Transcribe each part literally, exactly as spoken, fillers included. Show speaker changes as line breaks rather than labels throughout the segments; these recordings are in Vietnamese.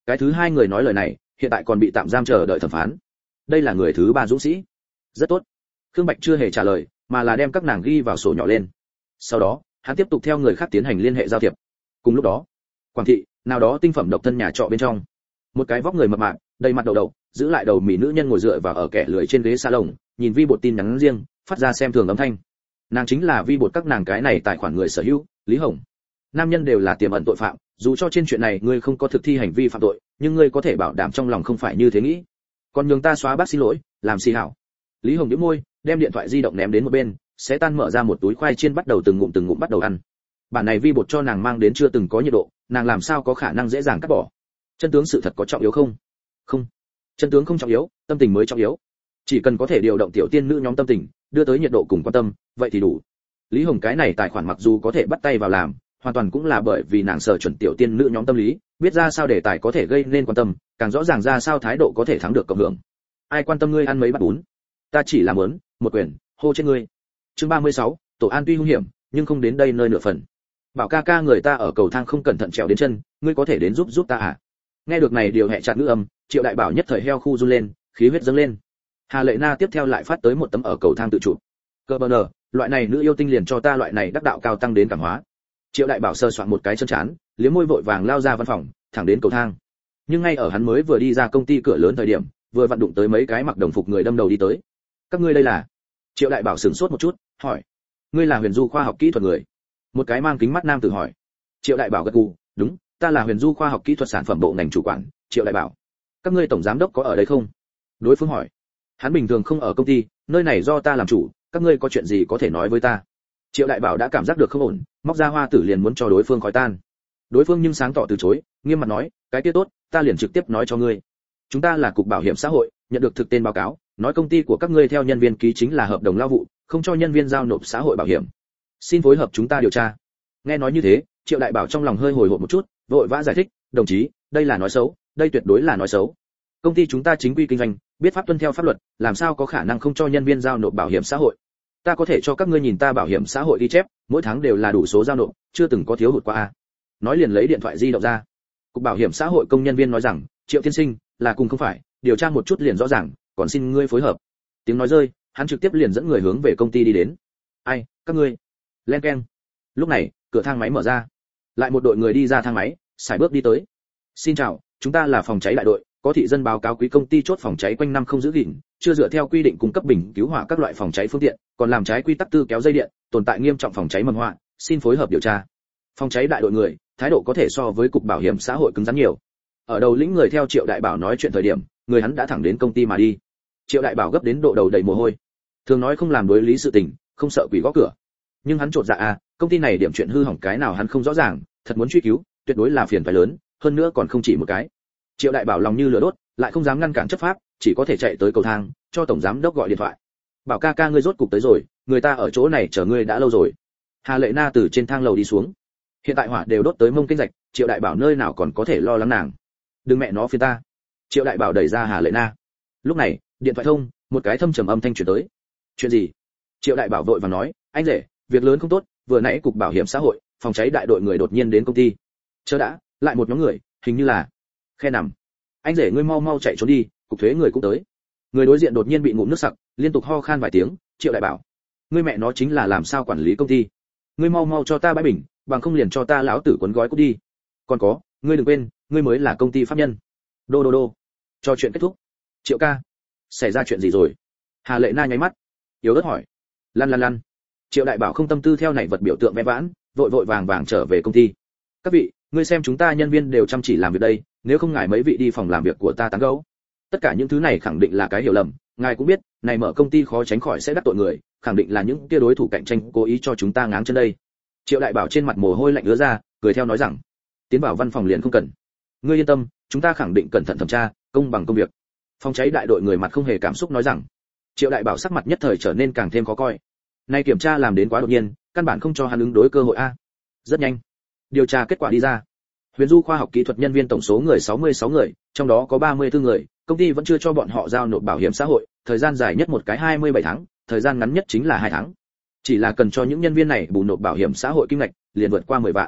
Cái thứ hai người nói lời này hiện tại còn bị tạm giam chờ đợi thẩm phán. Đây là người thứ ba dũng sĩ. Rất tốt. Khương Bạch chưa hề trả lời, mà là đem các nàng ghi vào sổ nhỏ lên. Sau đó hắn tiếp tục theo người khác tiến hành liên hệ giao thiệp. Cùng lúc đó, Quảng thị, nào đó tinh phẩm độc thân nhà trọ bên trong, một cái vóc người mập mạp, đầy mặt đầu đầu, giữ lại đầu mỉ nữ nhân ngồi dựa vào ở kẻ lười trên ghế salon, nhìn vi bột tin nhắn riêng, phát ra xem thường âm thanh. Nàng chính là vi bột các nàng cái này tài khoản người sở hữu, Lý Hồng. Nam nhân đều là tiềm ẩn tội phạm, dù cho trên chuyện này ngươi không có thực thi hành vi phạm tội, nhưng ngươi có thể bảo đảm trong lòng không phải như thế nghĩ. Còn nhường ta xóa bác xin lỗi, làm xì hảo. Lý Hồng nhếch môi, đem điện thoại di động ném đến một bên, sẽ tan mở ra một túi khoai chiên bắt đầu từng ngụm từng ngụm bắt đầu ăn. Bản này vi bột cho nàng mang đến chưa từng có nhiệt độ, nàng làm sao có khả năng dễ dàng cắt bỏ. Chân tướng sự thật có trọng yếu không? Không. Chân tướng không trọng yếu, tâm tình mới trọng yếu. Chỉ cần có thể điều động tiểu tiên nữ nhóm tâm tình, đưa tới nhiệt độ cùng quan tâm, vậy thì đủ. Lý Hồng cái này tài khoản mặc dù có thể bắt tay vào làm, hoàn toàn cũng là bởi vì nàng sở chuẩn tiểu tiên nữ nhóm tâm lý, biết ra sao đề tài có thể gây nên quan tâm, càng rõ ràng ra sao thái độ có thể thắng được cộng hưởng. Ai quan tâm ngươi ăn mấy bát bún? Ta chỉ làm muốn, một quyền, hô trên ngươi. Chương ba mươi sáu, tổ an tuy hung hiểm, nhưng không đến đây nơi nửa phần. Bảo ca ca người ta ở cầu thang không cẩn thận trèo đến chân, ngươi có thể đến giúp giúp ta à? Nghe được này điều hẹ chặt ngữ âm, Triệu Đại Bảo nhất thời heo khu run lên, khí huyết dâng lên. Hà Lệ Na tiếp theo lại phát tới một tấm ở cầu thang tự chụp. Cơ bờ nở, loại này nữ yêu tinh liền cho ta loại này đắc đạo cao tăng đến cảm hóa. Triệu Đại Bảo sơ soạn một cái chân chán, liếm môi vội vàng lao ra văn phòng, thẳng đến cầu thang. Nhưng ngay ở hắn mới vừa đi ra công ty cửa lớn thời điểm, vừa vặn đụng tới mấy cái mặc đồng phục người đâm đầu đi tới. Các ngươi đây là? Triệu Đại Bảo sửng sốt một chút, hỏi. Ngươi là Huyền Du khoa học kỹ thuật người? Một cái mang kính mắt nam tử hỏi. Triệu Đại Bảo gật gù, đúng, ta là Huyền Du khoa học kỹ thuật sản phẩm bộ ngành chủ quản, Triệu Đại Bảo. Các ngươi tổng giám đốc có ở đây không? Đối phương hỏi. Hắn bình thường không ở công ty, nơi này do ta làm chủ, các ngươi có chuyện gì có thể nói với ta? Triệu Đại Bảo đã cảm giác được không ổn, móc ra hoa tử liền muốn cho đối phương khói tan. Đối phương nhưng sáng tỏ từ chối, nghiêm mặt nói, cái kia tốt, ta liền trực tiếp nói cho ngươi. Chúng ta là cục bảo hiểm xã hội, nhận được thực tên báo cáo, nói công ty của các ngươi theo nhân viên ký chính là hợp đồng lao vụ, không cho nhân viên giao nộp xã hội bảo hiểm. Xin phối hợp chúng ta điều tra. Nghe nói như thế, Triệu Đại Bảo trong lòng hơi hồi hộp một chút, vội vã giải thích, đồng chí, đây là nói xấu, đây tuyệt đối là nói xấu. Công ty chúng ta chính quy kinh doanh, biết pháp tuân theo pháp luật, làm sao có khả năng không cho nhân viên giao nộp bảo hiểm xã hội? Ta có thể cho các ngươi nhìn ta bảo hiểm xã hội ghi chép, mỗi tháng đều là đủ số giao nộp, chưa từng có thiếu hụt qua a. Nói liền lấy điện thoại di động ra. Cục bảo hiểm xã hội công nhân viên nói rằng, Triệu tiên sinh, là cùng không phải, điều tra một chút liền rõ ràng, còn xin ngươi phối hợp. Tiếng nói rơi, hắn trực tiếp liền dẫn người hướng về công ty đi đến. Ai, các ngươi? Len keng. Lúc này, cửa thang máy mở ra, lại một đội người đi ra thang máy, sải bước đi tới. Xin chào, chúng ta là phòng cháy đại đội, có thị dân báo cáo quý công ty chốt phòng cháy quanh năm không giữ gìn, chưa dựa theo quy định cung cấp bình cứu hỏa các loại phòng cháy phương tiện, còn làm trái quy tắc tư kéo dây điện, tồn tại nghiêm trọng phòng cháy mầm họa, xin phối hợp điều tra. Phòng cháy đại đội người, thái độ có thể so với cục bảo hiểm xã hội cứng rắn nhiều. Ở đầu lĩnh người theo Triệu Đại Bảo nói chuyện thời điểm, người hắn đã thẳng đến công ty mà đi. Triệu Đại Bảo gấp đến độ đầu đầy mồ hôi. Thường nói không làm đối lý sự tình, không sợ quỷ gõ cửa. Nhưng hắn chột dạ à, công ty này điểm chuyện hư hỏng cái nào hắn không rõ ràng, thật muốn truy cứu, tuyệt đối là phiền toái lớn, hơn nữa còn không chỉ một cái. Triệu Đại Bảo lòng như lửa đốt, lại không dám ngăn cản chấp pháp, chỉ có thể chạy tới cầu thang, cho tổng giám đốc gọi điện thoại. Bảo ca ca ngươi rốt cục tới rồi, người ta ở chỗ này chờ ngươi đã lâu rồi. Hà Lệ Na từ trên thang lầu đi xuống. Hiện tại hỏa đều đốt tới mông kinh rạch, Triệu Đại Bảo nơi nào còn có thể lo lắng nàng. Đừng mẹ nó phiền ta. Triệu Đại Bảo đẩy ra Hà Lệ Na. Lúc này, điện thoại thông, một cái thâm trầm âm thanh truyền tới. Chuyện gì? Triệu Đại Bảo vội vàng nói, anh rể, việc lớn không tốt, vừa nãy cục bảo hiểm xã hội, phòng cháy đại đội người đột nhiên đến công ty. Chờ đã, lại một nhóm người, hình như là khe nằm. Anh rể ngươi mau mau chạy trốn đi, cục thuế người cũng tới. Người đối diện đột nhiên bị ngụm nước sặc, liên tục ho khan vài tiếng. Triệu Đại Bảo, ngươi mẹ nó chính là làm sao quản lý công ty? Ngươi mau mau cho ta bãi bình, bằng không liền cho ta lão tử quấn gói cút đi. Còn có, ngươi đừng quên, ngươi mới là công ty pháp nhân. Đô đô đô. Cho chuyện kết thúc. Triệu ca, xảy ra chuyện gì rồi? Hà Lệ Na nháy mắt, yếu ớt hỏi. Lăn lăn lăn. Triệu Đại Bảo không tâm tư theo này vật biểu tượng vẽ vãn, vội vội vàng vàng trở về công ty. Các vị, ngươi xem chúng ta nhân viên đều chăm chỉ làm việc đây, nếu không ngài mấy vị đi phòng làm việc của ta tán gẫu. Tất cả những thứ này khẳng định là cái hiểu lầm, ngài cũng biết, này mở công ty khó tránh khỏi sẽ đắc tội người, khẳng định là những kia đối thủ cạnh tranh cố ý cho chúng ta ngáng chân đây. Triệu Đại Bảo trên mặt mồ hôi lạnh ứa ra, cười theo nói rằng, tiến vào văn phòng liền không cần. Ngươi yên tâm, chúng ta khẳng định cẩn thận thẩm tra, công bằng công việc. Phòng cháy đại đội người mặt không hề cảm xúc nói rằng. Triệu Đại Bảo sắc mặt nhất thời trở nên càng thêm khó coi. Nay kiểm tra làm đến quá đột nhiên, căn bản không cho hắn ứng đối cơ hội a. Rất nhanh, điều tra kết quả đi ra. Huyền Du khoa học kỹ thuật nhân viên tổng số người sáu mươi sáu người, trong đó có ba mươi tư người, công ty vẫn chưa cho bọn họ giao nộp bảo hiểm xã hội, thời gian dài nhất một cái hai mươi bảy tháng, thời gian ngắn nhất chính là hai tháng. Chỉ là cần cho những nhân viên này bù nộp bảo hiểm xã hội kim ngạch, liền vượt qua mười vạn.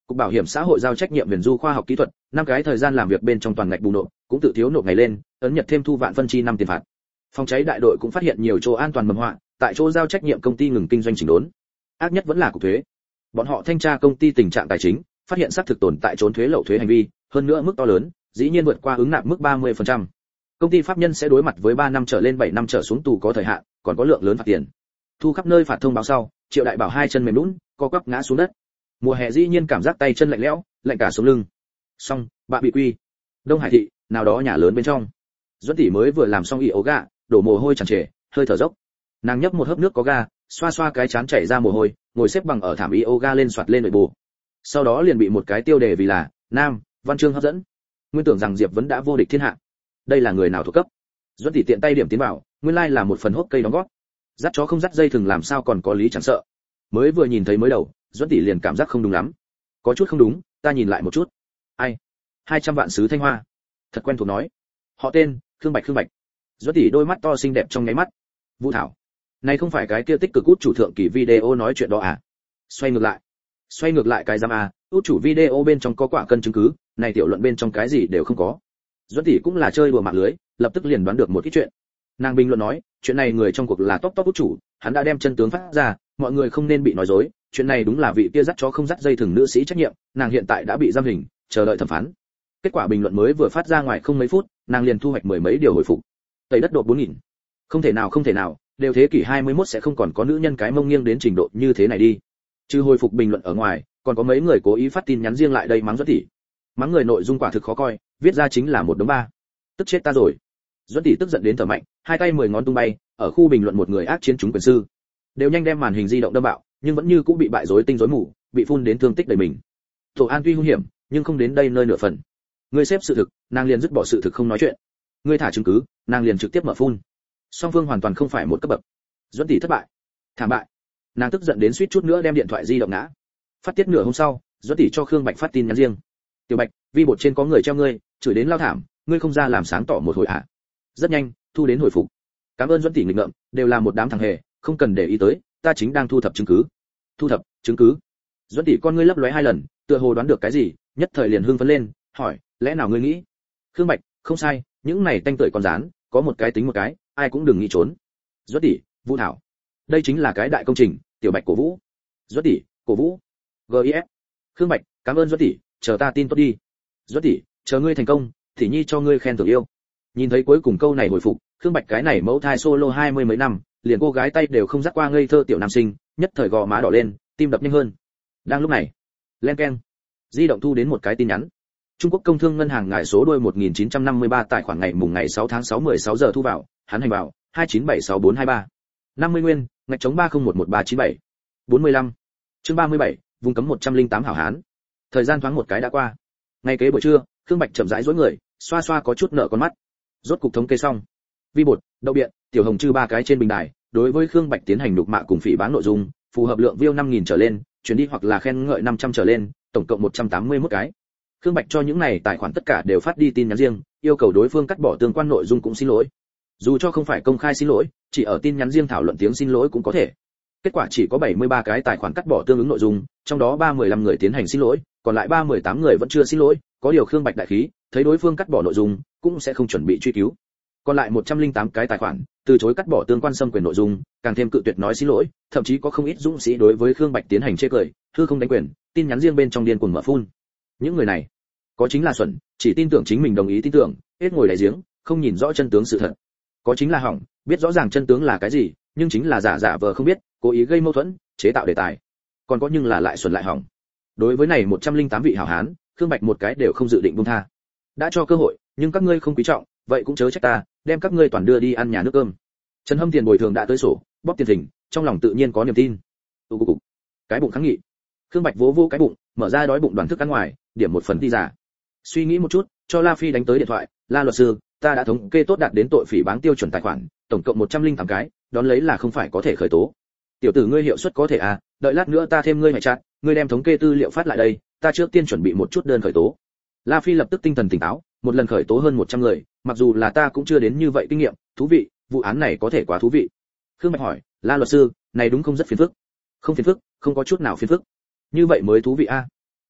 Cục Bảo hiểm xã hội giao trách nhiệm Viễn Du khoa học kỹ thuật, năm cái thời gian làm việc bên trong toàn ngạch bù nộp, cũng tự thiếu nộp ngày lên, ấn nhật thêm thu vạn phân chi năm tiền phạt. Phòng cháy đại đội cũng phát hiện nhiều chỗ an toàn mầm họa, tại chỗ giao trách nhiệm công ty ngừng kinh doanh chỉnh đốn. Ác nhất vẫn là cục thuế. Bọn họ thanh tra công ty tình trạng tài chính, phát hiện xác thực tồn tại trốn thuế lậu thuế hành vi, hơn nữa mức to lớn, dĩ nhiên vượt qua ứng nạp mức ba mươi phần trăm. Công ty pháp nhân sẽ đối mặt với ba năm trở lên bảy năm trở xuống tù có thời hạn, còn có lượng lớn phạt tiền. Thu khắp nơi phạt thông báo sau, Triệu Đại Bảo hai chân mềm nhũn, co quắp ngã xuống đất. Mùa hè dĩ nhiên cảm giác tay chân lạnh lẽo, lạnh cả sống lưng. Xong, bạn bị quy. Đông Hải thị, nào đó nhà lớn bên trong. Duẫn tỷ mới vừa làm xong yoga, đổ mồ hôi tràn trề, hơi thở dốc. Nàng nhấp một hớp nước có ga, xoa xoa cái trán chảy ra mồ hôi, ngồi xếp bằng ở thảm yoga lên soạt lên nội bộ. Sau đó liền bị một cái tiêu đề vì là nam văn chương hấp dẫn. Nguyên tưởng rằng Diệp Vấn đã vô địch thiên hạ. Đây là người nào thuộc cấp? Duẫn tỷ tiện tay điểm tiến vào, nguyên lai like là một phần hốc cây đóng gót. Dắt chó không dắt dây thừng làm sao còn có lý chẳng sợ. Mới vừa nhìn thấy mới đầu, Duẫn tỷ liền cảm giác không đúng lắm. Có chút không đúng, ta nhìn lại một chút. Ai? hai trăm vạn sứ Thanh Hoa. Thật quen thuộc nói. Họ tên, Khương Bạch Khương Bạch. Duẫn tỷ đôi mắt to xinh đẹp trong nháy mắt. Vũ Thảo. Này không phải cái kia tích cực út chủ thượng kỳ video nói chuyện đó à? Xoay ngược lại. Xoay ngược lại cái giam à, út chủ video bên trong có quả cân chứng cứ, này tiểu luận bên trong cái gì đều không có. Duẫn tỷ cũng là chơi đùa mạng lưới, lập tức liền đoán được một ít chuyện. Nàng bình luận nói, chuyện này người trong cuộc là top top út chủ, hắn đã đem chân tướng phát ra, mọi người không nên bị nói dối, chuyện này đúng là vị kia dắt chó không dắt dây thừng nữ sĩ trách nhiệm, nàng hiện tại đã bị giam hình, chờ đợi thẩm phán. Kết quả bình luận mới vừa phát ra ngoài không mấy phút, nàng liền thu hoạch mười mấy điều hồi phục. Tẩy đất đột bốn nghìn. Không thể nào không thể nào, đều thế kỷ hai mươi mốt sẽ không còn có nữ nhân cái mông nghiêng đến trình độ như thế này đi. Trừ hồi phục bình luận ở ngoài, còn có mấy người cố ý phát tin nhắn riêng lại đây mắng Duẫn tỷ. Mắng người nội dung quả thực khó coi, viết ra chính là một đống ba. Tức chết ta rồi. Duẫn tỷ tức giận đến thở mạnh, hai tay mười ngón tung bay, ở khu bình luận một người ác chiến chúng quyền sư. Đều nhanh đem màn hình di động đâm bạo, nhưng vẫn như cũng bị bại rối tinh rối mù, bị phun đến thương tích đầy mình. Tổ An tuy hung hiểm, nhưng không đến đây nơi nửa phần. Ngươi xếp sự thực, nàng liền dứt bỏ sự thực không nói chuyện. Ngươi thả chứng cứ, nàng liền trực tiếp mở phun. Song phương hoàn toàn không phải một cấp bậc. Duẫn tỷ thất bại, thảm bại. Nàng tức giận đến suýt chút nữa đem điện thoại di động ngã. Phát tiết nửa hôm sau, Duẫn tỷ cho Khương Bạch phát tin nhắn riêng. Tiểu Bạch, vi bột trên có người treo ngươi, chửi đến lao thảm, ngươi không ra làm sáng tỏ một hồi ạ. À. Rất nhanh, thu đến hồi phục. Cảm ơn Duẫn tỷ nghịch ngợm, đều là một đám thằng hề, không cần để ý tới, ta chính đang thu thập chứng cứ. Thu thập chứng cứ? Duẫn tỷ con ngươi lấp lóe hai lần, tựa hồ đoán được cái gì, nhất thời liền hưng phấn lên, hỏi, lẽ nào ngươi nghĩ? Khương Bạch, không sai, những này tanh tưởi con rán, có một cái tính một cái, ai cũng đừng nghĩ trốn. Duẫn tỷ, Vũ Thảo, đây chính là cái đại công trình, Tiểu Bạch cổ vũ. Duẫn tỷ, cổ vũ. giê i ép. Khương Bạch, cảm ơn Duẫn tỷ, chờ ta tin tốt đi. Duẫn tỷ, chờ ngươi thành công, thì nhi cho ngươi khen thưởng yêu. Nhìn thấy cuối cùng câu này hồi phục, Khương Bạch cái này mẫu thai solo hai mươi mấy năm, liền cô gái tay đều không dắt qua ngây thơ tiểu nam sinh, nhất thời gò má đỏ lên, tim đập nhanh hơn. Đang lúc này, len keng, di động thu đến một cái tin nhắn. Trung Quốc Công Thương Ngân hàng ngài số đuôi một nghìn chín trăm năm mươi ba tài khoản ngày mùng ngày sáu tháng sáu mười sáu giờ thu vào, hắn hành vào hai chín bảy sáu bốn hai ba. năm mươi nguyên, ngạch chống ba không một một ba chín bảy. bốn mươi lăm. Chương ba mươi bảy, vùng cấm một trăm lẻ tám hảo hán. Thời gian thoáng một cái đã qua. Ngay kế buổi trưa, Khương Bạch chậm rãi duỗi người, xoa xoa có chút nợ con mắt. Rốt cục thống kê xong. Vi bột, đậu biện, tiểu hồng chư ba cái trên bình đài, đối với Khương Bạch tiến hành nhục mạ cùng phỉ báng nội dung, phù hợp lượng view năm nghìn trở lên, chuyển đi hoặc là khen ngợi năm trăm trở lên, tổng cộng một trăm tám mươi mốt cái. Khương Bạch cho những này tài khoản tất cả đều phát đi tin nhắn riêng, yêu cầu đối phương cắt bỏ tương quan nội dung cũng xin lỗi. Dù cho không phải công khai xin lỗi, chỉ ở tin nhắn riêng thảo luận tiếng xin lỗi cũng có thể. Kết quả chỉ có bảy mươi ba cái tài khoản cắt bỏ tương ứng nội dung, trong đó ba trăm mười lăm người tiến hành xin lỗi, còn lại ba trăm mười tám người vẫn chưa xin lỗi, có điều Khương Bạch đại khí, thấy đối phương cắt bỏ nội dung, cũng sẽ không chuẩn bị truy cứu. Còn lại một trăm lẻ tám cái tài khoản, từ chối cắt bỏ tương quan xâm quyền nội dung, càng thêm cự tuyệt nói xin lỗi, thậm chí có không ít dũng sĩ đối với Khương Bạch tiến hành chê cười, hư không đánh quyền, tin nhắn riêng bên trong điên cuồng mở phun. Những người này, có chính là xuẩn, chỉ tin tưởng chính mình đồng ý tin tưởng, hết ngồi đáy giếng, không nhìn rõ chân tướng sự thật. Có chính là hỏng, biết rõ ràng chân tướng là cái gì, nhưng chính là giả giả vờ không biết, cố ý gây mâu thuẫn, chế tạo đề tài. Còn có nhưng là lại xuẩn lại hỏng. Đối với này một trăm lẻ tám vị hảo hán, Khương Bạch một cái đều không dự định buông tha. Đã cho cơ hội, nhưng các ngươi không quý trọng, vậy cũng chớ trách ta, đem các ngươi toàn đưa đi ăn nhà nước cơm. Trần Hâm tiền bồi thường đã tới sổ, bóp tiền thỉnh, trong lòng tự nhiên có niềm tin. Tụ cục, cái bụng kháng nghị. Khương Bạch vỗ vỗ cái bụng, mở ra đói bụng đoàn thức ăn ngoài, điểm một phần ti giả. Suy nghĩ một chút, cho La Phi đánh tới điện thoại, "La luật sư, ta đã thống kê tốt đạt đến tội phỉ báng tiêu chuẩn tài khoản, tổng cộng một trăm lẻ tám cái, đón lấy là không phải có thể khởi tố." "Tiểu tử ngươi hiệu suất có thể à, đợi lát nữa ta thêm ngươi mày chặt, ngươi đem thống kê tư liệu phát lại đây, ta trước tiên chuẩn bị một chút đơn khởi tố." La Phi lập tức tinh thần tỉnh táo, một lần khởi tố hơn một trăm người, mặc dù là ta cũng chưa đến như vậy kinh nghiệm, thú vị, vụ án này có thể quá thú vị. Khương Bạch hỏi, "La luật sư, này đúng không rất phiền phức?" "Không phiền phức, không có chút nào phiền phức. Như vậy mới thú vị a."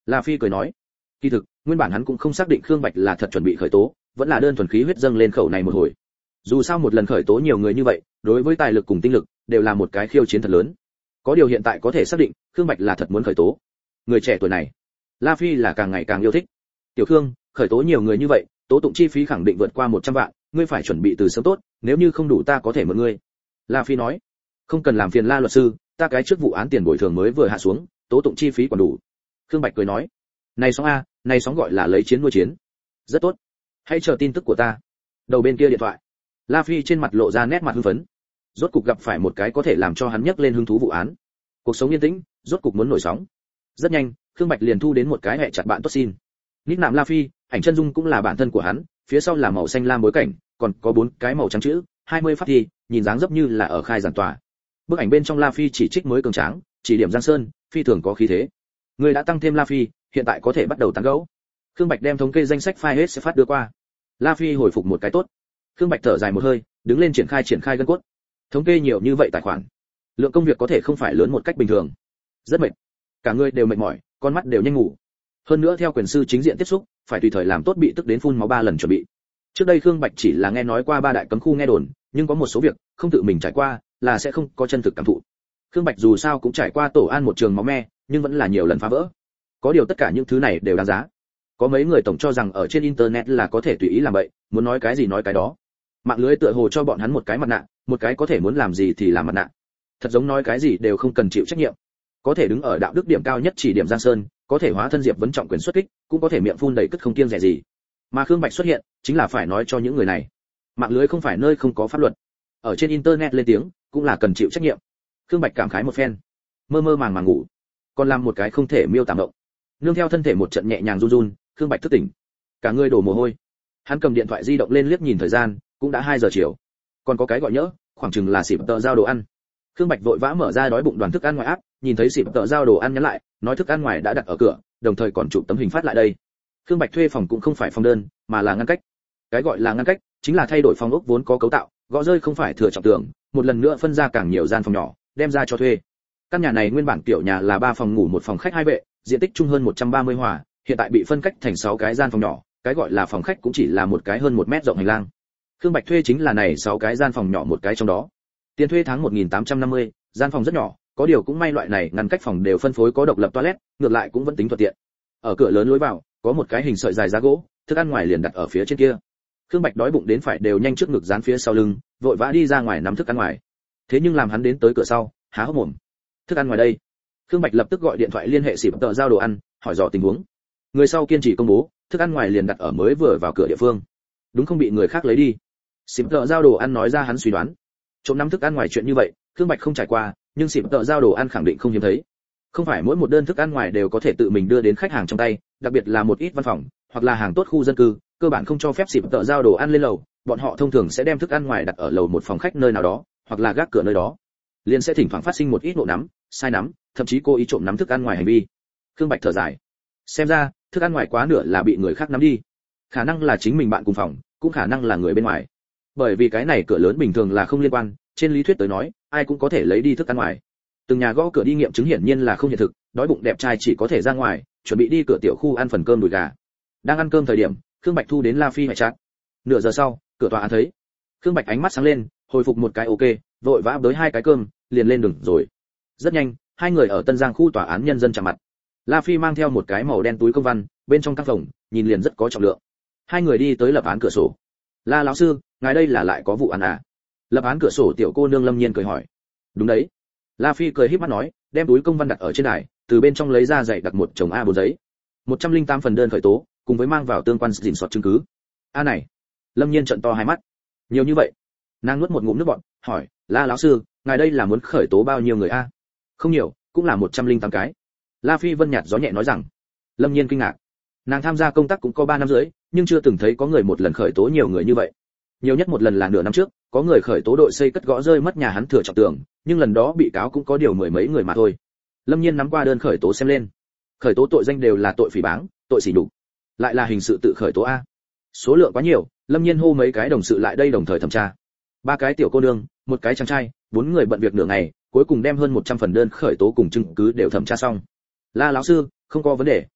La Phi cười nói, kỳ thực nguyên bản hắn cũng không xác định Khương Bạch là thật chuẩn bị khởi tố, vẫn là đơn thuần khí huyết dâng lên khẩu này một hồi. Dù sao một lần khởi tố nhiều người như vậy, đối với tài lực cùng tinh lực đều là một cái khiêu chiến thật lớn. Có điều hiện tại có thể xác định, Khương Bạch là thật muốn khởi tố. Người trẻ tuổi này, La Phi là càng ngày càng yêu thích. Tiểu Khương, khởi tố nhiều người như vậy, tố tụng chi phí khẳng định vượt qua một trăm vạn, ngươi phải chuẩn bị từ sớm tốt, nếu như không đủ ta có thể mượn ngươi. La Phi nói, không cần làm phiền La luật sư, ta cái trước vụ án tiền bồi thường mới vừa hạ xuống, tố tụng chi phí còn đủ. Khương Bạch cười nói, này sóng a, này sóng gọi là lấy chiến nuôi chiến. Rất tốt, hãy chờ tin tức của ta. Đầu bên kia điện thoại, La Phi trên mặt lộ ra nét mặt hưng phấn. Rốt cục gặp phải một cái có thể làm cho hắn nhấc lên hứng thú vụ án. Cuộc sống yên tĩnh, rốt cục muốn nổi sóng. Rất nhanh, Khương Bạch liền thu đến một cái hệ chặt bạn tốt xin. Nít nạm La Phi, ảnh chân dung cũng là bản thân của hắn, phía sau là màu xanh lam bối cảnh, còn có bốn cái màu trắng chữ, hai mươi pháp thi, nhìn dáng dấp như là ở khai giảng tòa. Bức ảnh bên trong La Phi chỉ trích mới cường tráng, chỉ điểm Giang Sơn, phi thường có khí thế. Người đã tăng thêm La Phi, hiện tại có thể bắt đầu tán gẫu. Khương Bạch đem thống kê danh sách file hết sẽ phát đưa qua. La Phi hồi phục một cái tốt. Khương Bạch thở dài một hơi, đứng lên triển khai triển khai gân cốt. Thống kê nhiều như vậy tài khoản, lượng công việc có thể không phải lớn một cách bình thường. Rất mệt, cả người đều mệt mỏi, con mắt đều nhanh ngủ. Hơn nữa theo quyền sư chính diện tiếp xúc, phải tùy thời làm tốt bị tức đến phun máu ba lần chuẩn bị. Trước đây Khương Bạch chỉ là nghe nói qua ba đại cấm khu nghe đồn, nhưng có một số việc không tự mình trải qua là sẽ không có chân thực cảm thụ. Khương Bạch dù sao cũng trải qua tổ an một trường máu me, nhưng vẫn là nhiều lần phá vỡ. Có điều tất cả những thứ này đều đáng giá. Có mấy người tổng cho rằng ở trên internet là có thể tùy ý làm vậy, muốn nói cái gì nói cái đó. Mạng lưới tựa hồ cho bọn hắn một cái mặt nạ, một cái có thể muốn làm gì thì làm mặt nạ. Thật giống nói cái gì đều không cần chịu trách nhiệm. Có thể đứng ở đạo đức điểm cao nhất chỉ điểm Giang Sơn, có thể hóa thân Diệp vấn trọng quyền xuất kích, cũng có thể miệng phun đầy cất không kiêng dè gì. Mà Khương Bạch xuất hiện, chính là phải nói cho những người này, mạng lưới không phải nơi không có pháp luật. Ở trên internet lên tiếng, cũng là cần chịu trách nhiệm. Khương Bạch cảm khái một phen, mơ mơ màng màng ngủ, còn làm một cái không thể miêu tả động. Nương theo thân thể một trận nhẹ nhàng run run, Khương Bạch thức tỉnh, cả người đổ mồ hôi. Hắn cầm điện thoại di động lên liếc nhìn thời gian, cũng đã hai giờ chiều. Còn có cái gọi nhỡ, khoảng chừng là xịp tợ giao đồ ăn. Khương Bạch vội vã mở ra đói bụng đoàn thức ăn ngoài áp, nhìn thấy xịp tợ giao đồ ăn nhắn lại, nói thức ăn ngoài đã đặt ở cửa, đồng thời còn chụp tấm hình phát lại đây. Khương Bạch thuê phòng cũng không phải phòng đơn, mà là ngăn cách. Cái gọi là ngăn cách, chính là thay đổi phòng ốc vốn có cấu tạo, gõ rơi không phải thừa trọng tường, một lần nữa phân ra càng nhiều gian phòng nhỏ, đem ra cho thuê. Căn nhà này nguyên bản kiểu nhà là ba phòng ngủ một phòng khách hai vệ, diện tích chung hơn một trăm ba mươi hòa, hiện tại bị phân cách thành sáu cái gian phòng nhỏ, cái gọi là phòng khách cũng chỉ là một cái hơn một mét rộng hành lang. Khương Bạch thuê chính là này sáu cái gian phòng nhỏ một cái trong đó. Tiền thuê tháng một nghìn tám trăm năm mươi, gian phòng rất nhỏ, có điều cũng may loại này ngăn cách phòng đều phân phối có độc lập toilet, ngược lại cũng vẫn tính thuận tiện. Ở cửa lớn lối vào, có một cái hình sợi dài giá gỗ, thức ăn ngoài liền đặt ở phía trên kia. Khương Bạch đói bụng đến phải đều nhanh trước ngực dán phía sau lưng, vội vã đi ra ngoài nắm thức ăn ngoài. Thế nhưng làm hắn đến tới cửa sau, há hốc mồm. Thức ăn ngoài đây. Khương Bạch lập tức gọi điện thoại liên hệ xịp tợ giao đồ ăn, hỏi dò tình huống. Người sau kiên trì công bố, thức ăn ngoài liền đặt ở mới vừa vào cửa địa phương. Đúng không bị người khác lấy đi. Xịp tợ giao đồ ăn nói ra hắn suy đoán. Trộm nắm thức ăn ngoài chuyện như vậy, Khương Bạch không trải qua, nhưng xịp tợ giao đồ ăn khẳng định không hiếm thấy. Không phải mỗi một đơn thức ăn ngoài đều có thể tự mình đưa đến khách hàng trong tay, đặc biệt là một ít văn phòng hoặc là hàng tốt khu dân cư, cơ bản không cho phép xịp tợ giao đồ ăn lên lầu, bọn họ thông thường sẽ đem thức ăn ngoài đặt ở lầu một phòng khách nơi nào đó, hoặc là gác cửa nơi đó. Liền sẽ thỉnh thoảng phát sinh một ít nộ nắm, sai nắm, thậm chí cố ý trộm nắm thức ăn ngoài hành vi. Khương Bạch thở dài, xem ra thức ăn ngoài quá nửa là bị người khác nắm đi, khả năng là chính mình bạn cùng phòng, cũng khả năng là người bên ngoài. Bởi vì cái này cửa lớn bình thường là không liên quan, trên lý thuyết tới nói, ai cũng có thể lấy đi thức ăn ngoài. Từng nhà gõ cửa đi nghiệm chứng hiển nhiên là không hiện thực, đói bụng đẹp trai chỉ có thể ra ngoài, chuẩn bị đi cửa tiểu khu ăn phần cơm đùi gà. Đang ăn cơm thời điểm, Khương Bạch thu đến La Phi hệ chat. Nửa giờ sau, cửa tòa án thấy. Khương Bạch ánh mắt sáng lên, hồi phục một cái ok, vội vã tới hai cái cơm, liền lên đường rồi. Rất nhanh, hai người ở Tân Giang khu tòa án nhân dân chạm mặt. La Phi mang theo một cái màu đen túi công văn, bên trong các phòng, nhìn liền rất có trọng lượng. Hai người đi tới lập án cửa sổ. La lão sư, ngài đây là lại có vụ án à? Lập án cửa sổ tiểu cô nương Lâm Nhiên cười hỏi. Đúng đấy. La Phi cười híp mắt nói, đem túi công văn đặt ở trên đài, từ bên trong lấy ra dạy đặt một chồng a bốn giấy. một trăm lẻ tám phần đơn khởi tố, cùng với mang vào tương quan dình soát chứng cứ. A này. Lâm Nhiên trợn to hai mắt. Nhiều như vậy. Nàng nuốt một ngụm nước bọt, hỏi, La lão sư, ngài đây là muốn khởi tố bao nhiêu người a? Không nhiều, cũng là một trăm lẻ tám cái. La Phi vân nhạt gió nhẹ nói rằng. Lâm Nhiên kinh ngạc. Nàng tham gia công tác cũng có ba năm rưỡi, nhưng chưa từng thấy có người một lần khởi tố nhiều người như vậy. Nhiều nhất một lần là nửa năm trước, có người khởi tố đội xây cất gõ rơi mất nhà hắn thừa trọng tường, nhưng lần đó bị cáo cũng có điều mười mấy người mà thôi. Lâm Nhiên nắm qua đơn khởi tố xem lên. Khởi tố tội danh đều là tội phỉ báng, tội sỉ nhục, lại là hình sự tự khởi tố a. Số lượng quá nhiều, Lâm Nhiên hô mấy cái đồng sự lại đây đồng thời thẩm tra. Ba cái tiểu cô nương, một cái chàng trai, bốn người bận việc nửa ngày, cuối cùng đem hơn một trăm phần đơn khởi tố cùng chứng cứ đều thẩm tra xong. La lão sư, không có vấn đề,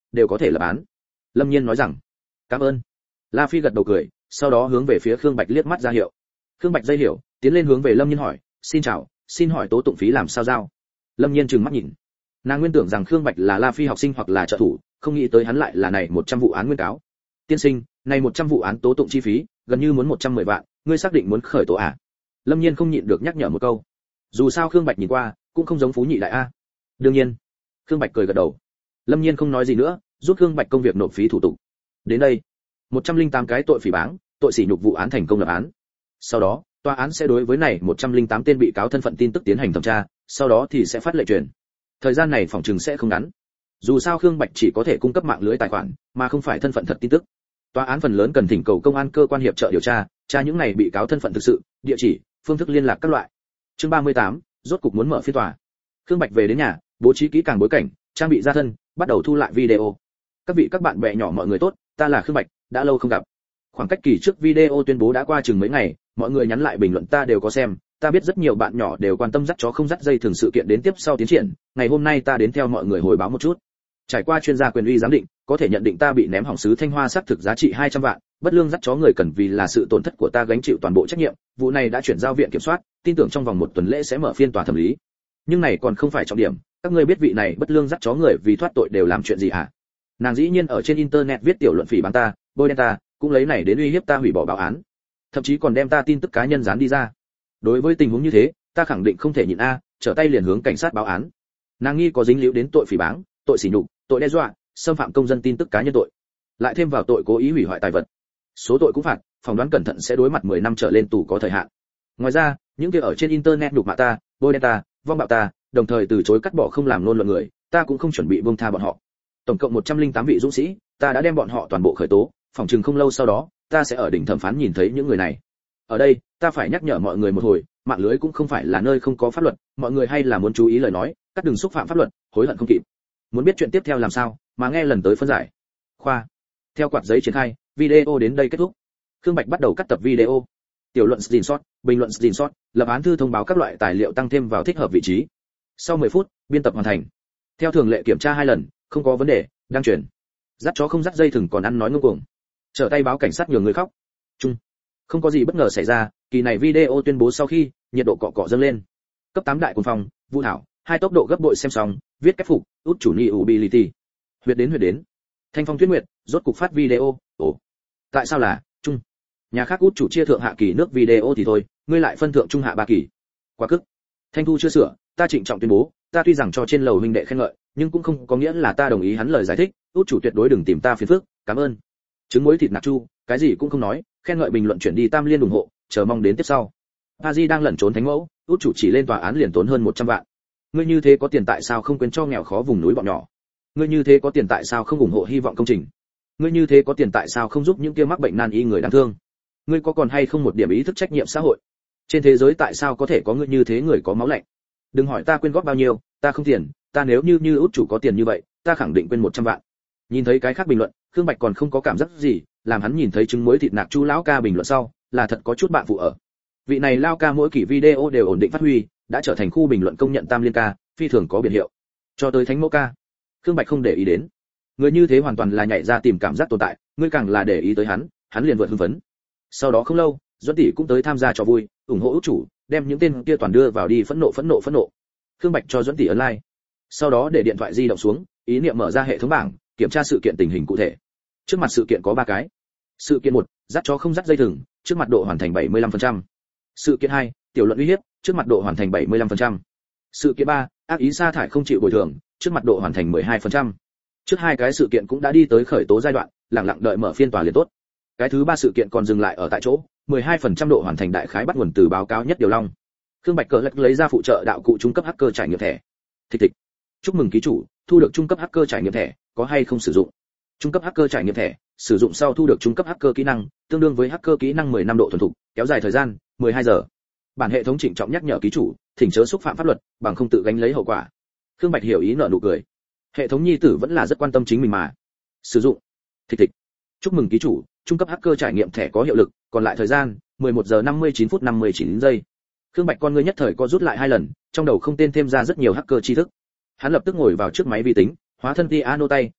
đều có thể lập án. Lâm Nhiên nói rằng. Cảm ơn. La Phi gật đầu cười, sau đó hướng về phía Khương Bạch liếc mắt ra hiệu. Khương Bạch dây hiểu, tiến lên hướng về Lâm Nhiên hỏi, xin chào, xin hỏi tố tụng phí làm sao giao? Lâm Nhiên trừng mắt nhìn. Nàng nguyên tưởng rằng Khương Bạch là La Phi học sinh hoặc là trợ thủ, không nghĩ tới hắn lại là này một trăm vụ án nguyên cáo. Tiên sinh, này một trăm vụ án tố tụng chi phí, gần như muốn một trăm mười vạn, ngươi xác định muốn khởi tố à? Lâm Nhiên không nhịn được nhắc nhở một câu. Dù sao Khương Bạch nhìn qua, cũng không giống phú nhị đại a. Đương nhiên. Khương Bạch cười gật đầu. Lâm Nhiên không nói gì nữa, giúp Khương Bạch công việc nộp phí thủ tục. Đến đây, một trăm lẻ tám cái tội phỉ báng, tội sỉ nhục vụ án thành công lập án. Sau đó, tòa án sẽ đối với này một trăm lẻ tám tên bị cáo thân phận tin tức tiến hành thẩm tra, sau đó thì sẽ phát lệnh truyền. Thời gian này phòng trừng sẽ không ngắn. Dù sao Khương Bạch chỉ có thể cung cấp mạng lưới tài khoản, mà không phải thân phận thật tin tức. Tòa án phần lớn cần thỉnh cầu công an cơ quan hiệp trợ điều tra, tra những này bị cáo thân phận thực sự, địa chỉ, phương thức liên lạc các loại. Chương ba mươi tám, rốt cục muốn mở phiên tòa. Khương Bạch về đến nhà, bố trí kỹ càng bối cảnh, trang bị gia thân, bắt đầu thu lại video. Các vị các bạn bè nhỏ mọi người tốt, ta là Khương Bạch, đã lâu không gặp. Khoảng cách kỳ trước video tuyên bố đã qua chừng mấy ngày, mọi người nhắn lại bình luận ta đều có xem, ta biết rất nhiều bạn nhỏ đều quan tâm dắt chó không dắt dây thường sự kiện đến tiếp sau tiến triển, ngày hôm nay ta đến theo mọi người hồi báo một chút. Trải qua chuyên gia quyền uy giám định, có thể nhận định ta bị ném hỏng sứ Thanh Hoa xác thực giá trị hai trăm vạn, bất lương dắt chó người cần vì là sự tổn thất của ta gánh chịu toàn bộ trách nhiệm, vụ này đã chuyển giao viện kiểm soát, tin tưởng trong vòng một tuần lễ sẽ mở phiên tòa thẩm lý. Nhưng này còn không phải trọng điểm, các ngươi biết vị này bất lương dắt chó người vì thoát tội đều làm chuyện gì hả? Nàng dĩ nhiên ở trên internet viết tiểu luận phỉ báng ta, bôi đen ta, cũng lấy này đến uy hiếp ta hủy bỏ báo án, thậm chí còn đem ta tin tức cá nhân dán đi ra. Đối với tình huống như thế, ta khẳng định không thể nhịn a, trở tay liền hướng cảnh sát báo án. Nàng nghi có dính líu đến tội phỉ báng, tội sỉ nhục, tội đe dọa, xâm phạm công dân tin tức cá nhân tội, lại thêm vào tội cố ý hủy hoại tài vật. Số tội cũng phạt, phỏng đoán cẩn thận sẽ đối mặt mười năm trở lên tù có thời hạn. Ngoài ra, những kia ở trên internet nhục mạ ta, bôi đen ta, vong bạo ta, đồng thời từ chối cắt bỏ không làm ngôn luận người, ta cũng không chuẩn bị buông tha bọn họ. Tổng cộng một trăm lẻ tám vị dũng sĩ, ta đã đem bọn họ toàn bộ khởi tố, phòng chừng không lâu sau đó, ta sẽ ở đỉnh thẩm phán nhìn thấy những người này. Ở đây, ta phải nhắc nhở mọi người một hồi, mạng lưới cũng không phải là nơi không có pháp luật, mọi người hay là muốn chú ý lời nói, cắt đừng xúc phạm pháp luật, hối hận không kịp. Muốn biết chuyện tiếp theo làm sao, mà nghe lần tới phân giải. Khoa. Theo quạt giấy triển khai, video đến đây kết thúc. Khương Bạch bắt đầu cắt tập video. Tiểu luận screenshot, bình luận screenshot, lập án thư thông báo các loại tài liệu tăng thêm vào thích hợp vị trí. Sau mười phút, biên tập hoàn thành. Theo thường lệ kiểm tra hai lần, không có vấn đề, đăng truyền. Dắt chó không dắt dây thừng còn ăn nói ngông cuồng. Trở tay báo cảnh sát nhường người khóc. Chung. Không có gì bất ngờ xảy ra, kỳ này video tuyên bố sau khi, nhiệt độ cọ cọ dâng lên. Cấp tám đại quân phòng, Vũ Thảo, hai tốc độ gấp bội xem xong, viết cách phục, út chủ ni utility. Huyệt đến huyệt đến. Thanh Phong Tuyết Nguyệt, rốt cục phát video, ồ. Tại sao là, chung. Nhà khác út chủ chia thượng hạ kỳ nước video thì thôi, ngươi lại phân thượng trung hạ ba kỳ. Quá cức. Thanh Thu chưa sửa, ta trịnh trọng tuyên bố, ta tuy rằng cho trên lầu huynh đệ khen ngợi, nhưng cũng không có nghĩa là ta đồng ý hắn lời giải thích, út chủ tuyệt đối đừng tìm ta phiền phức, cảm ơn. Trứng muối thịt nạc chu, cái gì cũng không nói, khen ngợi bình luận chuyển đi Tam Liên ủng hộ, chờ mong đến tiếp sau. Pazi đang lẩn trốn thánh mẫu, út chủ chỉ lên tòa án liền tốn hơn một trăm vạn. Ngươi như thế có tiền tại sao không quyến cho nghèo khó vùng núi bọn nhỏ? Ngươi như thế có tiền tại sao không ủng hộ hy vọng công trình? Ngươi như thế có tiền tại sao không giúp những kia mắc bệnh nan y người đáng thương? Ngươi có còn hay không một điểm ý thức trách nhiệm xã hội? Trên thế giới tại sao có thể có ngươi như thế người có máu lạnh? Đừng hỏi ta quyên góp bao nhiêu, ta không tiền, ta nếu như như út chủ có tiền như vậy, ta khẳng định quyên một trăm vạn. Nhìn thấy cái khác bình luận, Khương Bạch còn không có cảm giác gì, làm hắn nhìn thấy trứng muối thịt nạc chu lão ca bình luận sau, là thật có chút bạn phụ ở. Vị này lao ca mỗi kỳ video đều ổn định phát huy, đã trở thành khu bình luận công nhận Tam Liên ca, phi thường có biển hiệu. Cho tới Thánh Mẫu ca, Khương Bạch không để ý đến. Người như thế hoàn toàn là nhảy ra tìm cảm giác tồn tại, ngươi càng là để ý tới hắn, hắn liền vượt hưng phấn. Sau đó không lâu, Duẫn tỷ cũng tới tham gia trò vui, ủng hộ út chủ, đem những tên kia toàn đưa vào đi phẫn nộ phẫn nộ phẫn nộ. Khương Bạch cho Duẫn tỷ ấn like. Sau đó để điện thoại di động xuống, ý niệm mở ra hệ thống bảng, kiểm tra sự kiện tình hình cụ thể. Trước mặt sự kiện có ba cái. Sự kiện một, dắt chó không dắt dây thừng, trước mặt độ hoàn thành bảy mươi lăm phần trăm. Sự kiện hai, tiểu luận uy hiếp, trước mặt độ hoàn thành bảy mươi lăm phần trăm. Sự kiện ba, ác ý sa thải không chịu bồi thường, trước mặt độ hoàn thành mười hai phần trăm. Trước hai cái sự kiện cũng đã đi tới khởi tố giai đoạn, lặng lặng đợi mở phiên tòa liền tốt. Cái thứ ba sự kiện còn dừng lại ở tại chỗ, mười hai phần trăm độ hoàn thành đại khái bắt nguồn từ báo cáo nhất điều long. Khương Bạch cờ lật lấy ra phụ trợ đạo cụ trung cấp hacker trải nghiệm thẻ. Thịch thịch. Chúc mừng ký chủ, thu được trung cấp hacker trải nghiệm thẻ, có hay không sử dụng? Trung cấp hacker trải nghiệm thẻ, sử dụng sau thu được trung cấp hacker kỹ năng, tương đương với hacker kỹ năng mười năm độ thuần thục, kéo dài thời gian mười hai giờ. Bản hệ thống trịnh trọng nhắc nhở ký chủ, thỉnh chớ xúc phạm pháp luật, bằng không tự gánh lấy hậu quả. Khương Bạch hiểu ý nở nụ cười. Hệ thống nhi tử vẫn là rất quan tâm chính mình mà. Sử dụng. Thịch thịch. Chúc mừng ký chủ, trung cấp hacker trải nghiệm thẻ có hiệu lực, còn lại thời gian mười một giờ năm mươi chín phút năm mươi chín giây. Khương Bạch con ngươi nhất thời co rút lại hai lần, trong đầu không tên thêm ra rất nhiều hacker tri thức. Hắn lập tức ngồi vào trước máy vi tính, hóa thân piano tay,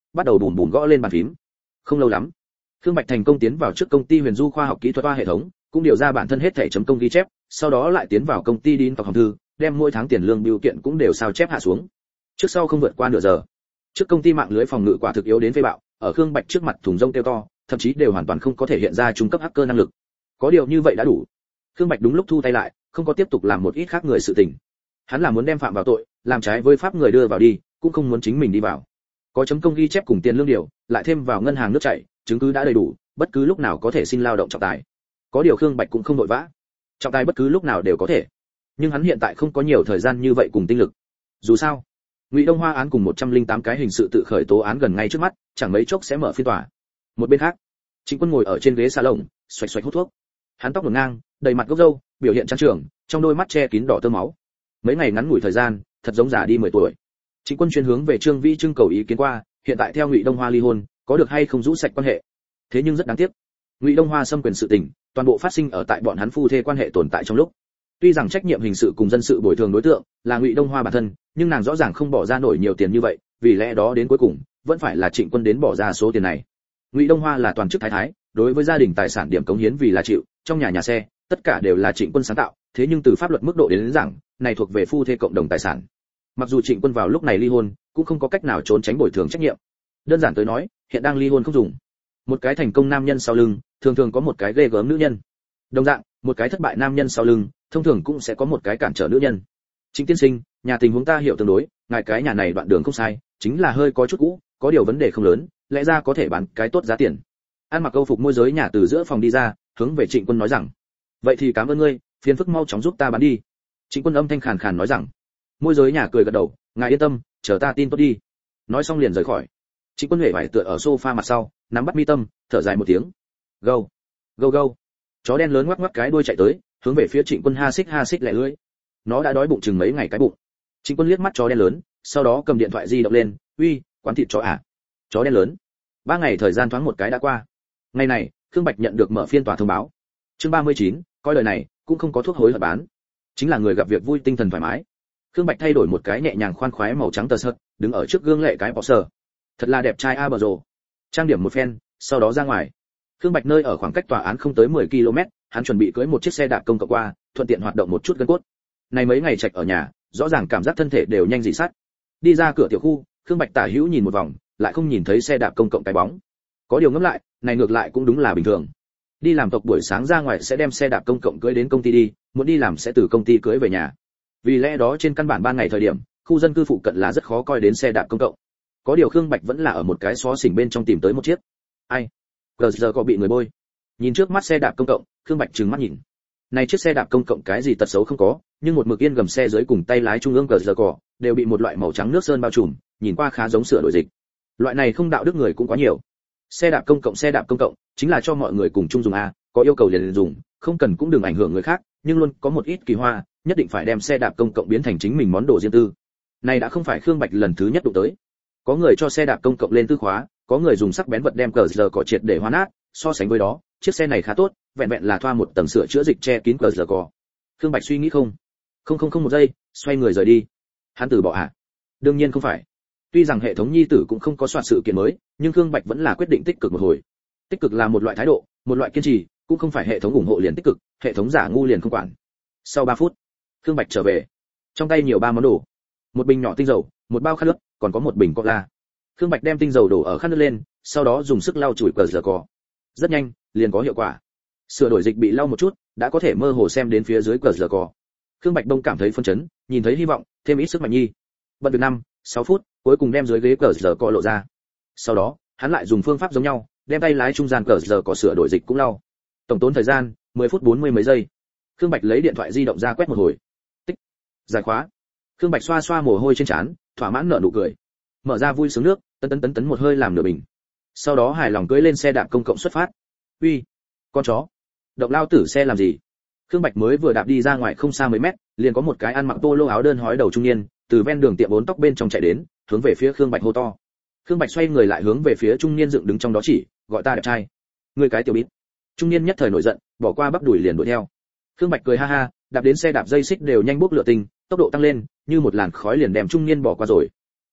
bắt đầu bùm bùm gõ lên bàn phím. Không lâu lắm, Khương Bạch thành công tiến vào trước công ty Huyền Du khoa học kỹ thuật khoa hệ thống, cũng điều ra bản thân hết thảy chấm công ghi chép, sau đó lại tiến vào công ty đi in tộc hòm thư, đem mỗi tháng tiền lương biểu kiện cũng đều sao chép hạ xuống. Trước sau không vượt qua nửa giờ. Trước công ty mạng lưới phòng ngự quả thực yếu đến phê bạo, ở Khương Bạch trước mặt thùng rông kêu to, thậm chí đều hoàn toàn không có thể hiện ra trung cấp hacker năng lực. Có điều như vậy đã đủ. Khương Bạch đúng lúc thu tay lại, không có tiếp tục làm một ít khác người sự tình. Hắn là muốn đem phạm vào tội, làm trái với pháp người đưa vào đi, cũng không muốn chính mình đi vào. Có chấm công ghi chép cùng tiền lương điều, lại thêm vào ngân hàng nước chảy, chứng cứ đã đầy đủ, bất cứ lúc nào có thể xin lao động trọng tài. Có điều Khương Bạch cũng không vội vã. Trọng tài bất cứ lúc nào đều có thể. Nhưng hắn hiện tại không có nhiều thời gian như vậy cùng tinh lực. Dù sao, Ngụy Đông Hoa án cùng một trăm lẻ tám cái hình sự tự khởi tố án gần ngay trước mắt, chẳng mấy chốc sẽ mở phiên tòa. Một bên khác, Trịnh Quân ngồi ở trên ghế salon, xoạch xoạch hút thuốc. Hắn tóc ngổn ngang, đầy mặt gốc râu, biểu hiện trang trưởng, trong đôi mắt che kín đỏ tơ máu. Mấy ngày ngắn ngủi thời gian, thật giống già đi mười tuổi. Trịnh Quân chuyên hướng về Trương Vĩ trưng cầu ý kiến qua, hiện tại theo Ngụy Đông Hoa ly hôn, có được hay không rũ sạch quan hệ. Thế nhưng rất đáng tiếc, Ngụy Đông Hoa xâm quyền sự tình, toàn bộ phát sinh ở tại bọn hắn phu thê quan hệ tồn tại trong lúc. Tuy rằng trách nhiệm hình sự cùng dân sự bồi thường đối tượng là Ngụy Đông Hoa bản thân, nhưng nàng rõ ràng không bỏ ra nổi nhiều tiền như vậy, vì lẽ đó đến cuối cùng vẫn phải là Trịnh Quân đến bỏ ra số tiền này. Ngụy Đông Hoa là toàn chức thái thái, đối với gia đình tài sản điểm cống hiến vì là chịu, trong nhà nhà xe, tất cả đều là Trịnh Quân sáng tạo, thế nhưng từ pháp luật mức độ đến, đến rằng, này thuộc về phu thê cộng đồng tài sản. Mặc dù Trịnh Quân vào lúc này ly hôn, cũng không có cách nào trốn tránh bồi thường trách nhiệm. Đơn giản tới nói, hiện đang ly hôn không dùng. Một cái thành công nam nhân sau lưng, thường thường có một cái ghê gớm nữ nhân. Đồng dạng, một cái thất bại nam nhân sau lưng, thông thường cũng sẽ có một cái cản trở nữ nhân. Trịnh tiên sinh, nhà tình huống ta hiểu tương đối, ngài cái nhà này đoạn đường không sai, chính là hơi có chút cũ, có điều vấn đề không lớn, lẽ ra có thể bán cái tốt giá tiền. An mặc câu phục môi giới nhà từ giữa phòng đi ra, hướng về Trịnh Quân nói rằng, vậy thì cảm ơn ngươi, phiền phức mau chóng giúp ta bán đi. Trịnh Quân âm thanh khàn khàn nói rằng. Môi giới nhà cười gật đầu, ngài yên tâm, chờ ta tin tốt đi. Nói xong liền rời khỏi. Trịnh Quân huệ vải tựa ở sofa mặt sau, nắm bắt mi tâm, thở dài một tiếng. Gâu, gâu gâu. Chó đen lớn ngoắc ngoắc cái đuôi chạy tới, hướng về phía Trịnh Quân ha xích ha xích lẻ lưỡi. Nó đã đói bụng chừng mấy ngày cái bụng. Trịnh Quân liếc mắt chó đen lớn, sau đó cầm điện thoại di động lên, uy, quán thịt chó à? Chó đen lớn. Ba ngày thời gian thoáng một cái đã qua. Ngày này, Khương Bạch nhận được mở phiên tòa thông báo. Chương ba mươi chín, coi đời này cũng không có thuốc hối hận bán. Chính là người gặp việc vui tinh thần thoải mái. Khương Bạch thay đổi một cái nhẹ nhàng khoan khoái màu trắng tơ sợi, đứng ở trước gương lệ cái bỏ sờ. Thật là đẹp trai a bờ rồ. Trang điểm một phen, sau đó ra ngoài. Khương Bạch nơi ở khoảng cách tòa án không tới mười ki lô mét, hắn chuẩn bị cưỡi một chiếc xe đạp công cộng qua, thuận tiện hoạt động một chút gân cốt. Này mấy ngày trạch ở nhà, rõ ràng cảm giác thân thể đều nhanh dị sát. Đi ra cửa tiểu khu, Khương Bạch tả hữu nhìn một vòng, lại không nhìn thấy xe đạp công cộng cái bóng. Có điều ngẫm lại, này ngược lại cũng đúng là bình thường. Đi làm tộc buổi sáng ra ngoài sẽ đem xe đạp công cộng cưỡi đến công ty đi, muốn đi làm sẽ từ công ty cưỡi về nhà. Vì lẽ đó trên căn bản ban ngày thời điểm, khu dân cư phụ cận là rất khó coi đến xe đạp công cộng. Có điều Khương Bạch vẫn là ở một cái xó xỉnh bên trong tìm tới một chiếc. Ai? Giờ giờ có bị người bôi. Nhìn trước mắt xe đạp công cộng, Khương Bạch trừng mắt nhìn. Này chiếc xe đạp công cộng cái gì tật xấu không có, nhưng một mực yên gầm xe dưới cùng tay lái trung ương cờ giờ cỏ đều bị một loại màu trắng nước sơn bao trùm, nhìn qua khá giống sửa đổi dịch. Loại này không đạo đức người cũng quá nhiều. Xe đạp công cộng xe đạp công cộng chính là cho mọi người cùng chung dùng a, có yêu cầu liền dùng, không cần cũng đừng ảnh hưởng người khác, nhưng luôn có một ít kỳ hoa, nhất định phải đem xe đạp công cộng biến thành chính mình món đồ riêng tư. Này đã không phải Khương Bạch lần thứ nhất đụng tới. Có người cho xe đạp công cộng lên tư khóa, có người dùng sắc bén vật đem cờ giờ cỏ triệt để hóa nát, so sánh với đó, chiếc xe này khá tốt, vẹn vẹn là thoa một tầng sửa chữa dịch che kín cờ giờ cỏ. Khương Bạch suy nghĩ không, không không không một giây, xoay người rời đi. Hắn từ bỏ à? Đương nhiên không phải. Tuy rằng hệ thống nhi tử cũng không có soạn sự kiện mới, nhưng Khương Bạch vẫn là quyết định tích cực một hồi. Tích cực là một loại thái độ, một loại kiên trì, cũng không phải hệ thống ủng hộ liền tích cực, hệ thống giả ngu liền không quản. Sau ba phút, Khương Bạch trở về. Trong tay nhiều ba món đồ. Một bình nhỏ tinh dầu, một bao khăn nước, còn có một bình cola. Khương Bạch đem tinh dầu đổ ở khăn nước lên, sau đó dùng sức lau chùi cờ giờ cỏ. Rất nhanh, liền có hiệu quả. Sửa đổi dịch bị lau một chút, đã có thể mơ hồ xem đến phía dưới cờ giờ cỏ. Khương Bạch đông cảm thấy phấn chấn, nhìn thấy hy vọng, thêm ít sức mạnh nhi. Bận việc năm, sáu phút, cuối cùng đem dưới ghế cờ giờ cỏ lộ ra. Sau đó, hắn lại dùng phương pháp giống nhau, đem tay lái trung gian cờ giờ cỏ sửa đổi dịch cũng lau. Tổng tốn thời gian mười phút bốn mươi mấy giây. Khương Bạch lấy điện thoại di động ra quét một hồi. Tích. Giải khóa. Khương Bạch xoa xoa mồ hôi trên trán, thỏa mãn nở nụ cười. Mở ra vui sướng nước, tấn tấn tấn tấn một hơi làm nửa bình. Sau đó hài lòng cưỡi lên xe đạp công cộng xuất phát. Uy, con chó, động lao tử xe làm gì? Khương Bạch mới vừa đạp đi ra ngoài không xa mấy mét, liền có một cái ăn mặc polo áo đơn hói đầu trung niên, từ ven đường tiệm bốn tóc bên trong chạy đến, hướng về phía Khương Bạch hô to. Khương Bạch xoay người lại hướng về phía trung niên dựng đứng trong đó chỉ, gọi ta đẹp trai. Người cái tiểu bít. Trung niên nhất thời nổi giận, bỏ qua bắp đùi liền đuổi theo. Khương Bạch cười ha ha, đạp đến xe đạp dây xích đều nhanh bốc lửa tinh, tốc độ tăng lên, như một làn khói liền đem trung niên bỏ qua rồi.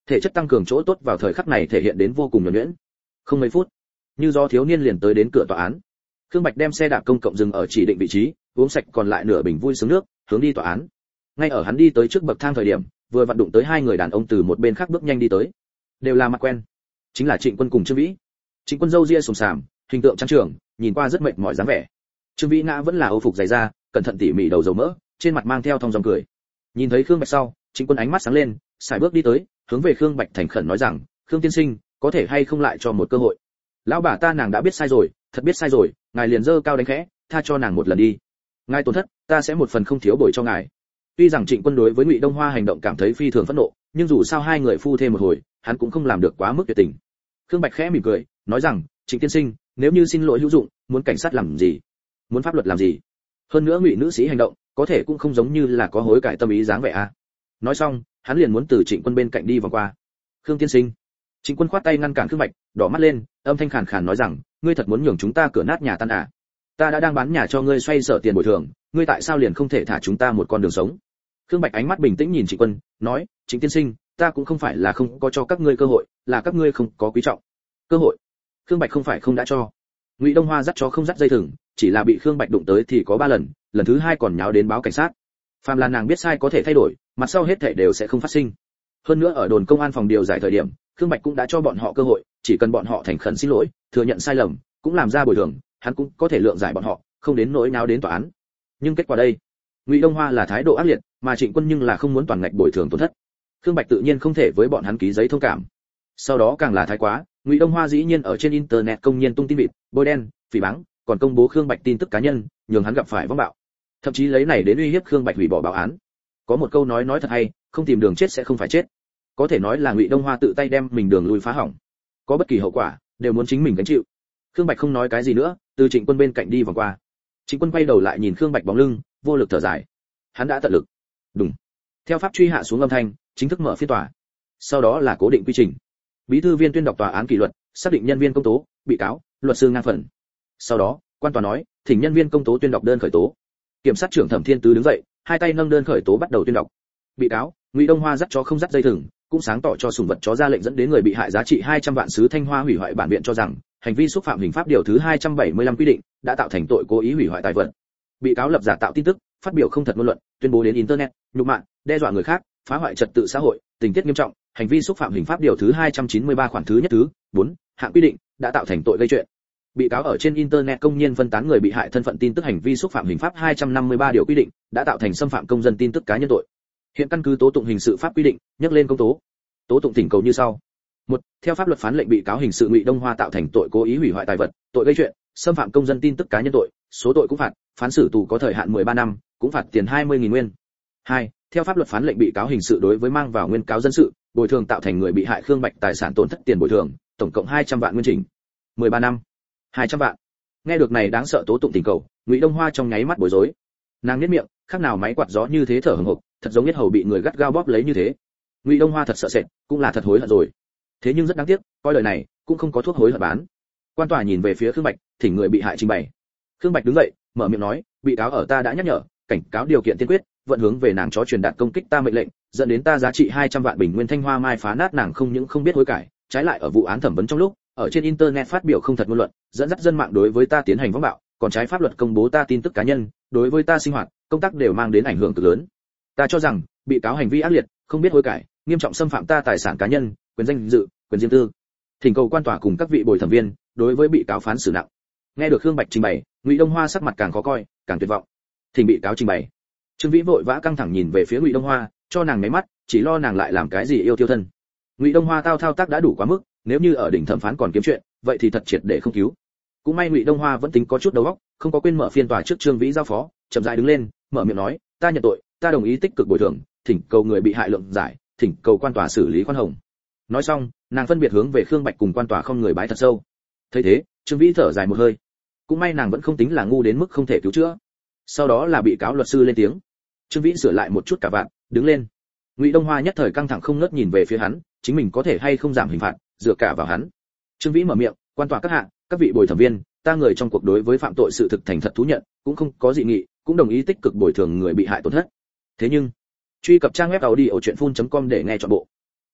Thể chất tăng cường chỗ tốt vào thời khắc này thể hiện đến vô cùng nhuần nhuyễn. Không mấy phút, như do thiếu niên liền tới đến cửa tòa án. Khương Bạch đem xe đạp công cộng dừng ở chỉ định vị trí, uống sạch còn lại nửa bình vui sướng nước, hướng đi tòa án. Ngay ở hắn đi tới trước bậc thang thời điểm, vừa vặn đụng tới hai người đàn ông từ một bên khác bước nhanh đi tới. Đều là mặt quen, chính là Trịnh Quân cùng Trương Vĩ. Trịnh Quân râu ria sồm sàm, hình tượng trắng trưởng, nhìn qua rất mệt mỏi dáng vẻ. Trương Vĩ ngã vẫn là âu phục dày da, cẩn thận tỉ mỉ đầu dầu mỡ, trên mặt mang theo thong dong cười. Nhìn thấy Khương Bạch sau, Trịnh Quân ánh mắt sáng lên, sải bước đi tới, hướng về Khương Bạch thành khẩn nói rằng, "Khương tiên sinh, có thể hay không lại cho một cơ hội? Lão bà ta nàng đã biết sai rồi, thật biết sai rồi, ngài liền dơ cao đánh khẽ, tha cho nàng một lần đi. Ngài tổn thất, ta sẽ một phần không thiếu bồi cho ngài." Tuy rằng Trịnh Quân đối với Ngụy Đông Hoa hành động cảm thấy phi thường phẫn nộ, nhưng dù sao hai người phu thê một hồi, hắn cũng không làm được quá mức tuyệt tình. Khương Bạch khẽ mỉm cười, nói rằng, "Trịnh tiên sinh, nếu như xin lỗi hữu dụng, muốn cảnh sát làm gì? Muốn pháp luật làm gì? Hơn nữa Ngụy nữ sĩ hành động, có thể cũng không giống như là có hối cải tâm ý dáng vẻ a." À. Nói xong, hắn liền muốn từ Trịnh Quân bên cạnh đi vòng qua. "Khương tiên sinh." Trịnh Quân khoát tay ngăn cản Khương Bạch, đỏ mắt lên, âm thanh khàn khàn nói rằng, "Ngươi thật muốn nhường chúng ta cửa nát nhà tan à? Ta đã đang bán nhà cho ngươi xoay sở tiền bồi thường, ngươi tại sao liền không thể thả chúng ta một con đường sống?" Khương Bạch ánh mắt bình tĩnh nhìn Trịnh Quân, nói, "Trịnh tiên sinh, ta cũng không phải là không có cho các ngươi cơ hội, là các ngươi không có quý trọng cơ hội." Khương Bạch không phải không đã cho. Ngụy Đông Hoa dắt chó không dắt dây thừng, chỉ là bị Khương Bạch đụng tới thì có ba lần, lần thứ hai còn nháo đến báo cảnh sát. Phàm là nàng biết sai có thể thay đổi, mặt sau hết thảy đều sẽ không phát sinh. Hơn nữa ở đồn công an phòng điều giải thời điểm, Khương Bạch cũng đã cho bọn họ cơ hội, chỉ cần bọn họ thành khẩn xin lỗi, thừa nhận sai lầm, cũng làm ra bồi thường, hắn cũng có thể lượng giải bọn họ, không đến nỗi nháo đến tòa án. Nhưng kết quả đây, Ngụy Đông Hoa là thái độ ác liệt, mà Trịnh Quân nhưng là không muốn toàn ngạch bồi thường tổn thất. Khương Bạch tự nhiên không thể với bọn hắn ký giấy thông cảm. Sau đó càng là thái quá, Ngụy Đông Hoa dĩ nhiên ở trên internet công nhiên tung tin vịt, bôi đen, phỉ báng, còn công bố Khương Bạch tin tức cá nhân, nhường hắn gặp phải vong bạo. Thậm chí lấy này đến uy hiếp Khương Bạch hủy bỏ báo án. Có một câu nói nói thật hay, không tìm đường chết sẽ không phải chết. Có thể nói là Ngụy Đông Hoa tự tay đem mình đường lui phá hỏng. Có bất kỳ hậu quả, đều muốn chính mình gánh chịu. Khương Bạch không nói cái gì nữa, từ Trịnh Quân bên cạnh đi vòng qua. Trịnh Quân quay đầu lại nhìn Khương Bạch bóng lưng, vô lực thở dài. Hắn đã tận lực. Đúng. Theo pháp truy hạ xuống âm thanh, chính thức mở phiên tòa. Sau đó là cố định quy trình. Bí thư viên tuyên đọc tòa án kỷ luật, xác định nhân viên công tố, bị cáo, luật sư ngang phần. Sau đó, quan tòa nói, thỉnh nhân viên công tố tuyên đọc đơn khởi tố. Kiểm sát trưởng Thẩm Thiên Tứ đứng dậy, hai tay nâng đơn khởi tố bắt đầu tuyên đọc. Bị cáo, Ngụy Đông Hoa dắt chó không dắt dây thừng, cũng sáng tỏ cho sủng vật chó ra lệnh dẫn đến người bị hại giá trị hai trăm vạn sứ Thanh Hoa hủy hoại bản viện cho rằng, hành vi xúc phạm hình pháp điều thứ hai trăm bảy mươi lăm quy định, đã tạo thành tội cố ý hủy hoại tài vật. Bị cáo lập giả tạo tin tức, phát biểu không thật ngôn luận, tuyên bố đến internet, nhục mạ, đe dọa người khác, phá hoại trật tự xã hội, tình tiết nghiêm trọng, hành vi xúc phạm hình pháp điều thứ hai trăm chín mươi ba khoản thứ nhất thứ bốn hạng quy định, đã tạo thành tội gây chuyện. Bị cáo ở trên internet công nhiên phân tán người bị hại thân phận tin tức hành vi xúc phạm hình pháp hai trăm năm mươi ba điều quy định, đã tạo thành xâm phạm công dân tin tức cá nhân tội. Hiện căn cứ tố tụng hình sự pháp quy định, nhắc lên công tố. Tố tụng thỉnh cầu như sau. Một, theo pháp luật phán lệnh bị cáo hình sự Ngụy Đông Hoa tạo thành tội cố ý hủy hoại tài vật, tội gây chuyện, xâm phạm công dân tin tức cá nhân tội, số tội cũng phạt, phán xử tù có thời hạn mười ba năm, cũng phạt tiền hai mươi nghìn nguyên. Hai, theo pháp luật phán lệnh bị cáo hình sự đối với mang vào nguyên cáo dân sự, bồi thường tạo thành người bị hại Khương Bạch tài sản tổn thất tiền bồi thường, tổng cộng hai trăm vạn nguyên chỉnh. mười ba năm, hai trăm vạn. Nghe được này đáng sợ tố tụng tình cầu, Ngụy Đông Hoa trong nháy mắt bối rối. Nàng nhếch miệng, khác nào máy quạt gió như thế thở hổn hộc, thật giống nhất hầu bị người gắt gao bóp lấy như thế. Ngụy Đông Hoa thật sợ sệt, cũng là thật hối hận rồi. Thế nhưng rất đáng tiếc, coi lời này cũng không có thuốc hối hận bán. Quan tòa nhìn về phía Khương Bạch, thỉnh người bị hại trình bày. Khương Bạch đứng dậy, mở miệng nói, bị cáo ở ta đã nhắc nhở, cảnh cáo điều kiện tiên quyết, vận hướng về nàng chó truyền đạt công kích ta mệnh lệnh, dẫn đến ta giá trị hai trăm vạn bình nguyên Thanh Hoa mai phá nát nàng không những không biết hối cải, trái lại ở vụ án thẩm vấn trong lúc, ở trên internet phát biểu không thật ngôn luận, dẫn dắt dân mạng đối với ta tiến hành võng bạo, còn trái pháp luật công bố ta tin tức cá nhân, đối với ta sinh hoạt, công tác đều mang đến ảnh hưởng cực lớn. Ta cho rằng, bị cáo hành vi ác liệt, không biết hối cải, nghiêm trọng xâm phạm ta tài sản cá nhân, quyền danh dự, quyền riêng tư. Thỉnh cầu quan tòa cùng các vị bồi thẩm viên, đối với bị cáo phán xử nặng. Nghe được Khương Bạch trình bày, Ngụy Đông Hoa sắc mặt càng khó coi, càng tuyệt vọng. Thỉnh bị cáo trình bày. Trương Vĩ vội vã căng thẳng nhìn về phía Ngụy Đông Hoa, cho nàng mấy mắt, chỉ lo nàng lại làm cái gì yêu tiêu thân. Ngụy Đông Hoa tao thao tác đã đủ quá mức, nếu như ở đỉnh thẩm phán còn kiếm chuyện, vậy thì thật triệt để không cứu. Cũng may Ngụy Đông Hoa vẫn tính có chút đầu óc, không có quên mở phiên tòa trước Trương Vĩ giao phó, chậm rãi đứng lên, mở miệng nói, ta nhận tội, ta đồng ý tích cực bồi thường, thỉnh cầu người bị hại lượng giải, thỉnh cầu quan tòa xử lý khoan hồng. Nói xong, nàng phân biệt hướng về Khương Bạch cùng quan tòa không người bái thật sâu. Thấy thế, Trương Vĩ thở dài một hơi. Cũng may nàng vẫn không tính là ngu đến mức không thể cứu chữa. Sau đó là bị cáo luật sư lên tiếng. Trương Vĩ sửa lại một chút cả vạn, đứng lên. Ngụy Đông Hoa nhất thời căng thẳng không ngớt nhìn về phía hắn, chính mình có thể hay không giảm hình phạt, dựa cả vào hắn. Trương Vĩ mở miệng, quan tòa các hạ, các vị bồi thẩm viên, ta người trong cuộc đối với phạm tội sự thực thành thật thú nhận, cũng không có dị nghị, cũng đồng ý tích cực bồi thường người bị hại tổn thất. Thế nhưng, truy cập trang web audio chuyện phun chấm com để nghe trọn bộ.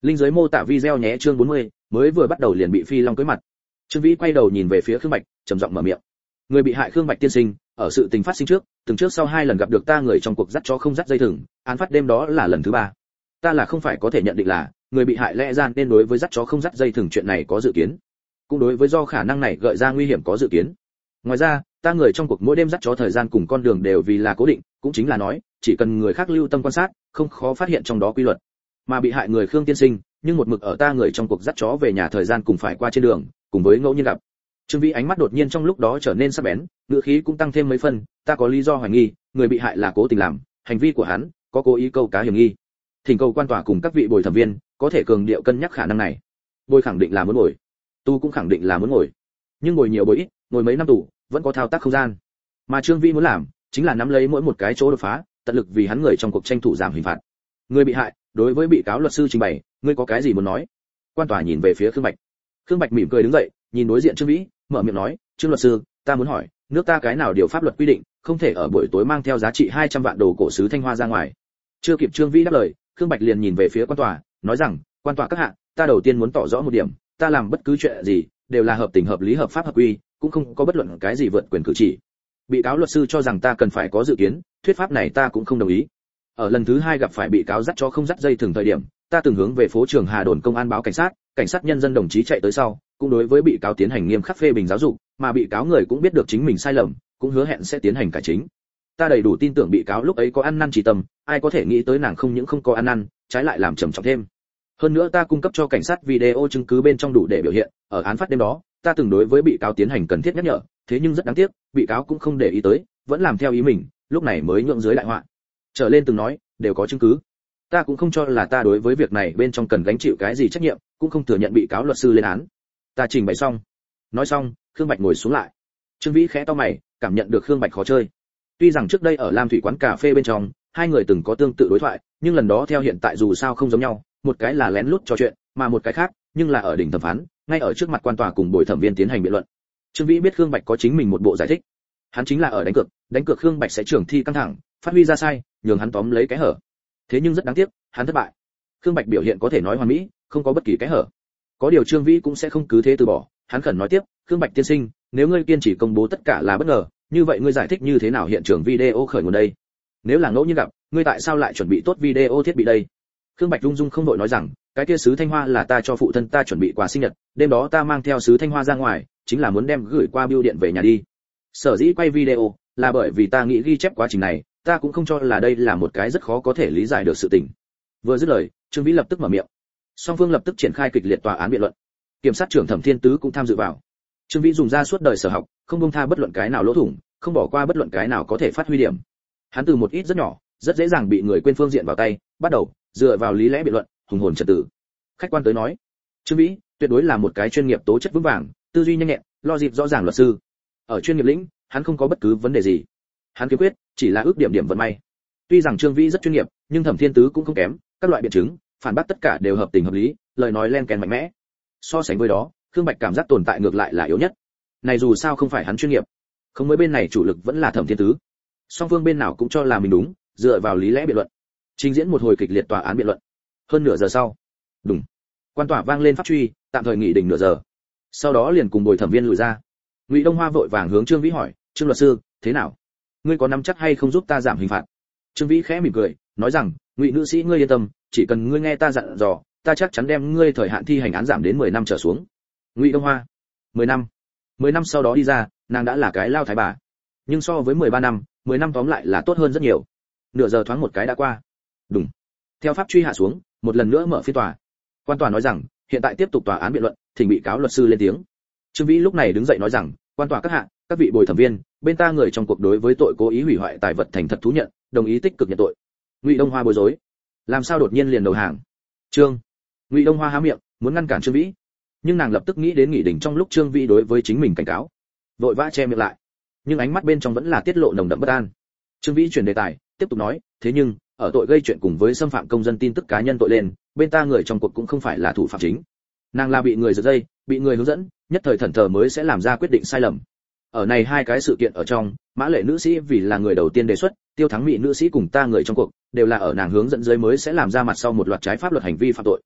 Linh dưới mô tả video nhé. Chương bốn mươi, mới vừa bắt đầu liền bị Phi Long cưới mặt. Trương Vĩ quay đầu nhìn về phía Khương Bạch, trầm giọng mở miệng. Người bị hại Khương Bạch tiên sinh, ở sự tình phát sinh trước, từng trước sau hai lần gặp được ta người trong cuộc dắt chó không dắt dây thừng, án phát đêm đó là lần thứ ba. Ta là không phải có thể nhận định là người bị hại lẽ ra nên đối với dắt chó không dắt dây thừng chuyện này có dự kiến, cũng đối với do khả năng này gợi ra nguy hiểm có dự kiến. Ngoài ra, ta người trong cuộc mỗi đêm dắt chó thời gian cùng con đường đều vì là cố định, cũng chính là nói, chỉ cần người khác lưu tâm quan sát, không khó phát hiện trong đó quy luật. Mà bị hại người Khương tiên sinh, nhưng một mực ở ta người trong cuộc dắt chó về nhà thời gian cùng phải qua trên đường, cùng với ngẫu nhiên gặp. Trương Vĩ ánh mắt đột nhiên trong lúc đó trở nên sắc bén, ngữ khí cũng tăng thêm mấy phần, ta có lý do hoài nghi, người bị hại là cố tình làm, hành vi của hắn có cố ý câu cá hiểm nghi. Thỉnh cầu quan tòa cùng các vị bồi thẩm viên có thể cường điệu cân nhắc khả năng này. Bồi khẳng định là muốn ngồi, tu cũng khẳng định là muốn ngồi, nhưng ngồi nhiều bồi ít, ngồi mấy năm tù vẫn có thao tác không gian. Mà Trương Vĩ muốn làm chính là nắm lấy mỗi một cái chỗ đột phá, tận lực vì hắn người trong cuộc tranh thủ giảm hình phạt. Người bị hại đối với bị cáo luật sư trình bày, ngươi có cái gì muốn nói? Quan tòa nhìn về phía Khương Bạch. Khương Bạch mỉm cười đứng dậy, nhìn đối diện Trương Vĩ, mở miệng nói, Trương luật sư, ta muốn hỏi, nước ta cái nào điều pháp luật quy định không thể ở buổi tối mang theo giá trị hai trăm vạn đồ cổ sứ Thanh Hoa ra ngoài? Chưa kịp Trương Vĩ đáp lời, Khương Bạch liền nhìn về phía quan tòa, nói rằng, quan tòa các hạ, ta đầu tiên muốn tỏ rõ một điểm, ta làm bất cứ chuyện gì đều là hợp tình hợp lý hợp pháp hợp quy, cũng không có bất luận cái gì vượt quyền cử chỉ. Bị cáo luật sư cho rằng ta cần phải có dự kiến, thuyết pháp này ta cũng không đồng ý. Ở lần thứ hai gặp phải bị cáo dắt chó không dắt dây thường thời điểm, ta từng hướng về phố Trường Hà đồn công an báo cảnh sát, cảnh sát nhân dân đồng chí chạy tới sau, cũng đối với bị cáo tiến hành nghiêm khắc phê bình giáo dục, mà bị cáo người cũng biết được chính mình sai lầm, cũng hứa hẹn sẽ tiến hành cải chính. Ta đầy đủ tin tưởng bị cáo lúc ấy có ăn năn chỉ tâm, ai có thể nghĩ tới nàng không những không có ăn năn, trái lại làm trầm trọng thêm. Hơn nữa ta cung cấp cho cảnh sát video chứng cứ bên trong đủ để biểu hiện, ở án phát đêm đó, ta từng đối với bị cáo tiến hành cần thiết nhắc nhở, thế nhưng rất đáng tiếc, bị cáo cũng không để ý tới, vẫn làm theo ý mình, lúc này mới nhượng dưới đại họa. Trở lên từng nói, đều có chứng cứ. Ta cũng không cho là ta đối với việc này bên trong cần gánh chịu cái gì trách nhiệm, cũng không thừa nhận bị cáo luật sư lên án. Ta trình bày xong. Nói xong, Khương Bạch ngồi xuống lại. Trương Vĩ khẽ to mày, cảm nhận được Khương Bạch khó chơi. Tuy rằng trước đây ở Lam Thủy quán cà phê bên trong, hai người từng có tương tự đối thoại, nhưng lần đó theo hiện tại dù sao không giống nhau, một cái là lén lút trò chuyện, mà một cái khác, nhưng là ở đỉnh thẩm phán, ngay ở trước mặt quan tòa cùng bồi thẩm viên tiến hành biện luận. Trương Vĩ biết Khương Bạch có chính mình một bộ giải thích. Hắn chính là ở đánh cược, đánh cược Khương Bạch sẽ trưởng thi căng thẳng, phát huy ra sai, nhường hắn tóm lấy cái hở. Thế nhưng rất đáng tiếc, hắn thất bại. Khương Bạch biểu hiện có thể nói hoàn mỹ, không có bất kỳ cái hở. Có điều Trương Vĩ cũng sẽ không cứ thế từ bỏ, hắn khẩn nói tiếp, Khương Bạch tiên sinh, nếu ngươi kiên trì công bố tất cả là bất ngờ, như vậy ngươi giải thích như thế nào hiện trường video khởi nguồn đây? Nếu là ngẫu nhiên gặp, ngươi tại sao lại chuẩn bị tốt video thiết bị đây? Khương Bạch rung rung không đội nói rằng, cái kia sứ Thanh Hoa là ta cho phụ thân ta chuẩn bị quà sinh nhật, đêm đó ta mang theo sứ Thanh Hoa ra ngoài, chính là muốn đem gửi qua bưu điện về nhà đi. Sở dĩ quay video, là bởi vì ta nghĩ ghi chép quá trình này, ta cũng không cho là đây là một cái rất khó có thể lý giải được sự tình. Vừa dứt lời, Trương Vĩ lập tức mở miệng. Song phương lập tức triển khai kịch liệt tòa án biện luận. Kiểm sát trưởng Thẩm Thiên Tứ cũng tham dự vào. Trương Vĩ dùng ra suốt đời sở học, không buông tha bất luận cái nào lỗ thủng, không bỏ qua bất luận cái nào có thể phát huy điểm. Hắn từ một ít rất nhỏ, rất dễ dàng bị người quên phương diện vào tay, bắt đầu dựa vào lý lẽ biện luận, hùng hồn trật tự. Khách quan tới nói, Trương Vĩ tuyệt đối là một cái chuyên nghiệp tố chất vững vàng, tư duy nhanh nhẹn, logic rõ ràng luật sư. Ở chuyên nghiệp lĩnh, hắn không có bất cứ vấn đề gì. Hắn kiếm quyết chỉ là ước điểm điểm vận may. Tuy rằng Trương Vĩ rất chuyên nghiệp, nhưng Thẩm Thiên Tứ cũng không kém, các loại biện chứng, phản bác tất cả đều hợp tình hợp lý, lời nói len kèn mạnh mẽ. So sánh với đó, Khương Bạch cảm giác tồn tại ngược lại là yếu nhất. Này dù sao không phải hắn chuyên nghiệp, không mới bên này chủ lực vẫn là Thẩm Thiên Tứ. Song phương bên nào cũng cho là mình đúng, dựa vào lý lẽ biện luận. Trình diễn một hồi kịch liệt tòa án biện luận. Hơn nửa giờ sau, đùng, quan tòa vang lên pháp truy, tạm thời nghỉ đình nửa giờ. Sau đó liền cùng bồi thẩm viên lùi ra. Ngụy Đông Hoa vội vàng hướng Trương Vĩ hỏi, Trương luật sư, thế nào? Ngươi có nắm chắc hay không giúp ta giảm hình phạt? Trương Vĩ khẽ mỉm cười, nói rằng, Ngụy nữ sĩ ngươi yên tâm, chỉ cần ngươi nghe ta dặn dò, ta chắc chắn đem ngươi thời hạn thi hành án giảm đến mười năm trở xuống. Ngụy Đông Hoa, mười năm. mười năm sau đó đi ra, nàng đã là cái lao thái bà. Nhưng so với mười ba năm, mười năm tóm lại là tốt hơn rất nhiều. Nửa giờ thoáng một cái đã qua. Đùng. Theo pháp truy hạ xuống, một lần nữa mở phiên tòa. Quan tòa nói rằng, hiện tại tiếp tục tòa án biện luận, thỉnh bị cáo luật sư lên tiếng. Trương Vĩ lúc này đứng dậy nói rằng, quan tòa các hạ, các vị bồi thẩm viên, bên ta người trong cuộc đối với tội cố ý hủy hoại tài vật thành thật thú nhận, đồng ý tích cực nhận tội. Ngụy Đông Hoa bối rối, làm sao đột nhiên liền đầu hàng? Trương. Ngụy Đông Hoa há miệng, muốn ngăn cản Trương Vĩ, nhưng nàng lập tức nghĩ đến nghị đình trong lúc Trương Vĩ đối với chính mình cảnh cáo, vội vã che miệng lại, nhưng ánh mắt bên trong vẫn là tiết lộ nồng đậm bất an. Trương Vĩ chuyển đề tài, tiếp tục nói, thế nhưng ở tội gây chuyện cùng với xâm phạm công dân tin tức cá nhân tội lên, bên ta người trong cuộc cũng không phải là thủ phạm chính. Nàng là bị người giật dây, bị người hướng dẫn, nhất thời thẫn thờ mới sẽ làm ra quyết định sai lầm. Ở này hai cái sự kiện ở trong, Mã Lệ nữ sĩ vì là người đầu tiên đề xuất, Tiêu Thắng Mỹ nữ sĩ cùng ta người trong cuộc đều là ở nàng hướng dẫn dưới mới sẽ làm ra mặt sau một loạt trái pháp luật hành vi phạm tội.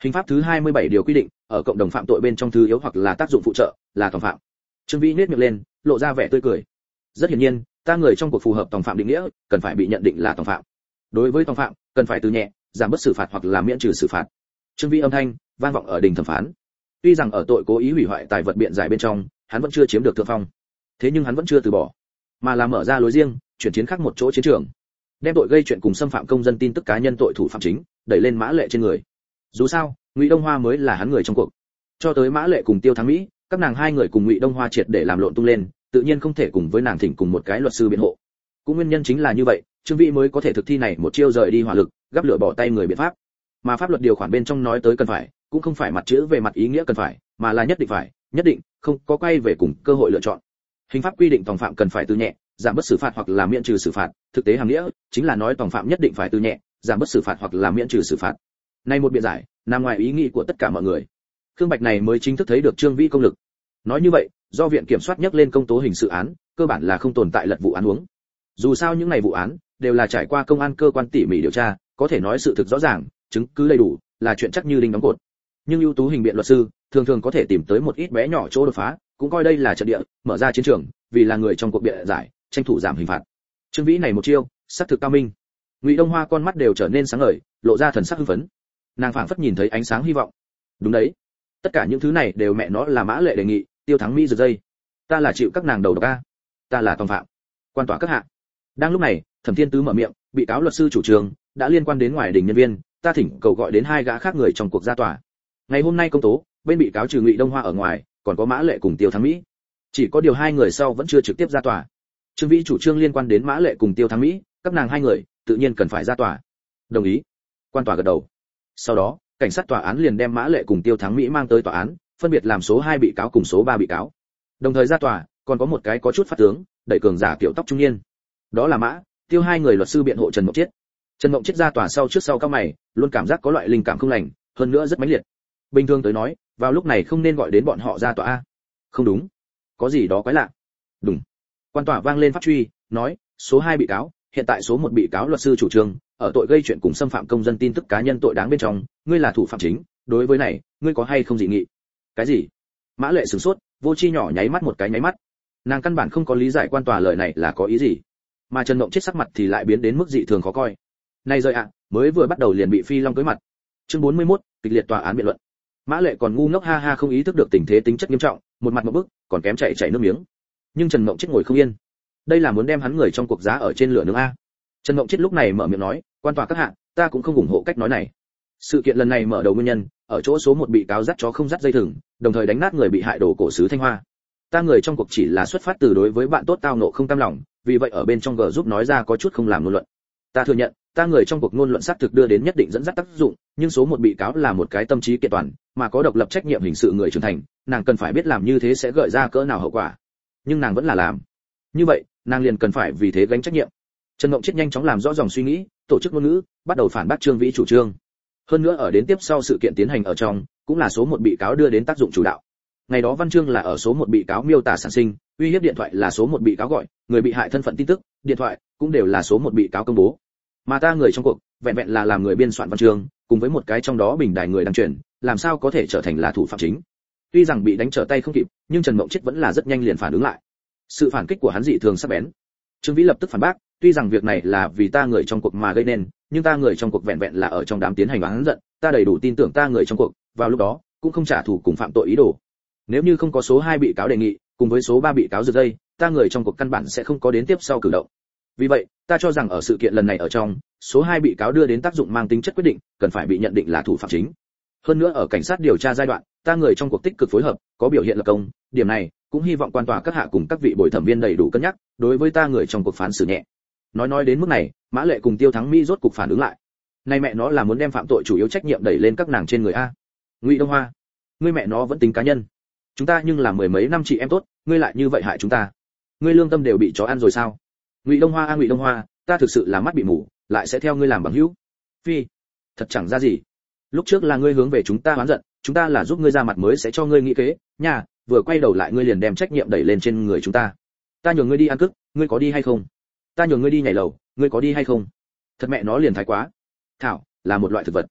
Hình pháp thứ hai mươi bảy điều quy định, ở cộng đồng phạm tội bên trong thứ yếu hoặc là tác dụng phụ trợ, là tòng phạm. Trương Vĩ nhếch miệng lên, lộ ra vẻ tươi cười. Rất hiển nhiên, ta người trong cuộc phù hợp tòng phạm định nghĩa, cần phải bị nhận định là tòng phạm. Đối với tòng phạm, cần phải từ nhẹ, giảm bớt xử phạt hoặc là miễn trừ xử phạt. Trương Vĩ âm thanh vang vọng ở đình thẩm phán. Tuy rằng ở tội cố ý hủy hoại tài vật biện giải bên trong, hắn vẫn chưa chiếm được thượng phong. Thế nhưng hắn vẫn chưa từ bỏ, mà là mở ra lối riêng, chuyển chiến khác một chỗ chiến trường. Đem tội gây chuyện cùng xâm phạm công dân tin tức cá nhân tội thủ phạm chính, đẩy lên Mã Lệ trên người. Dù sao, Ngụy Đông Hoa mới là hắn người trong cuộc. Cho tới Mã Lệ cùng Tiêu Thắng Mỹ, các nàng hai người cùng Ngụy Đông Hoa triệt để làm lộn tung lên, tự nhiên không thể cùng với nàng thỉnh cùng một cái luật sư biện hộ. Cũng nguyên nhân chính là như vậy, Trương Vĩ mới có thể thực thi này một chiêu rời đi hỏa lực, gắp lửa bỏ tay người biện pháp. Mà pháp luật điều khoản bên trong nói tới cần phải, cũng không phải mặt chữ về mặt ý nghĩa cần phải, mà là nhất định phải, nhất định, không có quay về cùng cơ hội lựa chọn. Hình pháp quy định tòng phạm cần phải từ nhẹ, giảm bớt xử phạt hoặc là miễn trừ xử phạt, thực tế hàm nghĩa chính là nói tòng phạm nhất định phải từ nhẹ, giảm bớt xử phạt hoặc là miễn trừ xử phạt. Này một biện giải, nằm ngoài ý nghĩ của tất cả mọi người. Khương Bạch này mới chính thức thấy được Trương Vĩ công lực. Nói như vậy, do viện kiểm soát nhắc lên công tố hình sự án, cơ bản là không tồn tại lật vụ án uống. Dù sao những này vụ án đều là trải qua công an cơ quan tỉ mỉ điều tra, có thể nói sự thực rõ ràng, chứng cứ đầy đủ, là chuyện chắc như đinh đóng cột. Nhưng ưu tú hình biện luật sư thường thường có thể tìm tới một ít bé nhỏ chỗ đột phá, cũng coi đây là trận địa, mở ra chiến trường, vì là người trong cuộc biện giải, tranh thủ giảm hình phạt. Trương Vĩ này một chiêu, sắc thực cao minh. Ngụy Đông Hoa con mắt đều trở nên sáng ngời, lộ ra thần sắc hưng phấn. Nàng phảng phất nhìn thấy ánh sáng hy vọng. Đúng đấy, tất cả những thứ này đều mẹ nó là Mã Lệ đề nghị, Tiêu Thắng Mỹ giật dây. Ta là chịu các nàng đầu độc a, ta là tòng phạm. Quan tòa các hạ. Đang lúc này, Thẩm Thiên Tứ mở miệng, bị cáo luật sư chủ trương đã liên quan đến ngoài đình nhân viên, ta thỉnh cầu gọi đến hai gã khác người trong cuộc ra tòa. Ngày hôm nay công tố, bên bị cáo trừ Ngụy Đông Hoa ở ngoài, còn có Mã Lệ cùng Tiêu Thắng Mỹ. Chỉ có điều hai người sau vẫn chưa trực tiếp ra tòa. Trương Vĩ chủ trương liên quan đến Mã Lệ cùng Tiêu Thắng Mỹ, các nàng hai người tự nhiên cần phải ra tòa. Đồng ý. Quan tòa gật đầu. Sau đó, cảnh sát tòa án liền đem Mã Lệ cùng Tiêu Thắng Mỹ mang tới tòa án, phân biệt làm số hai bị cáo cùng số ba bị cáo. Đồng thời ra tòa, còn có một cái có chút phát tướng, đẩy cường giả kiểu tóc trung niên. Đó là Mã, Tiêu hai người luật sư biện hộ Trần Mộng Chiết. Trần Mộng Chiết ra tòa sau trước sau cao mày, luôn cảm giác có loại linh cảm không lành, hơn nữa rất mãnh liệt. Bình thường tới nói, vào lúc này không nên gọi đến bọn họ ra tòa a. Không đúng, có gì đó quái lạ. Đúng. Quan tòa vang lên pháp truy, nói, số hai bị cáo, hiện tại số một bị cáo luật sư chủ trương, ở tội gây chuyện cùng xâm phạm công dân tin tức cá nhân tội đáng bên trong, ngươi là thủ phạm chính, đối với này, ngươi có hay không dị nghị? Cái gì? Mã Lệ sửng sốt, vô chi nhỏ nháy mắt một cái nháy mắt. Nàng căn bản không có lý giải quan tòa lời này là có ý gì, mà Trần Mộng Chiết sắc mặt thì lại biến đến mức dị thường khó coi. Này rời ạ, mới vừa bắt đầu liền bị Phi Long cưới mặt. Chương bốn mươi mốt, kịch liệt tòa án biện luận. Mã Lệ còn ngu ngốc ha ha không ý thức được tình thế tính chất nghiêm trọng, một mặt một bức, còn kém chạy chảy nước miếng. Nhưng Trần Mộng Chiết ngồi không yên. Đây là muốn đem hắn người trong cuộc giá ở trên lửa nướng a. Trần Mộng Chiết lúc này mở miệng nói, quan tòa các hạ, ta cũng không ủng hộ cách nói này. Sự kiện lần này mở đầu nguyên nhân, ở chỗ số một bị cáo dắt chó không dắt dây thừng, đồng thời đánh nát người bị hại đồ cổ sứ Thanh Hoa. Ta người trong cuộc chỉ là xuất phát từ đối với bạn tốt tao nộ không cam lòng, vì vậy ở bên trong gờ giúp nói ra có chút không làm ngôn luận. Ta thừa nhận, ta người trong cuộc ngôn luận xác thực đưa đến nhất định dẫn dắt tác dụng, nhưng số một bị cáo là một cái tâm trí kiện toàn, mà có độc lập trách nhiệm hình sự người trưởng thành, nàng cần phải biết làm như thế sẽ gợi ra cỡ nào hậu quả. Nhưng nàng vẫn là làm. Như vậy, nàng liền cần phải vì thế gánh trách nhiệm. Trần Mộng Chiết nhanh chóng làm rõ dòng suy nghĩ, tổ chức ngôn ngữ, bắt đầu phản bác Trương Vĩ chủ trương. Hơn nữa ở đến tiếp sau sự kiện tiến hành ở trong, cũng là số một bị cáo đưa đến tác dụng chủ đạo. Ngày đó văn chương là ở số một bị cáo miêu tả sản sinh, uy hiếp điện thoại là số một bị cáo gọi, người bị hại thân phận tin tức, điện thoại cũng đều là số một bị cáo công bố. Mà ta người trong cuộc, vẹn vẹn là làm người biên soạn văn chương, cùng với một cái trong đó bình đài người đăng truyền, làm sao có thể trở thành là thủ phạm chính. Tuy rằng bị đánh trở tay không kịp, nhưng Trần Mộng Chiết vẫn là rất nhanh liền phản ứng lại. Sự phản kích của hắn dị thường sắc bén. Trương Vĩ lập tức phản bác, tuy rằng việc này là vì ta người trong cuộc mà gây nên, nhưng ta người trong cuộc vẹn vẹn là ở trong đám tiến hành oán giận, ta đầy đủ tin tưởng ta người trong cuộc, vào lúc đó cũng không trả thù cùng phạm tội ý đồ. Nếu như không có số hai bị cáo đề nghị, cùng với số ba bị cáo giật dây, ta người trong cuộc căn bản sẽ không có đến tiếp sau cử động. Vì vậy, ta cho rằng ở sự kiện lần này ở trong, số hai bị cáo đưa đến tác dụng mang tính chất quyết định, cần phải bị nhận định là thủ phạm chính. Hơn nữa ở cảnh sát điều tra giai đoạn, ta người trong cuộc tích cực phối hợp, có biểu hiện lập công, điểm này cũng hy vọng quan tòa các hạ cùng các vị bồi thẩm viên đầy đủ cân nhắc, đối với ta người trong cuộc phán xử nhẹ. Nói nói đến mức này, Mã Lệ cùng Tiêu Thắng Mỹ rốt cục phản ứng lại. Này mẹ nó là muốn đem phạm tội chủ yếu trách nhiệm đẩy lên các nàng trên người a. Ngụy Đông Hoa, ngươi mẹ nó vẫn tính cá nhân. Chúng ta nhưng là mười mấy năm chị em tốt, ngươi lại như vậy hại chúng ta. Ngươi lương tâm đều bị chó ăn rồi sao? Ngụy Đông Hoa a Ngụy Đông Hoa, ta thực sự là mắt bị mù, lại sẽ theo ngươi làm bằng hữu. Phi, thật chẳng ra gì. Lúc trước là ngươi hướng về chúng ta oán giận, chúng ta là giúp ngươi ra mặt mới sẽ cho ngươi nghĩ kế, nhà, vừa quay đầu lại ngươi liền đem trách nhiệm đẩy lên trên người chúng ta. Ta nhường ngươi đi ăn cức, ngươi có đi hay không? Ta nhường ngươi đi nhảy lầu, ngươi có đi hay không? Thật mẹ nó liền thái quá. Thảo, là một loại thực vật.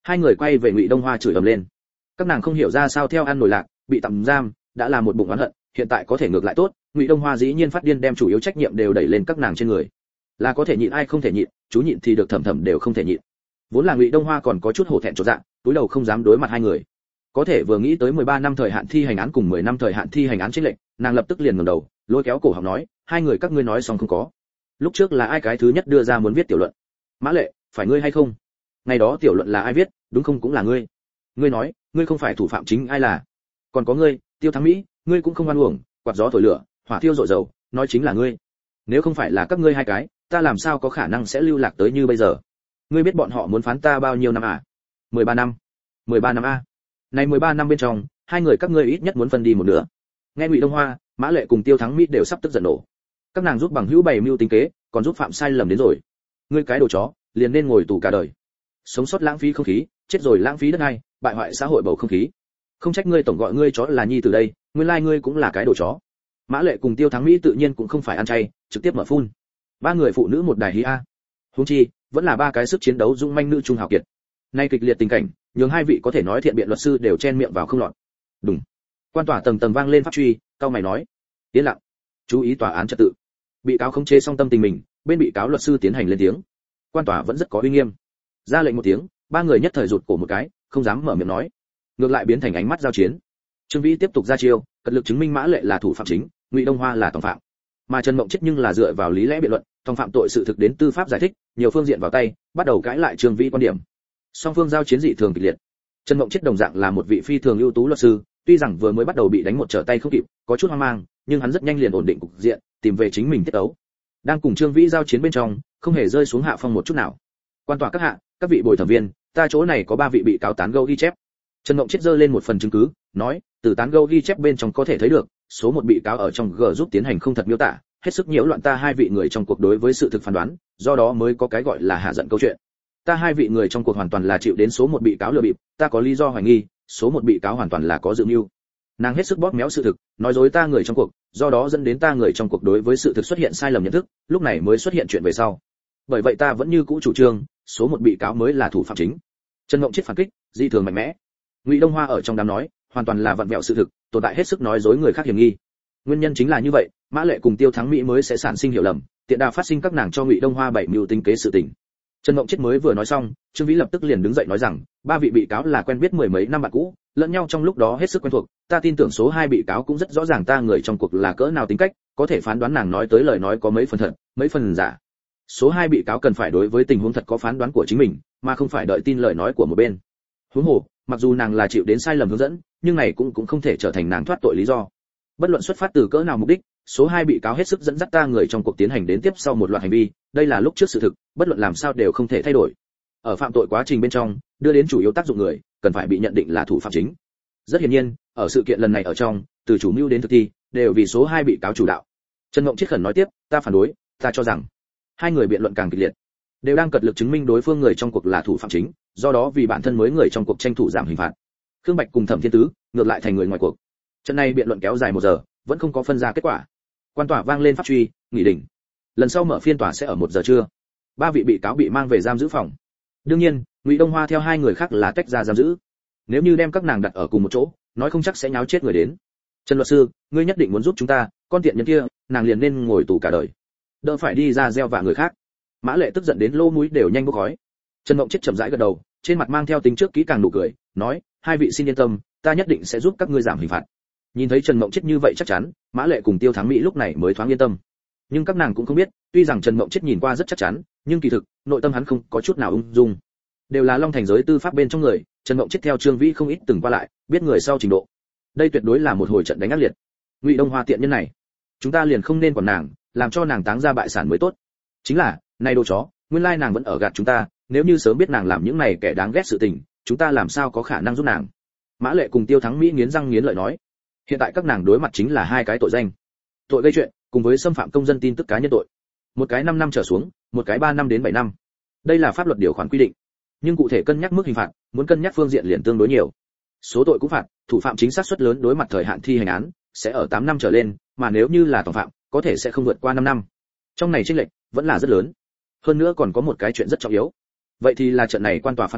Hai người quay về Ngụy Đông Hoa chửi ầm lên. Các nàng không hiểu ra sao theo ăn nổi lạc, bị tạm giam, đã là một bụng oán hận, hiện tại có thể ngược lại tốt, Ngụy Đông Hoa dĩ nhiên phát điên đem chủ yếu trách nhiệm đều đẩy lên các nàng trên người. Là có thể nhịn ai không thể nhịn, chú nhịn thì được Thẩm Thẩm đều không thể nhịn. Vốn là Ngụy Đông Hoa còn có chút hổ thẹn chột dạ, túi đầu không dám đối mặt hai người. Có thể vừa nghĩ tới mười ba năm thời hạn thi hành án cùng mười năm thời hạn thi hành án chênh lệch, nàng lập tức liền ngẩng đầu, lôi kéo cổ họng nói, hai người các ngươi nói xong không có? Lúc trước là ai cái thứ nhất đưa ra muốn viết tiểu luận? Mã Lệ, phải ngươi hay không? Ngày đó tiểu luận là ai viết, đúng không cũng là ngươi? Ngươi nói, ngươi không phải thủ phạm chính ai là? Còn có ngươi, Tiêu Thắng Mỹ, ngươi cũng không oan uổng, quạt gió thổi lửa, hỏa thiêu rọi dầu, nói chính là ngươi. Nếu không phải là các ngươi hai cái, ta làm sao có khả năng sẽ lưu lạc tới như bây giờ? Ngươi biết bọn họ muốn phán ta bao nhiêu năm à? mười ba năm. mười ba năm a. Này mười ba năm bên trong, hai người các ngươi ít nhất muốn phân đi một nửa. Nghe Ngụy Đông Hoa, Mã Lệ cùng Tiêu Thắng Mỹ đều sắp tức giận nổ. Các nàng giúp bằng hữu bày mưu tính kế, còn giúp phạm sai lầm đến rồi. Ngươi cái đồ chó, liền nên ngồi tù cả đời. Sống sót lãng phí không khí, chết rồi lãng phí đất ai, bại hoại xã hội bầu không khí. Không trách ngươi tổng gọi ngươi chó là nhi từ đây, nguyên lai ngươi cũng là cái đồ chó. Mã Lệ cùng Tiêu Thắng Mỹ tự nhiên cũng không phải ăn chay, trực tiếp mở phun. Ba người phụ nữ một đài hí a. Huống chi, vẫn là ba cái sức chiến đấu dũng manh nữ trung hào kiệt. Nay kịch liệt tình cảnh, nhường hai vị có thể nói thiện biện luật sư đều chen miệng vào không lọt. Đúng. Quan tòa tầng tầng vang lên pháp truy, cao mày nói: "Yên lặng, chú ý tòa án trật tự." Bị cáo khống chế xong tâm tình mình, bên bị cáo luật sư tiến hành lên tiếng. Quan tòa vẫn rất có uy nghiêm. Ra lệnh một tiếng, ba người nhất thời rụt cổ một cái, không dám mở miệng nói. Ngược lại biến thành ánh mắt giao chiến. Trương Vĩ tiếp tục ra chiêu, cật lực chứng minh Mã Lệ là thủ phạm chính, Ngụy Đông Hoa là tòng phạm. Mà Trần Mộng Chết nhưng là dựa vào lý lẽ biện luận, tòng phạm tội sự thực đến tư pháp giải thích, nhiều phương diện vào tay, bắt đầu cãi lại Trương Vĩ quan điểm. Song phương giao chiến dị thường kịch liệt. Trần Mộng Chết đồng dạng là một vị phi thường ưu tú luật sư, tuy rằng vừa mới bắt đầu bị đánh một trở tay không kịp, có chút hoang mang, nhưng hắn rất nhanh liền ổn định cục diện, tìm về chính mình tiết tấu. Đang cùng Trương Vĩ giao chiến bên trong, không hề rơi xuống hạ phong một chút nào. Quan tòa các hạ, các vị bồi thẩm viên, ta chỗ này có ba vị bị cáo tán gẫu ghi chép. Trần Mộng Chết giơ lên một phần chứng cứ, nói, từ tán gẫu ghi chép bên trong có thể thấy được, số một bị cáo ở trong G giúp tiến hành không thật miêu tả, hết sức nhiễu loạn ta hai vị người trong cuộc đối với sự thực phán đoán, do đó mới có cái gọi là hạ giận câu chuyện. Ta hai vị người trong cuộc hoàn toàn là chịu đến số một bị cáo lừa bịp, ta có lý do hoài nghi, số một bị cáo hoàn toàn là có dự mưu. Nàng hết sức bóp méo sự thực, nói dối ta người trong cuộc, do đó dẫn đến ta người trong cuộc đối với sự thực xuất hiện sai lầm nhận thức, lúc này mới xuất hiện chuyện về sau. Bởi vậy ta vẫn như cũ chủ trương, số một bị cáo mới là thủ phạm chính. Trần Mộng Chết phản kích, dị thường mạnh mẽ. Ngụy Đông Hoa ở trong đám nói, hoàn toàn là vặn vẹo sự thực, tồn tại hết sức nói dối người khác hiểm nghi. Nguyên nhân chính là như vậy, Mã Lệ cùng Tiêu Thắng Mỹ mới sẽ sản sinh hiểu lầm, tiện đà phát sinh các nàng cho Ngụy Đông Hoa bảy mưu tính kế sự tình. Trần Mộng Chết mới vừa nói xong, Trương Vĩ lập tức liền đứng dậy nói rằng, ba vị bị cáo là quen biết mười mấy năm bạn cũ, lẫn nhau trong lúc đó hết sức quen thuộc, ta tin tưởng số hai bị cáo cũng rất rõ ràng ta người trong cuộc là cỡ nào tính cách, có thể phán đoán nàng nói tới lời nói có mấy phần thật, mấy phần giả. Số hai bị cáo cần phải đối với tình huống thật có phán đoán của chính mình, mà không phải đợi tin lời nói của một bên. Huống hồ, mặc dù nàng là chịu đến sai lầm hướng dẫn, nhưng này cũng cũng không thể trở thành nàng thoát tội lý do. Bất luận xuất phát từ cỡ nào mục đích, số hai bị cáo hết sức dẫn dắt ta người trong cuộc tiến hành đến tiếp sau một loạt hành vi, đây là lúc trước sự thực, bất luận làm sao đều không thể thay đổi. Ở phạm tội quá trình bên trong, đưa đến chủ yếu tác dụng người, cần phải bị nhận định là thủ phạm chính. Rất hiển nhiên, ở sự kiện lần này ở trong, từ chủ mưu đến thực thi, đều vì số hai bị cáo chủ đạo. Trần Mộng Chết khẩn nói tiếp, ta phản đối, ta cho rằng hai người biện luận càng kịch liệt, đều đang cật lực chứng minh đối phương người trong cuộc là thủ phạm chính, do đó vì bản thân mới người trong cuộc tranh thủ giảm hình phạt. Khương Bạch cùng Thẩm Thiên Tứ ngược lại thành người ngoài cuộc. Trận này biện luận kéo dài một giờ, vẫn không có phân ra kết quả. Quan tòa vang lên pháp truy, nghỉ đỉnh. Lần sau mở phiên tòa sẽ ở một giờ trưa. Ba vị bị cáo bị mang về giam giữ phòng. Đương nhiên, Ngụy Đông Hoa theo hai người khác là tách ra giam giữ. Nếu như đem các nàng đặt ở cùng một chỗ, nói không chắc sẽ nháo chết người đến. Trần luật sư, ngươi nhất định muốn giúp chúng ta, con tiện nhân kia, nàng liền nên ngồi tù cả đời. Đỡ phải đi ra gieo vạ người khác. Mã Lệ tức giận đến lỗ mũi đều nhanh bốc khói. Trần Mộng Chết chậm rãi gật đầu, trên mặt mang theo tính trước kỹ càng nụ cười, nói, hai vị xin yên tâm, ta nhất định sẽ giúp các ngươi giảm hình phạt. Nhìn thấy Trần Mộng Chết như vậy chắc chắn, Mã Lệ cùng Tiêu Thắng Mỹ lúc này mới thoáng yên tâm. Nhưng các nàng cũng không biết, tuy rằng Trần Mộng Chết nhìn qua rất chắc chắn, nhưng kỳ thực, nội tâm hắn không có chút nào ung dung. Đều là Long Thành giới tư pháp bên trong người, Trần Mộng Chết theo Trương Vĩ không ít từng qua lại, biết người sau trình độ. Đây tuyệt đối là một hồi trận đánh ác liệt. Ngụy Đông Hoa tiện nhân này, chúng ta liền không nên quản nàng, làm cho nàng táng ra bại sản mới tốt. Chính là, này đồ chó, nguyên lai nàng vẫn ở gạt chúng ta, nếu như sớm biết nàng làm những này kẻ đáng ghét sự tình, chúng ta làm sao có khả năng giúp nàng. Mã Lệ cùng Tiêu Thắng Mỹ nghiến răng nghiến lợi nói, hiện tại các nàng đối mặt chính là hai cái tội danh, tội gây chuyện cùng với xâm phạm công dân tin tức cá nhân tội, một cái năm năm trở xuống, một cái ba năm đến bảy năm. Đây là pháp luật điều khoản quy định, nhưng cụ thể cân nhắc mức hình phạt, muốn cân nhắc phương diện liền tương đối nhiều. Số tội cũng phạt, thủ phạm chính xác suất lớn đối mặt thời hạn thi hành án sẽ ở tám năm trở lên, mà nếu như là tòng phạm, có thể sẽ không vượt qua năm năm. Trong này chênh lệch vẫn là rất lớn. Hơn nữa còn có một cái chuyện rất trọng yếu. Vậy thì là trận này quan tòa phán quyết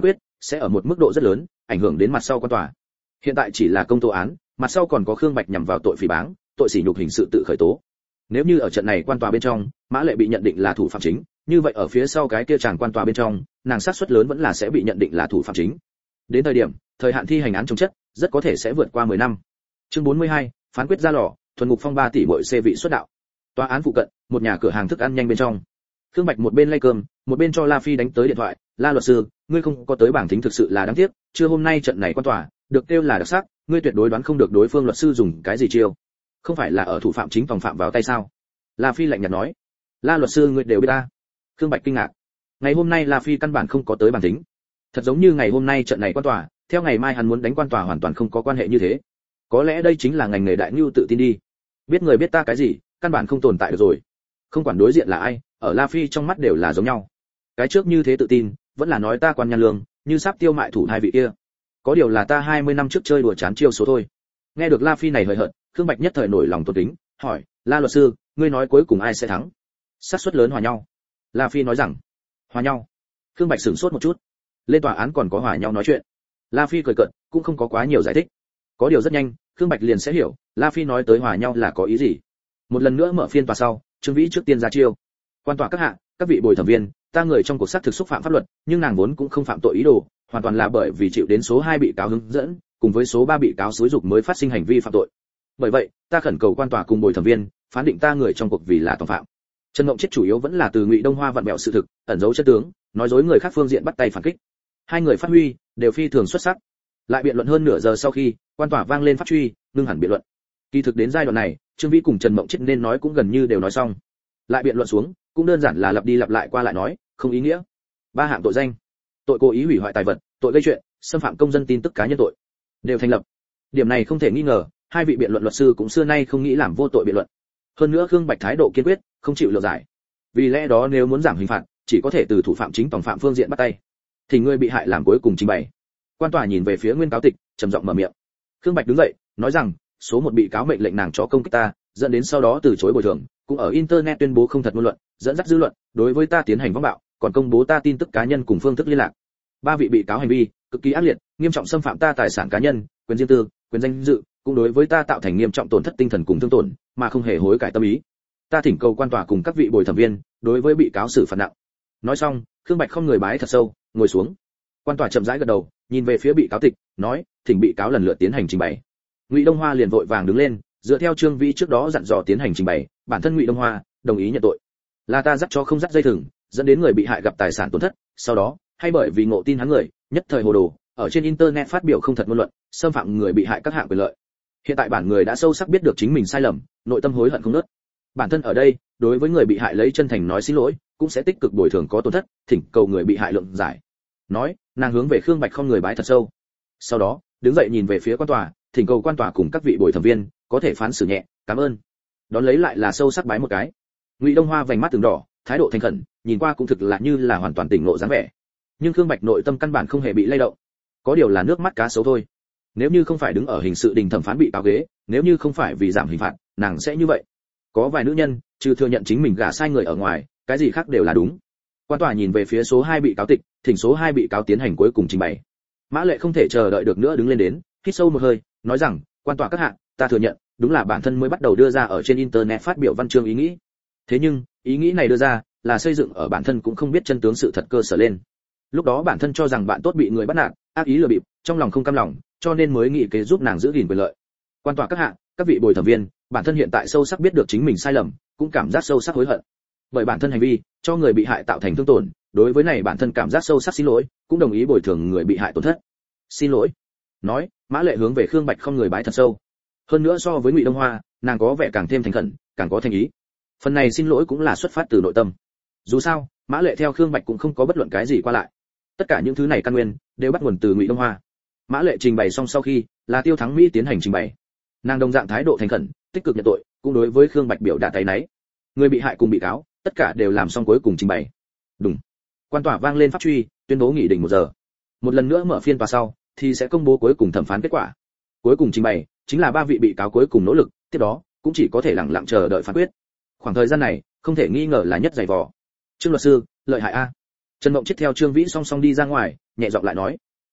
sẽ ở một mức độ rất lớn ảnh hưởng đến mặt sau quan tòa. Hiện tại chỉ là công tố án, mặt sau còn có Khương Bạch nhằm vào tội phỉ báng, tội sỉ nhục hình sự tự khởi tố. Nếu như ở trận này quan tòa bên trong, Mã Lệ bị nhận định là thủ phạm chính, như vậy ở phía sau cái kia chàng quan tòa bên trong, nàng xác suất lớn vẫn là sẽ bị nhận định là thủ phạm chính. Đến thời điểm, thời hạn thi hành án chống chất, rất có thể sẽ vượt qua mười năm. Chương bốn mươi hai, phán quyết ra lò, thuần ngục phong ba tỷ bội xê vị xuất đạo. Tòa án phụ cận, một nhà cửa hàng thức ăn nhanh bên trong. Khương Bạch một bên lay cơm, một bên cho La Phi đánh tới điện thoại, "La luật sư, ngươi không có tới bảng thính thực sự là đáng tiếc, chưa hôm nay trận này quan tòa, được kêu là đặc sắc, ngươi tuyệt đối đoán không được đối phương luật sư dùng cái gì chiêu. Không phải là ở thủ phạm chính tòng phạm vào tay sao?" La Phi lạnh nhạt nói. "La luật sư ngươi đều biết ta." Khương Bạch kinh ngạc. Ngày hôm nay La Phi căn bản không có tới bảng thính. Thật giống như ngày hôm nay trận này quan tòa, theo ngày mai hắn muốn đánh quan tòa hoàn toàn không có quan hệ như thế. Có lẽ đây chính là ngành nghề đại nhu tự tin đi. Biết người biết ta cái gì, căn bản không tồn tại được rồi. Không quản đối diện là ai, ở La Phi trong mắt đều là giống nhau. Cái trước như thế tự tin, vẫn là nói ta quan nhan lương, như sắp tiêu mại thủ hai vị kia. Có điều là ta hai mươi năm trước chơi đùa chán chiêu số thôi. Nghe được La Phi này hời hợt, Khương Bạch nhất thời nổi lòng tôn kính, hỏi, "La luật sư, ngươi nói cuối cùng ai sẽ thắng?" "Xác suất lớn hòa nhau." La Phi nói rằng. "Hòa nhau?" Khương Bạch sửng sốt một chút. Lên tòa án còn có hòa nhau nói chuyện. La Phi cười cợt, cũng không có quá nhiều giải thích. Có điều rất nhanh, Khương Bạch liền sẽ hiểu, La Phi nói tới hòa nhau là có ý gì. Một lần nữa mở phiên tòa sau, Trương Vĩ trước tiên ra chiêu. "Quan tòa các hạ, các vị bồi thẩm viên, ta người trong cuộc xác thực xúc phạm pháp luật, nhưng nàng vốn cũng không phạm tội ý đồ, hoàn toàn là bởi vì chịu đến số hai bị cáo hướng dẫn, cùng với số ba bị cáo xúi dục mới phát sinh hành vi phạm tội. Bởi vậy, ta khẩn cầu quan tòa cùng bồi thẩm viên phán định ta người trong cuộc vì là tòng phạm." Trần Mộng Chết chủ yếu vẫn là từ Ngụy Đông Hoa vặn vẹo sự thực, ẩn giấu chân tướng, nói dối người khác phương diện bắt tay phản kích. Hai người phát huy đều phi thường xuất sắc. Lại biện luận hơn nửa giờ sau khi, quan tòa vang lên pháp truy, ngưng hẳn biện luận. Kỳ thực đến giai đoạn này, Trương Vĩ cùng Trần Mộng Chết nên nói cũng gần như đều nói xong. Lại biện luận xuống, cũng đơn giản là lặp đi lặp lại qua lại nói, không ý nghĩa. Ba hạng tội danh: tội cố ý hủy hoại tài vật, tội gây chuyện, xâm phạm công dân tin tức cá nhân tội, đều thành lập. Điểm này không thể nghi ngờ, hai vị biện luận luật sư cũng xưa nay không nghĩ làm vô tội biện luận. Hơn nữa Khương Bạch thái độ kiên quyết, không chịu lựa giải. Vì lẽ đó nếu muốn giảm hình phạt, chỉ có thể từ thủ phạm chính tòng phạm phương diện bắt tay. Thì người bị hại làm cuối cùng trình bày. Quan tòa nhìn về phía nguyên cáo tịch, trầm giọng mở miệng. Khương Bạch đứng dậy, nói rằng, số một bị cáo mệnh lệnh nàng chó công kích ta, dẫn đến sau đó từ chối bồi thường, cũng ở internet tuyên bố không thật ngôn luận, dẫn dắt dư luận, đối với ta tiến hành võng bạo, còn công bố ta tin tức cá nhân cùng phương thức liên lạc. Ba vị bị cáo hành vi cực kỳ ác liệt, nghiêm trọng xâm phạm ta tài sản cá nhân, quyền riêng tư, quyền danh dự, cũng đối với ta tạo thành nghiêm trọng tổn thất tinh thần cùng thương tổn, mà không hề hối cải tâm ý. Ta thỉnh cầu quan tòa cùng các vị bồi thẩm viên, đối với bị cáo xử phạt nặng. Nói xong, Khương Bạch không người bái thật sâu, ngồi xuống. Quan tòa chậm rãi gật đầu, nhìn về phía bị cáo tịch, nói, thỉnh bị cáo lần lượt tiến hành trình bày. Ngụy Đông Hoa liền vội vàng đứng lên, dựa theo Trương Vĩ trước đó dặn dò tiến hành trình bày, bản thân Ngụy Đông Hoa đồng ý nhận tội. Là ta dắt cho không dắt dây thừng, dẫn đến người bị hại gặp tài sản tổn thất, sau đó, hay bởi vì ngộ tin hắn người, nhất thời hồ đồ, ở trên internet phát biểu không thật ngôn luận, xâm phạm người bị hại các hạng quyền lợi. Hiện tại bản người đã sâu sắc biết được chính mình sai lầm, nội tâm hối hận không nớt. Bản thân ở đây, đối với người bị hại lấy chân thành nói xin lỗi, cũng sẽ tích cực bồi thường có tổn thất, thỉnh cầu người bị hại lượng giải. Nói, nàng hướng về Khương Bạch không người bái thật sâu. Sau đó, đứng dậy nhìn về phía quan tòa, thỉnh cầu quan tòa cùng các vị bồi thẩm viên có thể phán xử nhẹ, cảm ơn. Đón lấy lại là sâu sắc bái một cái. Ngụy Đông Hoa vành mắt từng đỏ, thái độ thành khẩn, nhìn qua cũng thực là như là hoàn toàn tỉnh ngộ dáng vẻ. Nhưng Khương Bạch nội tâm căn bản không hề bị lay động, có điều là nước mắt cá sấu thôi. Nếu như không phải đứng ở hình sự đình thẩm phán bị cáo ghế, nếu như không phải vì giảm hình phạt, nàng sẽ như vậy. Có vài nữ nhân, trừ thừa nhận chính mình gả sai người ở ngoài, cái gì khác đều là đúng. Quan tòa nhìn về phía số hai bị cáo tịch, thỉnh số hai bị cáo tiến hành cuối cùng trình bày. Mã Lệ không thể chờ đợi được nữa đứng lên đến, hít sâu một hơi, nói rằng, quan tòa các hạ, ta thừa nhận, đúng là bản thân mới bắt đầu đưa ra ở trên internet phát biểu văn chương ý nghĩ. Thế nhưng, ý nghĩ này đưa ra, là xây dựng ở bản thân cũng không biết chân tướng sự thật cơ sở lên. Lúc đó bản thân cho rằng bạn tốt bị người bắt nạt, ác ý lừa bịp, trong lòng không cam lòng, cho nên mới nghĩ kế giúp nàng giữ gìn quyền lợi. Quan tòa các hạ, các vị bồi thẩm viên, bản thân hiện tại sâu sắc biết được chính mình sai lầm, cũng cảm giác sâu sắc hối hận. Bởi bản thân hành vi cho người bị hại tạo thành thương tổn, đối với này bản thân cảm giác sâu sắc xin lỗi, cũng đồng ý bồi thường người bị hại tổn thất. Xin lỗi. Nói, Mã Lệ hướng về Khương Bạch không người bái thật sâu. Hơn nữa so với Ngụy Đông Hoa, nàng có vẻ càng thêm thành khẩn, càng có thành ý. Phần này xin lỗi cũng là xuất phát từ nội tâm. Dù sao, Mã Lệ theo Khương Bạch cũng không có bất luận cái gì qua lại. Tất cả những thứ này căn nguyên đều bắt nguồn từ Ngụy Đông Hoa. Mã Lệ trình bày xong sau khi, là Tiêu Thắng Mỹ tiến hành trình bày. Nàng đồng dạng thái độ thành khẩn, tích cực nhận tội, cũng đối với Khương Bạch biểu đạt áy náy. Người bị hại cùng bị cáo, tất cả đều làm xong cuối cùng trình bày. Đúng. Quan tòa vang lên pháp truy, tuyên bố nghỉ đình một giờ. Một lần nữa mở phiên tòa sau, thì sẽ công bố cuối cùng thẩm phán kết quả. Cuối cùng trình bày chính là ba vị bị cáo cuối cùng nỗ lực, tiếp đó cũng chỉ có thể lặng lặng chờ đợi phán quyết. Khoảng thời gian này, không thể nghi ngờ là nhất dày vò. Trương luật sư, lợi hại a. Trần Mộng Chết theo Trương Vĩ song song đi ra ngoài, nhẹ giọng lại nói,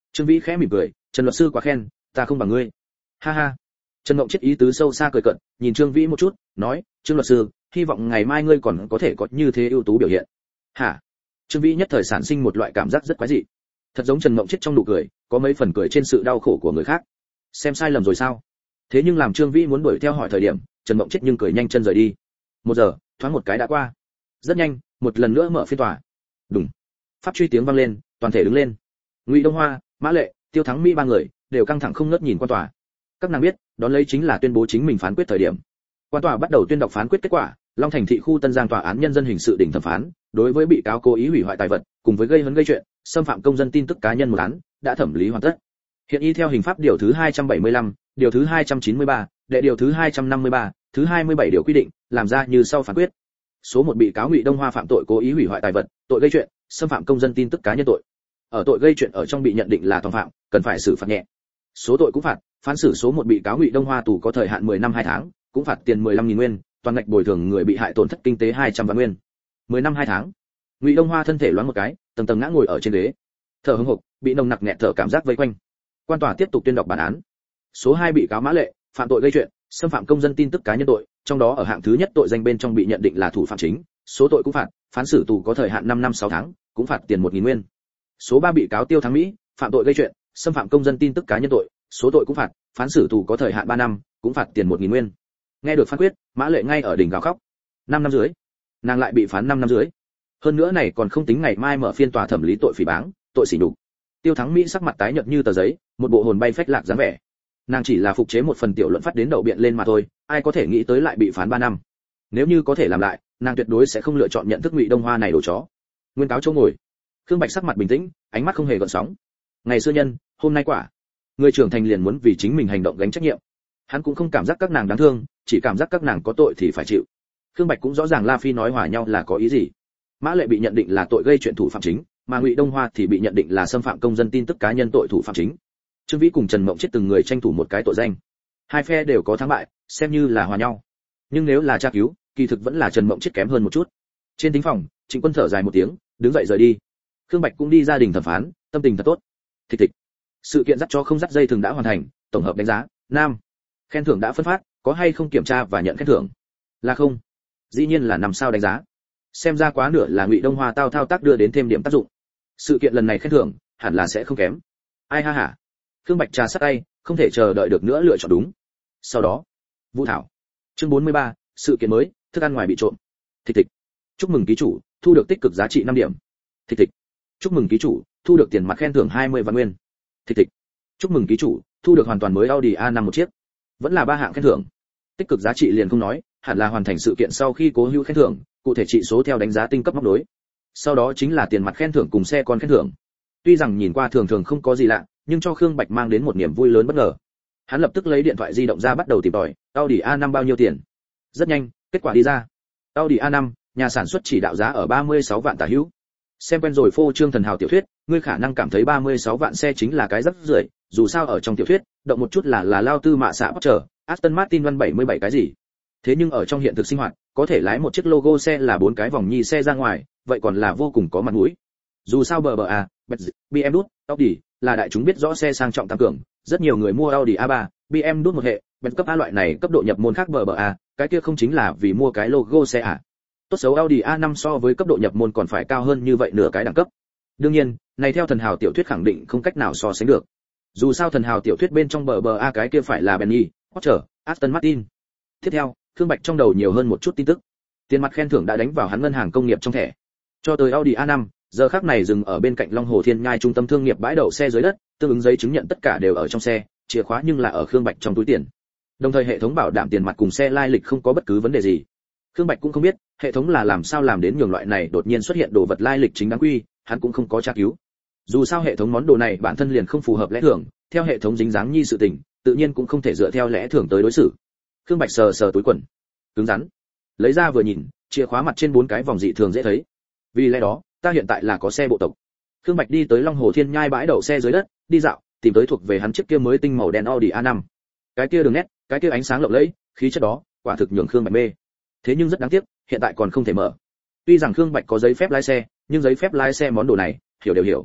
Trương Vĩ khẽ mỉm cười, Trần luật sư quá khen, ta không bằng ngươi. Ha ha. Trần Mộng Chết ý tứ sâu xa cười cợt, nhìn Trương Vĩ một chút, nói, Trương luật sư, hy vọng ngày mai ngươi còn có thể có như thế ưu tú biểu hiện. Hả? Trương Vĩ nhất thời sản sinh một loại cảm giác rất quái dị. Thật giống Trần Mộng Chết trong nụ cười, có mấy phần cười trên sự đau khổ của người khác. Xem sai lầm rồi sao? Thế nhưng làm Trương Vĩ muốn đuổi theo hỏi thời điểm, Trần Mộng Chết nhưng cười nhanh chân rời đi. Một giờ, thoáng một cái đã qua. Rất nhanh, một lần nữa mở phiên tòa. Đùng. Pháp truy tiếng vang lên, toàn thể đứng lên. Ngụy Đông Hoa, Mã Lệ, Tiêu Thắng Mỹ ba người đều căng thẳng không ngớt nhìn quan tòa. Các nàng biết, đón lấy chính là tuyên bố chính mình phán quyết thời điểm. Quan tòa bắt đầu tuyên đọc phán quyết kết quả. Long Thành thị khu Tân Giang tòa án nhân dân hình sự đỉnh thẩm phán, đối với bị cáo cố ý hủy hoại tài vật, cùng với gây hấn gây chuyện, xâm phạm công dân tin tức cá nhân một án, đã thẩm lý hoàn tất. Hiện y theo hình pháp điều thứ hai trăm bảy mươi lăm, điều thứ hai trăm chín mươi ba, đệ điều thứ hai trăm năm mươi ba, thứ hai mươi bảy điều quy định, làm ra như sau phán quyết. Số một bị cáo Ngụy Đông Hoa phạm tội cố ý hủy hoại tài vật, tội gây chuyện, xâm phạm công dân tin tức cá nhân tội. Ở tội gây chuyện ở trong bị nhận định là tòng phạm, cần phải xử phạt nhẹ. Số tội cũng phạt, phán xử số một bị cáo Ngụy Đông Hoa tù có thời hạn mười năm hai tháng, cũng phạt tiền mười lăm nghìn nguyên, toàn ngạch bồi thường người bị hại tổn thất kinh tế hai trăm vạn nguyên. mười năm hai tháng. Ngụy Đông Hoa thân thể loáng một cái, tầng tầng ngã ngồi ở trên ghế. Thở hổn hộc, bị nồng nặc nghẹt thở cảm giác vây quanh. Quan tòa tiếp tục tuyên đọc bản án. Số hai bị cáo Mã Lệ, phạm tội gây chuyện, xâm phạm công dân tin tức cá nhân tội, trong đó ở hạng thứ nhất tội danh bên trong bị nhận định là thủ phạm chính, số tội cũng phạt, phán xử tù có thời hạn năm năm sáu tháng, cũng phạt tiền một nghìn nguyên. Số ba bị cáo Tiêu Thắng Mỹ, phạm tội gây chuyện, xâm phạm công dân tin tức cá nhân tội, số tội cũng phạt, phán xử tù có thời hạn ba năm, cũng phạt tiền một nghìn nguyên. Nghe được phán quyết, Mã Lệ ngay ở đỉnh gào khóc. năm năm dưới. Nàng lại bị phán năm năm dưới. Hơn nữa này còn không tính ngày mai mở phiên tòa thẩm lý tội phỉ báng, tội sỉ nhục. Tiêu Thắng Mỹ sắc mặt tái nhợt như tờ giấy, một bộ hồn bay phách lạc dáng vẻ. Nàng chỉ là phục chế một phần tiểu luận phát đến đậu biện lên mà thôi, ai có thể nghĩ tới lại bị phán ba năm. Nếu như có thể làm lại, nàng tuyệt đối sẽ không lựa chọn nhận thức Ngụy Đông Hoa này đồ chó. Nguyên cáo chỗ ngồi. Khương Bạch sắc mặt bình tĩnh, ánh mắt không hề gợn sóng. Ngày xưa nhân, hôm nay quả. Người trưởng thành liền muốn vì chính mình hành động gánh trách nhiệm. Hắn cũng không cảm giác các nàng đáng thương, chỉ cảm giác các nàng có tội thì phải chịu. Khương Bạch cũng rõ ràng La Phi nói hòa nhau là có ý gì. Mã Lệ bị nhận định là tội gây chuyện thủ phạm chính, mà Ngụy Đông Hoa thì bị nhận định là xâm phạm công dân tin tức cá nhân tội thủ phạm chính. Trương Vĩ cùng Trần Mộng Chết từng người tranh thủ một cái tội danh. Hai phe đều có thắng bại, xem như là hòa nhau. Nhưng nếu là tra cứu, kỳ thực vẫn là Trần Mộng Chết kém hơn một chút. Trên thính phòng, Trịnh Quân thở dài một tiếng, đứng dậy rời đi. Khương Bạch cũng đi gia đình thẩm phán, tâm tình thật tốt. Thịch thịch. Sự kiện dắt cho không dắt dây thường đã hoàn thành, tổng hợp đánh giá, nam. Khen thưởng đã phân phát, có hay không kiểm tra và nhận khen thưởng? Là không. Dĩ nhiên là năm sao đánh giá. Xem ra quá nửa là Ngụy Đông Hoa tao thao tác đưa đến thêm điểm tác dụng. Sự kiện lần này khen thưởng, hẳn là sẽ không kém. Ai ha hả. Khương Bạch trà sát tay, không thể chờ đợi được nữa lựa chọn đúng. Sau đó, Vũ Thảo. Chương bốn mươi ba, sự kiện mới, thức ăn ngoài bị trộm. Thịch thịch. Chúc mừng ký chủ, thu được tích cực giá trị năm điểm. Thịch thịch. Chúc mừng ký chủ, thu được tiền mặt khen thưởng hai mươi vạn nguyên. Thịch thịch. Chúc mừng ký chủ, thu được hoàn toàn mới Audi a năm một chiếc. Vẫn là ba hạng khen thưởng. Tích cực giá trị liền không nói, hẳn là hoàn thành sự kiện sau khi cố hữu khen thưởng, cụ thể trị số theo đánh giá tinh cấp móc đối. Sau đó chính là tiền mặt khen thưởng cùng xe con khen thưởng. Tuy rằng nhìn qua thường thường không có gì lạ, nhưng cho Khương Bạch mang đến một niềm vui lớn bất ngờ. Hắn lập tức lấy điện thoại di động ra bắt đầu tìm tòi, Audi a năm bao nhiêu tiền. Rất nhanh, kết quả đi ra. Audi a năm, nhà sản xuất chỉ đạo giá ở ba mươi sáu vạn tả hữu. Xem quen rồi phô trương thần hào tiểu thuyết, ngươi khả năng cảm thấy ba mươi sáu vạn xe chính là cái rất rưởi, dù sao ở trong tiểu thuyết, động một chút là là lao tư mạ xạ Porsche, Aston Martin văn bảy mươi bảy cái gì. Thế nhưng ở trong hiện thực sinh hoạt, có thể lái một chiếc logo xe là bốn cái vòng nhi xe ra ngoài, vậy còn là vô cùng có mặt mũi. Dù sao bờ bờ à, bê em đút, Audi là đại chúng biết rõ xe sang trọng tăng cường, rất nhiều người mua Audi a ba, bê em đút một hệ, Benz cấp A loại này cấp độ nhập môn khác bờ bờ à, cái kia không chính là vì mua cái logo xe à. Tốt xấu Audi a năm so với cấp độ nhập môn còn phải cao hơn như vậy nửa cái đẳng cấp. Đương nhiên, này theo thần hào tiểu thuyết khẳng định không cách nào so sánh được. Dù sao thần hào tiểu thuyết bên trong bờ bờ a cái kia phải là Bentley, Porsche, Aston Martin. Tiếp theo, Khương Bạch trong đầu nhiều hơn một chút tin tức. Tiền mặt khen thưởng đã đánh vào hắn ngân hàng công nghiệp trong thẻ. Cho tới Audi a năm, giờ khắc này dừng ở bên cạnh Long Hồ Thiên Nhai trung tâm thương nghiệp bãi đậu xe dưới đất, tương ứng giấy chứng nhận tất cả đều ở trong xe, chìa khóa nhưng là ở Khương Bạch trong túi tiền. Đồng thời hệ thống bảo đảm tiền mặt cùng xe lai lịch không có bất cứ vấn đề gì. Khương Bạch cũng không biết, hệ thống là làm sao làm đến nhường loại này đột nhiên xuất hiện đồ vật lai lịch chính đáng quy, hắn cũng không có tra cứu. Dù sao hệ thống món đồ này bản thân liền không phù hợp lẽ thường, theo hệ thống dính dáng nhi sự tình, tự nhiên cũng không thể dựa theo lẽ thường tới đối xử. Khương Bạch sờ sờ túi quần, cứng rắn, lấy ra vừa nhìn, chìa khóa mặt trên bốn cái vòng dị thường dễ thấy. Vì lẽ đó, ta hiện tại là có xe bộ tộc. Khương Bạch đi tới Long Hồ Thiên Nhai bãi đậu xe dưới đất, đi dạo, tìm tới thuộc về hắn chiếc kia mới tinh màu đen Audi a năm. Cái kia đường nét, cái kia ánh sáng lộng lẫy, khí chất đó, quả thực nhường Khương Bạch mê. Thế nhưng rất đáng tiếc, hiện tại còn không thể mở. Tuy rằng Khương Bạch có giấy phép lái xe, nhưng giấy phép lái xe món đồ này, hiểu đều hiểu.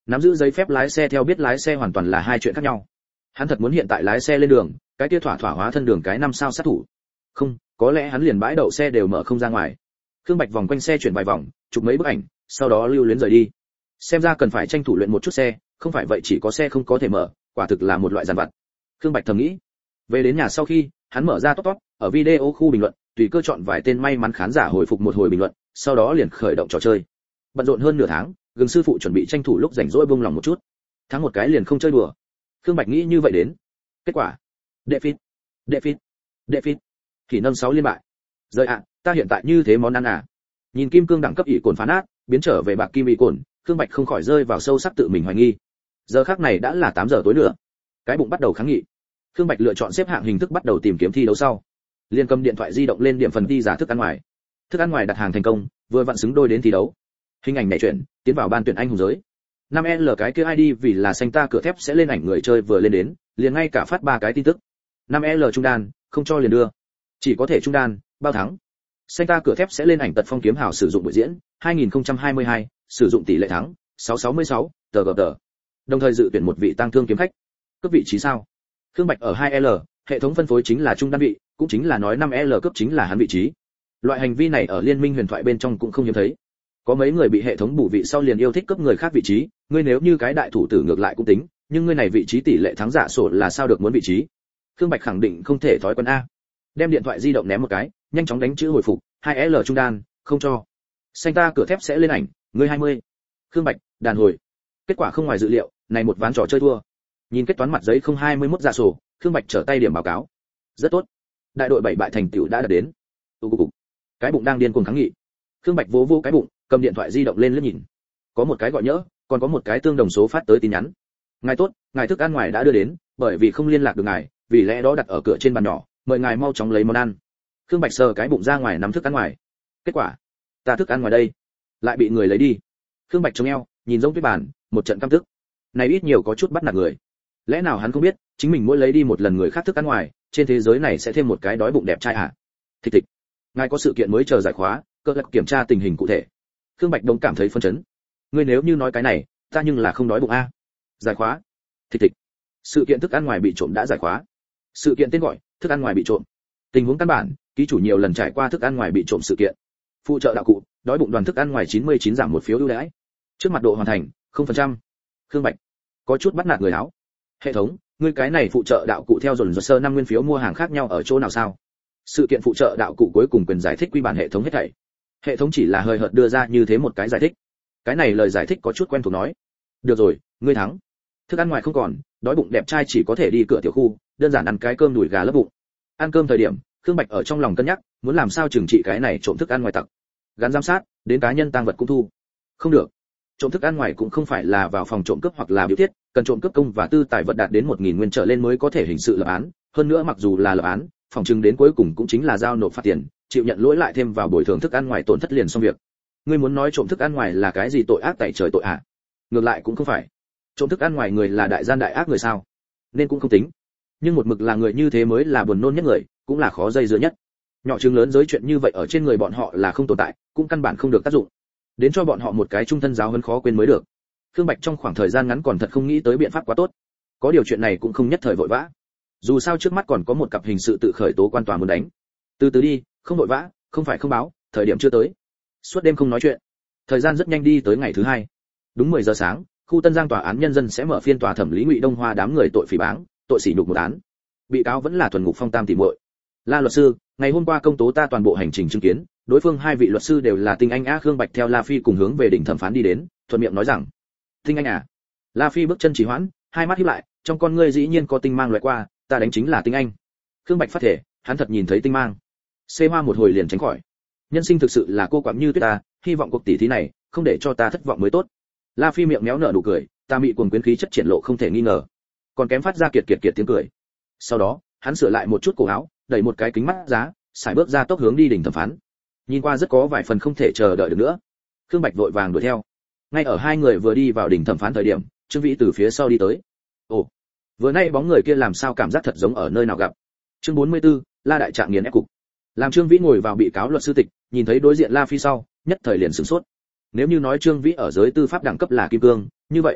Nắm giữ giấy phép lái xe theo biết lái xe hoàn toàn là hai chuyện khác nhau. Hắn thật muốn hiện tại lái xe lên đường, cái kia thỏa thỏa hóa thân đường cái năm sao sát thủ. Không, có lẽ hắn liền bãi đậu xe đều mở không ra ngoài. Khương Bạch vòng quanh xe chuyển vài vòng, chụp mấy bức ảnh, sau đó lưu luyến rời đi. Xem ra cần phải tranh thủ luyện một chút xe, không phải vậy chỉ có xe không có thể mở, quả thực là một loại giàn vặt. Khương Bạch thầm nghĩ. Về đến nhà sau khi, hắn mở ra top top, ở video khu bình luận, tùy cơ chọn vài tên may mắn khán giả hồi phục một hồi bình luận, sau đó liền khởi động trò chơi. Bận rộn hơn nửa tháng, Gừng sư phụ chuẩn bị tranh thủ lúc rảnh rỗi buông lòng một chút. Thắng một cái liền không chơi đùa. Khương Bạch nghĩ như vậy đến. Kết quả, Defeat, Defeat, Defeat. Thì nâng sáu liên bại. Rời ạ, ta hiện tại như thế món ăn à? Nhìn kim cương đẳng cấp ỷ cồn phá nát, biến trở về bạc kim ỷ cồn, Khương Bạch không khỏi rơi vào sâu sắc tự mình hoài nghi. Giờ khắc này đã là tám giờ tối nữa. Cái bụng bắt đầu kháng nghị. Khương Bạch lựa chọn xếp hạng hình thức bắt đầu tìm kiếm thi đấu sau. Liên cầm điện thoại di động lên điểm phần thi giả thức ăn ngoài. Thức ăn ngoài đặt hàng thành công, vừa vặn xứng đôi đến thi đấu. Hình ảnh nhảy chuyển, tiến vào ban tuyển anh hùng giới. năm L cái kia i đê vì là xanh ta cửa thép sẽ lên ảnh người chơi vừa lên đến, liền ngay cả phát ba cái tin tức. năm L trung đan, không cho liền đưa. Chỉ có thể trung đan, bao thắng. Xanh ta cửa thép sẽ lên ảnh tật phong kiếm hào sử dụng buổi diễn, hai nghìn không trăm hai mươi hai, sử dụng tỷ lệ thắng, sáu sáu mươi sáu, tờ gờ tờ. Đồng thời dự tuyển một vị tăng thương kiếm khách. Cấp vị trí sao? Khương Bạch ở hai L, hệ thống phân phối chính là trung đan vị, cũng chính là nói năm L cấp chính là hắn vị trí. Loại hành vi này ở liên minh huyền thoại bên trong cũng không hiếm thấy. Có mấy người bị hệ thống bù vị sau liền yêu thích cấp người khác vị trí, ngươi nếu như cái đại thủ tử ngược lại cũng tính, nhưng ngươi này vị trí tỷ lệ thắng giả sổ là sao được muốn vị trí. Khương Bạch khẳng định không thể thói quen a. Đem điện thoại di động ném một cái, nhanh chóng đánh chữ hồi phục, hai L trung đan, không cho. Xanh ta cửa thép sẽ lên ảnh, ngươi hai mươi. Khương Bạch, đàn hồi. Kết quả không ngoài dự liệu, này một ván trò chơi thua. Nhìn kết toán mặt giấy không hai mươi mốt giả sổ, Khương Bạch trở tay điểm báo cáo. Rất tốt. Đại đội bảy bại thành tựu đã đạt đến. Tu cục. Cái bụng đang điên cuồng kháng nghị. Khương Bạch vỗ vỗ cái bụng, cầm điện thoại di động lên liếc nhìn. Có một cái gọi nhỡ, còn có một cái tương đồng số phát tới tin nhắn. Ngài tốt, ngài thức ăn ngoài đã đưa đến, bởi vì không liên lạc được ngài, vì lẽ đó đặt ở cửa trên bàn nhỏ, mời ngài mau chóng lấy món ăn. Khương Bạch sờ cái bụng ra ngoài nắm thức ăn ngoài. Kết quả, ta thức ăn ngoài đây, lại bị người lấy đi. Khương Bạch chống eo, nhìn giống tuyết bàn, một trận căm tức. Này ít nhiều có chút bắt nạt người. Lẽ nào hắn không biết, chính mình mỗi lấy đi một lần người khác thức ăn ngoài, trên thế giới này sẽ thêm một cái đói bụng đẹp trai à? Thịch thịch. Ngài có sự kiện mới chờ giải khóa, cơ lập kiểm tra tình hình cụ thể. Khương Bạch Đông cảm thấy phân chấn. Ngươi nếu như nói cái này, ta nhưng là không đói bụng a. Giải khóa. Thịch thịch. Sự kiện thức ăn ngoài bị trộm đã giải khóa. Sự kiện tên gọi, thức ăn ngoài bị trộm. Tình huống căn bản, ký chủ nhiều lần trải qua thức ăn ngoài bị trộm sự kiện. Phụ trợ đạo cụ, đói bụng đoàn thức ăn ngoài chín mươi chín giảm một phiếu ưu đãi. Trước mặt độ hoàn thành, không phần trăm. Khương Bạch có chút bắt nạt người áo. Hệ thống, ngươi cái này phụ trợ đạo cụ theo dồn dồn sơ năm nguyên phiếu mua hàng khác nhau ở chỗ nào sao? Sự kiện phụ trợ đạo cụ cuối cùng quyền giải thích quy bản hệ thống hết thảy. Hệ thống chỉ là hơi hợt đưa ra như thế một cái giải thích. Cái này lời giải thích có chút quen thuộc nói. Được rồi, ngươi thắng. Thức ăn ngoài không còn, đói bụng đẹp trai chỉ có thể đi cửa tiểu khu, đơn giản ăn cái cơm đùi gà lấp bụng. Ăn cơm thời điểm, Khương Bạch ở trong lòng cân nhắc, muốn làm sao trừng trị cái này trộm thức ăn ngoài tặc. Gắn giám sát, đến cá nhân tang vật cũng thu. Không được. Trộm thức ăn ngoài cũng không phải là vào phòng trộm cướp hoặc là biểu thiết, cần trộm cướp công và tư tài vật đạt đến một nghìn nguyên trở lên mới có thể hình sự lập án, hơn nữa mặc dù là lập án, phòng trừng đến cuối cùng cũng chính là giao nộp phạt tiền, chịu nhận lỗi lại thêm vào bồi thường thức ăn ngoài tổn thất liền xong việc. Ngươi muốn nói trộm thức ăn ngoài là cái gì tội ác tày trời tội ạ? À? Ngược lại cũng không phải. Trộm thức ăn ngoài người là đại gian đại ác người sao? Nên cũng không tính. Nhưng một mực là người như thế mới là buồn nôn nhất người, cũng là khó dây dưa nhất. Nhỏ trứng lớn giới chuyện như vậy ở trên người bọn họ là không tồn tại, cũng căn bản không được tác dụng. Đến cho bọn họ một cái trung thân giáo huấn khó quên mới được. Khương Bạch trong khoảng thời gian ngắn còn thật không nghĩ tới biện pháp quá tốt. Có điều chuyện này cũng không nhất thời vội vã. Dù sao trước mắt còn có một cặp hình sự tự khởi tố quan tòa muốn đánh. Từ từ đi, không vội vã, không phải không báo, thời điểm chưa tới. Suốt đêm không nói chuyện. Thời gian rất nhanh đi tới ngày thứ hai. Đúng mười giờ sáng, khu Tân Giang tòa án nhân dân sẽ mở phiên tòa thẩm lý Ngụy Đông Hoa đám người tội phỉ báng, tội sỉ nhục một án. Bị cáo vẫn là Thuần Ngục Phong Tam tỷ muội. La luật sư, ngày hôm qua công tố ta toàn bộ hành trình chứng kiến, đối phương hai vị luật sư đều là tinh anh á. Khương Bạch theo La Phi cùng hướng về đỉnh thẩm phán đi đến, thuận miệng nói rằng: "Tinh anh à?" La Phi bước chân trì hoãn, hai mắt híp lại, trong con ngươi dĩ nhiên có tinh mang lóe qua, ta đánh chính là tinh anh. Khương Bạch phát thể, hắn thật nhìn thấy tinh mang. Xê Hoa một hồi liền tránh khỏi. Nhân sinh thực sự là cô quặm như tuyết ta, hy vọng cuộc tỷ thí này không để cho ta thất vọng mới tốt. La Phi miệng méo nở nụ cười, ta bị cuồng quyến khí chất triển lộ không thể nghi ngờ. Còn kém phát ra kiệt kiệt kiệt tiếng cười. Sau đó, hắn sửa lại một chút cổ áo, đẩy một cái kính mắt giá, sải bước ra tốc hướng đi đỉnh thẩm phán. Nhìn qua rất có vài phần không thể chờ đợi được nữa. Khương Bạch vội vàng đuổi theo. Ngay ở hai người vừa đi vào đỉnh thẩm phán thời điểm, Trương Vĩ từ phía sau đi tới. Ồ, vừa nay bóng người kia làm sao cảm giác thật giống ở nơi nào gặp. Chương bốn mươi tư, La đại trạng nghiền ép cục. Làm Trương Vĩ ngồi vào bị cáo luật sư tịch, nhìn thấy đối diện La Phi sau, nhất thời liền sửng sốt. Nếu như nói Trương Vĩ ở giới tư pháp đẳng cấp là kim cương, như vậy,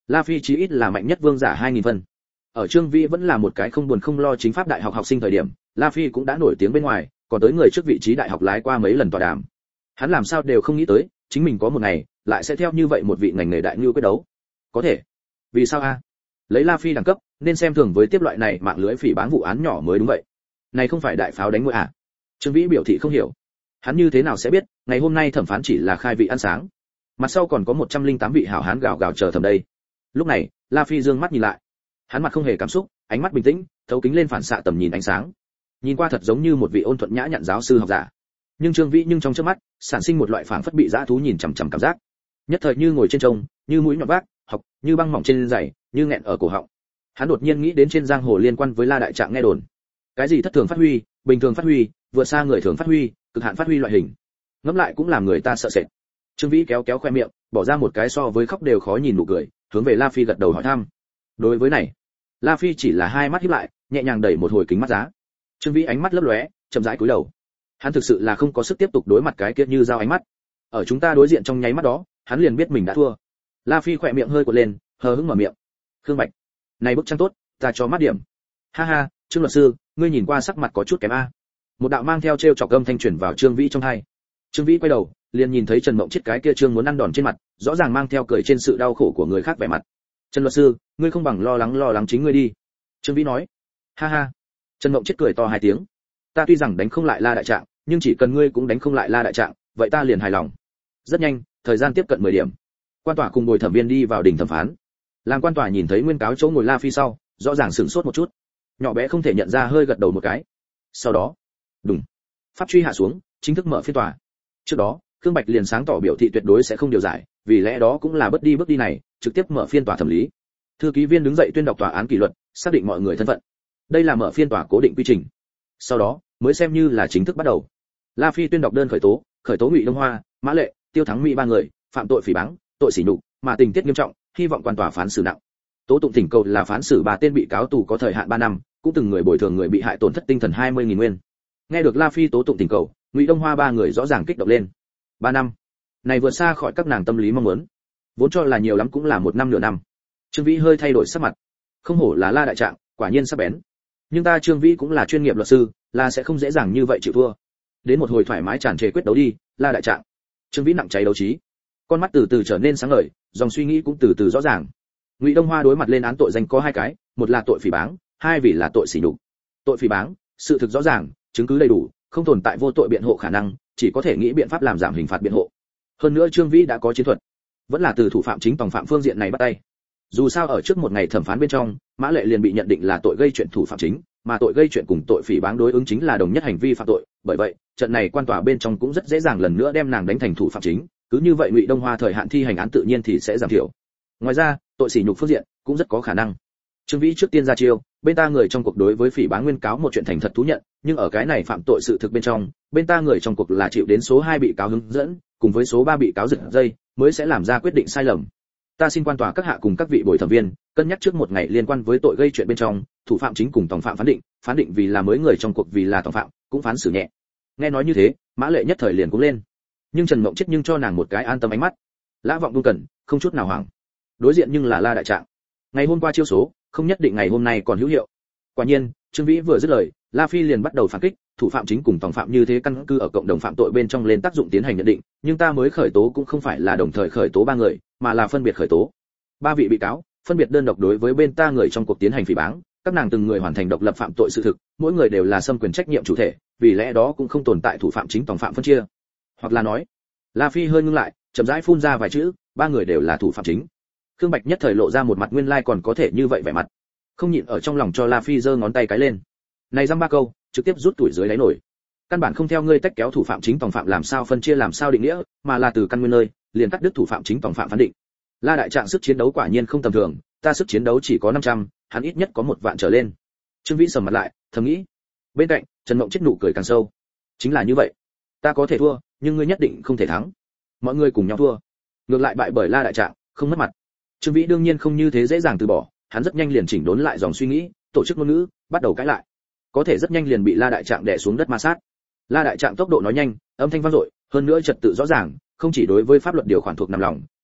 La Phi chí ít là mạnh nhất vương giả hai nghìn phân. Ở Trương Vĩ vẫn là một cái không buồn không lo chính pháp đại học học sinh thời điểm, La Phi cũng đã nổi tiếng bên ngoài, còn tới người trước vị trí đại học lái qua mấy lần tọa đàm. Hắn làm sao đều không nghĩ tới, chính mình có một ngày lại sẽ theo như vậy một vị ngành nghề đại lưu quyết đấu. Có thể. Vì sao a? Lấy La Phi đẳng cấp, nên xem thường với tiếp loại này mạng lưới phỉ báng vụ án nhỏ mới đúng vậy. Này không phải đại pháo đánh mũi à? Trương Vĩ biểu thị không hiểu. Hắn như thế nào sẽ biết, ngày hôm nay thẩm phán chỉ là khai vị ăn sáng. Mặt sau còn có một trăm lẻ tám vị hảo hán gào gào chờ thẩm đây. Lúc này, La Phi dương mắt nhìn lại. Hắn mặt không hề cảm xúc, ánh mắt bình tĩnh, thấu kính lên phản xạ tầm nhìn ánh sáng. Nhìn qua thật giống như một vị ôn thuận nhã nhặn giáo sư học giả. Nhưng Trương Vĩ nhưng trong chớp mắt, sản sinh một loại phảng phất bị dã thú nhìn chằm chằm cảm giác. Nhất thời như ngồi trên trông, như mũi nhọn vác, học, như băng mỏng trên giày, như nghẹn ở cổ họng. Hắn đột nhiên nghĩ đến trên giang hồ liên quan với La đại trạng nghe đồn. Cái gì thất thường phát huy, bình thường phát huy, vượt xa người thường phát huy, cực hạn phát huy loại hình. Ngẫm lại cũng làm người ta sợ sệt. Trương Vĩ kéo kéo khoe miệng, bỏ ra một cái so với khóc đều khó nhìn nụ cười, hướng về La Phi gật đầu hỏi thăm. Đối với này, La Phi chỉ là hai mắt híp lại, nhẹ nhàng đẩy một hồi kính mắt giá. Trương Vĩ ánh mắt lấp lóe, chậm rãi cúi đầu. Hắn thực sự là không có sức tiếp tục đối mặt cái kia như dao ánh mắt. Ở chúng ta đối diện trong nháy mắt đó, hắn liền biết mình đã thua. La Phi khỏe miệng hơi cuộn lên, hờ hững mở miệng. Khương Bạch, này bức tranh tốt, ta cho mắt điểm. Ha ha, Trương luật sư, ngươi nhìn qua sắc mặt có chút kém a. Một đạo mang theo trêu chọc âm thanh truyền vào Trương Vĩ trong tai. Trương Vĩ quay đầu, liền nhìn thấy Trần Mộng Chiết cái kia trương muốn ăn đòn trên mặt, rõ ràng mang theo cười trên sự đau khổ của người khác vẻ mặt. Trần luật sư, ngươi không bằng lo lắng lo lắng chính ngươi đi. Trương Vĩ nói. Ha ha. Trần Mộng Chiết cười to hai tiếng. Ta tuy rằng đánh không lại La đại trạng, nhưng chỉ cần ngươi cũng đánh không lại La đại trạng, vậy ta liền hài lòng. Rất nhanh, thời gian tiếp cận mười điểm. Quan tòa cùng bồi thẩm viên đi vào đình thẩm phán. Làm quan tòa nhìn thấy nguyên cáo chỗ ngồi La Phi sau, rõ ràng sửng sốt một chút. Nhỏ bé không thể nhận ra hơi gật đầu một cái. Sau đó, đùng, pháp truy hạ xuống, chính thức mở phiên tòa. Trước đó, Khương Bạch liền sáng tỏ biểu thị tuyệt đối sẽ không điều giải, vì lẽ đó cũng là bất đi bước đi này, trực tiếp mở phiên tòa thẩm lý. Thư ký viên đứng dậy tuyên đọc tòa án kỷ luật, xác định mọi người thân phận. Đây là mở phiên tòa cố định quy trình. Sau đó, mới xem như là chính thức bắt đầu. La Phi tuyên đọc đơn khởi tố, khởi tố Ngụy Đông Hoa, Mã Lệ, Tiêu Thắng Mỹ ba người, phạm tội phỉ báng, tội sỉ nhục, mà tình tiết nghiêm trọng, hy vọng quan tòa phán xử nặng. Tố tụng thỉnh cầu là phán xử ba tên bị cáo tù có thời hạn ba năm, cũng từng người bồi thường người bị hại tổn thất tinh thần hai mươi nghìn nguyên. Nghe được La Phi tố tụng thỉnh cầu, Ngụy Đông Hoa ba người rõ ràng kích động lên. ba năm. Này vượt xa khỏi các nàng tâm lý mong muốn. Vốn cho là nhiều lắm cũng là một năm nửa năm. Trương Vĩ hơi thay đổi sắc mặt. Không hổ là La đại trạng, quả nhiên sắc bén. Nhưng ta Trương Vĩ cũng là chuyên nghiệp luật sư, là sẽ không dễ dàng như vậy chịu thua. Đến một hồi thoải mái tràn trề quyết đấu đi, La đại trạng. Trương Vĩ nặng cháy đấu trí. Con mắt từ từ trở nên sáng ngời, dòng suy nghĩ cũng từ từ rõ ràng. Ngụy Đông Hoa đối mặt lên án tội danh có hai cái, một là tội phỉ báng, hai vì là tội sỉ nhục. Tội phỉ báng, sự thực rõ ràng, chứng cứ đầy đủ, không tồn tại vô tội biện hộ khả năng, chỉ có thể nghĩ biện pháp làm giảm hình phạt biện hộ. Hơn nữa Trương Vĩ đã có chiến thuật, vẫn là từ thủ phạm chính tòng phạm phương diện này bắt tay. Dù sao ở trước một ngày thẩm phán bên trong, Mã Lệ liền bị nhận định là tội gây chuyện thủ phạm chính, mà tội gây chuyện cùng tội phỉ báng đối ứng chính là đồng nhất hành vi phạm tội, bởi vậy, trận này quan tòa bên trong cũng rất dễ dàng lần nữa đem nàng đánh thành thủ phạm chính, cứ như vậy Ngụy Đông Hoa thời hạn thi hành án tự nhiên thì sẽ giảm thiểu. Ngoài ra, tội sỉ nhục phương diện cũng rất có khả năng. Trương Vĩ trước tiên ra chiêu, bên ta người trong cuộc đối với phỉ báng nguyên cáo một chuyện thành thật thú nhận, nhưng ở cái này phạm tội sự thực bên trong, bên ta người trong cuộc là chịu đến số hai bị cáo hướng dẫn, cùng với số ba bị cáo giật dây, mới sẽ làm ra quyết định sai lầm. Ta xin quan tòa các hạ cùng các vị bồi thẩm viên, cân nhắc trước một ngày liên quan với tội gây chuyện bên trong, thủ phạm chính cùng tòng phạm phán định, phán định vì là mới người trong cuộc vì là tòng phạm, cũng phán xử nhẹ. Nghe nói như thế, Mã Lệ nhất thời liền cũng lên. Nhưng Trần Mộng Chiết nhưng cho nàng một cái an tâm ánh mắt. Lã Vọng Dung cẩn, không chút nào hoảng. Đối diện nhưng là La đại trạng. Ngày hôm qua chiêu số, không nhất định ngày hôm nay còn hữu hiệu. Quả nhiên, Trương Vĩ vừa dứt lời, La Phi liền bắt đầu phản kích, thủ phạm chính cùng tòng phạm như thế căn cứ ở cộng đồng phạm tội bên trong lên tác dụng tiến hành nhận định, nhưng ta mới khởi tố cũng không phải là đồng thời khởi tố ba người, mà là phân biệt khởi tố. Ba vị bị cáo, phân biệt đơn độc đối với bên ta người trong cuộc tiến hành phỉ báng, các nàng từng người hoàn thành độc lập phạm tội sự thực, mỗi người đều là xâm quyền trách nhiệm chủ thể, vì lẽ đó cũng không tồn tại thủ phạm chính tòng phạm phân chia. Hoặc là nói, La Phi hơi ngưng lại, chậm rãi phun ra vài chữ, ba người đều là thủ phạm chính. Khương Bạch nhất thời lộ ra một mặt nguyên lai còn có thể như vậy vẻ mặt, không nhịn ở trong lòng cho La Phi giơ ngón tay cái lên. Này dăm ba câu, trực tiếp rút tuổi dưới đáy nổi. Căn bản không theo ngươi tách kéo thủ phạm chính tòng phạm làm sao phân chia làm sao định nghĩa, mà là từ căn nguyên nơi, liền cắt đứt thủ phạm chính tòng phạm phán định. La đại trạng sức chiến đấu quả nhiên không tầm thường, ta sức chiến đấu chỉ có năm trăm, hắn ít nhất có một vạn trở lên. Trương Vĩ sầm mặt lại, thầm nghĩ. Bên cạnh, Trần Mộng Chiết nụ cười càng sâu. Chính là như vậy, ta có thể thua, nhưng ngươi nhất định không thể thắng. Mọi người cùng nhau thua, ngược lại bại bởi La đại trạng, không mất mặt. Trương Vĩ đương nhiên không như thế dễ dàng từ bỏ, hắn rất nhanh liền chỉnh đốn lại dòng suy nghĩ, tổ chức ngôn ngữ, bắt đầu cãi lại. Có thể rất nhanh liền bị La đại trạng đè xuống đất ma sát. La đại trạng tốc độ nói nhanh, âm thanh vang dội, hơn nữa trật tự rõ ràng, không chỉ đối với pháp luật điều khoản thuộc nằm lòng,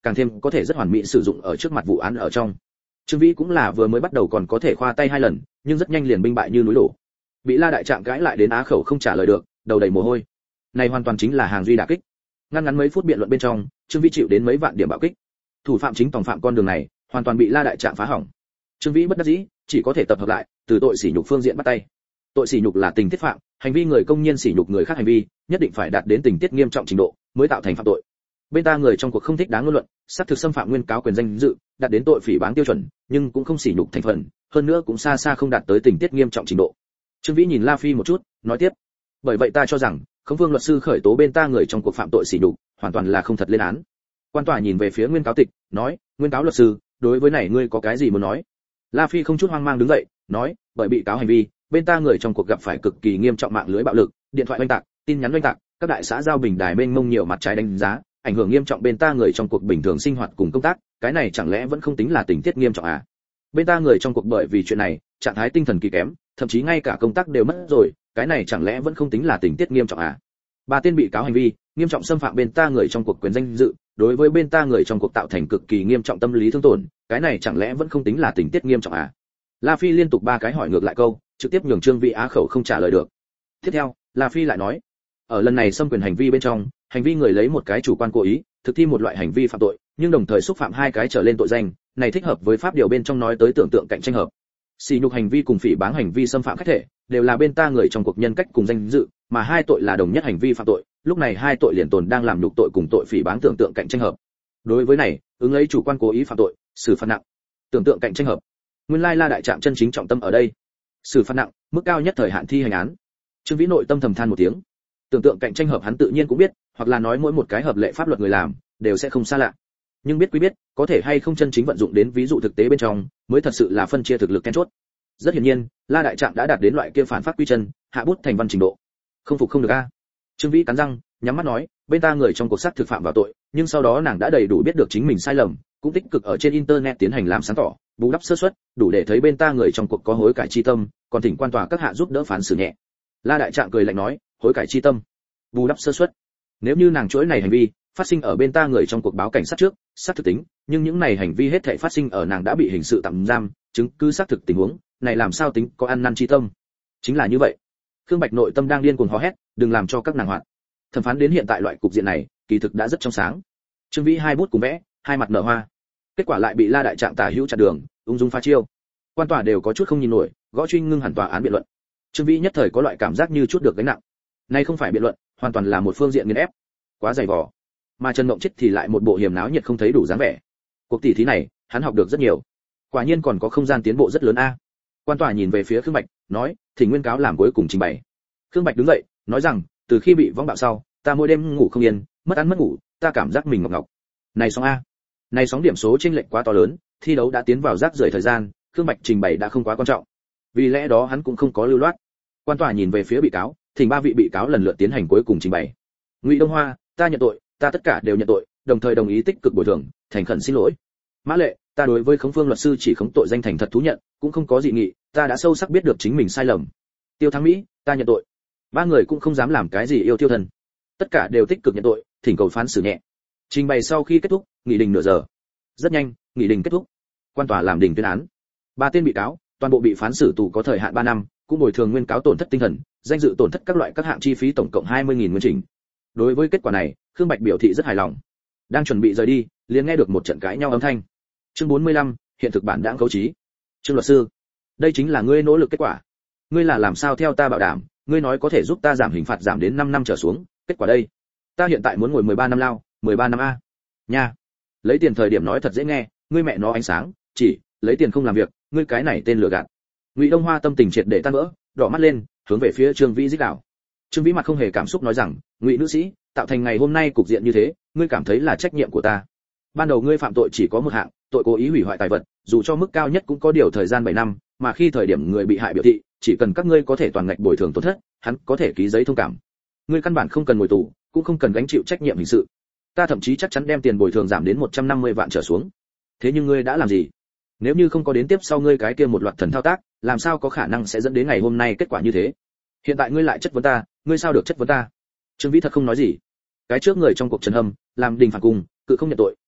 càng thêm có thể rất hoàn mỹ sử dụng ở trước mặt vụ án ở trong. Trương Vĩ cũng là vừa mới bắt đầu còn có thể khoa tay hai lần, nhưng rất nhanh liền binh bại như núi đổ. Bị La đại trạng cãi lại đến á khẩu không trả lời được, đầu đầy mồ hôi. Này hoàn toàn chính là hàng duy đả kích. Ngắn ngắn mấy phút biện luận bên trong, Trương Vĩ chịu đến mấy vạn điểm bạo kích. Thủ phạm chính tòng phạm con đường này, hoàn toàn bị La đại trạng phá hỏng. Trương Vĩ bất đắc dĩ, chỉ có thể tập hợp lại, từ tội sỉ nhục phương diện bắt tay. Tội sỉ nhục là tình tiết phạm, hành vi người công nhiên sỉ nhục người khác hành vi, nhất định phải đạt đến tình tiết nghiêm trọng trình độ mới tạo thành phạm tội. Bên ta người trong cuộc không thích đáng ngôn luận, xác thực xâm phạm nguyên cáo quyền danh dự, đạt đến tội phỉ báng tiêu chuẩn, nhưng cũng không sỉ nhục thành phần, hơn nữa cũng xa xa không đạt tới tình tiết nghiêm trọng trình độ. Trương Vĩ nhìn La Phi một chút, nói tiếp: bởi vậy ta cho rằng, Khống Vương luật sư khởi tố bên ta người trong cuộc phạm tội sỉ nhục, hoàn toàn là không thật lên án. Quan tòa nhìn về phía nguyên cáo tịch, nói: nguyên cáo luật sư, đối với này ngươi có cái gì muốn nói? La Phi không chút hoang mang đứng dậy, nói: bởi bị cáo hành vi, bên ta người trong cuộc gặp phải cực kỳ nghiêm trọng mạng lưới bạo lực, điện thoại oanh tạc, tin nhắn oanh tạc, các đại xã giao bình đài mênh mông nhiều mặt trái đánh giá, ảnh hưởng nghiêm trọng bên ta người trong cuộc bình thường sinh hoạt cùng công tác, cái này chẳng lẽ vẫn không tính là tình tiết nghiêm trọng à? Bên ta người trong cuộc bởi vì chuyện này, trạng thái tinh thần kỳ kém, thậm chí ngay cả công tác đều mất rồi, cái này chẳng lẽ vẫn không tính là tình tiết nghiêm trọng à? Ba tên bị cáo hành vi, nghiêm trọng xâm phạm bên ta người trong cuộc quyền danh dự, đối với bên ta người trong cuộc tạo thành cực kỳ nghiêm trọng tâm lý thương tổn, cái này chẳng lẽ vẫn không tính là tình tiết nghiêm trọng à? La Phi liên tục ba cái hỏi ngược lại câu, trực tiếp nhường Trương Vĩ á khẩu không trả lời được. Tiếp theo, La Phi lại nói: ở lần này xâm quyền hành vi bên trong, hành vi người lấy một cái chủ quan cố ý, thực thi một loại hành vi phạm tội, nhưng đồng thời xúc phạm hai cái trở lên tội danh, này thích hợp với pháp điều bên trong nói tới tưởng tượng cạnh tranh hợp. Sỉ nhục hành vi cùng phỉ báng hành vi xâm phạm khách thể, đều là bên ta người trong cuộc nhân cách cùng danh dự, mà hai tội là đồng nhất hành vi phạm tội, lúc này hai tội liền tồn đang làm nhục tội cùng tội phỉ báng tưởng tượng cạnh tranh hợp. Đối với này, ứng lấy chủ quan cố ý phạm tội, xử phạt nặng. Tưởng tượng cạnh tranh hợp. Nguyên lai La đại trạng chân chính trọng tâm ở đây. Xử phạt nặng, mức cao nhất thời hạn thi hành án. Trương Vĩ nội tâm thầm than một tiếng. Tưởng tượng cạnh tranh hợp hắn tự nhiên cũng biết, hoặc là nói mỗi một cái hợp lệ pháp luật người làm, đều sẽ không xa lạ. Nhưng biết quý biết, có thể hay không chân chính vận dụng đến ví dụ thực tế bên trong, mới thật sự là phân chia thực lực then chốt. Rất hiển nhiên, La đại trạng đã đạt đến loại kia phản pháp quy chân, hạ bút thành văn trình độ. Không phục không được a. Trương Vĩ cắn răng, nhắm mắt nói, bên ta người trong cuộc sát thực phạm vào tội, nhưng sau đó nàng đã đầy đủ biết được chính mình sai lầm, cũng tích cực ở trên internet tiến hành làm sáng tỏ, bù đắp sơ suất, đủ để thấy bên ta người trong cuộc có hối cải chi tâm, còn thỉnh quan tòa các hạ giúp đỡ phán xử nhẹ. La đại trạng cười lạnh nói, hối cải chi tâm, bù đắp sơ suất. Nếu như nàng chuỗi này hành vi phát sinh ở bên ta người trong cuộc báo cảnh sát trước, xác thực tính, nhưng những này hành vi hết thảy phát sinh ở nàng đã bị hình sự tạm giam, chứng cứ xác thực tình huống, này làm sao tính có ăn năn chi tâm? Chính là như vậy. Khương Bạch nội tâm đang điên cuồng hò hét, đừng làm cho các nàng hoạn. Thẩm phán đến hiện tại loại cục diện này, kỳ thực đã rất trong sáng. Trương Vĩ hai bút cùng vẽ, hai mặt nở hoa. Kết quả lại bị La đại trạng tả hữu chặn đường, ung dung phá chiêu. Quan tòa đều có chút không nhìn nổi, gõ truy ngưng hẳn tòa án biện luận. Trương Vĩ nhất thời có loại cảm giác như chút được gánh nặng. Nay không phải biện luận, hoàn toàn là một phương diện nghiền ép. Quá dày vò. Mà Trần Mộng Chết thì lại một bộ hiểm náo nhiệt không thấy đủ dáng vẻ. Cuộc tỷ thí này, hắn học được rất nhiều. Quả nhiên còn có không gian tiến bộ rất lớn a. Quan tòa nhìn về phía Khương Bạch, nói, thỉnh nguyên cáo làm cuối cùng trình bày. Khương Bạch đứng dậy, nói rằng, từ khi bị vong bạo sau, ta mỗi đêm ngủ không yên, mất ăn mất ngủ, ta cảm giác mình ngọc ngọc. Này sóng a, này sóng điểm số chênh lệch quá to lớn, thi đấu đã tiến vào rác rưởi thời gian, Khương Bạch trình bày đã không quá quan trọng. Vì lẽ đó hắn cũng không có lưu loát. Quan tòa nhìn về phía bị cáo, thỉnh ba vị bị cáo lần lượt tiến hành cuối cùng trình bày. Ngụy Đông Hoa, ta nhận tội, ta tất cả đều nhận tội, đồng thời đồng ý tích cực bồi thường, thành khẩn xin lỗi. Mã Lệ, ta đối với Khống Phương luật sư chỉ khống tội danh thành thật thú nhận, cũng không có dị nghị, ta đã sâu sắc biết được chính mình sai lầm. Tiêu Thắng Mỹ, ta nhận tội. Ba người cũng không dám làm cái gì yêu tiêu thần, tất cả đều tích cực nhận tội, thỉnh cầu phán xử nhẹ. Trình bày sau khi kết thúc, nghị đình nửa giờ. Rất nhanh, nghị đình kết thúc. Quan tòa làm đình tuyên án. Ba tên bị cáo, toàn bộ bị phán xử tù có thời hạn ba năm, cũng bồi thường nguyên cáo tổn thất tinh thần, danh dự tổn thất các loại các hạng chi phí tổng cộng hai mươi nghìn nguyên chỉnh. Đối với kết quả này, Khương Bạch biểu thị rất hài lòng. Đang chuẩn bị rời đi, liền nghe được một trận cãi nhau âm thanh. Chương bốn mươi lăm, hiện thực bản đã cấu trí. Trương luật sư, đây chính là ngươi nỗ lực kết quả. Ngươi là làm sao theo ta bảo đảm, ngươi nói có thể giúp ta giảm hình phạt giảm đến năm năm trở xuống, kết quả đây, ta hiện tại muốn ngồi mười ba năm lao, mười ba năm a. Nha. Lấy tiền thời điểm nói thật dễ nghe, ngươi mẹ nó ánh sáng, chỉ lấy tiền không làm việc, ngươi cái này tên lừa gạt. Ngụy Đông Hoa tâm tình triệt để tan vỡ, đỏ mắt lên, hướng về phía Trương Vĩ rít gào. Trương Vĩ mặt không hề cảm xúc nói rằng, Ngụy nữ sĩ, tạo thành ngày hôm nay cục diện như thế, ngươi cảm thấy là trách nhiệm của ta. Ban đầu ngươi phạm tội chỉ có một hạng, tội cố ý hủy hoại tài vật, dù cho mức cao nhất cũng có điều thời gian bảy năm, mà khi thời điểm người bị hại biểu thị, chỉ cần các ngươi có thể toàn ngạch bồi thường tổn thất, hắn có thể ký giấy thông cảm. Ngươi căn bản không cần ngồi tù, cũng không cần gánh chịu trách nhiệm hình sự. Ta thậm chí chắc chắn đem tiền bồi thường giảm đến một trăm năm mươi vạn trở xuống. Thế nhưng ngươi đã làm gì? Nếu như không có đến tiếp sau ngươi cái kia một loạt thần thao tác, làm sao có khả năng sẽ dẫn đến ngày hôm nay kết quả như thế? Hiện tại ngươi lại chất vấn ta, ngươi sao được chất vấn ta? Trương Vĩ thật không nói gì. Cái trước người trong cuộc trần hâm, làm đình phản cung, cự không nhận tội,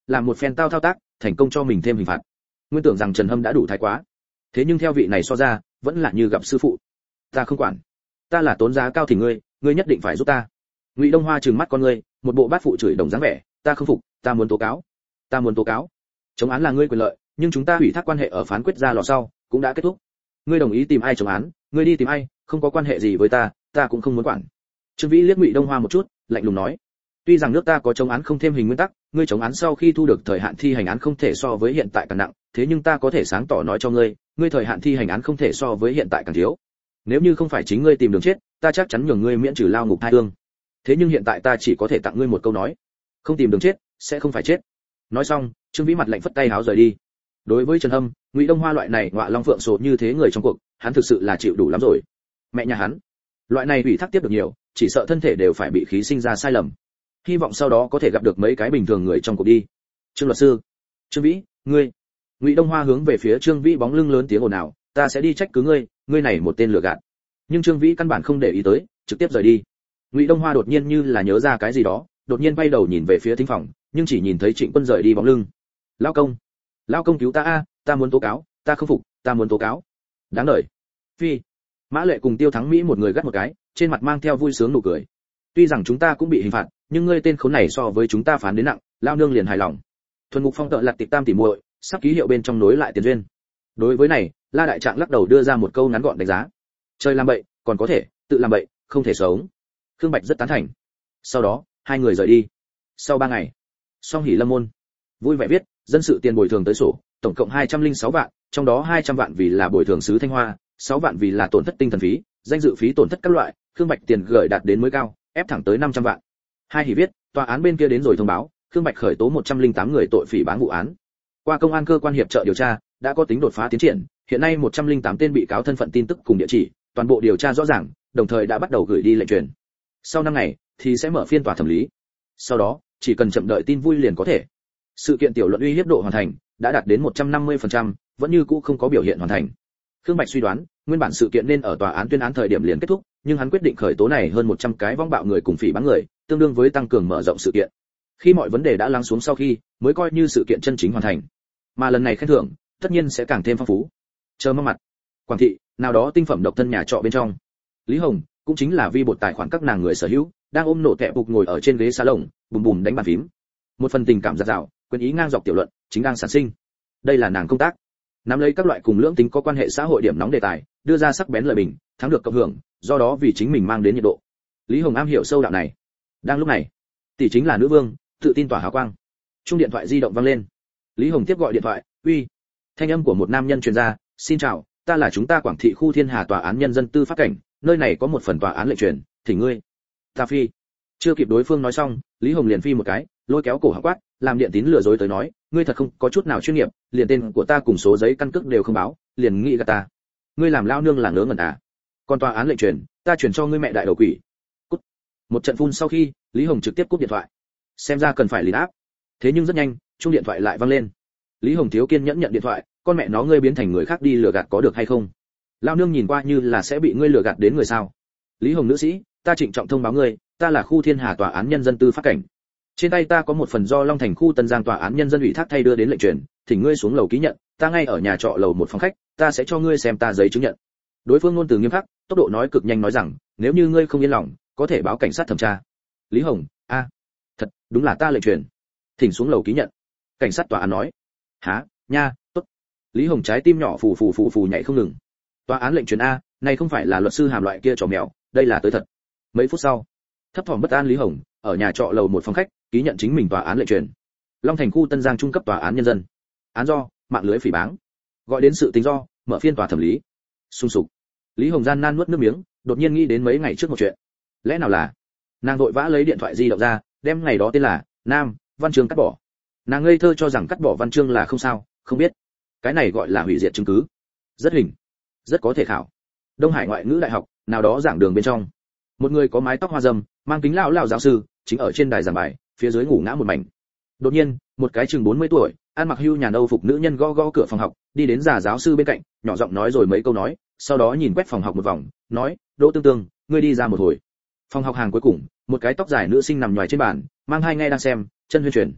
làm một phen tao thao tác, thành công cho mình thêm hình phạt. Nguyên tưởng rằng Trần Hâm đã đủ thái quá, thế nhưng theo vị này so ra, vẫn là như gặp sư phụ. Ta không quản, ta là tốn giá cao thì ngươi, ngươi nhất định phải giúp ta. Ngụy Đông Hoa trừng mắt con ngươi, một bộ bát phụ chửi đồng dáng vẻ, ta không phục, ta muốn tố cáo, ta muốn tố cáo. Chống án là ngươi quyền lợi, nhưng chúng ta hủy thác quan hệ ở phán quyết ra lò sau, cũng đã kết thúc. Ngươi đồng ý tìm ai chống án, ngươi đi tìm ai, không có quan hệ gì với ta, ta cũng không muốn quản. Trương Vĩ liếc Ngụy Đông Hoa một chút, lạnh lùng nói, tuy rằng nước ta có chống án không thêm hình nguyên tắc, ngươi chống án sau khi thu được thời hạn thi hành án không thể so với hiện tại càng nặng, thế nhưng ta có thể sáng tỏ nói cho ngươi, ngươi thời hạn thi hành án không thể so với hiện tại càng thiếu. Nếu như không phải chính ngươi tìm đường chết, ta chắc chắn nhường ngươi miễn trừ lao ngục hai thương. Thế nhưng hiện tại ta chỉ có thể tặng ngươi một câu nói, không tìm đường chết, sẽ không phải chết. Nói xong, Trương Vĩ mặt lạnh phất tay háo rời đi. Đối với Trần Hâm, Ngụy Đông Hoa loại này ngọa long phượng số như thế người trong cuộc, hắn thực sự là chịu đủ lắm rồi. Mẹ nhà hắn, loại này ủy thác tiếp được nhiều, chỉ sợ thân thể đều phải bị khí sinh ra sai lầm. Hy vọng sau đó có thể gặp được mấy cái bình thường người trong cuộc đi. Trương luật sư, Trương Vĩ, ngươi. Ngụy Đông Hoa hướng về phía Trương Vĩ bóng lưng lớn tiếng ồn ào, ta sẽ đi trách cứ ngươi, ngươi này một tên lừa gạt. Nhưng Trương Vĩ căn bản không để ý tới, trực tiếp rời đi. Ngụy Đông Hoa đột nhiên như là nhớ ra cái gì đó, đột nhiên bay đầu nhìn về phía thính phòng, nhưng chỉ nhìn thấy Trịnh Quân rời đi bóng lưng. Lão công, lão công cứu ta a, ta muốn tố cáo, ta không phục, ta muốn tố cáo. Đáng đời. Phi. Mã Lệ cùng Tiêu Thắng Mỹ một người gắt một cái, trên mặt mang theo vui sướng nụ cười. Tuy rằng chúng ta cũng bị hình phạt, nhưng ngươi tên khốn này so với chúng ta phán đến nặng, lao nương liền hài lòng. Thuần Ngục Phong tợ lật tịch tam tỷ muội, sắp ký hiệu bên trong nối lại tiền duyên. Đối với này, La Đại Trạng lắc đầu đưa ra một câu ngắn gọn đánh giá. Chơi làm bậy, còn có thể, tự làm bậy, không thể sống. Khương Bạch rất tán thành. Sau đó, hai người rời đi. Sau ba ngày, Song Hỷ Lâm môn vui vẻ viết, dân sự tiền bồi thường tới sổ, tổng cộng hai trăm lẻ sáu vạn, trong đó hai trăm vạn vì là bồi thường sứ Thanh Hoa, sáu vạn vì là tổn thất tinh thần phí, danh dự phí tổn thất các loại, Khương Bạch tiền gửi đạt đến mới cao, ép thẳng tới năm trăm vạn. Hai Hỷ viết, tòa án bên kia đến rồi thông báo, Khương Bạch khởi tố một trăm lẻ tám người tội phỉ báng vụ án. Qua công an cơ quan hiệp trợ điều tra, đã có tính đột phá tiến triển, hiện nay một trăm lẻ tám tên bị cáo thân phận tin tức cùng địa chỉ, toàn bộ điều tra rõ ràng, đồng thời đã bắt đầu gửi đi lệnh truyền. Sau năm ngày thì sẽ mở phiên tòa thẩm lý. Sau đó, chỉ cần chậm đợi tin vui liền có thể. Sự kiện tiểu luận uy hiếp độ hoàn thành đã đạt đến một trăm năm mươi phần trăm, vẫn như cũ không có biểu hiện hoàn thành. Khương Bạch suy đoán, nguyên bản sự kiện nên ở tòa án tuyên án thời điểm liền kết thúc, nhưng hắn quyết định khởi tố này hơn một trăm cái vong bạo người cùng phỉ báng người, tương đương với tăng cường mở rộng sự kiện. Khi mọi vấn đề đã lắng xuống sau khi, mới coi như sự kiện chân chính hoàn thành. Mà lần này khen thưởng, tất nhiên sẽ càng thêm phong phú. Chờ mong mặt. Quảng thị, nào đó tinh phẩm độc thân nhà trọ bên trong. Lý Hồng, cũng chính là vi bột tài khoản các nàng người sở hữu, đang ôm nổ tẹp bục ngồi ở trên ghế salon, bùm bùm đánh bàn phím. Một phần tình cảm giạt rào, quyền ý ngang dọc tiểu luận, chính đang sản sinh. Đây là nàng công tác. Nắm lấy các loại cùng lưỡng tính có quan hệ xã hội điểm nóng đề tài, đưa ra sắc bén lời bình, thắng được cộng hưởng, do đó vì chính mình mang đến nhiệt độ. Lý Hồng am hiểu sâu đạo này. Đang lúc này, tỷ chính là nữ vương, tự tin tỏa hào quang. Chuông điện thoại di động vang lên. Lý Hồng tiếp gọi điện thoại, "Uy." Thanh âm của một nam nhân truyền ra, "Xin chào, ta là chúng ta Quảng thị khu Thiên Hà tòa án nhân dân tư pháp cảnh, nơi này có một phần tòa án lệnh truyền, thỉnh ngươi." "Ta phi." Chưa kịp đối phương nói xong, Lý Hồng liền phi một cái, lôi kéo cổ họng quát, làm điện tín lừa dối tới nói, "Ngươi thật không có chút nào chuyên nghiệp, liền tên của ta cùng số giấy căn cước đều không báo, liền nghĩ gạt ta. Ngươi làm lao nương là ngớ ngẩn à? Còn tòa án lệnh truyền, ta truyền cho ngươi mẹ đại đầu quỷ." Cút. Một trận phun sau khi, Lý Hồng trực tiếp cúp điện thoại. Xem ra cần phải lìn áp. Thế nhưng rất nhanh, chuông điện thoại lại vang lên. Lý Hồng thiếu kiên nhẫn nhận điện thoại, "Con mẹ nó ngươi biến thành người khác đi lừa gạt có được hay không? Lao nương nhìn qua như là sẽ bị ngươi lừa gạt đến người sao?" "Lý Hồng nữ sĩ, ta trịnh trọng thông báo ngươi, ta là khu Thiên Hà tòa án nhân dân tư pháp cảnh. Trên tay ta có một phần do Long Thành khu Tân Giang tòa án nhân dân ủy thác thay đưa đến lệnh truyền, thỉnh ngươi xuống lầu ký nhận, ta ngay ở nhà trọ lầu một phòng khách, ta sẽ cho ngươi xem ta giấy chứng nhận." Đối phương ngôn từ nghiêm khắc, tốc độ nói cực nhanh nói rằng, "Nếu như ngươi không yên lòng, có thể báo cảnh sát thẩm tra." Lý Hồng, "A, thật, đúng là ta lệnh truyền. Thỉnh xuống lầu ký nhận." Cảnh sát tòa án nói. "Hả? Nha, tốt." Lý Hồng trái tim nhỏ phù phù phù phù nhảy không ngừng. Tòa án lệnh truyền a, này không phải là luật sư hàm loại kia trò mèo, đây là tới thật. Mấy phút sau, thấp thỏm bất an Lý Hồng ở nhà trọ lầu một phòng khách ký nhận chính mình tòa án lệnh truyền. Long Thành khu Tân Giang trung cấp tòa án nhân dân. Án do mạng lưới phỉ báng. Gọi đến sự tính do, mở phiên tòa thẩm lý. Sung sục. Lý Hồng gian nan nuốt nước miếng, đột nhiên nghĩ đến mấy ngày trước một chuyện. Lẽ nào là? Nàng vội vã lấy điện thoại di động ra, đem ngày đó tên là Nam Văn Chương cắt bỏ. Nàng ngây thơ cho rằng cắt bỏ văn chương là không sao, không biết cái này gọi là hủy diệt chứng cứ. Rất hình, rất có thể khảo. Đông Hải ngoại ngữ đại học, nào đó giảng đường bên trong, một người có mái tóc hoa râm, mang kính lão lão giáo sư, chính ở trên đài giảng bài, phía dưới ngủ ngã một mảnh. Đột nhiên, một cái chừng bốn mươi tuổi, ăn mặc hưu nhàn âu phục nữ nhân gõ gõ cửa phòng học, đi đến già giáo sư bên cạnh, nhỏ giọng nói rồi mấy câu nói, sau đó nhìn quét phòng học một vòng, nói, "Đỗ Tương Tương, ngươi đi ra một hồi." Phòng học hàng cuối cùng, một cái tóc dài nữ sinh nằm nhòi trên bàn, mang hai nghe đang xem, chân huyên truyền.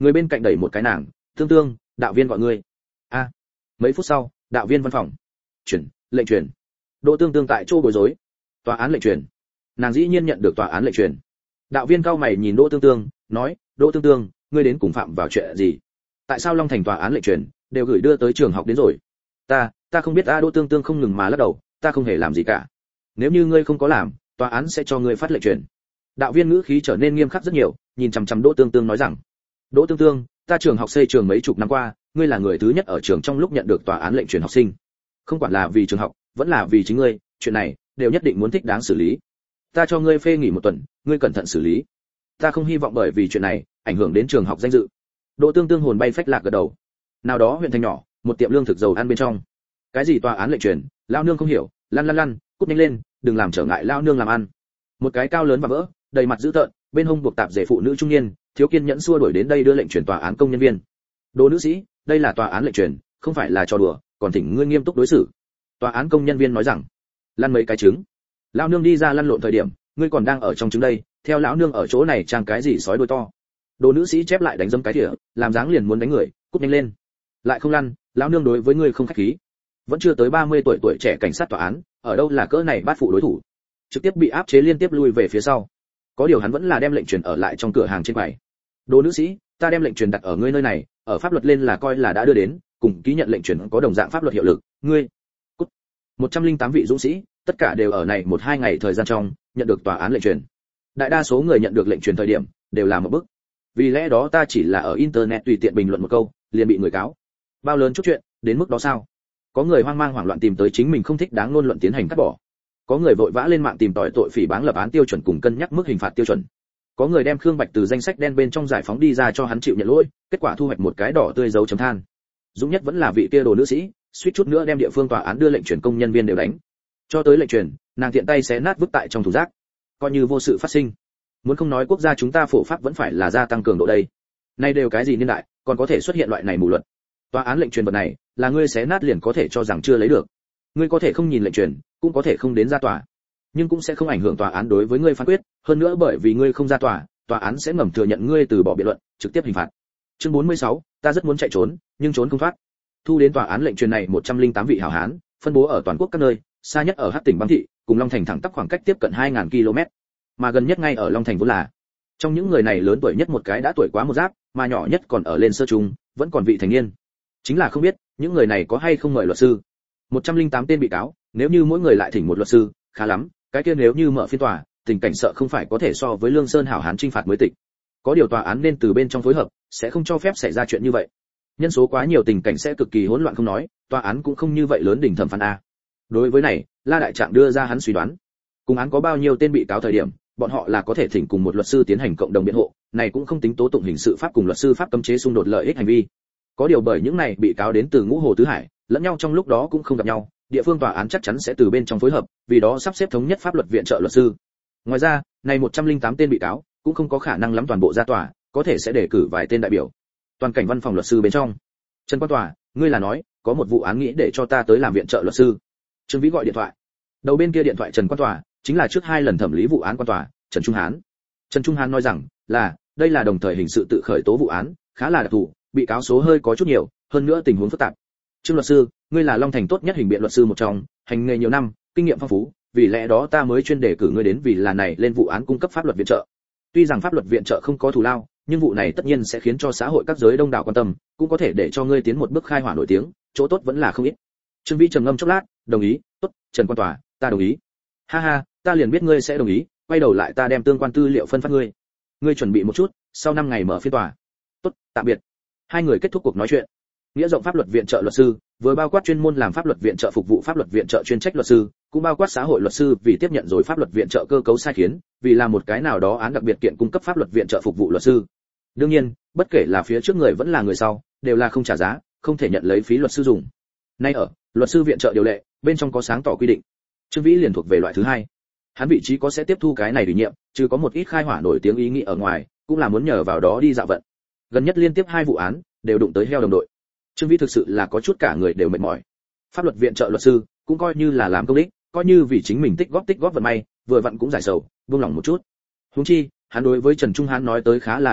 Người bên cạnh đẩy một cái nàng, "Tương Tương, đạo viên gọi ngươi." A. Mấy phút sau, đạo viên văn phòng. "Chuyển, lệnh truyền." Đỗ Tương Tương tại chỗ bối rối. "Tòa án lệnh truyền." Nàng dĩ nhiên nhận được tòa án lệnh truyền. Đạo viên cao mày nhìn Đỗ Tương Tương, nói, "Đỗ Tương Tương, ngươi đến cùng phạm vào chuyện gì? Tại sao Long Thành tòa án lệnh truyền đều gửi đưa tới trường học đến rồi?" "Ta, ta không biết." A. Đỗ Tương Tương không ngừng mà lắc đầu, "Ta không hề làm gì cả. Nếu như ngươi không có làm, tòa án sẽ cho ngươi phát lệnh truyền." Đạo viên ngữ khí trở nên nghiêm khắc rất nhiều, nhìn chằm chằm Đỗ Tương Tương nói rằng, "Đỗ Tương Tương, ta trường học xây trường mấy chục năm qua, ngươi là người thứ nhất ở trường trong lúc nhận được tòa án lệnh truyền học sinh. Không quản là vì trường học, vẫn là vì chính ngươi, chuyện này đều nhất định muốn thích đáng xử lý. Ta cho ngươi phê nghỉ một tuần, ngươi cẩn thận xử lý. Ta không hy vọng bởi vì chuyện này ảnh hưởng đến trường học danh dự." Đỗ Tương Tương hồn bay phách lạc gật đầu. Nào đó huyện thành nhỏ, một tiệm lương thực dầu ăn bên trong. Cái gì tòa án lệnh truyền, lão nương không hiểu, lăn lăn lăn, cút nhanh lên, đừng làm trở ngại lão nương làm ăn. Một cái cao lớn và vỡ, đầy mặt dữ tợn, bên hông buộc tạp dề phụ nữ trung niên, thiếu kiên nhẫn xua đuổi đến đây đưa lệnh truyền tòa án công nhân viên. "Đỗ nữ sĩ, đây là tòa án lệnh truyền, không phải là trò đùa, còn thỉnh ngươi nghiêm túc đối xử." Tòa án công nhân viên nói rằng, "Lăn mấy cái trứng. Lão nương đi ra lăn lộn thời điểm, ngươi còn đang ở trong trứng đây, theo lão nương ở chỗ này trang cái gì sói đuôi to." Đỗ nữ sĩ chép lại đánh dâm cái thìa, làm dáng liền muốn đánh người, "Cút nhanh lên. Lại không lăn, lão nương đối với ngươi không khách khí." Vẫn chưa tới ba mươi tuổi tuổi trẻ cảnh sát tòa án, ở đâu là cỡ này bát phụ đối thủ, trực tiếp bị áp chế liên tiếp lui về phía sau. Có điều hắn vẫn là đem lệnh truyền ở lại trong cửa hàng trên quầy. "Đỗ nữ sĩ, ta đem lệnh truyền đặt ở ngươi nơi này, ở pháp luật lên là coi là đã đưa đến, cùng ký nhận lệnh truyền có đồng dạng pháp luật hiệu lực, ngươi." Cút. một trăm lẻ tám vị dũng sĩ, tất cả đều ở này một hai ngày thời gian trong nhận được tòa án lệnh truyền. Đại đa số người nhận được lệnh truyền thời điểm đều là một bức. Vì lẽ đó ta chỉ là ở internet tùy tiện bình luận một câu, liền bị người cáo. Bao lớn chút chuyện, đến mức đó sao? Có người hoang mang hoảng loạn tìm tới chính mình không thích đáng ngôn luận tiến hành cắt bỏ. Có người vội vã lên mạng tìm tòi tội phỉ báng lập án tiêu chuẩn cùng cân nhắc mức hình phạt tiêu chuẩn. Có người đem Khương Bạch từ danh sách đen bên trong giải phóng đi ra cho hắn chịu nhận lỗi, kết quả thu hoạch một cái đỏ tươi dấu chấm than. Dũng nhất vẫn là vị kia Đồ nữ sĩ, suýt chút nữa đem địa phương tòa án đưa lệnh truyền công nhân viên đều đánh. Cho tới lệnh truyền, nàng tiện tay xé nát vứt tại trong thùng rác, coi như vô sự phát sinh. Muốn không nói quốc gia chúng ta phổ pháp vẫn phải là gia tăng cường độ đây. Nay đều cái gì niên đại, còn có thể xuất hiện loại này mù luật. Tòa án lệnh truyền vật này, là ngươi xé nát liền có thể cho rằng chưa lấy được. Ngươi có thể không nhìn lệnh truyền, cũng có thể không đến ra tòa, nhưng cũng sẽ không ảnh hưởng tòa án đối với ngươi phán quyết, hơn nữa bởi vì ngươi không ra tòa, tòa án sẽ ngầm thừa nhận ngươi từ bỏ biện luận, trực tiếp hình phạt. Chương bốn mươi sáu, ta rất muốn chạy trốn, nhưng trốn không thoát. Thu đến tòa án lệnh truyền này một trăm lẻ tám vị hảo hán, phân bố ở toàn quốc các nơi, xa nhất ở Hắc tỉnh Băng thị, cùng Long Thành thẳng tắp khoảng cách tiếp cận hai nghìn ki lô mét, mà gần nhất ngay ở Long Thành vốn là. Trong những người này lớn tuổi nhất một cái đã tuổi quá một giáp, mà nhỏ nhất còn ở lên sơ trung, vẫn còn vị thành niên. Chính là không biết, những người này có hay không mời luật sư. một trăm lẻ tám tên bị cáo, nếu như mỗi người lại thỉnh một luật sư, khá lắm, cái kia nếu như mở phiên tòa, tình cảnh sợ không phải có thể so với Lương Sơn hảo hán trinh phạt mới tịch. Có điều tòa án nên từ bên trong phối hợp, sẽ không cho phép xảy ra chuyện như vậy. Nhân số quá nhiều tình cảnh sẽ cực kỳ hỗn loạn không nói, tòa án cũng không như vậy lớn đỉnh thẩm phán a. Đối với này, La Đại Trạng đưa ra hắn suy đoán. Cùng án có bao nhiêu tên bị cáo thời điểm, bọn họ là có thể thỉnh cùng một luật sư tiến hành cộng đồng biện hộ, này cũng không tính tố tụng hình sự pháp cùng luật sư pháp cấm chế xung đột lợi ích hành vi. Có điều bởi những này bị cáo đến từ Ngũ Hồ Tứ Hải, lẫn nhau trong lúc đó cũng không gặp nhau, địa phương tòa án chắc chắn sẽ từ bên trong phối hợp, vì đó sắp xếp thống nhất pháp luật viện trợ luật sư. Ngoài ra, này một trăm lẻ tám tên bị cáo cũng không có khả năng lắm toàn bộ ra tòa, có thể sẽ đề cử vài tên đại biểu. Toàn cảnh văn phòng luật sư bên trong. Trần Quan Tòa, ngươi là nói, có một vụ án nghĩ để cho ta tới làm viện trợ luật sư. Trương Vĩ gọi điện thoại. Đầu bên kia điện thoại Trần Quan Tòa, chính là trước hai lần thẩm lý vụ án quan tòa, Trần Trung Hán. Trần Trung Hán nói rằng, là, đây là đồng thời hình sự tự khởi tố vụ án, khá là đặc thù, bị cáo số hơi có chút nhiều, hơn nữa tình huống phức tạp. Trương luật sư, ngươi là Long Thành tốt nhất hình biện luật sư một trong, hành nghề nhiều năm, kinh nghiệm phong phú, vì lẽ đó ta mới chuyên đề cử ngươi đến vì là này lên vụ án cung cấp pháp luật viện trợ. Tuy rằng pháp luật viện trợ không có thù lao, nhưng vụ này tất nhiên sẽ khiến cho xã hội các giới đông đảo quan tâm, cũng có thể để cho ngươi tiến một bước khai hỏa nổi tiếng, chỗ tốt vẫn là không ít. Trương Vĩ trầm ngâm chốc lát, đồng ý, tốt, Trần Quan Tòa, ta đồng ý. Ha ha, ta liền biết ngươi sẽ đồng ý, quay đầu lại ta đem tương quan tư liệu phân phát ngươi. Ngươi chuẩn bị một chút, sau năm ngày mở phiên tòa. Tốt, tạm biệt. Hai người kết thúc cuộc nói chuyện. Nghĩa rộng pháp luật viện trợ luật sư, vừa bao quát chuyên môn làm pháp luật viện trợ phục vụ pháp luật viện trợ chuyên trách luật sư, cũng bao quát xã hội luật sư vì tiếp nhận rồi pháp luật viện trợ cơ cấu sai khiến, vì làm một cái nào đó án đặc biệt kiện cung cấp pháp luật viện trợ phục vụ luật sư. Đương nhiên, bất kể là phía trước người vẫn là người sau, đều là không trả giá, không thể nhận lấy phí luật sư dùng. Nay ở luật sư viện trợ điều lệ, bên trong có sáng tỏ quy định. Trương Vĩ liền thuộc về loại thứ hai. Hắn vị trí có sẽ tiếp thu cái này ủy nhiệm, trừ có một ít khai hỏa nổi tiếng ý nghĩ ở ngoài, cũng là muốn nhờ vào đó đi dạo vận. Gần nhất liên tiếp hai vụ án đều đụng tới heo đồng đội. Trương Vĩ thực sự là có chút cả người đều mệt mỏi. Pháp luật viện trợ luật sư cũng coi như là làm công đích, coi như vì chính mình tích góp tích góp vận may, vừa vặn cũng giải sầu, buông lòng một chút. Huống chi, hắn đối với Trần Trung Hán nói tới khá là đặc thù,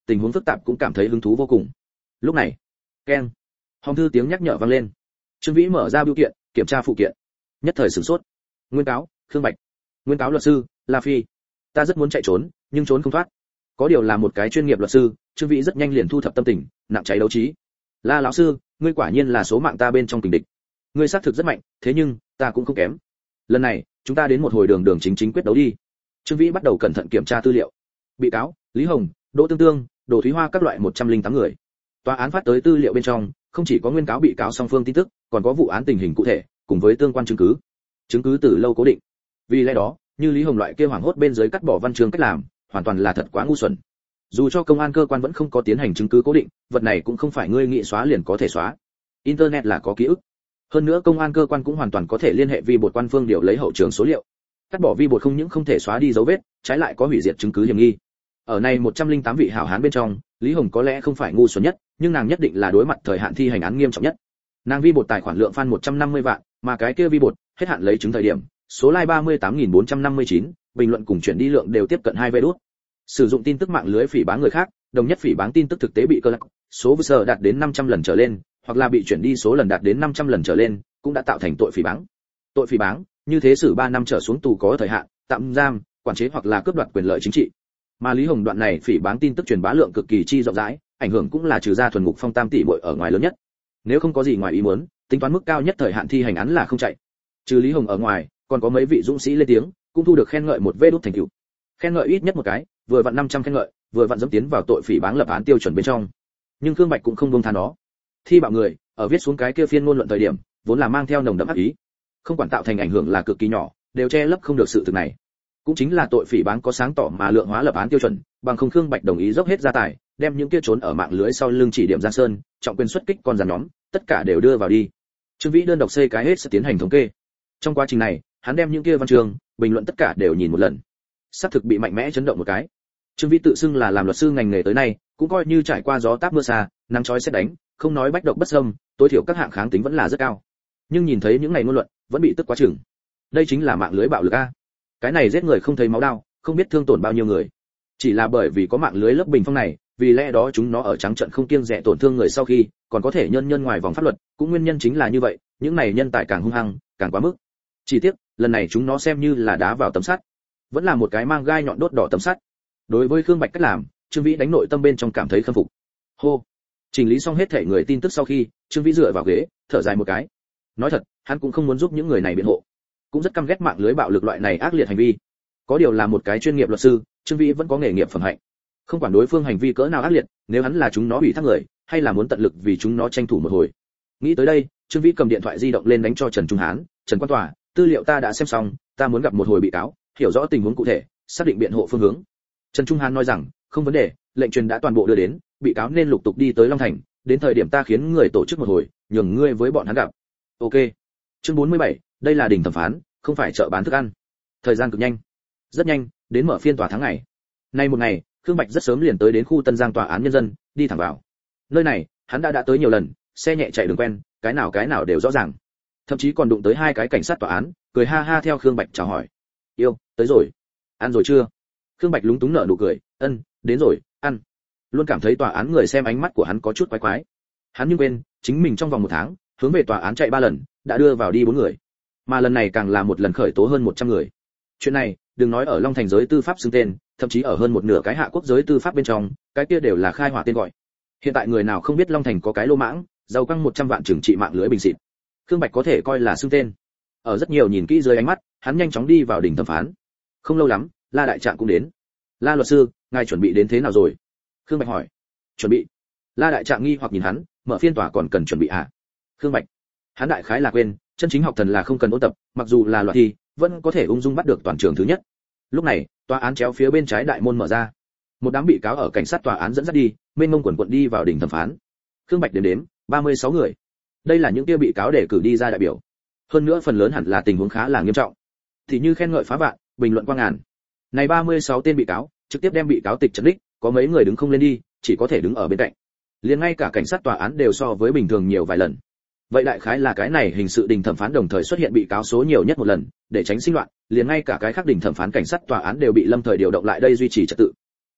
tình huống phức tạp cũng cảm thấy hứng thú vô cùng. Lúc này, keng, hòm thư tiếng nhắc nhở vang lên. Trương Vĩ mở ra bưu kiện, kiểm tra phụ kiện, nhất thời sửng sốt. Nguyên cáo, Khương Bạch. Nguyên cáo luật sư, La Phi. Ta rất muốn chạy trốn, nhưng trốn không thoát. Có điều là một cái chuyên nghiệp luật sư, Trương Vĩ rất nhanh liền thu thập tâm tình, nặng cháy đấu trí. La lão sư, ngươi quả nhiên là số mạng ta bên trong kình địch. Ngươi xác thực rất mạnh, thế nhưng ta cũng không kém. Lần này, chúng ta đến một hồi đường đường chính chính quyết đấu đi. Trương Vĩ bắt đầu cẩn thận kiểm tra tư liệu. Bị cáo, Lý Hồng, Đỗ Tương Tương, Đỗ Thúy Hoa các loại một trăm lẻ tám người. Tòa án phát tới tư liệu bên trong, không chỉ có nguyên cáo bị cáo song phương tin tức, còn có vụ án tình hình cụ thể, cùng với tương quan chứng cứ. Chứng cứ từ lâu cố định. Vì lẽ đó, như Lý Hồng loại kia hoảng hốt bên dưới cắt bỏ văn chương cách làm, hoàn toàn là thật quá ngu xuẩn. Dù cho công an cơ quan vẫn không có tiến hành chứng cứ cố định, vật này cũng không phải ngươi nghĩ xóa liền có thể xóa. Internet là có ký ức. Hơn nữa công an cơ quan cũng hoàn toàn có thể liên hệ vi bột quan phương điều lấy hậu trường số liệu. Cắt bỏ vi bột không những không thể xóa đi dấu vết, trái lại có hủy diệt chứng cứ hiểm nghi. Ở này một trăm lẻ tám vị hảo hán bên trong, Lý Hồng có lẽ không phải ngu xuẩn nhất, nhưng nàng nhất định là đối mặt thời hạn thi hành án nghiêm trọng nhất. Nàng vi bột tài khoản lượng fan một trăm năm mươi vạn, mà cái kia vi bột hết hạn lấy chứng thời điểm, số like ba mươi tám nghìn bốn trăm năm mươi chín, bình luận cùng chuyển đi lượng đều tiếp cận hai vé đút. Sử dụng tin tức mạng lưới phỉ báng người khác, đồng nhất phỉ báng tin tức thực tế bị cơ lạc, số viewer đạt đến năm trăm lần trở lên, hoặc là bị chuyển đi số lần đạt đến năm trăm lần trở lên, cũng đã tạo thành tội phỉ báng. Tội phỉ báng, như thế xử ba năm trở xuống tù có thời hạn, tạm giam, quản chế hoặc là cướp đoạt quyền lợi chính trị. Mà Lý Hồng đoạn này phỉ báng tin tức truyền bá lượng cực kỳ chi rộng rãi, ảnh hưởng cũng là trừ ra thuần ngục phong tam tỷ muội ở ngoài lớn nhất. Nếu không có gì ngoài ý muốn, tính toán mức cao nhất thời hạn thi hành án là không chạy. Trừ Lý Hồng ở ngoài, còn có mấy vị dũng sĩ lên tiếng, cũng thu được khen ngợi một vê đút thành tựu. Khen ngợi ít nhất một cái, vừa vặn năm trăm khen ngợi, vừa vặn dẫm tiến vào tội phỉ báng lập án tiêu chuẩn bên trong. Nhưng Khương Bạch cũng không buông tha nó. Thi bạo người, ở viết xuống cái kia phiên ngôn luận thời điểm, vốn là mang theo nồng đậm ác ý. Không quản tạo thành ảnh hưởng là cực kỳ nhỏ, đều che lấp không được sự thực này. Cũng chính là tội phỉ báng có sáng tỏ mà lượng hóa lập án tiêu chuẩn, bằng không Khương Bạch đồng ý dốc hết gia tài, đem những kia trốn ở mạng lưới sau lưng chỉ điểm Giang Sơn, trọng quyền xuất kích con giàn nhóm, tất cả đều đưa vào đi. Trương Vĩ đơn độc xây cái hết sẽ tiến hành thống kê. Trong quá trình này, hắn đem những kia văn chương, bình luận tất cả đều nhìn một lần. Xác thực bị mạnh mẽ chấn động một cái. Trương Vĩ tự xưng là làm luật sư ngành nghề tới nay, cũng coi như trải qua gió táp mưa xa, nắng chói sét đánh, không nói bách độc bất xâm, tối thiểu các hạng kháng tính vẫn là rất cao. Nhưng nhìn thấy những ngày ngôn luận, vẫn bị tức quá chừng. Đây chính là mạng lưới bạo lực a. Cái này giết người không thấy máu đau, không biết thương tổn bao nhiêu người. Chỉ là bởi vì có mạng lưới lớp bình phong này, vì lẽ đó chúng nó ở trắng trận không kiêng dè tổn thương người sau khi, còn có thể nhân nhân ngoài vòng pháp luật, cũng nguyên nhân chính là như vậy, những này nhân tài càng hung hăng, càng quá mức. Chỉ tiếc, lần này chúng nó xem như là đá vào tấm sắt, vẫn là một cái mang gai nhọn đốt đỏ tấm sắt. Đối với Khương Bạch cách làm, Trương Vĩ đánh nội tâm bên trong cảm thấy khâm phục. Hô, chỉnh lý xong hết thể người tin tức sau khi, Trương Vĩ dựa vào ghế, thở dài một cái. Nói thật, hắn cũng không muốn giúp những người này biện hộ, cũng rất căm ghét mạng lưới bạo lực loại này ác liệt hành vi. Có điều là một cái chuyên nghiệp luật sư, Trương Vĩ vẫn có nghề nghiệp phẩm hạnh. Không quản đối phương hành vi cỡ nào ác liệt, nếu hắn là chúng nó ủy thác người, hay là muốn tận lực vì chúng nó tranh thủ một hồi. Nghĩ tới đây, Trương Vĩ cầm điện thoại di động lên đánh cho Trần Trung Hán, "Trần quan tòa, tư liệu ta đã xem xong, ta muốn gặp một hồi bị cáo, hiểu rõ tình huống cụ thể, xác định biện hộ phương hướng." Trần Trung Hán nói rằng, "Không vấn đề, lệnh truyền đã toàn bộ đưa đến, bị cáo nên lục tục đi tới Long Thành, đến thời điểm ta khiến người tổ chức một hồi, nhường ngươi với bọn hắn gặp." Ok. Chương bốn mươi bảy, đây là đình thẩm phán, không phải chợ bán thức ăn. Thời gian cực nhanh. Rất nhanh, đến mở phiên tòa tháng ngày. Nay một ngày, Khương Bạch rất sớm liền tới đến khu Tân Giang tòa án nhân dân, đi thẳng vào. Nơi này, hắn đã đã tới nhiều lần, xe nhẹ chạy đường quen, cái nào cái nào đều rõ ràng. Thậm chí còn đụng tới hai cái cảnh sát tòa án, cười ha ha theo Khương Bạch chào hỏi. "Yêu, tới rồi. Ăn rồi chưa?" Khương Bạch lúng túng nở nụ cười, "Ân, đến rồi, ăn." Luôn cảm thấy tòa án người xem ánh mắt của hắn có chút quái quái. Hắn nhưng quên, chính mình trong vòng một tháng, hướng về tòa án chạy ba lần, đã đưa vào đi bốn người. Mà lần này càng là một lần khởi tố hơn một trăm người. Chuyện này, đừng nói ở Long Thành giới tư pháp xưng tên, thậm chí ở hơn một nửa cái hạ quốc giới tư pháp bên trong, cái kia đều là khai hỏa tên gọi. Hiện tại người nào không biết Long Thành có cái lô mãng, giàu căng một trăm vạn trừng trị mạng lưới bình xịt. Khương Bạch có thể coi là xưng tên. Ở rất nhiều nhìn kỹ dưới ánh mắt, hắn nhanh chóng đi vào đỉnh thẩm phán. Không lâu lắm, La đại trạng cũng đến. "La luật sư, ngài chuẩn bị đến thế nào rồi?" Khương Bạch hỏi. "Chuẩn bị?" La đại trạng nghi hoặc nhìn hắn, "Mở phiên tòa còn cần chuẩn bị à?" Khương Bạch, hắn đại khái là quên, chân chính học thần là không cần ôn tập, mặc dù là loạt thi, vẫn có thể ung dung bắt được toàn trường thứ nhất. Lúc này, tòa án chéo phía bên trái đại môn mở ra. Một đám bị cáo ở cảnh sát tòa án dẫn dắt đi, mênh mông quần quần đi vào đỉnh thẩm phán. Khương Bạch đếm đếm, ba mươi sáu người. Đây là những kia bị cáo để cử đi ra đại biểu. Hơn nữa phần lớn hẳn là tình huống khá là nghiêm trọng. Thì như khen ngợi phá vạn, bình luận qua ngàn. Này ba mươi sáu tên bị cáo, trực tiếp đem bị cáo tịch trấn đích, có mấy người đứng không lên đi, chỉ có thể đứng ở bên cạnh. Liền ngay cả cảnh sát tòa án đều so với bình thường nhiều vài lần. Vậy đại khái là cái này hình sự đình thẩm phán đồng thời xuất hiện bị cáo số nhiều nhất một lần, để tránh sinh loạn, liền ngay cả cái khác đình thẩm phán cảnh sát tòa án đều bị lâm thời điều động lại đây duy trì trật tự.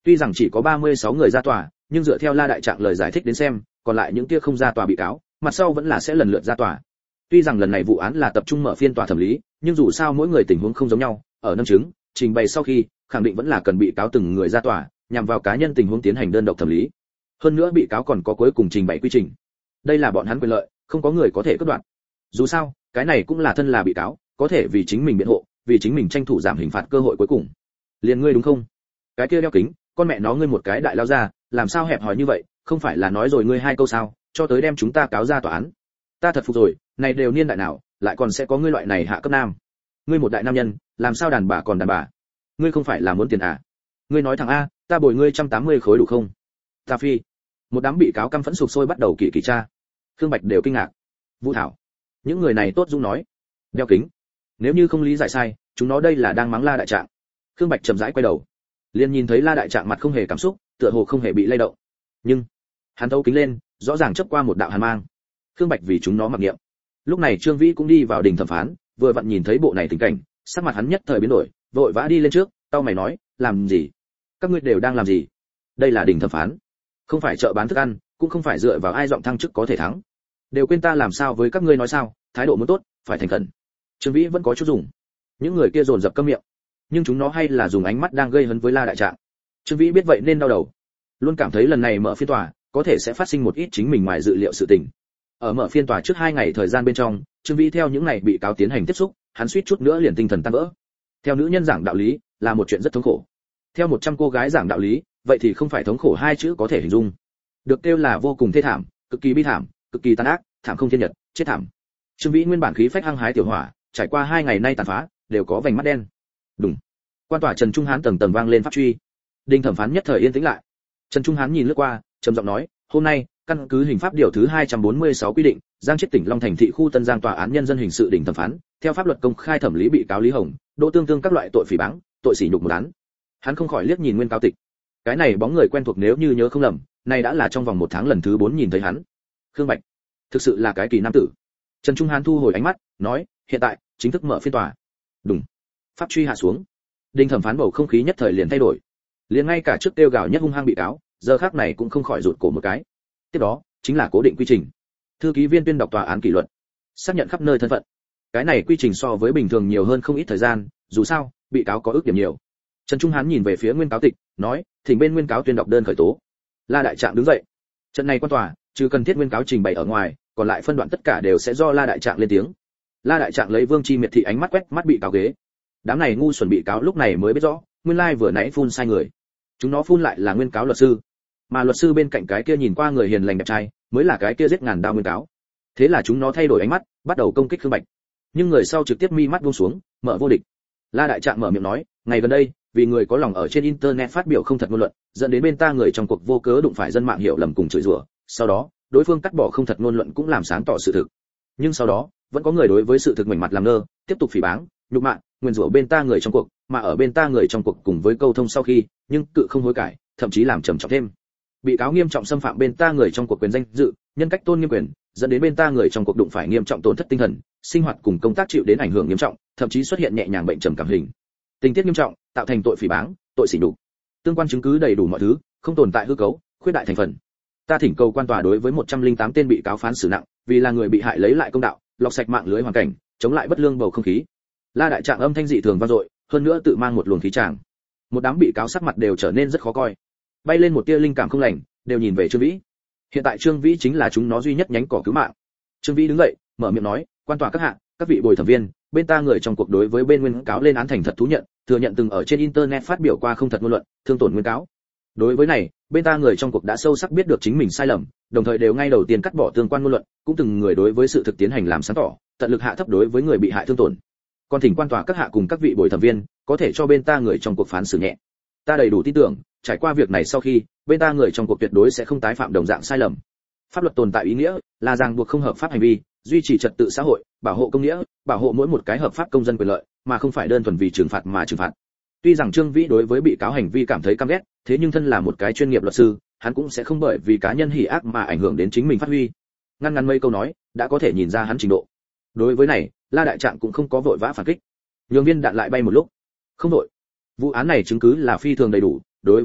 Tuy rằng chỉ có ba mươi sáu người ra tòa, nhưng dựa theo La đại trạng lời giải thích đến xem, còn lại những kia không ra tòa bị cáo, mặt sau vẫn là sẽ lần lượt ra tòa. Tuy rằng lần này vụ án là tập trung mở phiên tòa thẩm lý, nhưng dù sao mỗi người tình huống không giống nhau, ở nâng chứng, trình bày sau khi, khẳng định vẫn là cần bị cáo từng người ra tòa, nhằm vào cá nhân tình huống tiến hành đơn độc thẩm lý. Hơn nữa bị cáo còn có cuối cùng trình bày quy trình. Đây là bọn hắn quyền lợi, không có người có thể cắt đoạn. Dù sao, cái này cũng là thân là bị cáo, có thể vì chính mình biện hộ, vì chính mình tranh thủ giảm hình phạt cơ hội cuối cùng. Liền ngươi đúng không? Cái kia đeo kính, con mẹ nó ngươi một cái đại lao ra, làm sao hẹp hòi như vậy, không phải là nói rồi ngươi hai câu sao, cho tới đem chúng ta cáo ra tòa án. Ta thật phục rồi, này đều niên đại nào, lại còn sẽ có ngươi loại này hạ cấp nam. Ngươi một đại nam nhân, làm sao đàn bà còn đàn bà? Ngươi không phải là muốn tiền à? Ngươi nói thằng a, ta bồi ngươi một trăm tám mươi khối đủ không? Ta phi. Một đám bị cáo căm phẫn sục sôi bắt đầu kỳ kỳ tra. Khương Bạch đều kinh ngạc. Vũ Thảo, những người này tốt dũng nói. Đeo kính, nếu như không lý giải sai, chúng nó đây là đang mắng La đại trạng. Khương Bạch chậm rãi quay đầu, liền nhìn thấy La đại trạng mặt không hề cảm xúc, tựa hồ không hề bị lay động. Nhưng hắn thấu kính lên, rõ ràng chớp qua một đạo hàn mang. Khương Bạch vì chúng nó mặc niệm. Lúc này Trương Vĩ cũng đi vào đình thẩm phán, vừa vặn nhìn thấy bộ này tình cảnh, sắc mặt hắn nhất thời biến đổi, vội vã đi lên trước, tao mày nói, làm gì? Các ngươi đều đang làm gì? Đây là đình thẩm phán, không phải chợ bán thức ăn, cũng không phải dựa vào ai giọng thăng chức có thể thắng. Đều quên ta làm sao với các ngươi nói sao, thái độ muốn tốt, phải thành khẩn. Trương Vĩ vẫn có chút dùng. Những người kia dồn dập câm miệng, nhưng chúng nó hay là dùng ánh mắt đang gây hấn với La đại trạng. Trương Vĩ biết vậy nên đau đầu, luôn cảm thấy lần này mở phiên tòa, có thể sẽ phát sinh một ít chính mình ngoài dự liệu sự tình. Ở mở phiên tòa trước hai ngày thời gian bên trong, Trương Vĩ theo những ngày bị cáo tiến hành tiếp xúc, hắn suýt chút nữa liền tinh thần tan vỡ. Theo nữ nhân giảng đạo lý, là một chuyện rất thống khổ. Theo một trăm cô gái giảng đạo lý, vậy thì không phải thống khổ hai chữ có thể hình dung. Được kêu là vô cùng thê thảm, cực kỳ bi thảm, cực kỳ tàn ác, thảm không thiên nhật, chết thảm. Trương Vĩ nguyên bản khí phách hăng hái tiểu hỏa, trải qua hai ngày nay tàn phá, đều có vành mắt đen. Đùng. Quan tòa Trần Trung Hán tầng tầng vang lên pháp truy. Đinh thẩm phán nhất thời yên tĩnh lại. Trần Trung Hán nhìn lướt qua, trầm giọng nói, hôm nay, căn cứ hình pháp điều thứ hai trăm bốn mươi sáu quy định, Giang Chiết tỉnh Long Thành thị khu Tân Giang tòa án nhân dân hình sự đỉnh thẩm phán, theo pháp luật công khai thẩm lý bị cáo Lý Hồng, Đỗ Tương Tương các loại tội phỉ báng, tội sỉ nhục một án. Hắn không khỏi liếc nhìn nguyên cáo tịch. Cái này bóng người quen thuộc nếu như nhớ không lầm, này đã là trong vòng một tháng lần thứ bốn nhìn thấy hắn. Khương Bạch, thực sự là cái kỳ nam tử. Trần Trung Hán thu hồi ánh mắt, nói, hiện tại chính thức mở phiên tòa. Đùng. Pháp truy hạ xuống. Đinh thẩm phán bầu không khí nhất thời liền thay đổi. Liền ngay cả trước tiêu gào nhất hung hăng bị cáo, giờ khắc này cũng không khỏi rụt cổ một cái. Tiếp đó, chính là cố định quy trình. Thư ký viên tuyên đọc tòa án kỷ luật, xác nhận khắp nơi thân phận. Cái này quy trình so với bình thường nhiều hơn không ít thời gian, dù sao, bị cáo có ước điểm nhiều. Trần Trung Hán nhìn về phía nguyên cáo tịch, nói, thỉnh bên nguyên cáo tuyên đọc đơn khởi tố. La đại trạng đứng dậy. Trận này quan tòa, trừ cần thiết nguyên cáo trình bày ở ngoài, còn lại phân đoạn tất cả đều sẽ do La đại trạng lên tiếng. La đại trạng lấy Vương Chi Miệt thị ánh mắt quét mắt bị cáo ghế. Đám này ngu xuẩn bị cáo lúc này mới biết rõ, nguyên lai vừa nãy phun sai người. Chúng nó phun lại là nguyên cáo luật sư, mà luật sư bên cạnh cái kia nhìn qua người hiền lành đẹp trai, mới là cái kia giết ngàn đao nguyên cáo. Thế là chúng nó thay đổi ánh mắt, bắt đầu công kích Khương Bạch. Nhưng người sau trực tiếp mi mắt buông xuống, mở vô địch. La đại trạng mở miệng nói, ngày gần đây, vì người có lòng ở trên internet phát biểu không thật ngôn luận, dẫn đến bên ta người trong cuộc vô cớ đụng phải dân mạng hiểu lầm cùng chửi rủa. Sau đó, đối phương cắt bỏ không thật ngôn luận cũng làm sáng tỏ sự thực. Nhưng sau đó, vẫn có người đối với sự thực mảnh mặt làm ngơ, tiếp tục phỉ báng, nhục mạ, nguyên rủa bên ta người trong cuộc, mà ở bên ta người trong cuộc cùng với câu thông sau khi, nhưng cự không hối cải, thậm chí làm trầm trọng thêm. Bị cáo nghiêm trọng xâm phạm bên ta người trong cuộc quyền danh dự, nhân cách tôn nghiêm quyền, dẫn đến bên ta người trong cuộc đụng phải nghiêm trọng tổn thất tinh thần, sinh hoạt cùng công tác chịu đến ảnh hưởng nghiêm trọng, thậm chí xuất hiện nhẹ nhàng bệnh trầm cảm hình. Tình tiết nghiêm trọng, tạo thành tội phỉ báng, tội sỉ nhục. Tương quan chứng cứ đầy đủ mọi thứ, không tồn tại hư cấu, khuyết đại thành phần. Ta thỉnh cầu quan tòa đối với một trăm lẻ tám tên bị cáo phán xử nặng, vì là người bị hại lấy lại công đạo, lọc sạch mạng lưới hoàn cảnh, chống lại bất lương bầu không khí. La đại trạng âm thanh dị thường vang dội, hơn nữa tự mang một luồng khí tràng. Một đám bị cáo sắc mặt đều trở nên rất khó coi, bay lên một tia linh cảm không lành, đều nhìn về Trương Vĩ. Hiện tại Trương Vĩ chính là chúng nó duy nhất nhánh cỏ cứu mạng. Trương Vĩ đứng dậy, mở miệng nói, quan tòa các hạ, các vị bồi thẩm viên, bên ta người trong cuộc đối với bên nguyên cáo lên án thành thật thú nhận, thừa nhận từng ở trên internet phát biểu qua không thật ngôn luận, thương tổn nguyên cáo. Đối với này, bên ta người trong cuộc đã sâu sắc biết được chính mình sai lầm, đồng thời đều ngay đầu tiên cắt bỏ tương quan ngôn luận, cũng từng người đối với sự thực tiến hành làm sáng tỏ, tận lực hạ thấp đối với người bị hại thương tổn. Còn thỉnh quan tòa các hạ cùng các vị bồi thẩm viên, có thể cho bên ta người trong cuộc phán xử nhẹ. Ta đầy đủ tin tưởng, trải qua việc này sau khi, bên ta người trong cuộc tuyệt đối sẽ không tái phạm đồng dạng sai lầm. Pháp luật tồn tại ý nghĩa là ràng buộc không hợp pháp hành vi, duy trì trật tự xã hội, bảo hộ công nghĩa, bảo hộ mỗi một cái hợp pháp công dân quyền lợi, mà không phải đơn thuần vì trừng phạt mà trừng phạt. Tuy rằng Trương Vĩ đối với bị cáo hành vi cảm thấy căm ghét, thế nhưng thân là một cái chuyên nghiệp luật sư, hắn cũng sẽ không bởi vì cá nhân hỉ ác mà ảnh hưởng đến chính mình phát huy. Ngăn ngắn mấy câu nói, đã có thể nhìn ra hắn trình độ. Đối với này, La đại trạng cũng không có vội vã phản kích. Nhường viên đạn lại bay một lúc. Không đội. Vụ án này chứng cứ là phi thường đầy đủ, đối với này,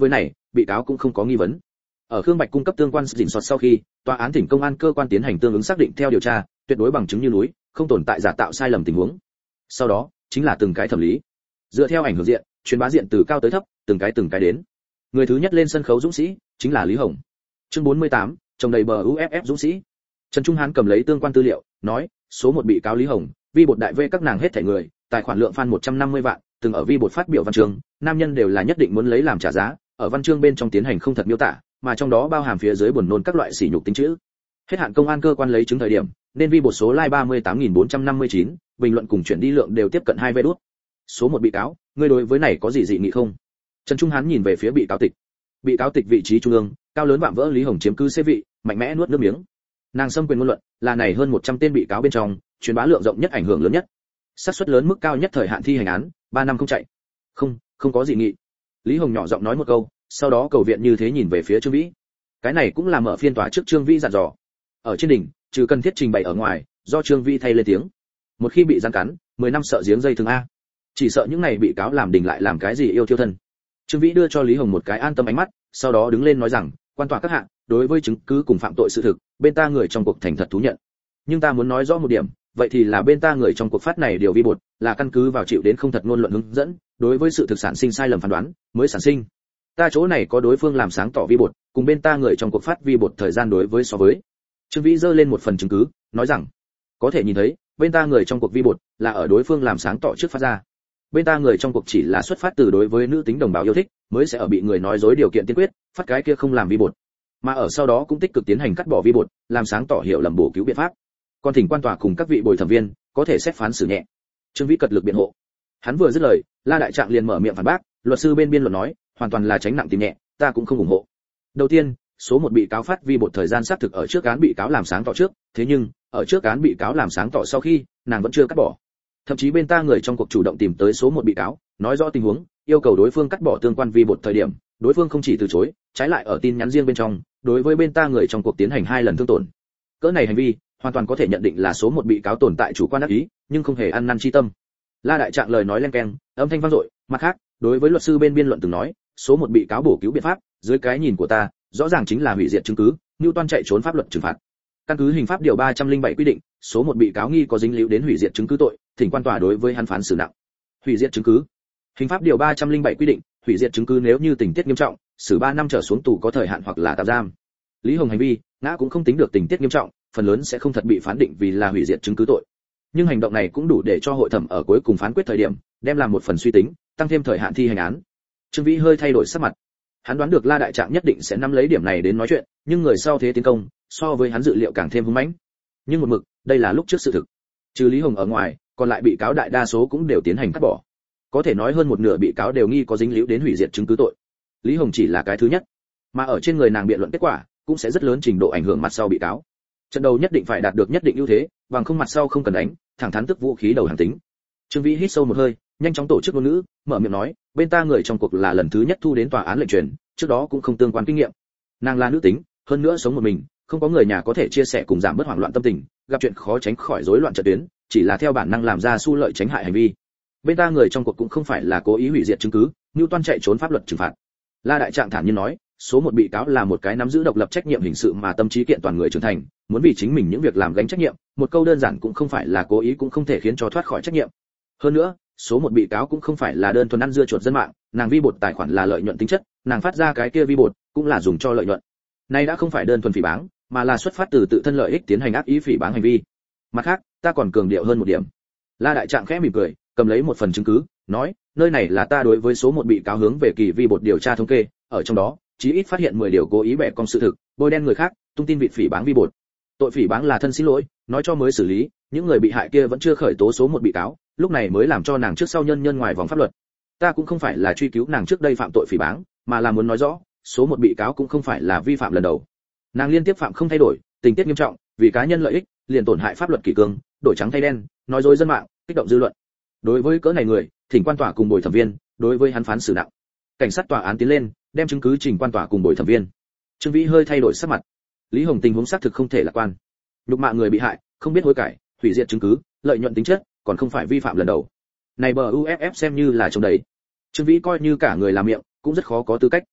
bị cáo cũng không có nghi vấn. Ở Khương Bạch cung cấp tương quan dình soạt sau khi, tòa án thỉnh công an cơ quan tiến hành tương ứng xác định theo điều tra, tuyệt đối bằng chứng như núi, không tồn tại giả tạo sai lầm tình huống. Sau đó, chính là từng cái thẩm lý. Dựa theo ảnh hưởng diện, truyền bá diện từ cao tới thấp, từng cái từng cái đến. Người thứ nhất lên sân khấu dũng sĩ, chính là Lý Hồng. Chương bốn mươi tám, trồng đầy bờ u ép ép dũng sĩ. Trần Trung Hán cầm lấy tương quan tư liệu, nói, số một bị cáo Lý Hồng, vi bột đại vê các nàng hết thảy người, tài khoản lượng fan một trăm năm mươi vạn, từng ở vi bột phát biểu văn chương, nam nhân đều là nhất định muốn lấy làm trả giá, ở văn chương bên trong tiến hành không thật miêu tả, mà trong đó bao hàm phía dưới buồn nôn các loại sỉ nhục tính chữ. Hết hạn công an cơ quan lấy chứng thời điểm, nên vi bột số like ba mươi tám nghìn bốn trăm năm mươi chín, bình luận cùng chuyển đi lượng đều tiếp cận hai vé đút. Số một bị cáo, ngươi đối với này có gì dị nghị không? Trần Trung Hán nhìn về phía bị cáo tịch. Bị cáo tịch vị trí trung ương, cao lớn vạm vỡ Lý Hồng chiếm cứ xế vị, mạnh mẽ nuốt nước miếng. Nàng xâm quyền ngôn luận, là này hơn một trăm tên bị cáo bên trong, truyền bá lượng rộng nhất ảnh hưởng lớn nhất. Xác suất lớn mức cao nhất thời hạn thi hành án, ba năm không chạy. Không, không có dị nghị. Lý Hồng nhỏ giọng nói một câu, sau đó cầu viện như thế nhìn về phía Trương Vĩ. Cái này cũng là mở phiên tòa trước Trương Vĩ dặn dò. Ở trên đỉnh, trừ cần thiết trình bày ở ngoài, do Trương Vĩ thay lên tiếng. Một khi bị gian cắn, mười năm sợ giếng dây thường a. Chỉ sợ những này bị cáo làm đỉnh lại làm cái gì yêu thiêu thân. Trương Vĩ đưa cho Lý Hồng một cái an tâm ánh mắt, sau đó đứng lên nói rằng, quan tòa các hạ, đối với chứng cứ cùng phạm tội sự thực, bên ta người trong cuộc thành thật thú nhận. Nhưng ta muốn nói rõ một điểm, vậy thì là bên ta người trong cuộc phát này điều vi bột, là căn cứ vào chịu đến không thật ngôn luận hướng dẫn, đối với sự thực sản sinh sai lầm phán đoán, mới sản sinh. Ta chỗ này có đối phương làm sáng tỏ vi bột, cùng bên ta người trong cuộc phát vi bột thời gian đối với so với. Trương Vĩ giơ lên một phần chứng cứ, nói rằng, có thể nhìn thấy, bên ta người trong cuộc vi bột là ở đối phương làm sáng tỏ trước phát ra. Bên ta người trong cuộc chỉ là xuất phát từ đối với nữ tính đồng bào yêu thích, mới sẽ ở bị người nói dối điều kiện tiên quyết, phát cái kia không làm vi bột. Mà ở sau đó cũng tích cực tiến hành cắt bỏ vi bột, làm sáng tỏ hiểu lầm bổ cứu biện pháp. Còn thỉnh quan tòa cùng các vị bồi thẩm viên có thể xét phán xử nhẹ. Trương Vĩ cật lực biện hộ. Hắn vừa dứt lời, La Đại Trạng liền mở miệng phản bác, luật sư bên biên luận nói, hoàn toàn là tránh nặng tìm nhẹ, ta cũng không ủng hộ. Đầu tiên, số một bị cáo phát vi bột thời gian xác thực ở trước án bị cáo làm sáng tỏ trước, thế nhưng, ở trước án bị cáo làm sáng tỏ sau khi, nàng vẫn chưa cắt bỏ. Thậm chí bên ta người trong cuộc chủ động tìm tới số một bị cáo, nói rõ tình huống, yêu cầu đối phương cắt bỏ tương quan vi bột thời điểm, đối phương không chỉ từ chối, trái lại ở tin nhắn riêng bên trong, đối với bên ta người trong cuộc tiến hành hai lần thương tổn. Cỡ này hành vi, hoàn toàn có thể nhận định là số một bị cáo tồn tại chủ quan ác ý, nhưng không hề ăn năn chi tâm. La Đại Trạng lời nói len keng, âm thanh vang dội, mặt khác, đối với luật sư bên biên luận từng nói, số một bị cáo bổ cứu biện pháp, dưới cái nhìn của ta, rõ ràng chính là hủy diệt chứng cứ, Newton chạy trốn pháp luật trừng phạt. Căn cứ hình pháp điều ba trăm linh bảy quy định, số một bị cáo nghi có dính líu đến hủy diệt chứng cứ tội, thỉnh quan tòa đối với hắn phán xử nặng. Hủy diệt chứng cứ. Hình pháp điều ba trăm linh bảy quy định, hủy diệt chứng cứ nếu như tình tiết nghiêm trọng, xử ba năm trở xuống tù có thời hạn hoặc là tạm giam. Lý Hồng hành vi, ngã cũng không tính được tình tiết nghiêm trọng, phần lớn sẽ không thật bị phán định vì là hủy diệt chứng cứ tội. Nhưng hành động này cũng đủ để cho hội thẩm ở cuối cùng phán quyết thời điểm, đem làm một phần suy tính, tăng thêm thời hạn thi hành án. Trương Vĩ hơi thay đổi sắc mặt. Hắn đoán được La Đại Trạng nhất định sẽ nắm lấy điểm này đến nói chuyện, nhưng người sau thế tiến công, so với hắn dự liệu càng thêm hung mãnh. Nhưng một mực, đây là lúc trước sự thực. Trừ Lý Hồng ở ngoài, còn lại bị cáo đại đa số cũng đều tiến hành cắt bỏ. Có thể nói hơn một nửa bị cáo đều nghi có dính líu đến hủy diệt chứng cứ tội. Lý Hồng chỉ là cái thứ nhất, mà ở trên người nàng biện luận kết quả, cũng sẽ rất lớn trình độ ảnh hưởng mặt sau bị cáo. Trận đầu nhất định phải đạt được nhất định ưu thế, bằng không mặt sau không cần đánh, thẳng thắn tức vũ khí đầu hàng tính. Trương Vĩ hít sâu một hơi, nhanh chóng tổ chức ngôn ngữ, mở miệng nói, bên ta người trong cuộc là lần thứ nhất thu đến tòa án lệnh truyền, trước đó cũng không tương quan kinh nghiệm. Nàng là nữ tính, hơn nữa sống một mình, không có người nhà có thể chia sẻ cùng giảm bớt hoảng loạn tâm tình, gặp chuyện khó tránh khỏi rối loạn trận tuyến, chỉ là theo bản năng làm ra xu lợi tránh hại hành vi. Bên ta người trong cuộc cũng không phải là cố ý hủy diệt chứng cứ, Newton chạy trốn pháp luật trừng phạt. La Đại Trạng thản nhiên nói, số một bị cáo là một cái nắm giữ độc lập trách nhiệm hình sự mà tâm trí kiện toàn người trưởng thành, muốn vì chính mình những việc làm gánh trách nhiệm, một câu đơn giản cũng không phải là cố ý cũng không thể khiến cho thoát khỏi trách nhiệm. Hơn nữa, số một bị cáo cũng không phải là đơn thuần ăn dưa chuột dân mạng, nàng vi bột tài khoản là lợi nhuận tính chất, nàng phát ra cái kia vi bột cũng là dùng cho lợi nhuận. Nay đã không phải đơn thuần phỉ báng, mà là xuất phát từ tự thân lợi ích tiến hành ác ý phỉ báng hành vi. Mặt khác, ta còn cường điệu hơn một điểm. La Đại Trạng khẽ mỉm cười, cầm lấy một phần chứng cứ, nói, nơi này là ta đối với số một bị cáo hướng về kỳ vi bột điều tra thống kê, ở trong đó, chí ít phát hiện mười điều cố ý bẻ cong sự thực, bôi đen người khác, tung tin vịt phỉ báng vi bột. Tội phỉ báng là thân xin lỗi, nói cho mới xử lý, những người bị hại kia vẫn chưa khởi tố số một bị cáo, lúc này mới làm cho nàng trước sau nhân nhân ngoài vòng pháp luật. Ta cũng không phải là truy cứu nàng trước đây phạm tội phỉ báng, mà là muốn nói rõ, số một bị cáo cũng không phải là vi phạm lần đầu. Nàng liên tiếp phạm không thay đổi, tình tiết nghiêm trọng, vì cá nhân lợi ích, liền tổn hại pháp luật kỷ cương, đổi trắng thay đen, nói dối dân mạng, kích động dư luận. Đối với cỡ này người, thỉnh quan tòa cùng bồi thẩm viên, đối với hắn phán xử nặng. Cảnh sát tòa án tiến lên, đem chứng cứ trình quan tòa cùng bồi thẩm viên. Trương Vĩ hơi thay đổi sắc mặt. Lý Hồng tình huống xác thực không thể lạc quan. Nhục mạ người bị hại, không biết hối cải, hủy diệt chứng cứ, lợi nhuận tính chất, còn không phải vi phạm lần đầu. Này bờ u ép ép xem như là trong đấy. Trương Vĩ coi như cả người làm miệng, cũng rất khó có tư cách.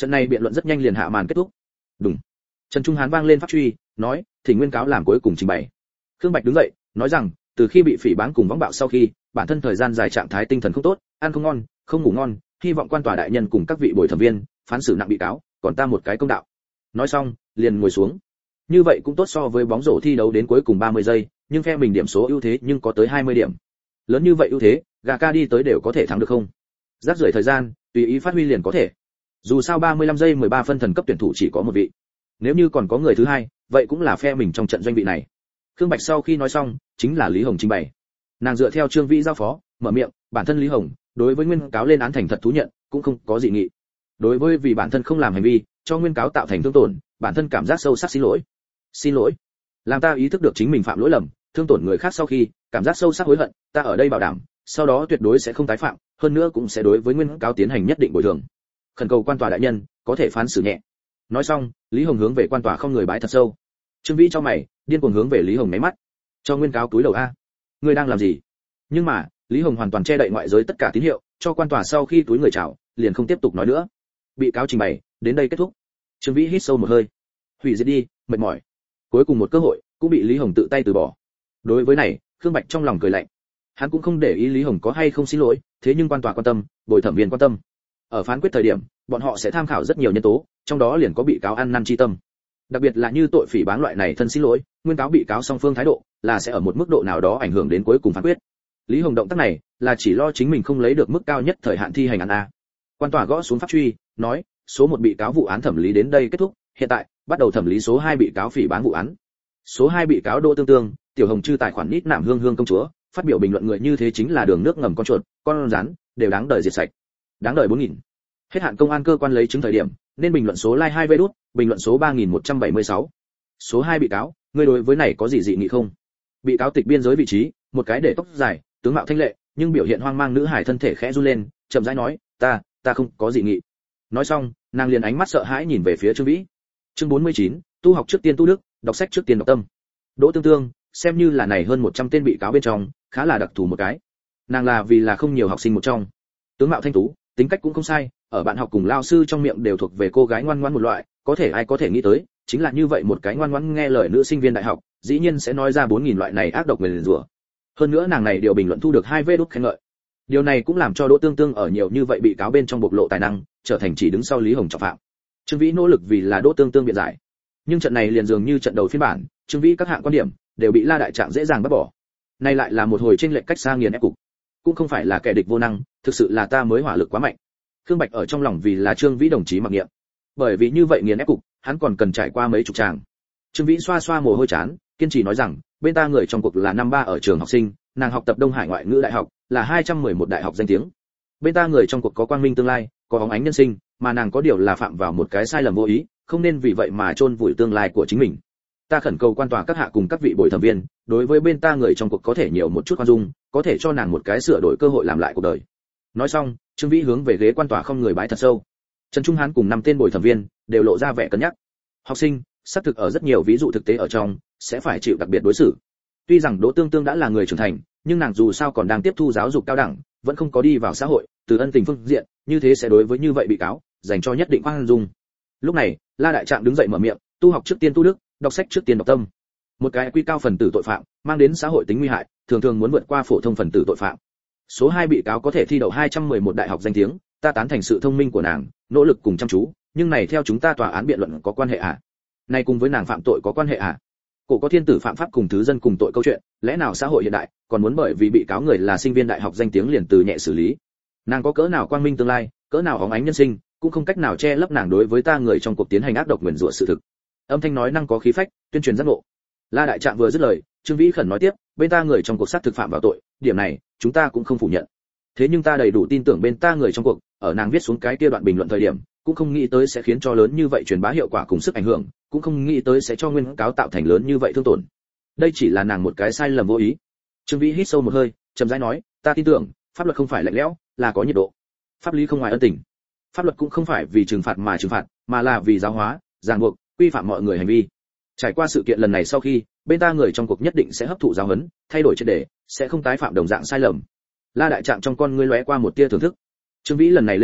Trận này biện luận rất nhanh liền hạ màn kết thúc. Đúng. Trần Trung Hán vang lên pháp truy, nói, thỉnh nguyên cáo làm cuối cùng trình bày. Khương Bạch đứng dậy, nói rằng, từ khi bị phỉ báng cùng võng bạo sau khi, bản thân thời gian dài trạng thái tinh thần không tốt, ăn không ngon, không ngủ ngon, hy vọng quan tòa đại nhân cùng các vị bồi thẩm viên phán xử nặng bị cáo, còn ta một cái công đạo. Nói xong, liền ngồi xuống. Như vậy cũng tốt so với bóng rổ thi đấu đến cuối cùng ba mươi giây, nhưng phe mình điểm số ưu thế nhưng có tới hai mươi điểm. Lớn như vậy ưu thế, gà ca đi tới đều có thể thắng được không? Rác rưởi thời gian, tùy ý phát huy liền có thể. Dù sao ba mươi lăm giây mười ba phân thần cấp tuyển thủ chỉ có một vị. Nếu như còn có người thứ hai, vậy cũng là phe mình trong trận doanh vị này. Khương Bạch sau khi nói xong, chính là Lý Hồng trình bày. Nàng dựa theo Trương Vĩ giao phó, mở miệng, bản thân Lý Hồng, đối với nguyên cáo lên án thành thật thú nhận, cũng không có gì nghị. Đối với vì bản thân không làm hành vi, cho nguyên cáo tạo thành thương tổn, bản thân cảm giác sâu sắc xin lỗi. Xin lỗi. Làm ta ý thức được chính mình phạm lỗi lầm, thương tổn người khác sau khi, cảm giác sâu sắc hối hận, ta ở đây bảo đảm, sau đó tuyệt đối sẽ không tái phạm, hơn nữa cũng sẽ đối với nguyên cáo tiến hành nhất định bồi thường. Khẩn cầu quan tòa đại nhân, có thể phán xử nhẹ. Nói xong, Lý Hồng hướng về quan tòa không người bái thật sâu. Trương Vĩ cho mày, điên cuồng hướng về Lý Hồng nháy mắt. Cho nguyên cáo túi đầu a. Ngươi đang làm gì? Nhưng mà, Lý Hồng hoàn toàn che đậy ngoại giới tất cả tín hiệu, cho quan tòa sau khi túi người chào, liền không tiếp tục nói nữa. Bị cáo trình bày, đến đây kết thúc. Trương Vĩ hít sâu một hơi. Hủy diệt đi, mệt mỏi. Cuối cùng một cơ hội, cũng bị Lý Hồng tự tay từ bỏ. Đối với này, Khương Bạch trong lòng cười lạnh. Hắn cũng không để ý Lý Hồng có hay không xin lỗi, thế nhưng quan tòa quan tâm, bồi thẩm viên quan tâm. Ở phán quyết thời điểm, bọn họ sẽ tham khảo rất nhiều nhân tố, trong đó liền có bị cáo ăn năn chi tâm. Đặc biệt là như tội phỉ báng loại này thân xin lỗi, nguyên cáo bị cáo song phương thái độ, là sẽ ở một mức độ nào đó ảnh hưởng đến cuối cùng phán quyết. Lý Hồng động tác này, là chỉ lo chính mình không lấy được mức cao nhất thời hạn thi hành án a. Quan tòa gõ xuống pháp truy, nói, số một bị cáo vụ án thẩm lý đến đây kết thúc, hiện tại, bắt đầu thẩm lý số hai bị cáo phỉ báng vụ án. Số hai bị cáo Đỗ Tương Tương, Tiểu Hồng Trư tài khoản nít nạm Hương Hương công chúa, phát biểu bình luận người như thế chính là đường nước ngầm con chuột, con rắn, đều đáng đời diệt sạch. Đáng đời bốn nghìn. Hết hạn công an cơ quan lấy chứng thời điểm, nên bình luận số like hai vê đút, bình luận số ba nghìn một trăm bảy mươi sáu. Số hai bị cáo, ngươi đối với này có gì dị nghị không? Bị cáo tịch biên giới vị trí, một cái để tóc dài, tướng mạo thanh lệ, nhưng biểu hiện hoang mang nữ hải thân thể khẽ run lên, chậm rãi nói, ta, ta không có dị nghị. Nói xong, nàng liền ánh mắt sợ hãi nhìn về phía Trương Vĩ. Chương bốn mươi chín, tu học trước tiên tu đức, đọc sách trước tiên đọc tâm. Đỗ Tương Tương, xem như là này hơn một trăm tên bị cáo bên trong, khá là đặc thù một cái. Nàng là vì là không nhiều học sinh một trong. Tướng mạo thanh tú, tính cách cũng không sai, ở bạn học cùng lao sư trong miệng đều thuộc về cô gái ngoan ngoãn một loại, có thể ai có thể nghĩ tới, chính là như vậy một cái ngoan ngoãn nghe lời nữ sinh viên đại học, dĩ nhiên sẽ nói ra bốn nghìn loại này ác độc nguyền rủa. Hơn nữa nàng này điều bình luận thu được hai vê đút khen ngợi. Điều này cũng làm cho Đỗ Tương Tương ở nhiều như vậy bị cáo bên trong bộc lộ tài năng, trở thành chỉ đứng sau Lý Hồng trọng phạm. Trương Vĩ nỗ lực vì là Đỗ Tương Tương biện giải. Nhưng trận này liền dường như trận đầu phiên bản, Trương Vĩ các hạng quan điểm đều bị La Đại Trạng dễ dàng bắt bỏ. Nay lại là một hồi chênh lệch cách xa nghiền ép cục. Cũng không phải là kẻ địch vô năng, thực sự là ta mới hỏa lực quá mạnh. Khương Bạch ở trong lòng vì là Trương Vĩ đồng chí mặc niệm. Bởi vì như vậy nghiền ép cục, hắn còn cần trải qua mấy chục tràng. Trương Vĩ xoa xoa mồ hôi chán, kiên trì nói rằng, bên ta người trong cuộc là năm ba ở trường học sinh, nàng học tập Đông Hải ngoại ngữ đại học, là hai trăm mười một đại học danh tiếng. Bên ta người trong cuộc có quang minh tương lai, có bóng ánh nhân sinh, mà nàng có điều là phạm vào một cái sai lầm vô ý, không nên vì vậy mà chôn vùi tương lai của chính mình. Ta khẩn cầu quan tòa các hạ cùng các vị bồi thẩm viên, đối với bên ta người trong cuộc có thể nhiều một chút khoan dung, có thể cho nàng một cái sửa đổi cơ hội làm lại cuộc đời. Nói xong, Trương Vĩ hướng về ghế quan tòa không người bái thật sâu. Trần Trung Hán cùng năm tên bồi thẩm viên đều lộ ra vẻ cân nhắc. Học sinh, xác thực ở rất nhiều ví dụ thực tế ở trong, sẽ phải chịu đặc biệt đối xử. Tuy rằng Đỗ Tương Tương đã là người trưởng thành, nhưng nàng dù sao còn đang tiếp thu giáo dục cao đẳng, vẫn không có đi vào xã hội, từ ân tình phương diện, như thế sẽ đối với như vậy bị cáo, dành cho nhất định khoan dung. Lúc này, La Đại Trạng đứng dậy mở miệng, tu học trước tiên tu đức, đọc sách trước tiên đọc tâm. Một cái quy cao phần tử tội phạm, mang đến xã hội tính nguy hại, thường thường muốn vượt qua phổ thông phần tử tội phạm. Số hai bị cáo có thể thi đậu hai trăm mười một đại học danh tiếng, ta tán thành sự thông minh của nàng, nỗ lực cùng chăm chú, nhưng này theo chúng ta tòa án biện luận có quan hệ à? Này cùng với nàng phạm tội có quan hệ à? Cổ có thiên tử phạm pháp cùng thứ dân cùng tội câu chuyện, lẽ nào xã hội hiện đại còn muốn bởi vì bị cáo người là sinh viên đại học danh tiếng liền từ nhẹ xử lý? Nàng có cỡ nào quang minh tương lai, cỡ nào óng ánh nhân sinh, cũng không cách nào che lấp nàng đối với ta người trong cuộc tiến hành ác độc nguyền rủa sự thực. Âm thanh nói năng có khí phách, tuyên truyền giác ngộ. La Đại Trạng vừa dứt lời, Trương Vĩ khẩn nói tiếp, bên ta người trong cuộc sát thực phạm vào tội, điểm này chúng ta cũng không phủ nhận. Thế nhưng ta đầy đủ tin tưởng bên ta người trong cuộc, ở nàng viết xuống cái kia đoạn bình luận thời điểm, cũng không nghĩ tới sẽ khiến cho lớn như vậy truyền bá hiệu quả cùng sức ảnh hưởng, cũng không nghĩ tới sẽ cho nguyên cáo tạo thành lớn như vậy thương tổn. Đây chỉ là nàng một cái sai lầm vô ý. Trương Vĩ hít sâu một hơi, chậm rãi nói, ta tin tưởng, pháp luật không phải lạnh lẽo, là có nhiệt độ. Pháp lý không ngoài ân tình. Pháp luật cũng không phải vì trừng phạt mà trừng phạt, mà là vì giáo hóa, ràng buộc, quy phạm mọi người hành vi. Trải qua sự kiện lần này sau khi, bên ta người trong cuộc nhất định sẽ hấp thụ giáo huấn, thay đổi triệt để, sẽ không tái phạm đồng dạng sai lầm. La Đại Trạng trong con ngươi lóe qua một tia thưởng thức. Trương Vĩ lần này lên tiếng,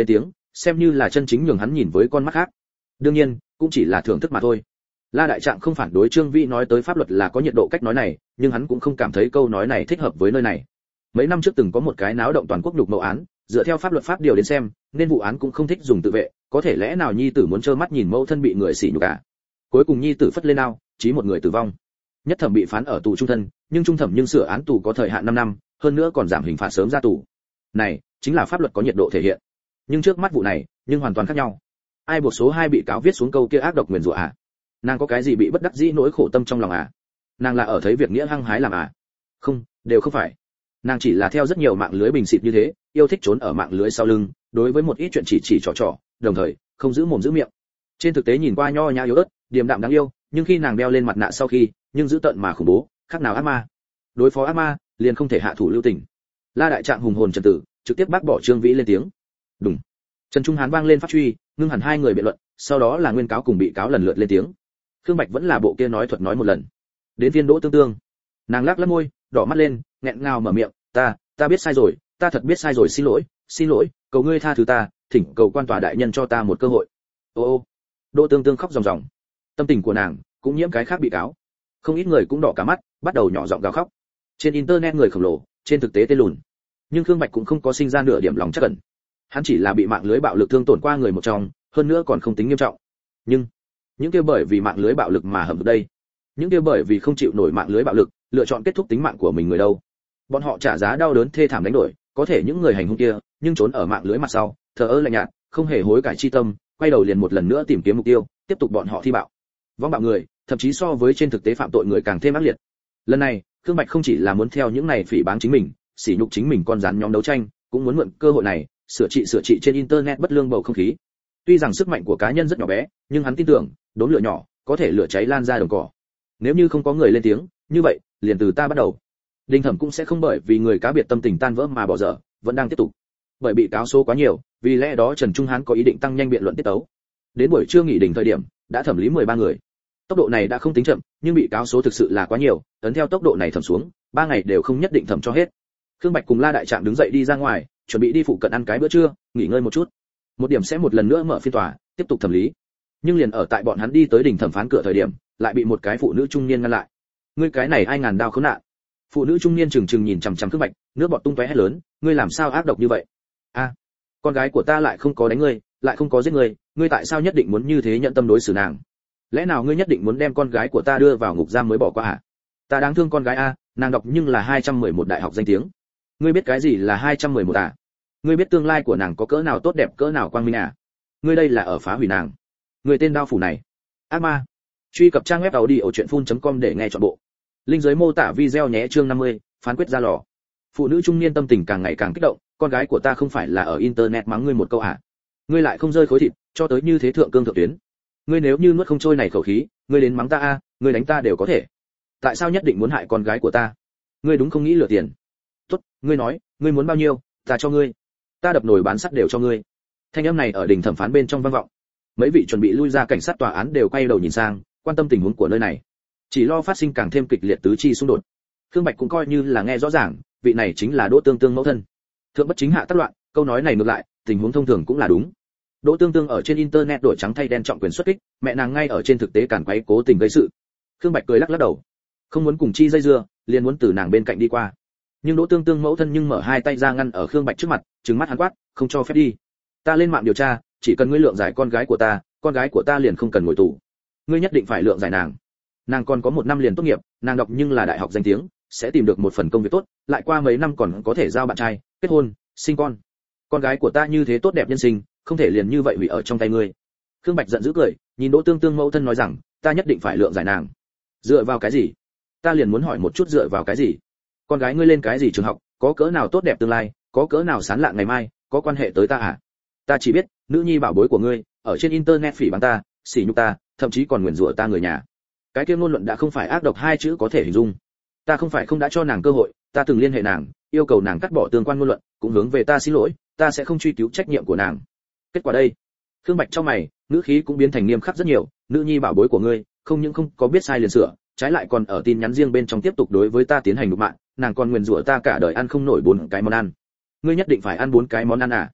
xem như là chân chính nhường hắn nhìn với con mắt khác. Đương nhiên, cũng chỉ là thưởng thức mà thôi. La Đại Trạng không phản đối Trương Vĩ nói tới pháp luật là có nhiệt độ cách nói này, nhưng hắn cũng không cảm thấy câu nói này thích hợp với nơi này. Mấy năm trước từng có một cái náo động toàn quốc nhục mẫu án, dựa theo pháp luật pháp điều đến xem, nên vụ án cũng không thích dùng tự vệ, có thể lẽ nào nhi tử muốn trơ mắt nhìn mẫu thân bị người sỉ nhục à? Cuối cùng nhi tử phất lên ao, chí một người tử vong. Nhất thẩm bị phán ở tù trung thân, nhưng trung thẩm nhưng sửa án tù có thời hạn năm năm, hơn nữa còn giảm hình phạt sớm ra tù. Này, chính là pháp luật có nhiệt độ thể hiện. Nhưng trước mắt vụ này, nhưng hoàn toàn khác nhau. Ai buộc số hai bị cáo viết xuống câu kia ác độc nguyền rủa à? Nàng có cái gì bị bất đắc dĩ nỗi khổ tâm trong lòng à? Nàng là ở thấy việc nghĩa hăng hái làm à? Không, đều không phải. Nàng chỉ là theo rất nhiều mạng lưới bình xịt như thế, yêu thích trốn ở mạng lưới sau lưng, đối với một ít chuyện chỉ chỉ trò trò, đồng thời không giữ mồm giữ miệng. Trên thực tế nhìn qua nho nhã yếu ớt, điềm đạm đáng yêu, nhưng khi nàng đeo lên mặt nạ sau khi, nhưng giữ tận mà khủng bố, khác nào ác ma. Đối phó ác ma, liền không thể hạ thủ lưu tình. La Đại Trạng hùng hồn trần tử, trực tiếp bác bỏ Trương Vĩ lên tiếng. Đúng. Trần Trung Hán vang lên pháp truy, ngưng hẳn hai người biện luận, sau đó là nguyên cáo cùng bị cáo lần lượt lên tiếng. Khương Bạch vẫn là bộ kia nói thuật nói một lần. Đến phiên Đỗ Tương Tương, nàng lắc lắc môi, đỏ mắt lên, nghẹn ngào mở miệng, "Ta, ta biết sai rồi, ta thật biết sai rồi, xin lỗi, xin lỗi, cầu ngươi tha thứ ta, thỉnh cầu quan tòa đại nhân cho ta một cơ hội." Ô ô. Đỗ Tương Tương khóc ròng ròng. Tâm tình của nàng cũng nhiễm cái khác bị cáo. Không ít người cũng đỏ cả mắt, bắt đầu nhỏ giọng gào khóc. Trên internet người khổng lồ, trên thực tế tên lùn. Nhưng Khương Bạch cũng không có sinh ra nửa điểm lòng trắc ẩn. Hắn chỉ là bị mạng lưới bạo lực thương tổn qua người một trong, hơn nữa còn không tính nghiêm trọng. Nhưng những kia bởi vì mạng lưới bạo lực mà hầm vực đây, những kia bởi vì không chịu nổi mạng lưới bạo lực, lựa chọn kết thúc tính mạng của mình người đâu. Bọn họ trả giá đau đớn thê thảm đánh đổi, có thể những người hành hung kia, nhưng trốn ở mạng lưới mặt sau, thờ ơ lạnh nhạt, không hề hối cải chi tâm, quay đầu liền một lần nữa tìm kiếm mục tiêu, tiếp tục bọn họ thi bạo. Vong bạo người, thậm chí so với trên thực tế phạm tội người càng thêm ác liệt. Lần này, Khương Bạch không chỉ là muốn theo những này phỉ báng chính mình, sỉ nhục chính mình con rắn nhóm đấu tranh, cũng muốn mượn cơ hội này, sửa trị sửa trị trên internet bất lương bầu không khí. Tuy rằng sức mạnh của cá nhân rất nhỏ bé, nhưng hắn tin tưởng, đốm lửa nhỏ có thể lửa cháy lan ra đồng cỏ. Nếu như không có người lên tiếng, như vậy, liền từ ta bắt đầu. Đinh thẩm cũng sẽ không bởi vì người cá biệt tâm tình tan vỡ mà bỏ dở, vẫn đang tiếp tục. Bởi bị cáo số quá nhiều, vì lẽ đó Trần Trung Hán có ý định tăng nhanh biện luận tiết tấu. Đến buổi trưa nghỉ đỉnh thời điểm, đã thẩm lý mười ba người. Tốc độ này đã không tính chậm, nhưng bị cáo số thực sự là quá nhiều, ấn theo tốc độ này thẩm xuống, ba ngày đều không nhất định thẩm cho hết. Khương Bạch cùng La Đại Trạng đứng dậy đi ra ngoài, chuẩn bị đi phụ cận ăn cái bữa trưa, nghỉ ngơi một chút. Một điểm sẽ một lần nữa mở phiên tòa, tiếp tục thẩm lý. Nhưng liền ở tại bọn hắn đi tới đỉnh thẩm phán cửa thời điểm, lại bị một cái phụ nữ trung niên ngăn lại. Ngươi cái này ai ngàn đao khốn nạn. Phụ nữ trung niên trừng trừng nhìn chằm chằm Khương Bạch, nước bọt tung tóe hét lớn, ngươi làm sao ác độc như vậy? A, con gái của ta lại không có đánh ngươi, lại không có giết ngươi, ngươi tại sao nhất định muốn như thế nhận tâm đối xử nàng? Lẽ nào ngươi nhất định muốn đem con gái của ta đưa vào ngục giam mới bỏ qua hả? Ta đáng thương con gái a, nàng đọc nhưng là hai trăm mười một đại học danh tiếng. Ngươi biết cái gì là hai trăm mười một à? Ngươi biết tương lai của nàng có cỡ nào tốt đẹp, cỡ nào quang minh à? Ngươi đây là ở phá hủy nàng. Người tên đao phủ này, ác ma. Truy cập trang web audiochuyenphun.com để nghe trọn bộ. Link dưới mô tả video nhé. Chương năm mươi, phán quyết ra lò. Phụ nữ trung niên tâm tình càng ngày càng kích động, con gái của ta không phải là ở internet mắng ngươi một câu à? Ngươi lại không rơi khối thịt, cho tới như thế thượng cương thượng tuyến. Ngươi nếu như nuốt không trôi này khẩu khí, ngươi đến mắng ta a, ngươi đánh ta đều có thể. Tại sao nhất định muốn hại con gái của ta? Ngươi đúng không nghĩ lừa tiền? Tốt, ngươi nói, ngươi muốn bao nhiêu, ta cho ngươi. Ta đập nồi bán sắt đều cho ngươi. Thanh âm này ở đỉnh thẩm phán bên trong vang vọng. Mấy vị chuẩn bị lui ra cảnh sát tòa án đều quay đầu nhìn sang, quan tâm tình huống của nơi này. Chỉ lo phát sinh càng thêm kịch liệt tứ chi xung đột. Khương Bạch cũng coi như là nghe rõ ràng, vị này chính là Đỗ Tương Tương mẫu thân. Thượng bất chính hạ tất loạn, câu nói này ngược lại, tình huống thông thường cũng là đúng. Đỗ Tương Tương ở trên internet đổi trắng thay đen trọng quyền xuất kích, mẹ nàng ngay ở trên thực tế càn quấy cố tình gây sự. Khương Bạch cười lắc lắc đầu, không muốn cùng chi dây dưa, liền muốn từ nàng bên cạnh đi qua. Nhưng Đỗ Tương Tương mẫu thân nhưng mở hai tay ra ngăn ở Khương Bạch trước mặt, trừng mắt hắn quát, không cho phép đi. Ta lên mạng điều tra, chỉ cần ngươi lượng giải con gái của ta, con gái của ta liền không cần ngồi tù. Ngươi nhất định phải lượng giải nàng. Nàng còn có một năm liền tốt nghiệp, nàng đọc nhưng là đại học danh tiếng, sẽ tìm được một phần công việc tốt, lại qua mấy năm còn có thể giao bạn trai, kết hôn, sinh con. Con gái của ta như thế tốt đẹp nhân sinh, không thể liền như vậy hủy ở trong tay ngươi. Khương Bạch giận dữ cười, nhìn Đỗ Tương Tương mẫu thân nói rằng, ta nhất định phải lượng giải nàng. Dựa vào cái gì? Ta liền muốn hỏi một chút dựa vào cái gì? Con gái ngươi lên cái gì trường học, có cỡ nào tốt đẹp tương lai, có cỡ nào sáng lạng ngày mai, có quan hệ tới ta à? Ta chỉ biết, nữ nhi bảo bối của ngươi, ở trên internet phỉ báng ta, sỉ nhục ta, thậm chí còn nguyền rủa ta người nhà. Cái kia ngôn luận đã không phải ác độc hai chữ có thể hình dung. Ta không phải không đã cho nàng cơ hội, ta từng liên hệ nàng, yêu cầu nàng cắt bỏ tương quan ngôn luận, cũng hướng về ta xin lỗi, ta sẽ không truy cứu trách nhiệm của nàng. Kết quả đây, Khương Bạch trong mày, ngữ khí cũng biến thành nghiêm khắc rất nhiều, nữ nhi bảo bối của ngươi, không những không có biết sai liền sửa, trái lại còn ở tin nhắn riêng bên trong tiếp tục đối với ta tiến hành nhục mạ, nàng còn nguyền rủa ta cả đời ăn không nổi bốn cái món ăn. Ngươi nhất định phải ăn bốn cái món ăn à?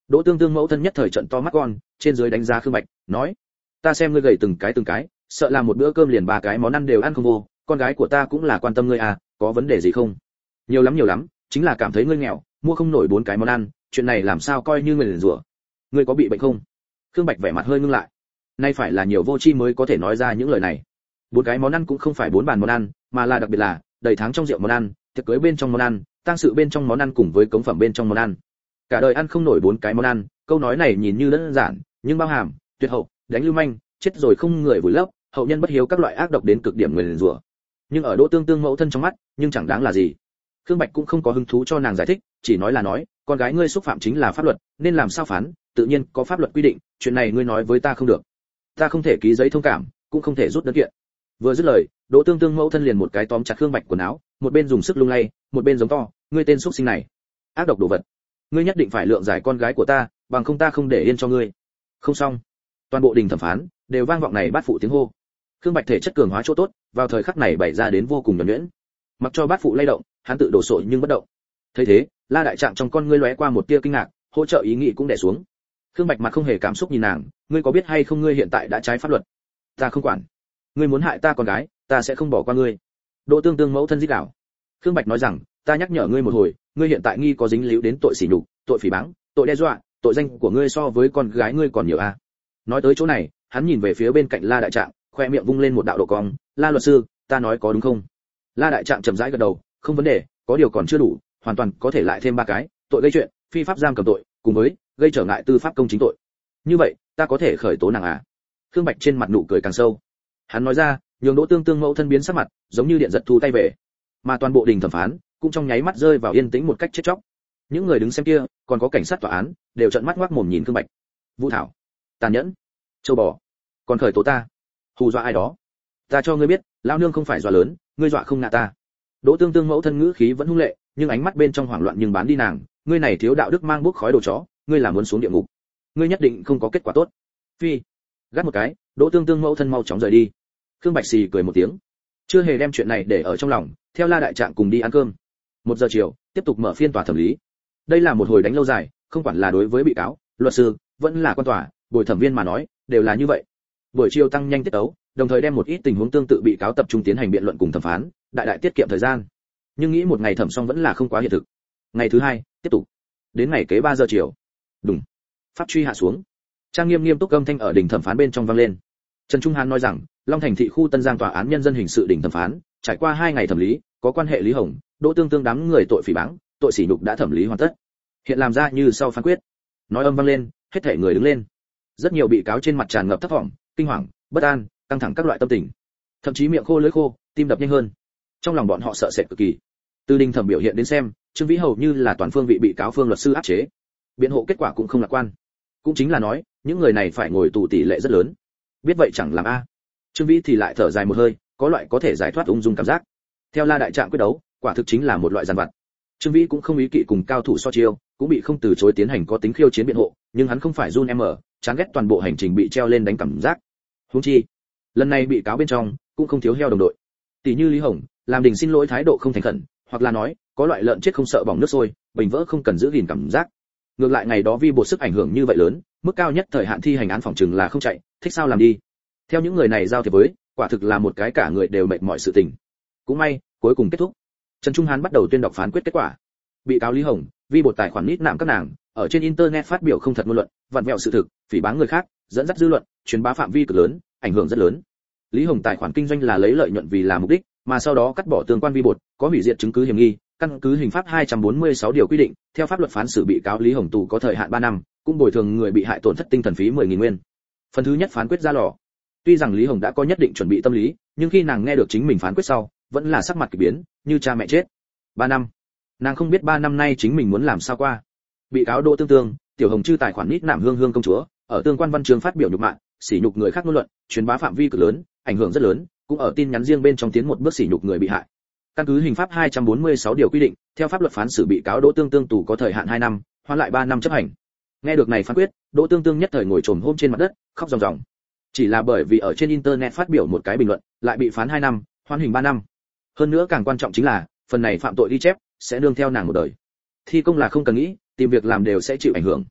Đỗ Tương Tương mẫu thân nhất thời trận to mắt con, trên dưới đánh giá Khương Bạch, nói: "Ta xem ngươi gầy từng cái từng cái, sợ là một bữa cơm liền ba cái món ăn đều ăn không vô, con gái của ta cũng là quan tâm ngươi à, có vấn đề gì không?" "Nhiều lắm nhiều lắm, chính là cảm thấy ngươi nghèo, mua không nổi bốn cái món ăn, chuyện này làm sao coi như người rủa. Ngươi có bị bệnh không?" Khương Bạch vẻ mặt hơi ngưng lại. Nay phải là nhiều vô tri mới có thể nói ra những lời này. Bốn cái món ăn cũng không phải bốn bàn món ăn, mà là đặc biệt là đầy tháng trong rượu món ăn, tiệc cưới bên trong món ăn, tang sự bên trong món ăn cùng với cống phẩm bên trong món ăn. Cả đời ăn không nổi bốn cái món ăn, câu nói này nhìn như đơn giản, nhưng bao hàm tuyệt hậu, đánh lưu manh, chết rồi không người vùi lấp, hậu nhân bất hiếu các loại ác độc đến cực điểm người rủa. Nhưng ở Đỗ Tương Tương mẫu thân trong mắt, nhưng chẳng đáng là gì. Khương Bạch cũng không có hứng thú cho nàng giải thích, chỉ nói là nói, con gái ngươi xúc phạm chính là pháp luật, nên làm sao phán, tự nhiên có pháp luật quy định, chuyện này ngươi nói với ta không được. Ta không thể ký giấy thông cảm, cũng không thể rút đơn kiện. Vừa dứt lời, Đỗ Tương Tương mẫu thân liền một cái tóm chặt Khương Bạch quần áo, một bên dùng sức lung lay, một bên giống to, ngươi tên xúc sinh này, ác độc đồ vật, ngươi nhất định phải lượng giải con gái của ta, bằng không ta không để yên cho ngươi. Không xong, toàn bộ đình thẩm phán đều vang vọng này bát phụ tiếng hô. Khương Bạch thể chất cường hóa chỗ tốt, vào thời khắc này bày ra đến vô cùng nhuần nhuyễn. Mặc cho bát phụ lay động, hắn tự đổ sộ nhưng bất động. Thấy thế, La Đại Trạng trong con ngươi lóe qua một tia kinh ngạc, hỗ trợ ý nghĩ cũng đè xuống. Khương Bạch mặt không hề cảm xúc nhìn nàng, ngươi có biết hay không ngươi hiện tại đã trái pháp luật? Ta không quản. Ngươi muốn hại ta con gái, ta sẽ không bỏ qua ngươi. Đỗ Tương Tương mẫu thân rít gào. Khương Bạch nói rằng, ta nhắc nhở ngươi một hồi, ngươi hiện tại nghi có dính líu đến tội sỉ nhục, tội phỉ báng, tội đe dọa, tội danh của ngươi so với con gái ngươi còn nhiều a. À. Nói tới chỗ này, hắn nhìn về phía bên cạnh La Đại Trạng, khoe miệng vung lên một đạo độ cong, La luật sư, ta nói có đúng không? La Đại Trạng chậm rãi gật đầu, không vấn đề, có điều còn chưa đủ, hoàn toàn có thể lại thêm ba cái, tội gây chuyện, phi pháp giam cầm tội, cùng với gây trở ngại tư pháp công chính tội. Như vậy, ta có thể khởi tố nàng à? Khương Bạch trên mặt nụ cười càng sâu. Hắn nói ra, nhường Đỗ Tương Tương mẫu thân biến sắc mặt, giống như điện giật thu tay về. Mà toàn bộ đình thẩm phán cũng trong nháy mắt rơi vào yên tĩnh một cách chết chóc. Những người đứng xem kia, còn có cảnh sát tòa án, đều trợn mắt ngoác mồm nhìn Khương Bạch. Vũ Thảo, tàn nhẫn, châu bò, còn khởi tố ta, hù dọa ai đó? Ta cho ngươi biết, lão nương không phải dọa lớn, ngươi dọa không ngạ ta. Đỗ Tương Tương mẫu thân ngữ khí vẫn hung lệ, nhưng ánh mắt bên trong hoảng loạn nhưng bán đi nàng, ngươi này thiếu đạo đức mang bốc khói đồ chó, ngươi là muốn xuống địa ngục, ngươi nhất định không có kết quả tốt. Phi, gắt một cái, Đỗ Tương Tương mẫu thân mau chóng rời đi. Khương Bạch xì cười một tiếng, chưa hề đem chuyện này để ở trong lòng, theo La Đại Trạng cùng đi ăn cơm. Một giờ chiều, tiếp tục mở phiên tòa thẩm lý. Đây là một hồi đánh lâu dài, không quản là đối với bị cáo, luật sư, vẫn là quan tòa, bồi thẩm viên mà nói, đều là như vậy. Buổi chiều tăng nhanh tiết tấu, đồng thời đem một ít tình huống tương tự bị cáo tập trung tiến hành biện luận cùng thẩm phán, đại đại tiết kiệm thời gian. Nhưng nghĩ một ngày thẩm xong vẫn là không quá hiện thực. Ngày thứ hai, tiếp tục. Đến ngày kế ba giờ chiều. Đùng. Pháp truy hạ xuống. Trang nghiêm nghiêm túc âm thanh ở đỉnh thẩm phán bên trong vang lên. Trần Trung Hán nói rằng, Long Thành thị khu Tân Giang tòa án nhân dân hình sự đỉnh thẩm phán, trải qua hai ngày thẩm lý, có quan hệ Lý Hồng, Đỗ Tương Tương đám người tội phỉ báng, tội sỉ nhục đã thẩm lý hoàn tất. Hiện làm ra như sau phán quyết. Nói âm vang lên, hết thảy người đứng lên. Rất nhiều bị cáo trên mặt tràn ngập thất vọng, kinh hoàng, bất an, căng thẳng các loại tâm tình. Thậm chí miệng khô lưỡi khô, tim đập nhanh hơn. Trong lòng bọn họ sợ sệt cực kỳ. Từ đình thẩm biểu hiện đến xem, Trương Vĩ hầu như là toàn phương vị bị cáo phương luật sư áp chế. Biện hộ kết quả cũng không lạc quan. Cũng chính là nói, những người này phải ngồi tù tỷ lệ rất lớn. Biết vậy chẳng làm a. Trương Vĩ thì lại thở dài một hơi, có loại có thể giải thoát ung dung cảm giác. Theo La Đại Trạng quyết đấu, quả thực chính là một loại giàn vặt. Trương Vĩ cũng không ý kỵ cùng cao thủ so chiêu, cũng bị không từ chối tiến hành có tính khiêu chiến biện hộ, nhưng hắn không phải Jun em ở, chán ghét toàn bộ hành trình bị treo lên đánh cảm giác. Huống chi, lần này bị cáo bên trong cũng không thiếu heo đồng đội. Tỷ như Lý Hồng, làm đình xin lỗi thái độ không thành khẩn, hoặc là nói, có loại lợn chết không sợ bỏng nước sôi, bình vỡ không cần giữ gìn cảm giác. Ngược lại ngày đó vi bột sức ảnh hưởng như vậy lớn, mức cao nhất thời hạn thi hành án phòng trừng là không chạy, thích sao làm đi. Theo những người này giao thiệp với, quả thực là một cái cả người đều mệt mỏi sự tình. Cũng may, cuối cùng kết thúc. Trần Trung Hán bắt đầu tuyên đọc phán quyết kết quả. Bị cáo Lý Hồng, vi bột tài khoản nít nạm các nàng, ở trên internet phát biểu không thật ngôn luận, vặn vẹo sự thực, phỉ báng người khác, dẫn dắt dư luận, truyền bá phạm vi cực lớn, ảnh hưởng rất lớn. Lý Hồng tài khoản kinh doanh là lấy lợi nhuận vì là mục đích, mà sau đó cắt bỏ tương quan vi bột, có hủy diệt chứng cứ hiểm nghi, căn cứ hình pháp hai trăm bốn mươi sáu điều quy định, theo pháp luật phán xử bị cáo Lý Hồng tù có thời hạn ba năm, cũng bồi thường người bị hại tổn thất tinh thần phí mười nghìn nguyên. Phần thứ nhất phán quyết ra lò. Tuy rằng Lý Hồng đã có nhất định chuẩn bị tâm lý, nhưng khi nàng nghe được chính mình phán quyết sau, vẫn là sắc mặt kỳ biến, như cha mẹ chết. ba năm. Nàng không biết ba năm nay chính mình muốn làm sao qua. Bị cáo Đỗ Tương Tương, Tiểu Hồng Chư tài khoản nít nạm hương hương công chúa, ở tương quan văn chương phát biểu nhục mạ, sỉ nhục người khác ngôn luận, truyền bá phạm vi cực lớn, ảnh hưởng rất lớn, cũng ở tin nhắn riêng bên trong tiến một bước sỉ nhục người bị hại. Căn cứ hình pháp hai trăm bốn mươi sáu điều quy định, theo pháp luật phán xử bị cáo Đỗ Tương Tương tù có thời hạn hai năm, hoãn lại ba năm chấp hành. Nghe được này phán quyết, Đỗ Tương Tương nhất thời ngồi trồm hôm trên mặt đất, khóc ròng ròng. Chỉ là bởi vì ở trên internet phát biểu một cái bình luận, lại bị phán hai năm, hoãn hình ba năm. Hơn nữa càng quan trọng chính là, phần này phạm tội ghi chép sẽ đương theo nàng một đời. Thi công là không cần nghĩ, tìm việc làm đều sẽ chịu ảnh hưởng.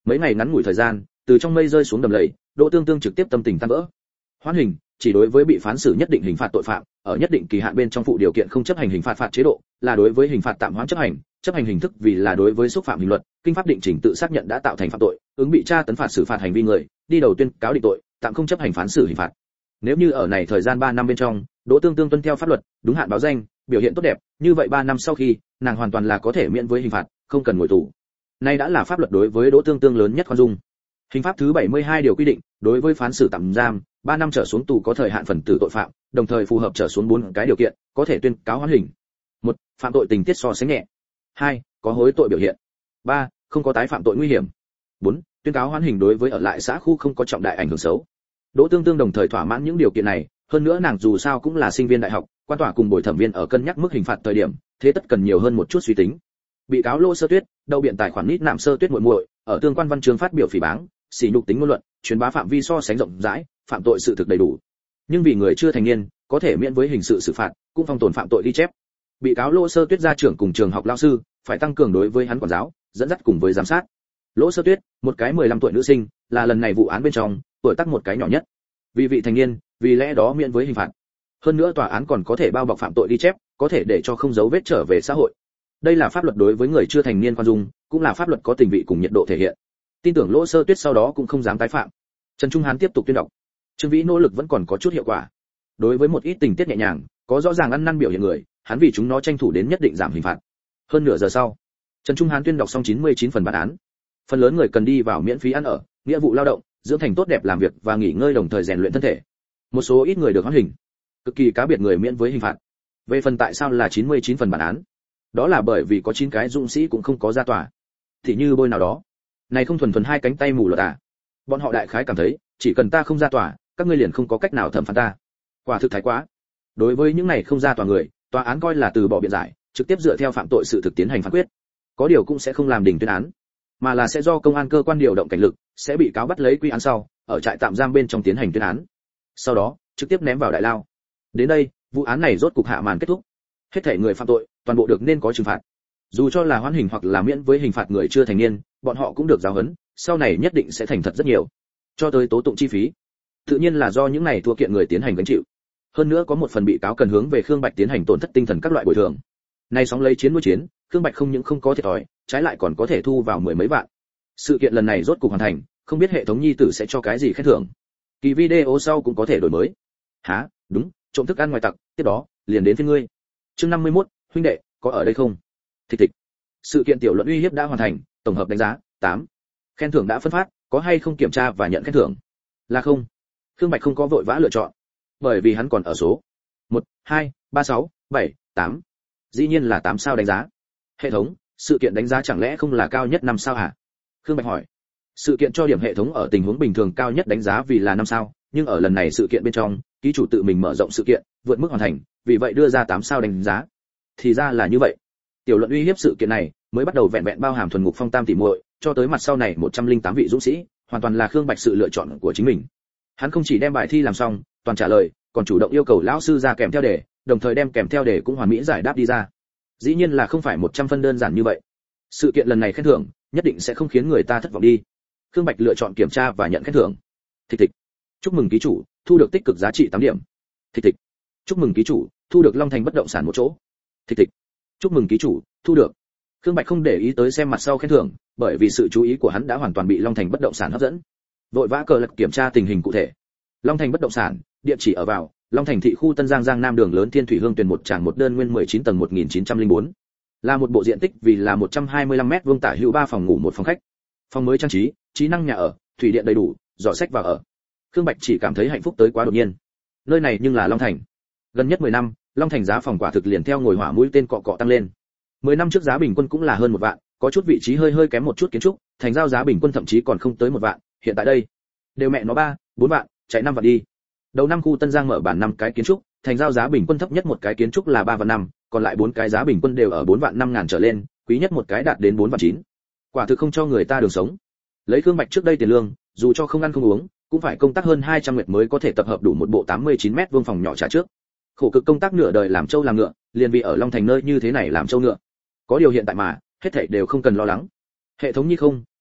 Mấy ngày ngắn ngủi thời gian, từ trong mây rơi xuống đầm lầy, Đỗ Tương Tương trực tiếp tâm tình tan vỡ. Hoãn hình chỉ đối với bị phán xử nhất định hình phạt tội phạm, ở nhất định kỳ hạn bên trong phụ điều kiện không chấp hành hình phạt phạt chế độ, là đối với hình phạt tạm hoãn chấp hành, chấp hành hình thức vì là đối với xúc phạm hình luật, kinh pháp định chỉnh tự xác nhận đã tạo thành phạm tội, ứng bị tra tấn phạt xử phạt hành vi người, đi đầu tuyên cáo định tội, tạm không chấp hành phán xử hình phạt. Nếu như ở này thời gian ba năm bên trong, Đỗ Tương Tương tuân theo pháp luật, đúng hạn báo danh, biểu hiện tốt đẹp, như vậy ba năm sau khi, nàng hoàn toàn là có thể miễn với hình phạt, không cần ngồi tù. Nay đã là pháp luật đối với Đỗ Tương Tương lớn nhất khoan dung. Hình pháp thứ bảy mươi hai điều quy định, đối với phán xử tạm giam, ba năm trở xuống tù có thời hạn phần tử tội phạm, đồng thời phù hợp trở xuống bốn cái điều kiện, có thể tuyên cáo hoãn hình. một Phạm tội tình tiết so sánh nhẹ. hai Có hối tội biểu hiện. ba Không có tái phạm tội nguy hiểm. bốn Tuyên cáo hoãn hình đối với ở lại xã khu không có trọng đại ảnh hưởng xấu. Đỗ Tương Tương đồng thời thỏa mãn những điều kiện này, hơn nữa nàng dù sao cũng là sinh viên đại học, quan tòa cùng bồi thẩm viên ở cân nhắc mức hình phạt thời điểm, thế tất cần nhiều hơn một chút suy tính. Bị cáo Lô Sơ Tuyết, đầu biện tài khoản nít nạm Sơ Tuyết muội muội, ở tương quan văn chương phát biểu phỉ báng, sỉ nhục tính ngôn luận, truyền bá phạm vi so sánh rộng rãi, phạm tội sự thực đầy đủ. Nhưng vì người chưa thành niên, có thể miễn với hình sự xử phạt, cũng phong tồn phạm tội ghi chép. Bị cáo Lô Sơ Tuyết gia trưởng cùng trường học lao sư, phải tăng cường đối với hắn quản giáo, dẫn dắt cùng với giám sát. Lỗ Sơ Tuyết, một cái mười lăm tuổi nữ sinh, là lần này vụ án bên trong, tuổi tác một cái nhỏ nhất. Vì vị thành niên, vì lẽ đó miễn với hình phạt. Hơn nữa tòa án còn có thể bao bọc phạm tội ghi chép, có thể để cho không dấu vết trở về xã hội. Đây là pháp luật đối với người chưa thành niên khoan dung, cũng là pháp luật có tình vị cùng nhiệt độ thể hiện. Tin tưởng Lỗ Sơ Tuyết sau đó cũng không dám tái phạm. Trần Trung Hán tiếp tục tuyên đọc. Trương Vĩ nỗ lực vẫn còn có chút hiệu quả. Đối với một ít tình tiết nhẹ nhàng, có rõ ràng ăn năn biểu hiện người, hắn vì chúng nó tranh thủ đến nhất định giảm hình phạt. Hơn nửa giờ sau, Trần Trung Hán tuyên đọc xong chín mươi chín phần bản án. Phần lớn người cần đi vào miễn phí ăn ở, nghĩa vụ lao động, dưỡng thành tốt đẹp làm việc và nghỉ ngơi đồng thời rèn luyện thân thể. Một số ít người được hoãn hình, cực kỳ cá biệt người miễn với hình phạt. Về phần tại sao là chín mươi chín phần bản án, đó là bởi vì có chín cái dũng sĩ cũng không có ra tòa. Thì như bôi nào đó, này không thuần thuần hai cánh tay mù luật à? Bọn họ đại khái cảm thấy, chỉ cần ta không ra tòa, các ngươi liền không có cách nào thẩm phán ta. Quả thực thái quá. Đối với những này không ra tòa người, tòa án coi là từ bỏ biện giải, trực tiếp dựa theo phạm tội sự thực tiến hành phán quyết. Có điều cũng sẽ không làm đình tuyên án, mà là sẽ do công an cơ quan điều động cảnh lực, sẽ bị cáo bắt lấy quy án sau, ở trại tạm giam bên trong tiến hành tuyên án. Sau đó, trực tiếp ném vào đại lao. Đến đây, vụ án này rốt cục hạ màn kết thúc. Hết thảy người phạm tội, toàn bộ được nên có trừng phạt. Dù cho là hoãn hình hoặc là miễn với hình phạt người chưa thành niên, bọn họ cũng được giáo huấn, sau này nhất định sẽ thành thật rất nhiều. Cho tới tố tụng chi phí, tự nhiên là do những này thua kiện người tiến hành gánh chịu. Hơn nữa có một phần bị cáo cần hướng về Khương Bạch tiến hành tổn thất tinh thần các loại bồi thường. Nay sóng lấy chiến nuôi chiến, Khương Bạch không những không có thiệt thòi, trái lại còn có thể thu vào mười mấy vạn. Sự kiện lần này rốt cục hoàn thành, không biết hệ thống nhi tử sẽ cho cái gì khen thưởng. Kỳ video sau cũng có thể đổi mới. Hả? Đúng, trộm thức ăn ngoài tặc, tiếp đó, liền đến phía ngươi. Chương năm mươi mốt, huynh đệ, có ở đây không? Thịch thịch. Sự kiện tiểu luận uy hiếp đã hoàn thành, tổng hợp đánh giá tám. Khen thưởng đã phân phát, có hay không kiểm tra và nhận khen thưởng? Là không. Khương Bạch không có vội vã lựa chọn, bởi vì hắn còn ở số một, hai, ba, sáu, bảy, tám. Dĩ nhiên là tám sao đánh giá. Hệ thống, sự kiện đánh giá chẳng lẽ không là cao nhất năm sao hả? Khương Bạch hỏi. Sự kiện cho điểm hệ thống ở tình huống bình thường cao nhất đánh giá vì là năm sao, nhưng ở lần này sự kiện bên trong, ký chủ tự mình mở rộng sự kiện, vượt mức hoàn thành, vì vậy đưa ra tám sao đánh giá. Thì ra là như vậy. Tiểu luận uy hiếp sự kiện này mới bắt đầu vẹn vẹn bao hàm thuần ngục phong tam tỷ muội, cho tới mặt sau này một trăm lẻ tám vị dũng sĩ, hoàn toàn là Khương Bạch sự lựa chọn của chính mình. Hắn không chỉ đem bài thi làm xong, toàn trả lời, còn chủ động yêu cầu lão sư ra kèm theo đề, đồng thời đem kèm theo đề cũng hoàn mỹ giải đáp đi ra. Dĩ nhiên là không phải một trăm phân đơn giản như vậy. Sự kiện lần này khen thưởng, nhất định sẽ không khiến người ta thất vọng đi. Khương Bạch lựa chọn kiểm tra và nhận khen thưởng. Thịch thịch. Chúc mừng ký chủ, thu được tích cực giá trị tám điểm. Thịch thịch. Chúc mừng ký chủ, thu được Long Thành bất động sản một chỗ. Thịch thịch. Chúc mừng ký chủ, thu được. Khương Bạch không để ý tới xem mặt sau khen thưởng, bởi vì sự chú ý của hắn đã hoàn toàn bị Long Thành bất động sản hấp dẫn. Vội vã cờ lật kiểm tra tình hình cụ thể. Long Thành bất động sản, địa chỉ ở vào Long Thành thị khu Tân Giang Giang Nam đường lớn Thiên Thủy Hương Tuyền một tràng một đơn nguyên mười chín tầng một nghìn chín trăm lẻ bốn. Là một bộ diện tích vì là một trăm hai mươi lăm mét vuông tả hữu ba phòng ngủ một phòng khách. Phòng mới trang trí, trí năng nhà ở, thủy điện đầy đủ, giỏ sách vào ở. Khương Bạch chỉ cảm thấy hạnh phúc tới quá đột nhiên. Nơi này nhưng là Long Thành. Gần nhất mười năm, Long Thành giá phòng quả thực liền theo ngồi hỏa mũi tên cọ cọ tăng lên. mười năm trước giá bình quân cũng là hơn một vạn, có chút vị trí hơi hơi kém một chút kiến trúc, thành giao giá bình quân thậm chí còn không tới một vạn, hiện tại đây, đều mẹ nó ba, bốn vạn, chạy năm vạn đi. Đầu năm khu Tân Giang mở bản năm cái kiến trúc, thành giao giá bình quân thấp nhất một cái kiến trúc là ba vạn năm, còn lại bốn cái giá bình quân đều ở bốn vạn năm ngàn trở lên, quý nhất một cái đạt đến bốn vạn chín. Quả thực không cho người ta đường sống. Lấy Khương Bạch trước đây tiền lương, dù cho không ăn không uống, cũng phải công tác hơn hai trăm nguyệt mới có thể tập hợp đủ một bộ tám mươi chín mét vuông phòng nhỏ trả trước. Khổ cực công tác nửa đời làm trâu làm ngựa, liền vì ở Long Thành nơi như thế này làm trâu ngựa. Có điều hiện tại mà, hết thảy đều không cần lo lắng. Hệ thống như không,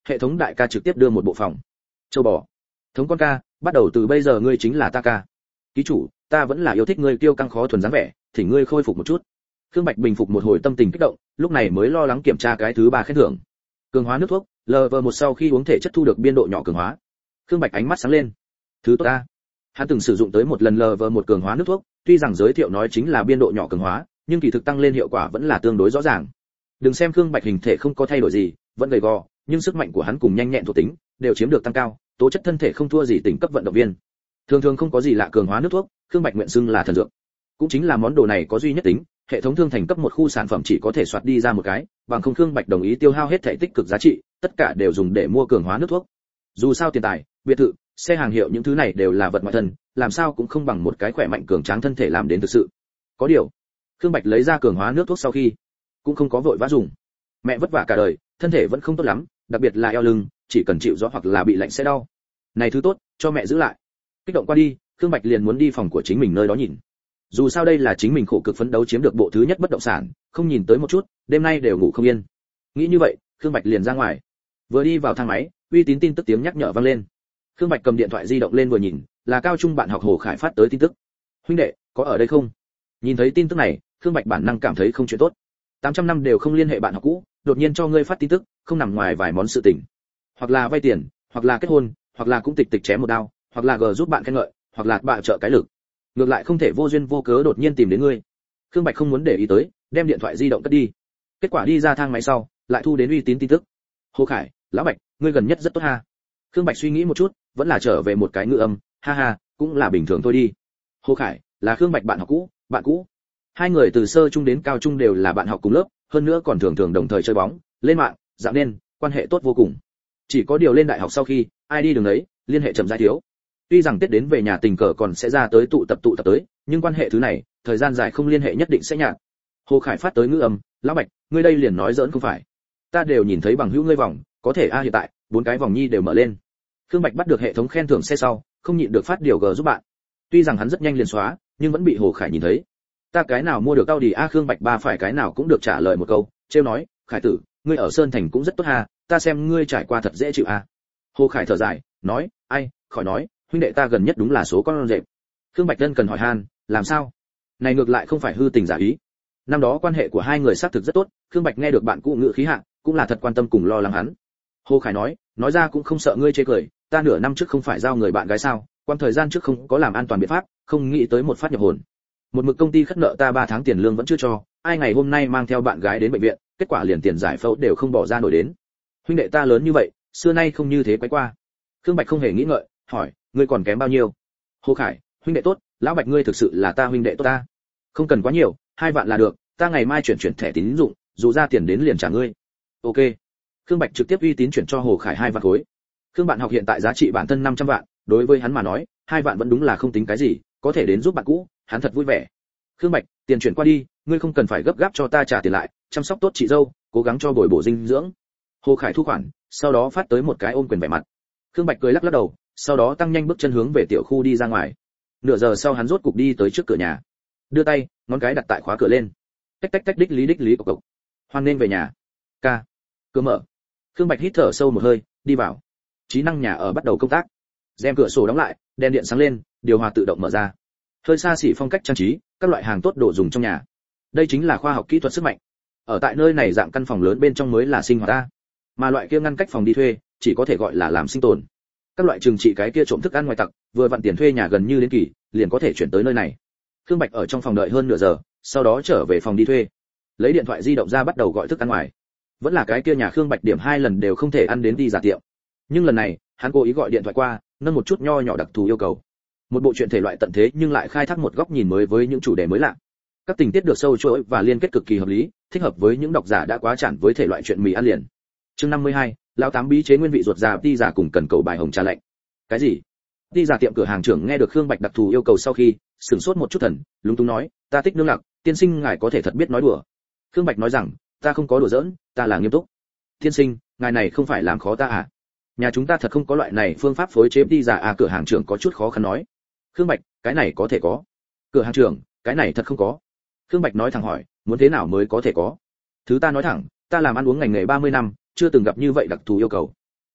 hệ thống đại ca trực tiếp đưa một bộ phòng. Châu bò, thống con ca, bắt đầu từ bây giờ ngươi chính là ta ca. Ký chủ, ta vẫn là yêu thích ngươi kiêu căng khó thuần dáng vẻ, thì ngươi khôi phục một chút. Khương Bạch bình phục một hồi tâm tình kích động, lúc này mới lo lắng kiểm tra cái thứ ba khen thưởng. Cường hóa nước thuốc, lờ vê một sau khi uống thể chất thu được biên độ nhỏ cường hóa. Khương Bạch ánh mắt sáng lên. Thứ tốt ta. Hắn từng sử dụng tới một lần lờ vê một cường hóa nước thuốc, tuy rằng giới thiệu nói chính là biên độ nhỏ cường hóa, nhưng kỳ thực tăng lên hiệu quả vẫn là tương đối rõ ràng. Đừng xem Khương Bạch hình thể không có thay đổi gì, vẫn gầy gò, nhưng sức mạnh của hắn cùng nhanh nhẹn thuộc tính đều chiếm được tăng cao, tố chất thân thể không thua gì tỉnh cấp vận động viên. Thường thường không có gì lạ cường hóa nước thuốc, Khương Bạch nguyện xưng là thần dược. Cũng chính là món đồ này có duy nhất tính, hệ thống thương thành cấp một khu sản phẩm chỉ có thể soạt đi ra một cái, bằng không Khương Bạch đồng ý tiêu hao hết thể tích cực giá trị, tất cả đều dùng để mua cường hóa nước thuốc. Dù sao tiền tài, biệt thự, xe hàng hiệu những thứ này đều là vật ngoại thân, làm sao cũng không bằng một cái khỏe mạnh cường tráng thân thể làm đến thực sự. Có điều, Khương Bạch lấy ra cường hóa nước thuốc sau khi, cũng không có vội vã dùng. Mẹ vất vả cả đời, thân thể vẫn không tốt lắm, đặc biệt là eo lưng, chỉ cần chịu gió hoặc là bị lạnh sẽ đau. Này thứ tốt, cho mẹ giữ lại. Kích động qua đi, Khương Bạch liền muốn đi phòng của chính mình nơi đó nhìn. Dù sao đây là chính mình khổ cực phấn đấu chiếm được bộ thứ nhất bất động sản, không nhìn tới một chút, đêm nay đều ngủ không yên. Nghĩ như vậy, Khương Bạch liền ra ngoài. Vừa đi vào thang máy, uy tín tin tức tiếng nhắc nhở vang lên. Khương Bạch cầm điện thoại di động lên vừa nhìn, là cao trung bạn học Hồ Khải phát tới tin tức. Huynh đệ, có ở đây không? Nhìn thấy tin tức này, Khương Bạch bản năng cảm thấy không chuyện tốt. tám trăm năm đều không liên hệ bạn học cũ, đột nhiên cho ngươi phát tin tức, không nằm ngoài vài món sự tình. Hoặc là vay tiền, hoặc là kết hôn, hoặc là cũng tịch tịch chém một đao, hoặc là gờ giúp bạn khen ngợi, hoặc là bạ trợ cái lực. Ngược lại không thể vô duyên vô cớ đột nhiên tìm đến ngươi. Khương Bạch không muốn để ý tới, đem điện thoại di động cất đi. Kết quả đi ra thang máy sau, lại thu đến uy tín tin tức. Hồ Khải, lão Bạch, ngươi gần nhất rất tốt ha. Khương Bạch suy nghĩ một chút, vẫn là trở về một cái ngữ âm, ha ha, cũng là bình thường thôi đi. Hồ Khải là Khương Bạch bạn học cũ, bạn cũ. Hai người từ sơ trung đến cao trung đều là bạn học cùng lớp, hơn nữa còn thường thường đồng thời chơi bóng, lên mạng, dạo nên quan hệ tốt vô cùng. Chỉ có điều lên đại học sau khi, ai đi đường ấy, liên hệ chậm rãi thiếu. Tuy rằng Tết đến về nhà tình cờ còn sẽ ra tới tụ tập tụ tập tới, nhưng quan hệ thứ này, thời gian dài không liên hệ nhất định sẽ nhạt. Hồ Khải phát tới ngữ âm, lão Bạch, ngươi đây liền nói giỡn không phải? Ta đều nhìn thấy bằng hữu ngươi vòng, có thể a hiện tại, bốn cái vòng nhi đều mở lên. Khương Bạch bắt được hệ thống khen thưởng xe sau, không nhịn được phát điều g giúp bạn. Tuy rằng hắn rất nhanh liền xóa, nhưng vẫn bị Hồ Khải nhìn thấy. Ta cái nào mua được Audi a? Khương Bạch ba phải cái nào cũng được trả lời một câu, trêu nói, Khải tử, ngươi ở Sơn Thành cũng rất tốt ha, ta xem ngươi trải qua thật dễ chịu a. Hồ Khải thở dài, nói, ai, khỏi nói, huynh đệ ta gần nhất đúng là số con rệp. Khương Bạch Tân cần hỏi han, làm sao? Này ngược lại không phải hư tình giả ý. Năm đó quan hệ của hai người xác thực rất tốt, Khương Bạch nghe được bạn cũ ngữ khí hạ, cũng là thật quan tâm cùng lo lắng hắn. Hồ Khải nói, nói ra cũng không sợ ngươi chê cười, ta nửa năm trước không phải giao người bạn gái sao, quan thời gian trước không có làm an toàn biện pháp, không nghĩ tới một phát nhập hồn. Một mực công ty khất nợ ta ba tháng tiền lương vẫn chưa cho, ai ngày hôm nay mang theo bạn gái đến bệnh viện, kết quả liền tiền giải phẫu đều không bỏ ra nổi đến. Huynh đệ ta lớn như vậy, xưa nay không như thế quấy qua. Khương Bạch không hề nghĩ ngợi, hỏi, ngươi còn kém bao nhiêu? Hồ Khải, huynh đệ tốt, lão Bạch ngươi thực sự là ta huynh đệ tốt ta. Không cần quá nhiều, hai vạn là được, ta ngày mai chuyển chuyển thẻ tín dụng, dù ra tiền đến liền trả ngươi. Ok. Khương Bạch trực tiếp uy tín chuyển cho Hồ Khải hai vạn khối. Khương bạn học hiện tại giá trị bản thân năm trăm vạn, đối với hắn mà nói, hai vạn vẫn đúng là không tính cái gì, có thể đến giúp bạn cũ, hắn thật vui vẻ. Khương Bạch, tiền chuyển qua đi, ngươi không cần phải gấp gáp cho ta trả tiền lại, chăm sóc tốt chị dâu, cố gắng cho bồi bổ dinh dưỡng. Hồ Khải thu khoản, sau đó phát tới một cái ôm quyền vẻ mặt. Khương Bạch cười lắc lắc đầu, sau đó tăng nhanh bước chân hướng về tiểu khu đi ra ngoài. Nửa giờ sau hắn rốt cục đi tới trước cửa nhà, đưa tay, ngón cái đặt tại khóa cửa lên. Tách tách tách đích lý đích lý cộc cộc. Hoan nên về nhà. Ca. Cửa mở. Khương Bạch hít thở sâu một hơi, đi vào. Trí năng nhà ở bắt đầu công tác. Rèm cửa sổ đóng lại, đèn điện sáng lên, điều hòa tự động mở ra. Hơi xa xỉ phong cách trang trí, các loại hàng tốt đồ dùng trong nhà. Đây chính là khoa học kỹ thuật sức mạnh. Ở tại nơi này dạng căn phòng lớn bên trong mới là sinh hoạt ta. Mà loại kia ngăn cách phòng đi thuê, chỉ có thể gọi là làm sinh tồn. Các loại trừng trị cái kia trộm thức ăn ngoài tặc, vừa vặn tiền thuê nhà gần như đến kỳ, liền có thể chuyển tới nơi này. Khương Bạch ở trong phòng đợi hơn nửa giờ, sau đó trở về phòng đi thuê. Lấy điện thoại di động ra bắt đầu gọi thức ăn ngoài. Vẫn là cái kia nhà Khương Bạch điểm hai lần đều không thể ăn đến đi giả tiệm. Nhưng lần này, hắn cố ý gọi điện thoại qua, nâng một chút nho nhỏ đặc thù yêu cầu. Một bộ truyện thể loại tận thế nhưng lại khai thác một góc nhìn mới với những chủ đề mới lạ. Các tình tiết được sâu chuỗi và liên kết cực kỳ hợp lý, thích hợp với những độc giả đã quá chán với thể loại truyện mì ăn liền. Chương năm mươi hai, lão tám bí chế nguyên vị ruột già đi giả cùng cần cầu bài hồng trà lạnh. Cái gì? Đi giả tiệm cửa hàng trưởng nghe được Khương Bạch đặc thù yêu cầu sau khi, sửng sốt một chút thần, lúng túng nói, ta thích nương lạc, tiên sinh ngài có thể thật biết nói đùa. Khương Bạch nói rằng, ta không có đùa giỡn, ta là nghiêm túc. Tiên sinh, ngài này không phải làm khó ta à? Nhà chúng ta thật không có loại này phương pháp phối chế đi giả à? Cửa hàng trưởng có chút khó khăn nói. Khương Bạch, cái này có thể có. Cửa hàng trưởng, cái này thật không có. Khương Bạch nói thẳng hỏi, muốn thế nào mới có thể có? Thứ ta nói thẳng, ta làm ăn uống ngành nghề ba mươi năm, chưa từng gặp như vậy đặc thù yêu cầu.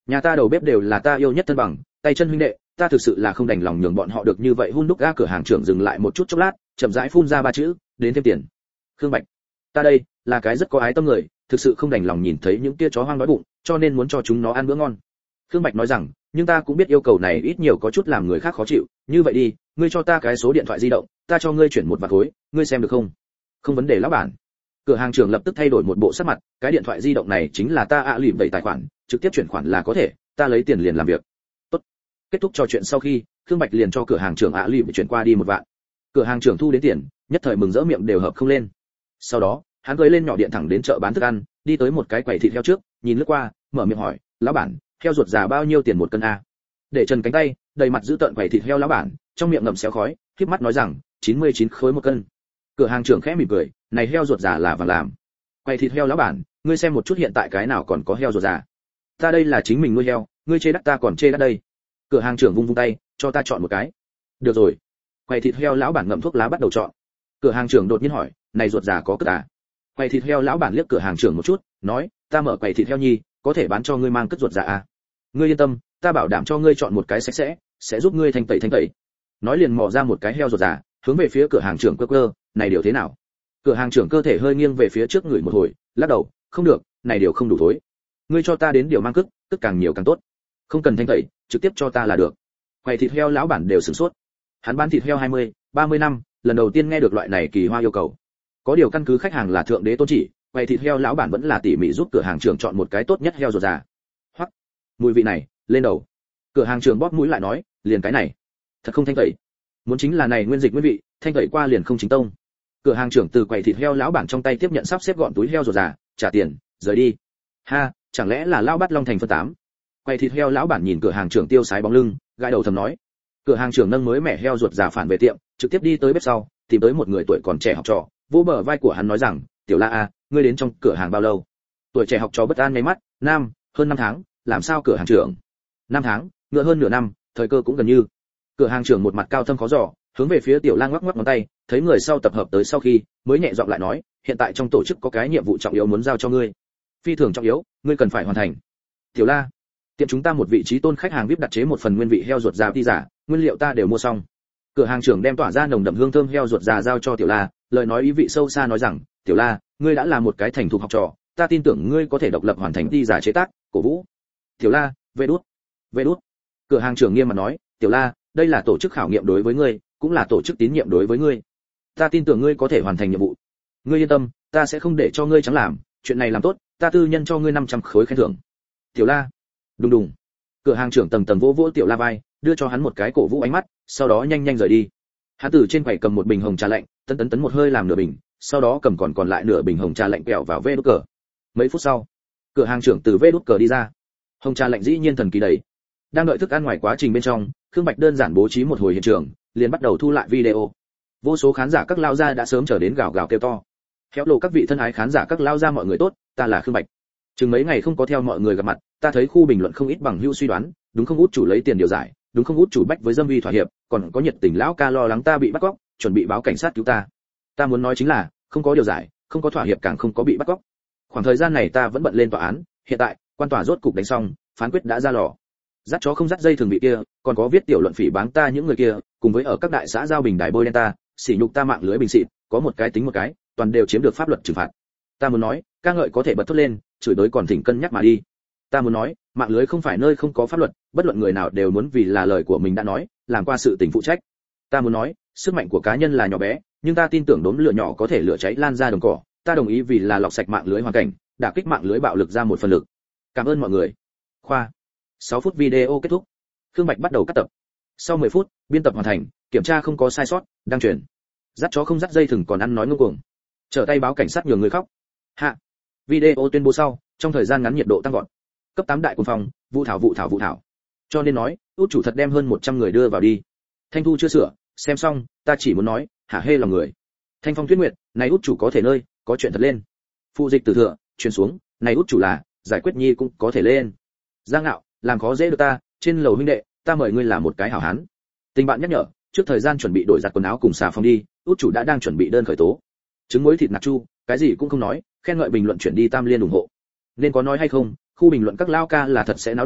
Nhà ta đầu bếp đều là ta yêu nhất thân bằng, tay chân huynh đệ, ta thực sự là không đành lòng nhường bọn họ được như vậy hun đúc. Ga cửa hàng trưởng dừng lại một chút chốc lát, chậm rãi phun ra ba chữ, đến thêm tiền. Khương Bạch, ta đây là cái rất có ái tâm người, thực sự không đành lòng nhìn thấy những kia chó hoang đói bụng, cho nên muốn cho chúng nó ăn bữa ngon. Khương Bạch nói rằng, nhưng ta cũng biết yêu cầu này ít nhiều có chút làm người khác khó chịu, như vậy đi, ngươi cho ta cái số điện thoại di động, ta cho ngươi chuyển một vạt khối, ngươi xem được không? Không vấn đề lão bản. Cửa hàng trưởng lập tức thay đổi một bộ sắc mặt, cái điện thoại di động này chính là ta ạ lìm đầy tài khoản, trực tiếp chuyển khoản là có thể, ta lấy tiền liền làm việc. Tốt. Kết thúc trò chuyện sau khi, Khương Bạch liền cho cửa hàng trưởng ạ lìm chuyển qua đi một vạn. Cửa hàng trưởng thu đến tiền, nhất thời mừng rỡ miệng đều hợp không lên. Sau đó, hắn cưỡi lên nhỏ điện thẳng đến chợ bán thức ăn, đi tới một cái quầy thịt heo trước, nhìn lướt qua, mở miệng hỏi, lão bản, heo ruột già bao nhiêu tiền một cân a? Để trần cánh tay, đầy mặt giữ tợn quầy thịt heo lão bản, trong miệng ngậm xéo khói, khép mắt nói rằng, chín mươi chín khối một cân. Cửa hàng trưởng khẽ mỉm cười, này heo ruột già là vàng làm. Quầy thịt heo lão bản, ngươi xem một chút hiện tại cái nào còn có heo ruột già? Ta đây là chính mình nuôi heo, ngươi chê đắt ta còn chê đắt đây. Cửa hàng trưởng vung vung tay, cho ta chọn một cái. Được rồi. Quầy thịt heo lão bản ngậm thuốc lá bắt đầu chọn. Cửa hàng trưởng đột nhiên hỏi, này ruột già có cất à? Quầy thịt heo lão bản liếc cửa hàng trưởng một chút, nói, ta mở quầy thịt heo nhi, có thể bán cho ngươi mang cất ruột già à? Ngươi yên tâm, ta bảo đảm cho ngươi chọn một cái sạch sẽ, sẽ giúp ngươi thanh tẩy thanh tẩy. Nói liền mò ra một cái heo ruột già, hướng về phía cửa hàng trưởng cơ cơ, này điều thế nào? Cửa hàng trưởng cơ thể hơi nghiêng về phía trước người một hồi, lắc đầu, không được, này điều không đủ thối. Ngươi cho ta đến điều mang cất, cất càng nhiều càng tốt. Không cần thanh tẩy, trực tiếp cho ta là được. Quầy thịt heo lão bản đều sửng sốt. Hắn bán thịt heo hai mươi, ba mươi năm, lần đầu tiên nghe được loại này kỳ hoa yêu cầu. Có điều căn cứ khách hàng là thượng đế tôn chỉ, quầy thịt heo lão bản vẫn là tỉ mỉ giúp cửa hàng trưởng chọn một cái tốt nhất heo ruột già. Hoắc, mùi vị này, lên đầu. Cửa hàng trưởng bóp mũi lại nói, liền cái này, thật không thanh tẩy. Muốn chính là này nguyên dịch nguyên vị, thanh tẩy qua liền không chính tông. Cửa hàng trưởng từ quầy thịt heo lão bản trong tay tiếp nhận sắp xếp gọn túi heo ruột già, trả tiền, rời đi. Ha, chẳng lẽ là lão bắt long thành phân tám? Quầy thịt heo lão bản nhìn cửa hàng trưởng tiêu sái bóng lưng, gãi đầu thầm nói. Cửa hàng trưởng nâng mới mẻ heo ruột già phản về tiệm, trực tiếp đi tới bếp sau, tìm tới một người tuổi còn trẻ học trò, vỗ bờ vai của hắn nói rằng, tiểu La a, ngươi đến trong cửa hàng bao lâu? Tuổi trẻ học trò bất an nháy mắt, nam, hơn năm tháng, làm sao cửa hàng trưởng? Năm tháng, ngựa hơn nửa năm, thời cơ cũng gần như. Cửa hàng trưởng một mặt cao thâm khó dò, hướng về phía tiểu La ngoắc ngoắc ngón tay, thấy người sau tập hợp tới sau khi, mới nhẹ giọng lại nói, hiện tại trong tổ chức có cái nhiệm vụ trọng yếu muốn giao cho ngươi. Phi thường trọng yếu, ngươi cần phải hoàn thành. Tiểu La, tiệm chúng ta một vị trí tôn khách hàng vê i pê đặt chế một phần nguyên vị heo ruột già đi giả, nguyên liệu ta đều mua xong. Cửa hàng trưởng đem tỏa ra nồng đậm hương thơm heo ruột già giao cho tiểu La, lời nói ý vị sâu xa nói rằng, tiểu La, ngươi đã là một cái thành thục học trò, ta tin tưởng ngươi có thể độc lập hoàn thành đi giả chế tác, cổ vũ. Tiểu La, vê đút, vê đút. Cửa hàng trưởng nghiêm mặt nói, tiểu La, đây là tổ chức khảo nghiệm đối với ngươi, cũng là tổ chức tín nhiệm đối với ngươi. Ta tin tưởng ngươi có thể hoàn thành nhiệm vụ. Ngươi yên tâm, ta sẽ không để cho ngươi trắng làm, chuyện này làm tốt, ta tư nhân cho ngươi năm trăm khối khen thưởng. Tiểu La, đùng đùng. Cửa hàng trưởng tầng tầng vỗ vỗ tiểu La vai, đưa cho hắn một cái cổ vũ ánh mắt, sau đó nhanh nhanh rời đi. Hắn từ trên quầy cầm một bình hồng trà lạnh, tấn tấn tấn một hơi làm nửa bình, sau đó cầm còn còn lại nửa bình hồng trà lạnh kẹo vào vê đút cờ. Mấy phút sau, cửa hàng trưởng từ vê đút cờ đi ra. Hồng trà lạnh dĩ nhiên thần kỳ đầy. Đang đợi thức ăn ngoài quá trình bên trong, Khương Bạch đơn giản bố trí một hồi hiện trường, liền bắt đầu thu lại video. Vô số khán giả các lao gia đã sớm chờ đến gào gào kêu to. Khéo lộ các vị thân ái khán giả các lao gia mọi người tốt, ta là Khương Bạch. Chừng mấy ngày không có theo mọi người gặp mặt, ta thấy khu bình luận không ít bằng hữu suy đoán, đúng không út chủ lấy tiền điều giải, đúng không út chủ bách với dâm uy thỏa hiệp, còn có nhiệt tình lão ca lo lắng ta bị bắt cóc, chuẩn bị báo cảnh sát cứu ta. Ta muốn nói chính là, không có điều giải, không có thỏa hiệp càng không có bị bắt cóc. Khoảng thời gian này ta vẫn bận lên tòa án, hiện tại, quan tòa rốt cục đánh xong, phán quyết đã ra lò. Dắt chó không dắt dây thường bị kia, còn có viết tiểu luận phỉ báng ta những người kia, cùng với ở các đại xã giao bình đài bôi đen ta, sỉ nhục ta mạng lưới bình xịt, có một cái tính một cái, toàn đều chiếm được pháp luật trừng phạt. Ta muốn nói, ca ngợi có thể bật thốt lên, chửi đối còn thỉnh cân nhắc mà đi. Ta muốn nói, mạng lưới không phải nơi không có pháp luật, bất luận người nào đều muốn vì là lời của mình đã nói, làm qua sự tình phụ trách. Ta muốn nói, sức mạnh của cá nhân là nhỏ bé, nhưng ta tin tưởng đốm lửa nhỏ có thể lửa cháy lan ra đồng cỏ. Ta đồng ý vì là lọc sạch mạng lưới hoàn cảnh, đả kích mạng lưới bạo lực ra một phần lực. Cảm ơn mọi người. Khoa. sáu phút video kết thúc. Khương Bạch bắt đầu cắt tập. Sau mười phút, biên tập hoàn thành, kiểm tra không có sai sót, đăng truyền. Dắt chó không dắt dây thừng còn ăn nói ngông cuồng. Trở tay báo cảnh sát nhường người khóc. Hạ. Video tuyên bố sau, trong thời gian ngắn nhiệt độ tăng vọt. Cấp tám đại quân phòng, vụ thảo vụ thảo vụ thảo. Cho nên nói, út chủ thật đem hơn một trăm người đưa vào đi. Thanh thu chưa sửa, xem xong, ta chỉ muốn nói, hả hê lòng người. Thanh phong tuyết nguyệt, này út chủ có thể nơi, có chuyện thật lên. Phụ dịch từ thừa, truyền xuống, này út chủ là, giải quyết nhi cũng có thể lên. Giang Ngạo, làm khó dễ được ta, trên lầu huynh đệ, ta mời ngươi là một cái hảo hán. Tình bạn nhắc nhở, trước thời gian chuẩn bị đổi giặt quần áo cùng xà phòng đi, út chủ đã đang chuẩn bị đơn khởi tố. Trứng muối thịt nạc chu, cái gì cũng không nói, khen ngợi bình luận chuyển đi tam liên ủng hộ. Nên có nói hay không, khu bình luận các lao ca là thật sẽ náo đùa,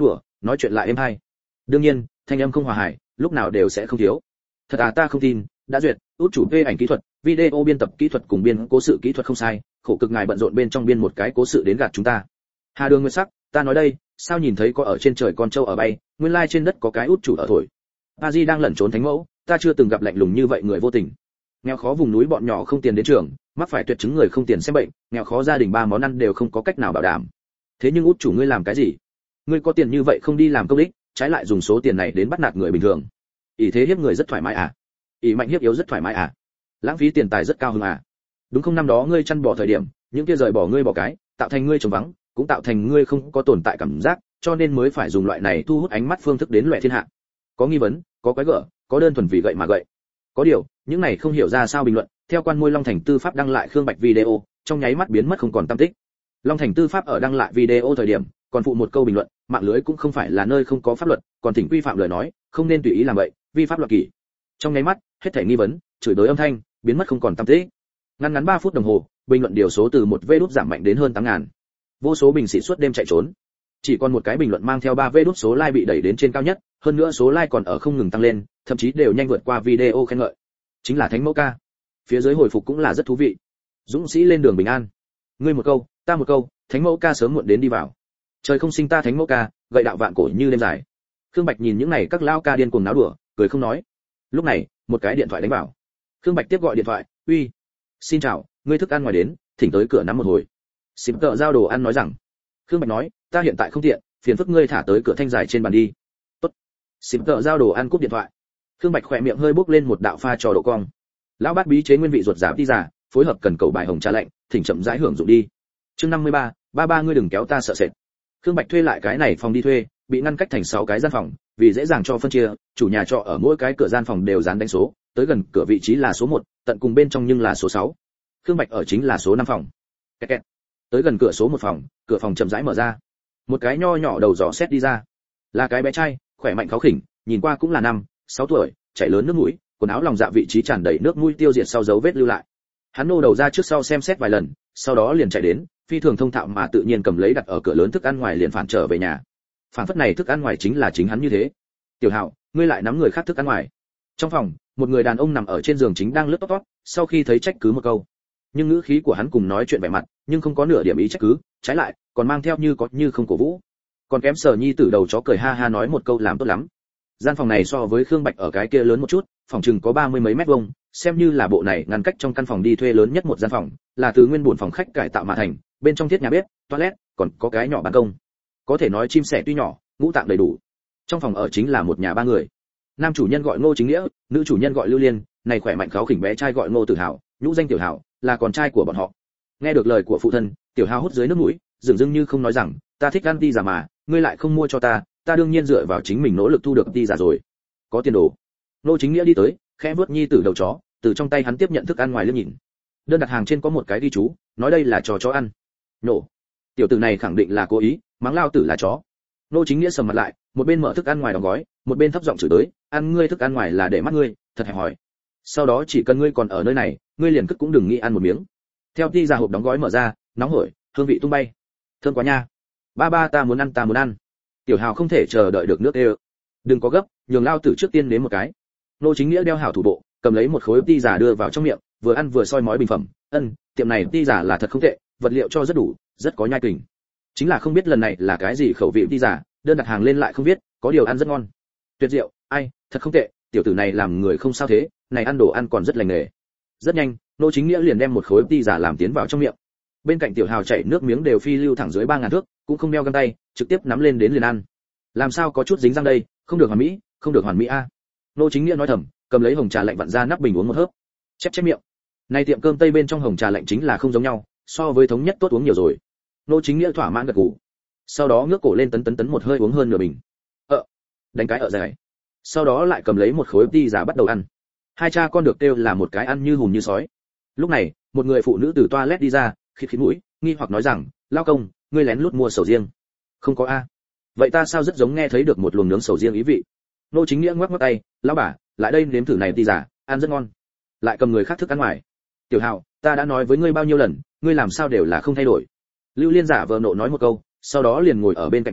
nói chuyện lại êm hay. Đương nhiên, thanh âm không hòa hài, lúc nào đều sẽ không thiếu. Thật à, ta không tin, đã duyệt, út chủ phê ảnh kỹ thuật, video biên tập kỹ thuật cùng biên cố sự kỹ thuật không sai, khổ cực ngài bận rộn bên trong biên một cái cố sự đến gạt chúng ta. Hà Đường Nguyệt sắc, ta nói đây, sao nhìn thấy có ở trên trời con trâu ở bay, nguyên lai trên đất có cái út chủ ở thổi. A Di đang lẩn trốn thánh mẫu, ta chưa từng gặp lạnh lùng như vậy người vô tình. Nghèo khó vùng núi bọn nhỏ không tiền đến trường, mắc phải tuyệt chứng người không tiền xem bệnh, nghèo khó gia đình ba món ăn đều không có cách nào bảo đảm. Thế nhưng út chủ ngươi làm cái gì? Ngươi có tiền như vậy không đi làm công đích, trái lại dùng số tiền này đến bắt nạt người bình thường. Ỷ thế hiếp người rất thoải mái à? Ỷ mạnh hiếp yếu rất thoải mái à? Lãng phí tiền tài rất cao hơn à? Đúng không, năm đó ngươi chăn bỏ thời điểm, những kia rời bỏ ngươi bỏ cái, tạo thành ngươi trống vắng, cũng tạo thành ngươi không có tồn tại cảm giác, cho nên mới phải dùng loại này thu hút ánh mắt phương thức đến loẻ thiên hạ. Có nghi vấn, có quái gở, có đơn thuần vì gậy mà gậy. Có điều, những này không hiểu ra sao bình luận, theo quan môi Long Thành Tư pháp đăng lại Khương Bạch video, trong nháy mắt biến mất không còn tăm tích. Long Thành Tư pháp ở đăng lại video thời điểm, còn phụ một câu bình luận, mạng lưới cũng không phải là nơi không có pháp luật, còn thỉnh quy phạm lời nói, không nên tùy ý làm vậy, vi pháp luật kỷ. Trong nháy mắt, hết thảy nghi vấn, chửi đối âm thanh, biến mất không còn tăm tích. Ngắn ngắn ba phút đồng hồ, bình luận điều số từ một vê đút giảm mạnh đến hơn tám ngàn. Vô số bình sĩ suốt đêm chạy trốn. Chỉ còn một cái bình luận mang theo ba vê đút số like bị đẩy đến trên cao nhất, hơn nữa số like còn ở không ngừng tăng lên, thậm chí đều nhanh vượt qua video khen ngợi. Chính là Thánh Mẫu ca. Phía dưới hồi phục cũng là rất thú vị. Dũng sĩ lên đường bình an. Ngươi một câu, ta một câu, Thánh Mẫu ca sớm muộn đến đi vào. Trời không sinh ta Thánh Mẫu ca, gậy đạo vạn cổ như đêm dài. Khương Bạch nhìn những này các lao ca điên cuồng náo đùa, cười không nói. Lúc này, một cái điện thoại đánh vào. Khương Bạch tiếp gọi điện thoại, "Uy, xin chào, ngươi thức ăn ngoài đến, thỉnh tới cửa nắm một hồi." Xím tợ giao đồ ăn nói rằng. Khương Bạch nói, "Ta hiện tại không tiện, phiền phức ngươi thả tới cửa thanh dài trên bàn đi." "Tốt." Xím tợ giao đồ ăn cúp điện thoại. Khương Bạch khỏe miệng hơi bốc lên một đạo pha trò độ cong. Lão bát bí chế nguyên vị ruột giả đi giả, phối hợp cần cầu bài hồng trà lạnh, thỉnh chậm rãi hưởng dụng đi. Chương năm mươi ba, ba ba ngươi đừng kéo ta sợ sệt. Khương Bạch thuê lại cái này phòng đi thuê, bị ngăn cách thành sáu cái gian phòng, vì dễ dàng cho phân chia, chủ nhà trọ ở mỗi cái cửa gian phòng đều dán đánh số, tới gần cửa vị trí là số một, tận cùng bên trong nhưng là số sáu. Khương Bạch ở chính là số năm phòng. Kẹt kẹt. Tới gần cửa số một phòng, cửa phòng chậm rãi mở ra. Một cái nho nhỏ đầu giỏ xét đi ra. Là cái bé trai, khỏe mạnh kháu khỉnh, nhìn qua cũng là năm, sáu tuổi, chảy lớn nước mũi, quần áo lòng dạ vị trí tràn đầy nước mũi tiêu diệt sau dấu vết lưu lại. Hắn nô đầu ra trước sau xem xét vài lần, sau đó liền chạy đến, phi thường thông thạo mà tự nhiên cầm lấy đặt ở cửa lớn thức ăn ngoài liền phản trở về nhà. Phản phất này thức ăn ngoài chính là chính hắn như thế. "Tiểu Hạo, ngươi lại nắm người khác thức ăn ngoài." Trong phòng, một người đàn ông nằm ở trên giường chính đang lướt tóc tóc, sau khi thấy trách cứ một câu. Nhưng ngữ khí của hắn cùng nói chuyện vẻ mặt, nhưng không có nửa điểm ý trách cứ, trái lại, còn mang theo như có như không cổ vũ. Còn kém Sở Nhi tử đầu chó cười ha ha nói một câu làm tốt lắm. Gian phòng này so với Khương Bạch ở cái kia lớn một chút, phòng chừng có ba mươi mấy mét vuông, xem như là bộ này ngăn cách trong căn phòng đi thuê lớn nhất một gian phòng, là từ nguyên buồn phòng khách cải tạo mà thành, bên trong thiết nhà bếp, toilet, còn có cái nhỏ ban công. Có thể nói chim sẻ tuy nhỏ, ngũ tạng đầy đủ. Trong phòng ở chính là một nhà ba người. Nam chủ nhân gọi Ngô Chính Nghĩa, nữ chủ nhân gọi Lưu Liên, này khỏe mạnh kháu khỉnh bé trai gọi Ngô Tử Hào, nhũ danh Tiểu Hào, là con trai của bọn họ. Nghe được lời của phụ thân, Tiểu Hào hút dưới nước mũi, dường dưng như không nói rằng, "Ta thích ăn ti giả mà, ngươi lại không mua cho ta, ta đương nhiên dựa vào chính mình nỗ lực thu được ti giả rồi. Có tiền đồ." Ngô Chính Nghĩa đi tới, khẽ vuốt nhi tử đầu chó, từ trong tay hắn tiếp nhận thức ăn ngoài liếc nhìn. Đơn đặt hàng trên có một cái ghi chú, nói đây là cho chó ăn. Nổ. Tiểu tử này khẳng định là cố ý, mắng lao tử là chó. Ngô Chính Nghĩa sầm mặt lại, một bên mở thức ăn ngoài đóng gói, một bên thấp giọng chửi tới, "Ăn ngươi thức ăn ngoài là để mắt ngươi, thật hẹp hòi. Sau đó chỉ cần ngươi còn ở nơi này, ngươi liền cất cũng đừng nghĩ ăn một miếng." Theo ti ra hộp đóng gói mở ra, nóng hổi, hương vị tung bay. "Thơm quá nha. Ba ba ta muốn ăn ta muốn ăn." Tiểu Hào không thể chờ đợi được nước ê. "Đừng có gấp, nhường lao tử trước tiên đến một cái." Ngô Chính Nghĩa đeo hảo thủ bộ, cầm lấy một khối ti giả đưa vào trong miệng, vừa ăn vừa soi mói bình phẩm, "Ân, tiệm này ti giả là thật không tệ, vật liệu cho rất đủ, rất có nhai kình. Chính là không biết lần này là cái gì khẩu vị ti giả, đơn đặt hàng lên lại không biết, có điều ăn rất ngon. Tuyệt diệu, ai, thật không tệ, tiểu tử này làm người không sao thế, này ăn đồ ăn còn rất lành nghề." Rất nhanh, Ngô Chính Nghĩa liền đem một khối ti giả làm tiến vào trong miệng. Bên cạnh Tiểu Hào chảy nước miếng đều phi lưu thẳng dưới ba ngàn thước, cũng không đeo găng tay, trực tiếp nắm lên đến liền ăn. "Làm sao có chút dính răng đây, không được hoàn mỹ, không được hoàn mỹ a." Ngô Chính Nghĩa nói thầm, cầm lấy hồng trà lạnh vặn ra nắp bình uống một hớp. Chép chép miệng. Này tiệm cơm tây bên trong hồng trà lạnh chính là không giống nhau, so với thống nhất tốt uống nhiều rồi. Ngô Chính Nghĩa thỏa mãn gật gù. Sau đó ngước cổ lên tấn tấn tấn một hơi uống hơn nửa bình. Ờ, đánh cái ở dài. Sau đó lại cầm lấy một khối ti giả bắt đầu ăn. Hai cha con được kêu là một cái ăn như hùm như sói. Lúc này, một người phụ nữ từ toilet đi ra, khịt khịt mũi, nghi hoặc nói rằng, "Lao công, ngươi lén lút mua sầu riêng." "Không có a." "Vậy ta sao rất giống nghe thấy được một luồng nướng sầu riêng ý vị." Ngô Chính Nghĩa ngoắc ngoắc tay, "Lão bà, lại đây nếm thử này ti giả, ăn rất ngon." Lại cầm người khác thức ăn ngoài. "Tiểu Hào, ta đã nói với ngươi bao nhiêu lần, ngươi làm sao đều là không thay đổi." Lưu Liên giả vờ nộ nói một câu, sau đó liền ngồi ở bên cạnh bàn,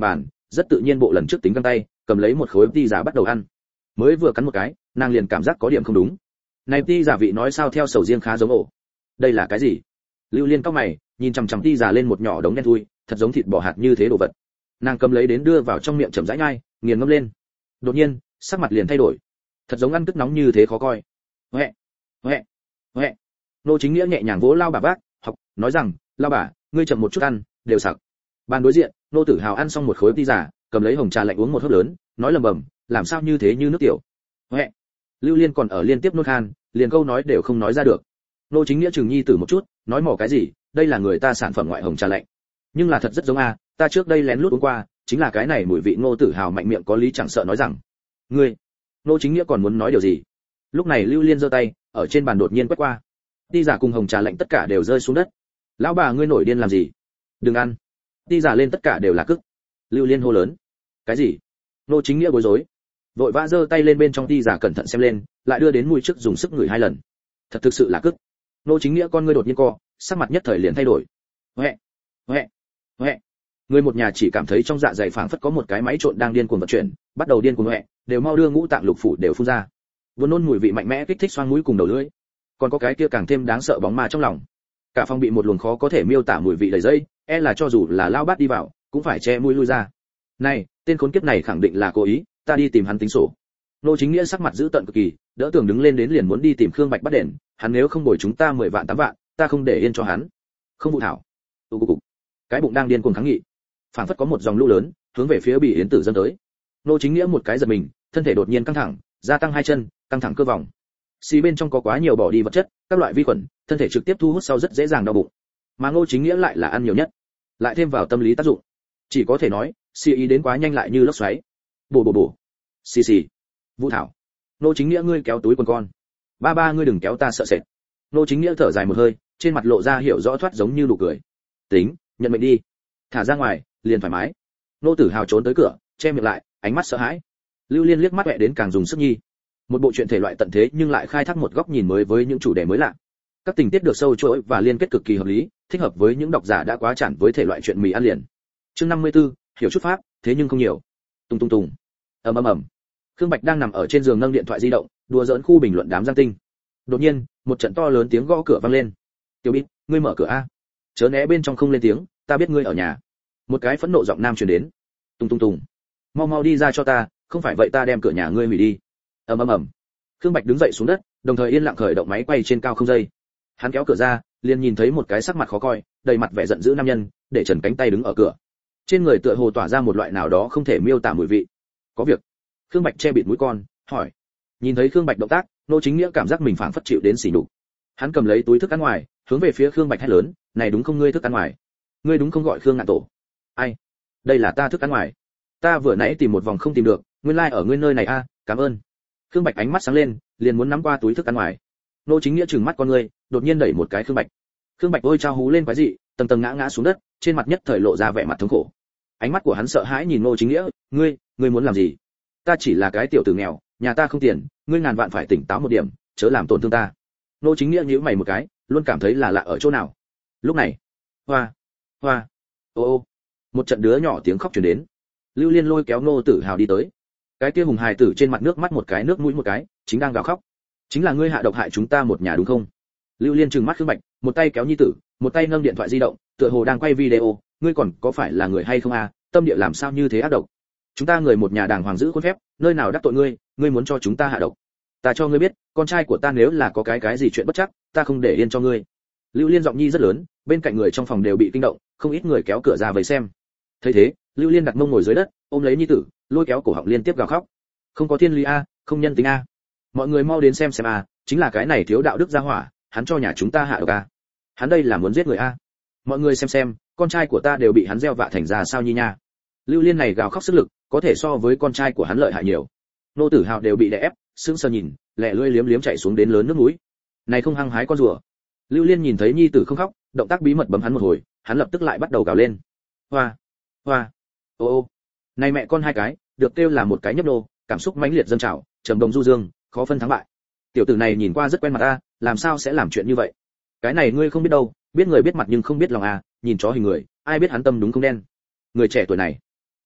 rất tự nhiên bộ lần trước tính găng tay cầm lấy một khối ti giả bắt đầu ăn. Mới vừa cắn một cái, nàng liền cảm giác có điểm không đúng. Này ti giả vị nói sao theo sầu riêng khá giống ổ. Đây là cái gì? Lưu Liên cau mày, nhìn chằm chằm ti giả lên một nhỏ đống đen thui, thật giống thịt bò hạt như thế đồ vật. Nàng cầm lấy đến đưa vào trong miệng chậm rãi nhai, nghiền ngâm lên. Đột nhiên, sắc mặt liền thay đổi. Thật giống ăn tức nóng như thế khó coi. Hoẹ, hoẹ, hoẹ. Nô Chính Nghĩa nhẹ nhàng vỗ lao bà vác, học, nói rằng, lao bà, ngươi chậm một chút ăn, đều sặc. Bàn đối diện, nô Tử Hào ăn xong một khối ti giả, cầm lấy hồng trà lạnh uống một hớp lớn, nói lầm bầm, làm sao như thế như nước tiểu. Hoẹ. Lưu Liên còn ở liên tiếp nôn khan, liền câu nói đều không nói ra được. Nô Chính Nghĩa chừng nhi tử một chút, nói mỏ cái gì, đây là người ta sản phẩm ngoại hồng trà lạnh. Nhưng là thật rất giống a, ta trước đây lén lút uống qua, chính là cái này mùi vị. Ngô Tử Hào mạnh miệng có lý chẳng sợ nói rằng, ngươi. Nô Chính Nghĩa còn muốn nói điều gì. Lúc này Lưu Liên giơ tay, ở trên bàn đột nhiên quét qua. Ti giả cùng hồng trà lạnh tất cả đều rơi xuống đất. Lão bà ngươi nổi điên làm gì? Đừng ăn. Ti giả lên tất cả đều là cức. Lưu Liên hô lớn. Cái gì? Nô Chính Nghĩa bối rối. Vội vã giơ tay lên bên trong ti giả cẩn thận xem lên, lại đưa đến mũi trước dùng sức ngửi hai lần. Thật thực sự là cức. Nô Chính Nghĩa con ngươi đột nhiên co, sắc mặt nhất thời liền thay đổi. Hoẹ, hoẹ, hoẹ. Người một nhà chỉ cảm thấy trong dạ dày phảng phất có một cái máy trộn đang điên cuồng vận chuyển, bắt đầu điên cuồng hoẹ, đều mau đưa ngũ tạng lục phủ đều phun ra. Buồn nôn mùi vị mạnh mẽ kích thích xoang mũi cùng đầu lưỡi. Còn có cái kia càng thêm đáng sợ bóng ma trong lòng. Cả phòng bị một luồng khó có thể miêu tả mùi vị đầy dây, e là cho dù là lao bát đi vào, cũng phải che mũi lui ra. Này, tên khốn kiếp này khẳng định là cố ý, ta đi tìm hắn tính sổ. Nô Chính Nghĩa sắc mặt dữ tợn cực kỳ, đỡ tường đứng lên đến liền muốn đi tìm Khương Bạch bắt đền, hắn nếu không bồi chúng ta mười vạn tám vạn, ta không để yên cho hắn. Không vụ thảo. Tu cục. Cái bụng đang điên cuồng kháng nghị. Phảng phất có một dòng lũ lớn hướng về phía Bỉ Yến Tử dâng tới. Nô Chính Nghĩa một cái giật mình, thân thể đột nhiên căng thẳng, gia tăng hai chân, căng thẳng cơ vòng. Xì bên trong có quá nhiều bỏ đi vật chất, các loại vi khuẩn, thân thể trực tiếp thu hút sau rất dễ dàng đau bụng. Mà Ngô Chính Nghĩa lại là ăn nhiều nhất, lại thêm vào tâm lý tác dụng. Chỉ có thể nói, xì ý đến quá nhanh lại như lốc xoáy. Bổ bổ bổ. Xì xì. Vũ Thảo. Ngô Chính Nghĩa ngươi kéo túi quần con. Ba ba ngươi đừng kéo ta sợ sệt. Ngô Chính Nghĩa thở dài một hơi, trên mặt lộ ra hiểu rõ thoát giống như nụ cười. Tính, nhận mệnh đi. Thả ra ngoài, liền thoải mái. Ngô Tử Hào trốn tới cửa, che miệng lại, ánh mắt sợ hãi. Lưu Liên liếc mắt mẹ đến càng dùng sức nhi. Một bộ truyện thể loại tận thế nhưng lại khai thác một góc nhìn mới với những chủ đề mới lạ. Các tình tiết được sâu chuỗi và liên kết cực kỳ hợp lý, thích hợp với những độc giả đã quá chán với thể loại truyện mì ăn liền. Chương năm mươi tư, hiểu chút pháp, thế nhưng không nhiều. Tung tung tung. Ầm ầm ầm. Khương Bạch đang nằm ở trên giường nâng điện thoại di động, đùa giỡn khu bình luận đám Giang Tinh. Đột nhiên, một trận to lớn tiếng gõ cửa vang lên. "Tiểu Bích, ngươi mở cửa a." Chớ né bên trong không lên tiếng, "Ta biết ngươi ở nhà." Một cái phẫn nộ giọng nam truyền đến. "Tung tung tung. Mau mau đi ra cho ta, không phải vậy ta đem cửa nhà ngươi hủy đi." Ầm ầm ầm. Khương Bạch đứng dậy xuống đất, đồng thời yên lặng khởi động máy quay trên cao không dây. Hắn kéo cửa ra, liền nhìn thấy một cái sắc mặt khó coi, đầy mặt vẻ giận dữ nam nhân, để trần cánh tay đứng ở cửa. Trên người tựa hồ tỏa ra một loại nào đó không thể miêu tả mùi vị. "Có việc?" Khương Bạch che bịt mũi con, hỏi. Nhìn thấy Khương Bạch động tác, Nô Chính Nghĩa cảm giác mình phảng phất chịu đến sỉ nhục. Hắn cầm lấy túi thức ăn ngoài, hướng về phía Khương Bạch hét lớn, "Này đúng không ngươi thức ăn ngoài? Ngươi đúng không gọi Khương Ngạn Tổ?" "Ai? Đây là ta thức ăn ngoài. Ta vừa nãy tìm một vòng không tìm được, nguyên lai like ở ngươi nơi này a, à, cảm ơn." Khương Bạch ánh mắt sáng lên, liền muốn nắm qua túi thức ăn ngoài. Nô Chính Nghĩa trừng mắt con ngươi, đột nhiên đẩy một cái Khương Bạch. Khương Bạch ôi trao hú lên quái dị, tầng tầng ngã ngã xuống đất, trên mặt nhất thời lộ ra vẻ mặt thống khổ. Ánh mắt của hắn sợ hãi nhìn Nô Chính Nghĩa, "Ngươi, ngươi muốn làm gì? Ta chỉ là cái tiểu tử nghèo, nhà ta không tiền, ngươi ngàn vạn phải tỉnh táo một điểm, chớ làm tổn thương ta." Nô Chính Nghĩa nhíu mày một cái, luôn cảm thấy là lạ ở chỗ nào. Lúc này, hoa, hoa, ô ô, một trận đứa nhỏ tiếng khóc truyền đến. Lưu Liên lôi kéo Ngô Tử Hào đi tới. Cái kia hùng hài tử trên mặt nước mắt một cái nước mũi một cái, chính đang gào khóc. "Chính là ngươi hạ độc hại chúng ta một nhà đúng không?" Lưu Liên trừng mắt Khương Bạch, một tay kéo nhi tử, một tay nâng điện thoại di động, tựa hồ đang quay video. "Ngươi còn có phải là người hay không a? Tâm địa làm sao như thế ác độc? Chúng ta người một nhà đàng hoàng giữ khuôn phép, nơi nào đắc tội ngươi, ngươi muốn cho chúng ta hạ độc? Ta cho ngươi biết, con trai của ta nếu là có cái cái gì chuyện bất chắc, ta không để yên cho ngươi." Lưu Liên giọng nhi rất lớn, bên cạnh người trong phòng đều bị kinh động, không ít người kéo cửa ra vây xem. Thấy thế, Lưu Liên đặt mông ngồi dưới đất, ôm lấy nhi tử, lôi kéo cổ họng liên tiếp gào khóc. "Không có thiên lý a, không nhân tính a. Mọi người mau đến xem xem a, chính là cái này thiếu đạo đức gia hỏa, hắn cho nhà chúng ta hạ độc a. Hắn đây là muốn giết người a. Mọi người xem xem, con trai của ta đều bị hắn gieo vạ thành ra sao nhi nha." Lưu Liên này gào khóc sức lực, có thể so với con trai của hắn lợi hại nhiều. Nô Tử Hào đều bị đè ép, sững sờ nhìn, lẹ lưỡi liếm liếm chạy xuống đến lớn nước mũi. Này không hăng hái con rùa. Lưu Liên nhìn thấy nhi tử không khóc, động tác bí mật bấm hắn một hồi, hắn lập tức lại bắt đầu gào lên. "Hoa, hoa, ô ô." Này mẹ con hai cái, được kêu là một cái nhấp nô, cảm xúc mãnh liệt dâng trào, trầm đồng du dương, khó phân thắng bại. Tiểu tử này nhìn qua rất quen mặt a, làm sao sẽ làm chuyện như vậy? Cái này ngươi không biết đâu, biết người biết mặt nhưng không biết lòng a, nhìn chó hình người, ai biết hắn tâm đúng không đen. Người trẻ tuổi này,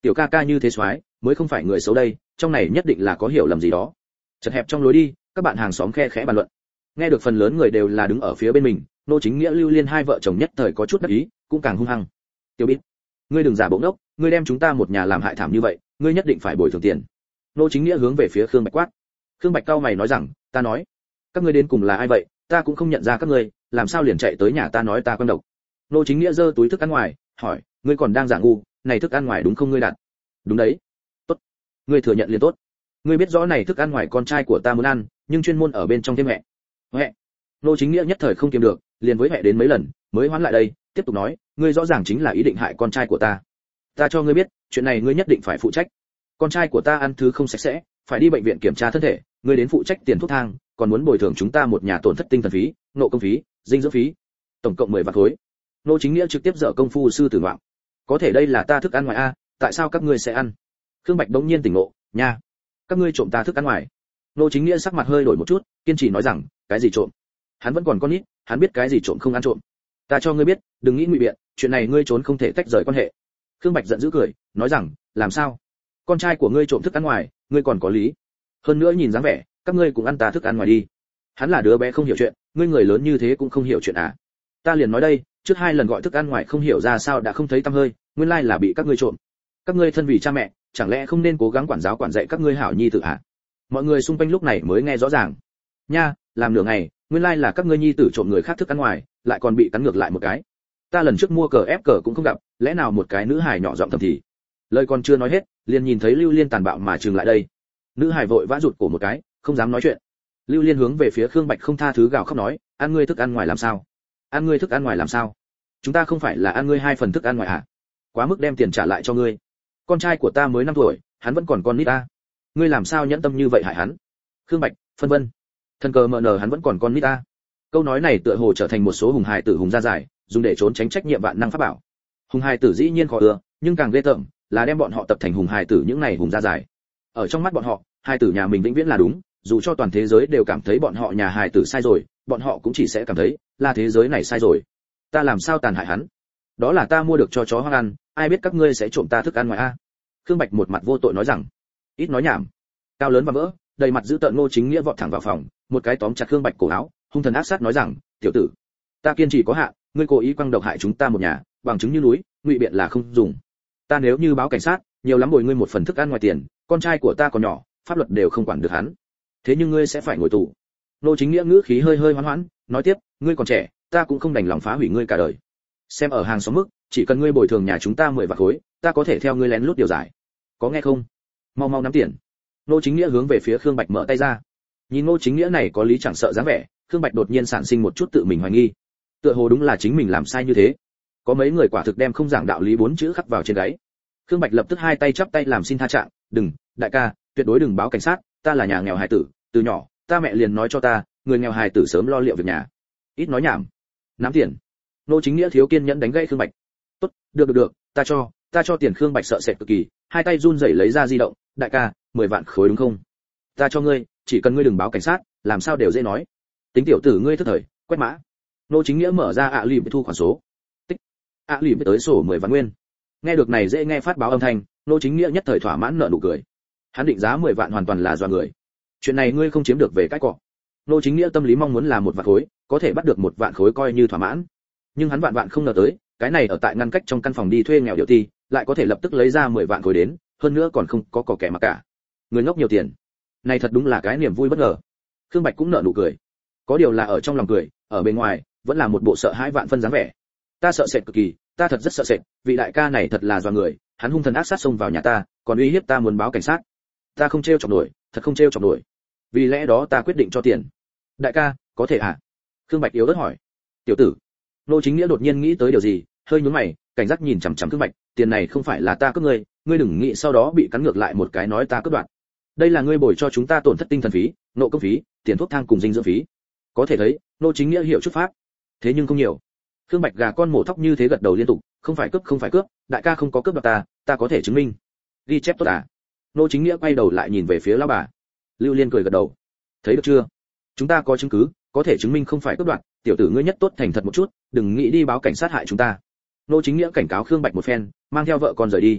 tiểu ca ca như thế soái mới không phải người xấu đây, trong này nhất định là có hiểu lầm gì đó. Chật hẹp trong lối đi, các bạn hàng xóm khe khẽ bàn luận. Nghe được phần lớn người đều là đứng ở phía bên mình, Nô Chính Nghĩa Lưu Liên hai vợ chồng nhất thời có chút đắc ý, cũng càng hung hăng. Tiểu Bít, ngươi đừng giả bỗng đốc, ngươi đem chúng ta một nhà làm hại thảm như vậy, ngươi nhất định phải bồi thường tiền. Nô Chính Nghĩa hướng về phía Khương Bạch quát. Khương Bạch cao mày nói rằng, ta nói, các ngươi đến cùng là ai vậy, ta cũng không nhận ra các ngươi, làm sao liền chạy tới nhà ta nói ta quen độc. Nô Chính Nghĩa giơ túi thức ăn ngoài, hỏi, ngươi còn đang giả ngu, này thức ăn ngoài đúng không ngươi đặt? Đúng đấy. Tốt, ngươi thừa nhận liền tốt. Ngươi biết rõ này thức ăn ngoài con trai của ta muốn ăn, nhưng chuyên môn ở bên trong thêm mẹ. Mẹ. Nô Chính Nghĩa nhất thời không kiềm được, liền với mẹ đến mấy lần, mới hoán lại đây, tiếp tục nói, ngươi rõ ràng chính là ý định hại con trai của ta. Ta cho ngươi biết, chuyện này ngươi nhất định phải phụ trách. Con trai của ta ăn thứ không sạch sẽ, phải đi bệnh viện kiểm tra thân thể, ngươi đến phụ trách tiền thuốc thang, còn muốn bồi thường chúng ta một nhà tổn thất tinh thần phí, nộ công phí, dinh dưỡng phí, tổng cộng mười vạn khối. Nô Chính Nghĩa trực tiếp dở công phu sư tử ngoạm. Có thể đây là ta thức ăn ngoài a, tại sao các ngươi sẽ ăn? Khương Bạch đống nhiên tỉnh ngộ, nha, các ngươi trộm ta thức ăn ngoài. Nô Chính Nghĩa sắc mặt hơi đổi một chút, kiên trì nói rằng, cái gì trộm? Hắn vẫn còn con nít, hắn biết cái gì trộm không ăn trộm. Ta cho ngươi biết, đừng nghĩ ngụy biện, chuyện này ngươi trốn không thể tách rời quan hệ. Khương Bạch giận dữ cười, nói rằng, làm sao? Con trai của ngươi trộm thức ăn ngoài, ngươi còn có lý. Hơn nữa nhìn dáng vẻ, các ngươi cũng ăn ta thức ăn ngoài đi. Hắn là đứa bé không hiểu chuyện, ngươi người lớn như thế cũng không hiểu chuyện à? Ta liền nói đây, trước hai lần gọi thức ăn ngoài không hiểu ra sao đã không thấy tăm hơi, nguyên lai là bị các ngươi trộm. Các ngươi thân vì cha mẹ, chẳng lẽ không nên cố gắng quản giáo quản dạy các ngươi hảo nhi tử à? Mọi người xung quanh lúc này mới nghe rõ ràng. Nha, làm nửa ngày, nguyên lai là các ngươi nhi tử trộm người khác thức ăn ngoài, lại còn bị cắn ngược lại một cái. Ta lần trước mua cờ ép cờ cũng không gặp, lẽ nào một cái nữ hài nhỏ giọng thầm thì. Lời còn chưa nói hết, liền nhìn thấy Lưu Liên tàn bạo mà trừng lại đây. Nữ hài vội vã rụt cổ một cái, không dám nói chuyện. Lưu Liên hướng về phía Khương Bạch không tha thứ gào khóc nói, ăn ngươi thức ăn ngoài làm sao? Ăn ngươi thức ăn ngoài làm sao? Chúng ta không phải là ăn ngươi hai phần thức ăn ngoài à? Quá mức đem tiền trả lại cho ngươi. Con trai của ta mới năm tuổi, hắn vẫn còn con nít ta. Ngươi làm sao nhẫn tâm như vậy hại hắn? Khương Bạch, phân vân. Thân cờ mờ nờ hắn vẫn còn con nít ta. Câu nói này tựa hồ trở thành một số hùng hài tử hùng gia giải, dùng để trốn tránh trách nhiệm vạn năng pháp bảo. Hùng hài tử dĩ nhiên khó ưa, nhưng càng ghê tởm là đem bọn họ tập thành hùng hài tử những này hùng gia giải. Ở trong mắt bọn họ, hài tử nhà mình vĩnh viễn là đúng, dù cho toàn thế giới đều cảm thấy bọn họ nhà hài tử sai rồi, bọn họ cũng chỉ sẽ cảm thấy là thế giới này sai rồi. Ta làm sao tàn hại hắn? Đó là ta mua được cho chó hoang ăn, ai biết các ngươi sẽ trộm ta thức ăn ngoài a? Khương Bạch một mặt vô tội nói rằng, ít nói nhảm. Cao lớn và vỡ, đầy mặt giữ tợn Ngô Chính Nghĩa vọt thẳng vào phòng, một cái tóm chặt Khương Bạch cổ áo, hung thần ác sát nói rằng, tiểu tử, ta kiên trì có hạn, ngươi cố ý quăng độc hại chúng ta một nhà, bằng chứng như núi, ngụy biện là không dùng. Ta nếu như báo cảnh sát, nhiều lắm bồi ngươi một phần thức ăn ngoài tiền, con trai của ta còn nhỏ, pháp luật đều không quản được hắn. Thế nhưng ngươi sẽ phải ngồi tù. Ngô Chính Nghĩa ngữ khí hơi hơi hoán hoãn, nói tiếp, ngươi còn trẻ, ta cũng không đành lòng phá hủy ngươi cả đời. Xem ở hàng xóm mức, chỉ cần ngươi bồi thường nhà chúng ta mười vạn khối, ta có thể theo ngươi lén lút điều giải. Có nghe không? Mau mau nắm tiền. Ngô Chính Nghĩa hướng về phía Khương Bạch mở tay ra. Nhìn Ngô Chính Nghĩa này có lý chẳng sợ dáng vẻ, Khương Bạch đột nhiên sản sinh một chút tự mình hoài nghi. Tựa hồ đúng là chính mình làm sai như thế. Có mấy người quả thực đem không giảng đạo lý bốn chữ khắc vào trên gáy. Khương Bạch lập tức hai tay chắp tay làm xin tha trạng, "Đừng, đại ca, tuyệt đối đừng báo cảnh sát, ta là nhà nghèo hài tử, từ nhỏ, ta mẹ liền nói cho ta, người nghèo hài tử sớm lo liệu việc nhà." Ít nói nhảm. Nắm tiền. Ngô Chính Nghĩa thiếu kiên nhẫn đánh gãy Khương Bạch. "Tốt, được được được, ta cho, ta cho tiền." Khương Bạch sợ sệt cực kỳ, hai tay run rẩy lấy ra di động, "Đại ca, mười vạn khối đúng không? Ta cho ngươi, chỉ cần ngươi đừng báo cảnh sát, làm sao đều dễ nói." Tính tiểu tử ngươi thức thời, quét mã. Ngô Chính Nghĩa mở ra ạ à lì thu khoản số. Tích. ạ à lì tới sổ mười vạn nguyên. Nghe được này dễ nghe phát báo âm thanh, Ngô Chính Nghĩa nhất thời thỏa mãn nở nụ cười. Hắn định giá mười vạn hoàn toàn là dọa người. Chuyện này ngươi không chiếm được về cái cọ. Ngô Chính Nghĩa tâm lý mong muốn là một vạn khối, có thể bắt được một vạn khối coi như thỏa mãn. Nhưng hắn vạn vạn không ngờ tới, cái này ở tại ngăn cách trong căn phòng đi thuê nghèo điệu ti, lại có thể lập tức lấy ra mười vạn khối đến, hơn nữa còn không có cỏ kẻ mà cả. Người ngốc nhiều tiền. Này thật đúng là cái niềm vui bất ngờ. Khương Bạch cũng nở nụ cười. Có điều là ở trong lòng cười, ở bên ngoài vẫn là một bộ sợ hãi vạn phân dáng vẻ. Ta sợ sệt cực kỳ, ta thật rất sợ sệt, vị đại ca này thật là doa người, hắn hung thần ác sát xông vào nhà ta, còn uy hiếp ta muốn báo cảnh sát. Ta không trêu chọc nổi, thật không trêu chọc nổi. Vì lẽ đó ta quyết định cho tiền. Đại ca, có thể à? Khương Bạch yếu ớt hỏi. Tiểu tử. Ngô Chính Nghĩa đột nhiên nghĩ tới điều gì, hơi nhướng mày, cảnh giác nhìn chằm chằm Khương Bạch, tiền này không phải là ta cướp ngươi, ngươi đừng nghĩ sau đó bị cắn ngược lại một cái nói ta cướp đoạt. Đây là ngươi bồi cho chúng ta tổn thất tinh thần phí, nộ công phí, tiền thuốc thang cùng dinh dưỡng phí. Có thể thấy, Ngô Chính Nghĩa hiểu chút pháp. Thế nhưng không nhiều. Khương Bạch gà con mổ thóc như thế gật đầu liên tục, không phải cướp không phải cướp, đại ca không có cướp đoạt ta, ta có thể chứng minh. Ghi chép tốt à? Ngô Chính Nghĩa quay đầu lại nhìn về phía lão bà. Lưu Liên cười gật đầu. Thấy được chưa? Chúng ta có chứng cứ, có thể chứng minh không phải cướp đoạt, tiểu tử ngươi nhất tốt thành thật một chút, đừng nghĩ đi báo cảnh sát hại chúng ta. Ngô Chính Nghĩa cảnh cáo Khương Bạch một phen, mang theo vợ con rời đi.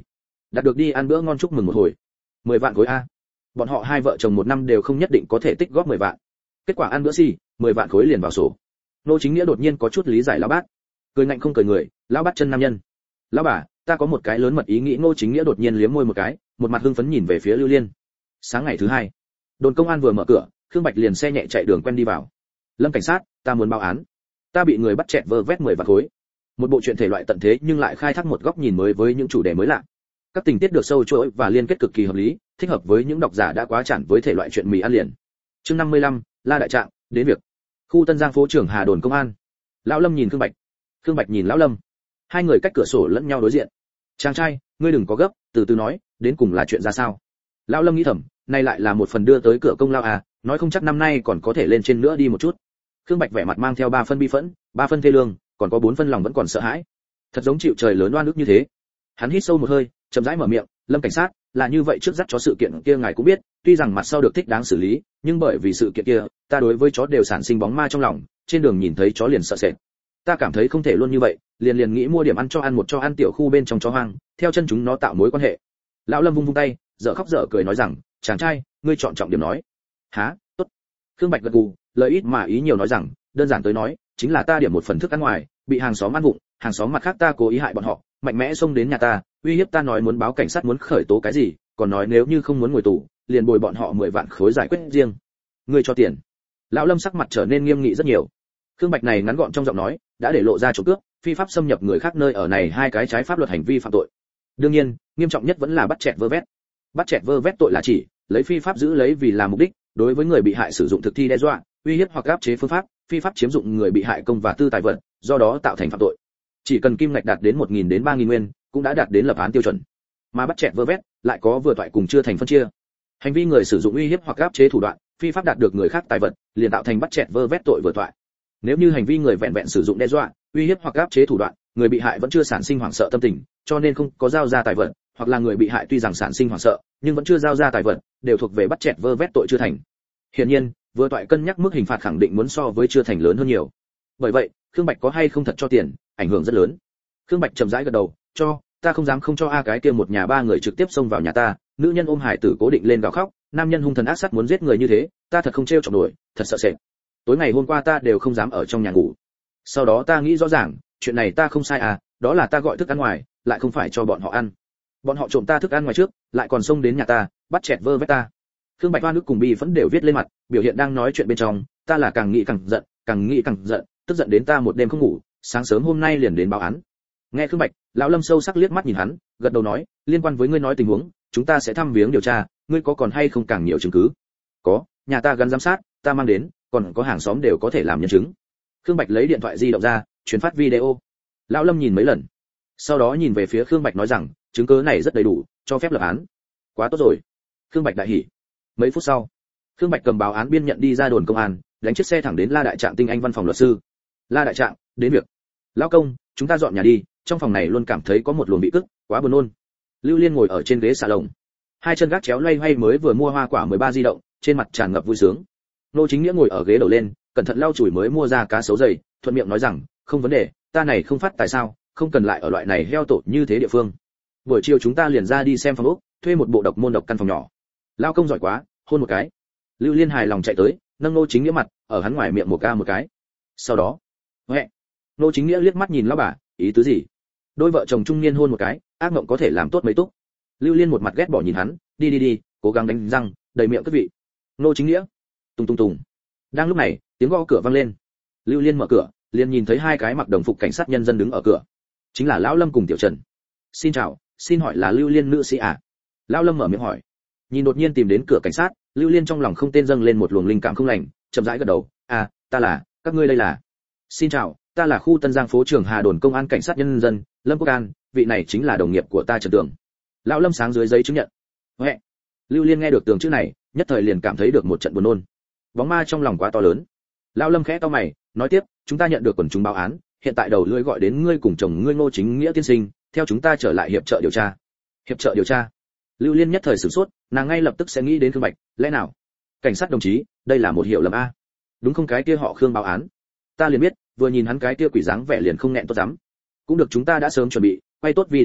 đạt được đi ăn bữa ngon chúc mừng một hồi. Mười vạn khối a. Bọn họ hai vợ chồng một năm đều không nhất định có thể tích góp mười vạn. Kết quả ăn bữa xì, mười vạn khối liền vào sổ. Nô Chính Nghĩa đột nhiên có chút lý giải lão bát. Cười ngạnh không cười người, lão bát chân nam nhân. Lão bà, ta có một cái lớn mật ý nghĩ. Ngô Chính Nghĩa đột nhiên liếm môi một cái, một mặt hưng phấn nhìn về phía Lưu Liên. Sáng ngày thứ hai, đồn công an vừa mở cửa, Khương Bạch liền xe nhẹ chạy đường quen đi vào. Lâm cảnh sát, ta muốn báo án. Ta bị người bắt chẹt vơ vét mười vạn khối. Một bộ truyện thể loại tận thế nhưng lại khai thác một góc nhìn mới với những chủ đề mới lạ. Các tình tiết được sâu chuỗi và liên kết cực kỳ hợp lý, thích hợp với những độc giả đã quá chán với thể loại truyện mì ăn liền. Chương năm mươi lăm, La đại trạng, đến việc. Khu Tân Giang phố trưởng Hà đồn công an. Lão Lâm nhìn Khương Bạch, Khương Bạch nhìn Lão Lâm. Hai người cách cửa sổ lẫn nhau đối diện. Chàng trai, ngươi đừng có gấp, từ từ nói, đến cùng là chuyện ra sao? Lão Lâm nghĩ thầm, nay lại là một phần đưa tới cửa công lao à, nói không chắc năm nay còn có thể lên trên nữa đi một chút. Khương Bạch vẻ mặt mang theo ba phân bi phẫn, ba phân thê lương, còn có bốn phân lòng vẫn còn sợ hãi. Thật giống chịu trời lớn oan ức như thế. Hắn hít sâu một hơi, chậm rãi mở miệng, Lâm cảnh sát, là như vậy, trước dắt chó sự kiện kia ngài cũng biết, tuy rằng mặt sau được thích đáng xử lý, nhưng bởi vì sự kiện kia, ta đối với chó đều sản sinh bóng ma trong lòng, trên đường nhìn thấy chó liền sợ sệt. Ta cảm thấy không thể luôn như vậy, liền liền nghĩ mua điểm ăn cho ăn một cho ăn tiểu khu bên trong chó hoang, theo chân chúng nó tạo mối quan hệ. Lão Lâm vung vung tay, dở khóc dở cười nói rằng, chàng trai, ngươi chọn trọng điểm nói. Hả, tốt. Khương Bạch gật gù, lời ít mà ý nhiều nói rằng, đơn giản tới nói, chính là ta điểm một phần thức ăn ngoài, bị hàng xóm ăn vụng, hàng xóm mặt khác ta cố ý hại bọn họ, mạnh mẽ xông đến nhà ta, uy hiếp ta nói muốn báo cảnh sát muốn khởi tố cái gì, còn nói nếu như không muốn ngồi tù, liền bồi bọn họ mười vạn khối giải quyết riêng. Ngươi cho tiền. Lão Lâm sắc mặt trở nên nghiêm nghị rất nhiều. Khương Bạch này ngắn gọn trong giọng nói, đã để lộ ra trộm cướp, phi pháp xâm nhập người khác nơi ở này hai cái trái pháp luật hành vi phạm tội. Đương nhiên, nghiêm trọng nhất vẫn là bắt chẹt vơ vét. Bắt chẹt vơ vét tội là chỉ lấy phi pháp giữ lấy vì làm mục đích, đối với người bị hại sử dụng thực thi đe dọa, uy hiếp hoặc áp chế phương pháp, phi pháp chiếm dụng người bị hại công và tư tài vật, do đó tạo thành phạm tội. Chỉ cần kim ngạch đạt đến một nghìn đến ba nghìn nguyên, cũng đã đạt đến lập án tiêu chuẩn. Mà bắt chẹt vơ vét lại có vừa thoại cùng chưa thành phân chia. Hành vi người sử dụng uy hiếp hoặc áp chế thủ đoạn, phi pháp đạt được người khác tài vật, liền tạo thành bắt chẹt vơ vét tội vừa thoại. Nếu như hành vi người vẹn vẹn sử dụng đe dọa, uy hiếp hoặc áp chế thủ đoạn, người bị hại vẫn chưa sản sinh hoảng sợ tâm tình, cho nên không có giao ra tài vật, hoặc là người bị hại tuy rằng sản sinh hoảng sợ, nhưng vẫn chưa giao ra tài vật, đều thuộc về bắt chẹt vơ vét tội chưa thành. Hiển nhiên, vừa thoại cân nhắc mức hình phạt khẳng định muốn so với chưa thành lớn hơn nhiều. Bởi vậy, Khương Bạch có hay không thật cho tiền, ảnh hưởng rất lớn. Khương Bạch chậm rãi gật đầu, cho, ta không dám không cho a. Cái kia một nhà ba người trực tiếp xông vào nhà ta, nữ nhân ôm hải tử cố định lên gào khóc, nam nhân hung thần ác sát muốn giết người như thế, ta thật không trêu chọc nổi, thật sợ sệt. Tối ngày hôm qua ta đều không dám ở trong nhà ngủ. Sau đó ta nghĩ rõ ràng, chuyện này ta không sai à, đó là ta gọi thức ăn ngoài, lại không phải cho bọn họ ăn. Bọn họ trộm ta thức ăn ngoài trước, lại còn xông đến nhà ta, bắt chẹt vơ vét ta. Khương Bạch Hoa nước cùng bi vẫn đều viết lên mặt, biểu hiện đang nói chuyện bên trong, ta là càng nghĩ càng giận, càng nghĩ càng giận, tức giận đến ta một đêm không ngủ, sáng sớm hôm nay liền đến báo án. Nghe Khương Bạch, lão Lâm sâu sắc liếc mắt nhìn hắn, gật đầu nói, liên quan với ngươi nói tình huống, chúng ta sẽ thăm viếng điều tra, ngươi có còn hay không càng nhiều chứng cứ? Có, nhà ta gắn giám sát, ta mang đến, còn có hàng xóm đều có thể làm nhân chứng. Khương Bạch lấy điện thoại di động ra, truyền phát video. Lão Lâm nhìn mấy lần, sau đó nhìn về phía Khương Bạch nói rằng, chứng cứ này rất đầy đủ, cho phép lập án. Quá tốt rồi. Khương Bạch đại hỉ. Mấy phút sau, Khương Bạch cầm báo án biên nhận đi ra đồn công an, đánh chiếc xe thẳng đến La đại trạng Tinh Anh văn phòng luật sư. La đại trạng, đến việc. Lão công, chúng ta dọn nhà đi, trong phòng này luôn cảm thấy có một luồng bị cức, quá buồn nôn. Lưu Liên ngồi ở trên ghế salon, hai chân gác chéo loay hoay mới vừa mua hoa quả mười ba di động, trên mặt tràn ngập vui sướng. Nô Chính Nghĩa ngồi ở ghế đầu lên, cẩn thận lau chùi mới mua ra cá sấu dày, thuận miệng nói rằng, không vấn đề, ta này không phát tại sao, không cần lại ở loại này heo tổ như thế địa phương. Buổi chiều chúng ta liền ra đi xem phòng ốc, thuê một bộ độc môn độc căn phòng nhỏ. Lao công giỏi quá, hôn một cái. Lưu Liên hài lòng chạy tới, nâng Nô Chính Nghĩa mặt, ở hắn ngoài miệng một ca một cái. Sau đó, huệ. Nô Chính Nghĩa liếc mắt nhìn lão bà, ý tứ gì? Đôi vợ chồng trung niên hôn một cái, ác mộng có thể làm tốt mấy túc. Lưu Liên một mặt ghét bỏ nhìn hắn, đi đi đi, cố gắng đánh răng, đầy miệng cất vị. Nô Chính Nghĩa, tung tung tung. Đang lúc này, tiếng gõ cửa vang lên. Lưu Liên mở cửa, liền nhìn thấy hai cái mặc đồng phục cảnh sát nhân dân đứng ở cửa. Chính là lão Lâm cùng Tiểu Trần. Xin chào, xin hỏi là Lưu Liên nữ sĩ à? Lão Lâm mở miệng hỏi. Nhìn đột nhiên tìm đến cửa cảnh sát, Lưu Liên trong lòng không tên dâng lên một luồng linh cảm không lành, chậm rãi gật đầu, à, ta là, các ngươi đây là? Xin chào, ta là khu Tân Giang phố trưởng Hà đồn công an cảnh sát nhân dân, Lâm Quốc An, vị này chính là đồng nghiệp của ta Trần Tường. Lão Lâm sáng dưới giấy chứng nhận. Huệ. Lưu Liên nghe được tường chữ này, nhất thời liền cảm thấy được một trận buồn nôn. Bóng ma trong lòng quá to lớn. Lão Lâm khẽ cau mày, nói tiếp, chúng ta nhận được quần chúng báo án, hiện tại đầu lưỡi gọi đến ngươi cùng chồng ngươi Ngô Chính Nghĩa tiên sinh, theo chúng ta trở lại hiệp trợ điều tra. Hiệp trợ điều tra? Lưu Liên nhất thời sửng sốt, nàng ngay lập tức sẽ nghĩ đến Khương Bạch, lẽ nào? Cảnh sát đồng chí, đây là một hiểu lầm a. Đúng không, cái kia họ Khương báo án. Ta liền biết, vừa nhìn hắn cái kia quỷ dáng vẻ liền không nghẹn tốt lắm. Cũng được, chúng ta đã sớm chuẩn bị, quay tốt video,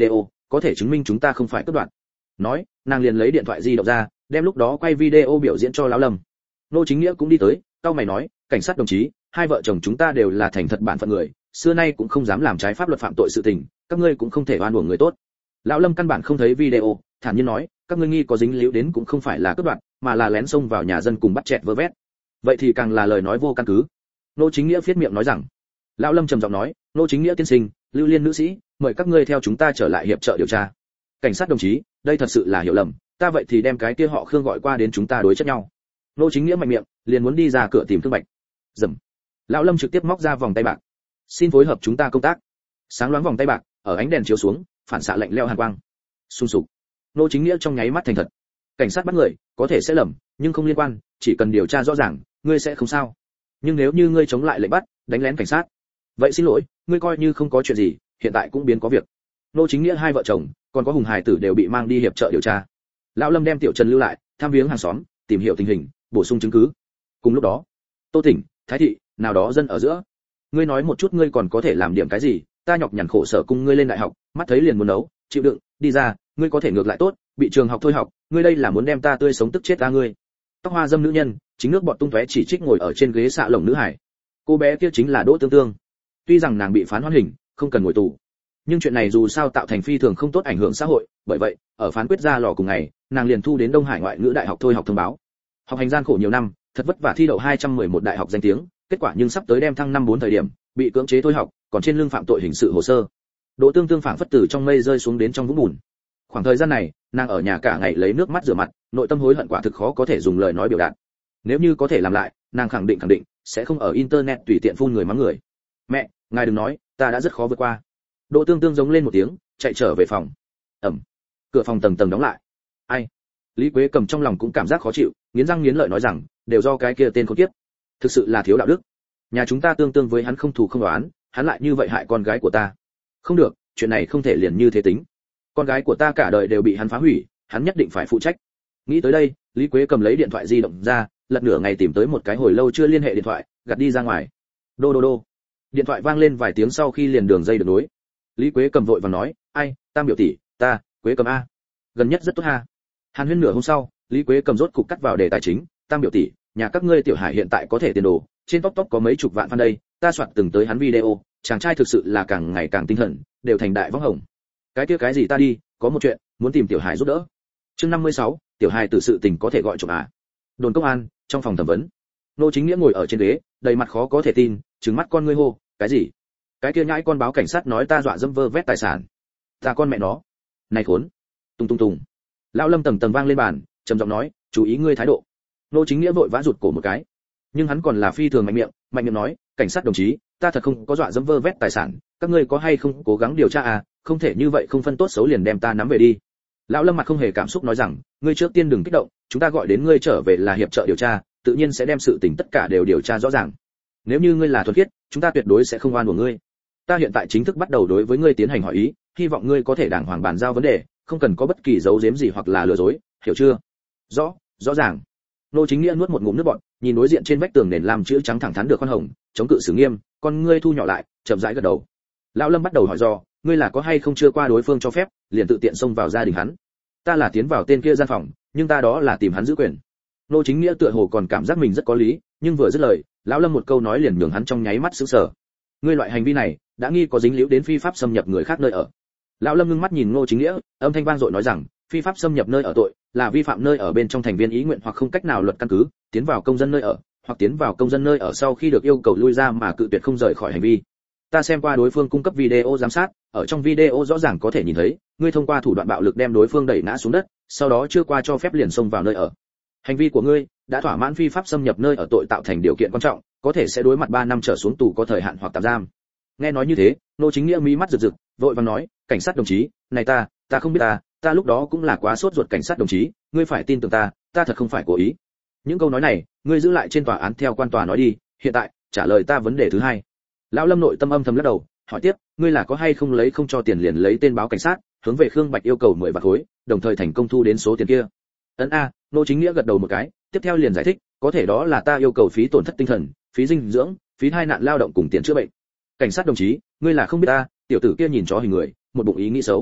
có thể chứng minh chúng ta không phải cướp đoạt. Nói, nàng liền lấy điện thoại di động ra, đem lúc đó quay video biểu diễn cho lão Lâm. Nô Chính Nghĩa cũng đi tới, cau mày nói, cảnh sát đồng chí, hai vợ chồng chúng ta đều là thành thật bản phận người, xưa nay cũng không dám làm trái pháp luật phạm tội sự tình, các ngươi cũng không thể oan uổng người tốt. Lão Lâm căn bản không thấy video, thản nhiên nói, các ngươi nghi có dính líu đến cũng không phải là cướp đoạt, mà là lén xông vào nhà dân cùng bắt chẹt vơ vét. Vậy thì càng là lời nói vô căn cứ. Nô Chính Nghĩa viết miệng nói rằng. Lão Lâm trầm giọng nói, Nô Chính Nghĩa tiên sinh, Lưu Liên nữ sĩ, mời các ngươi theo chúng ta trở lại hiệp trợ điều tra. Cảnh sát đồng chí, đây thật sự là hiểu lầm, ta vậy thì đem cái kia họ Khương gọi qua đến chúng ta đối chất nhau. Nô Chính Nghĩa mạnh miệng, liền muốn đi ra cửa tìm Thương Bạch. Dầm. Lão Lâm trực tiếp móc ra vòng tay bạc. Xin phối hợp chúng ta công tác. Sáng loáng vòng tay bạc, ở ánh đèn chiếu xuống, phản xạ lạnh lẽo hàn quang. Xung sục. Nô Chính Nghĩa trong nháy mắt thành thật. Cảnh sát bắt người, có thể sẽ lầm, nhưng không liên quan, chỉ cần điều tra rõ ràng, ngươi sẽ không sao. Nhưng nếu như ngươi chống lại lệnh bắt, đánh lén cảnh sát, vậy xin lỗi, ngươi coi như không có chuyện gì, hiện tại cũng biến có việc. Nô Chính Nghĩa hai vợ chồng, còn có Hùng Hải Tử đều bị mang đi hiệp trợ điều tra. Lão Lâm đem Tiểu Trần lưu lại, thăm viếng hàng xóm, tìm hiểu tình hình, bổ sung chứng cứ. Cùng lúc đó, Tô Tỉnh, Thái thị, nào đó dân ở giữa. Ngươi nói một chút ngươi còn có thể làm điểm cái gì, ta nhọc nhằn khổ sở cùng ngươi lên đại học, mắt thấy liền muốn nấu, chịu đựng, đi ra, ngươi có thể ngược lại tốt, bị trường học thôi học, ngươi đây là muốn đem ta tươi sống tức chết ta ngươi. Tóc hoa dâm nữ nhân, chính nước bọt tung tóe chỉ trích ngồi ở trên ghế xạ lồng nữ hải. Cô bé kia chính là Đỗ Tương Tương. Tuy rằng nàng bị phán hoãn hình, không cần ngồi tù, nhưng chuyện này dù sao tạo thành phi thường không tốt ảnh hưởng xã hội, bởi vậy, ở phán quyết ra lò cùng ngày, nàng liền thu đến Đông Hải ngoại ngữ đại học thôi học thông báo. Học hành gian khổ nhiều năm, thật vất vả thi đậu hai trăm mười một đại học danh tiếng, kết quả nhưng sắp tới đem thăng năm bốn thời điểm, bị cưỡng chế thôi học, còn trên lưng phạm tội hình sự hồ sơ. Đỗ Tương Tương phảng phất từ trong mây rơi xuống đến trong vũng bùn. Khoảng thời gian này, nàng ở nhà cả ngày lấy nước mắt rửa mặt, nội tâm hối hận quả thực khó có thể dùng lời nói biểu đạt. Nếu như có thể làm lại, nàng khẳng định khẳng định sẽ không ở internet tùy tiện phun người mắng người. Mẹ, ngài đừng nói, ta đã rất khó vượt qua. Đỗ Tương Tương giống lên một tiếng, chạy trở về phòng. Ẩm. Cửa phòng tầng tầng đóng lại. Ai? Lý Quế Cầm trong lòng cũng cảm giác khó chịu, nghiến răng nghiến lợi nói rằng, đều do cái kia tên khốn kiếp. Thực sự là thiếu đạo đức. Nhà chúng ta Tương Tương với hắn không thù không oán, hắn lại như vậy hại con gái của ta. Không được, chuyện này không thể liền như thế tính. Con gái của ta cả đời đều bị hắn phá hủy, hắn nhất định phải phụ trách. Nghĩ tới đây, Lý Quế Cầm lấy điện thoại di động ra, lật nửa ngày tìm tới một cái hồi lâu chưa liên hệ điện thoại, gạt đi ra ngoài. Đô đô đô. Điện thoại vang lên vài tiếng sau khi liền đường dây được nối. Lý Quế Cầm vội vàng nói, ai, Tam biểu tỷ, ta, Quế Cầm a. Gần nhất rất tốt ha. Hàn Huyên nửa hôm sau, Lý Quế Cầm rốt cục cắt vào đề tài chính, Tam biểu tỷ, nhà các ngươi Tiểu Hải hiện tại có thể tiền đồ, trên top top có mấy chục vạn fan đây, ta soạt từng tới hắn video, chàng trai thực sự là càng ngày càng tinh thần, đều thành đại võng hồng. Cái kia cái gì ta đi, có một chuyện, muốn tìm Tiểu Hải giúp đỡ. Chương năm mươi sáu, Tiểu Hải tự sự tình có thể gọi trộm à? Đồn công an, trong phòng thẩm vấn. Nô Chính Nghĩa ngồi ở trên ghế, đầy mặt khó có thể tin, trừng mắt con ngươi hô, cái gì? Cái kia nhãi con báo cảnh sát nói ta dọa dẫm vơ vét tài sản. Ta con mẹ nó. Này khốn. Tung tung tung. Lão Lâm tầng tầng vang lên bàn, trầm giọng nói, chú ý ngươi thái độ. Nô Chính Nghĩa vội vã rụt cổ một cái. Nhưng hắn còn là phi thường mạnh miệng, mạnh miệng nói, cảnh sát đồng chí, ta thật không có dọa dẫm vơ vét tài sản, các ngươi có hay không cố gắng điều tra à, không thể như vậy không phân tốt xấu liền đem ta nắm về đi. Lão Lâm mặt không hề cảm xúc nói rằng, ngươi trước tiên đừng kích động, chúng ta gọi đến ngươi trở về là hiệp trợ điều tra, tự nhiên sẽ đem sự tình tất cả đều điều tra rõ ràng. Nếu như ngươi là thuần khiết, chúng ta tuyệt đối sẽ không oan uổng ngươi. Ta hiện tại chính thức bắt đầu đối với ngươi tiến hành hỏi ý, hy vọng ngươi có thể đàng hoàng bàn giao vấn đề, không cần có bất kỳ giấu giếm gì hoặc là lừa dối, hiểu chưa? Rõ, rõ ràng. Nô Chính Nghĩa nuốt một ngụm nước bọt, nhìn đối diện trên vách tường nền làm chữ trắng thẳng thắn được khoan hồng, chống cự xử nghiêm, con ngươi thu nhỏ lại, chậm rãi gật đầu. Lão Lâm bắt đầu hỏi do, ngươi là có hay không chưa qua đối phương cho phép, liền tự tiện xông vào gia đình hắn? Ta là tiến vào tên kia gian phòng, nhưng ta đó là tìm hắn giữ quyền. Nô Chính Nghĩa tựa hồ còn cảm giác mình rất có lý, nhưng vừa dứt lời, lão Lâm một câu nói liền nhường hắn trong nháy mắt sững sờ. Ngươi loại hành vi này đã nghi có dính líu đến phi pháp xâm nhập người khác nơi ở. Lão Lâm ngưng mắt nhìn Nô Chính Nghĩa, âm thanh vang dội nói rằng, phi pháp xâm nhập nơi ở tội là vi phạm nơi ở bên trong thành viên ý nguyện hoặc không cách nào luật căn cứ tiến vào công dân nơi ở, hoặc tiến vào công dân nơi ở sau khi được yêu cầu lui ra mà cự tuyệt không rời khỏi hành vi. Ta xem qua đối phương cung cấp video giám sát, ở trong video rõ ràng có thể nhìn thấy, ngươi thông qua thủ đoạn bạo lực đem đối phương đẩy ngã xuống đất, sau đó chưa qua cho phép liền xông vào nơi ở. Hành vi của ngươi đã thỏa mãn phi pháp xâm nhập nơi ở tội tạo thành điều kiện quan trọng, có thể sẽ đối mặt ba năm trở xuống tù có thời hạn hoặc tạm giam. Nghe nói như thế, Nô Chính Nghĩa mí mắt rực rực, vội vàng nói, cảnh sát đồng chí, này ta, ta không biết ta, ta lúc đó cũng là quá sốt ruột cảnh sát đồng chí, ngươi phải tin tưởng ta, ta thật không phải cố ý. Những câu nói này, ngươi giữ lại trên tòa án theo quan tòa nói đi, hiện tại, trả lời ta vấn đề thứ hai. Lão Lâm nội tâm âm thầm lắc đầu, hỏi tiếp, ngươi là có hay không lấy không cho tiền liền lấy tên báo cảnh sát, hướng về Khương Bạch yêu cầu mười vạn khối, đồng thời thành công thu đến số tiền kia. Ấn a, Nô Chính Nghĩa gật đầu một cái, tiếp theo liền giải thích, có thể đó là ta yêu cầu phí tổn thất tinh thần, phí dinh dưỡng, phí tai nạn lao động cùng tiền chữa bệnh. Cảnh sát đồng chí, ngươi là không biết ta, tiểu tử kia nhìn chó hình người, một bụng ý nghĩ xấu.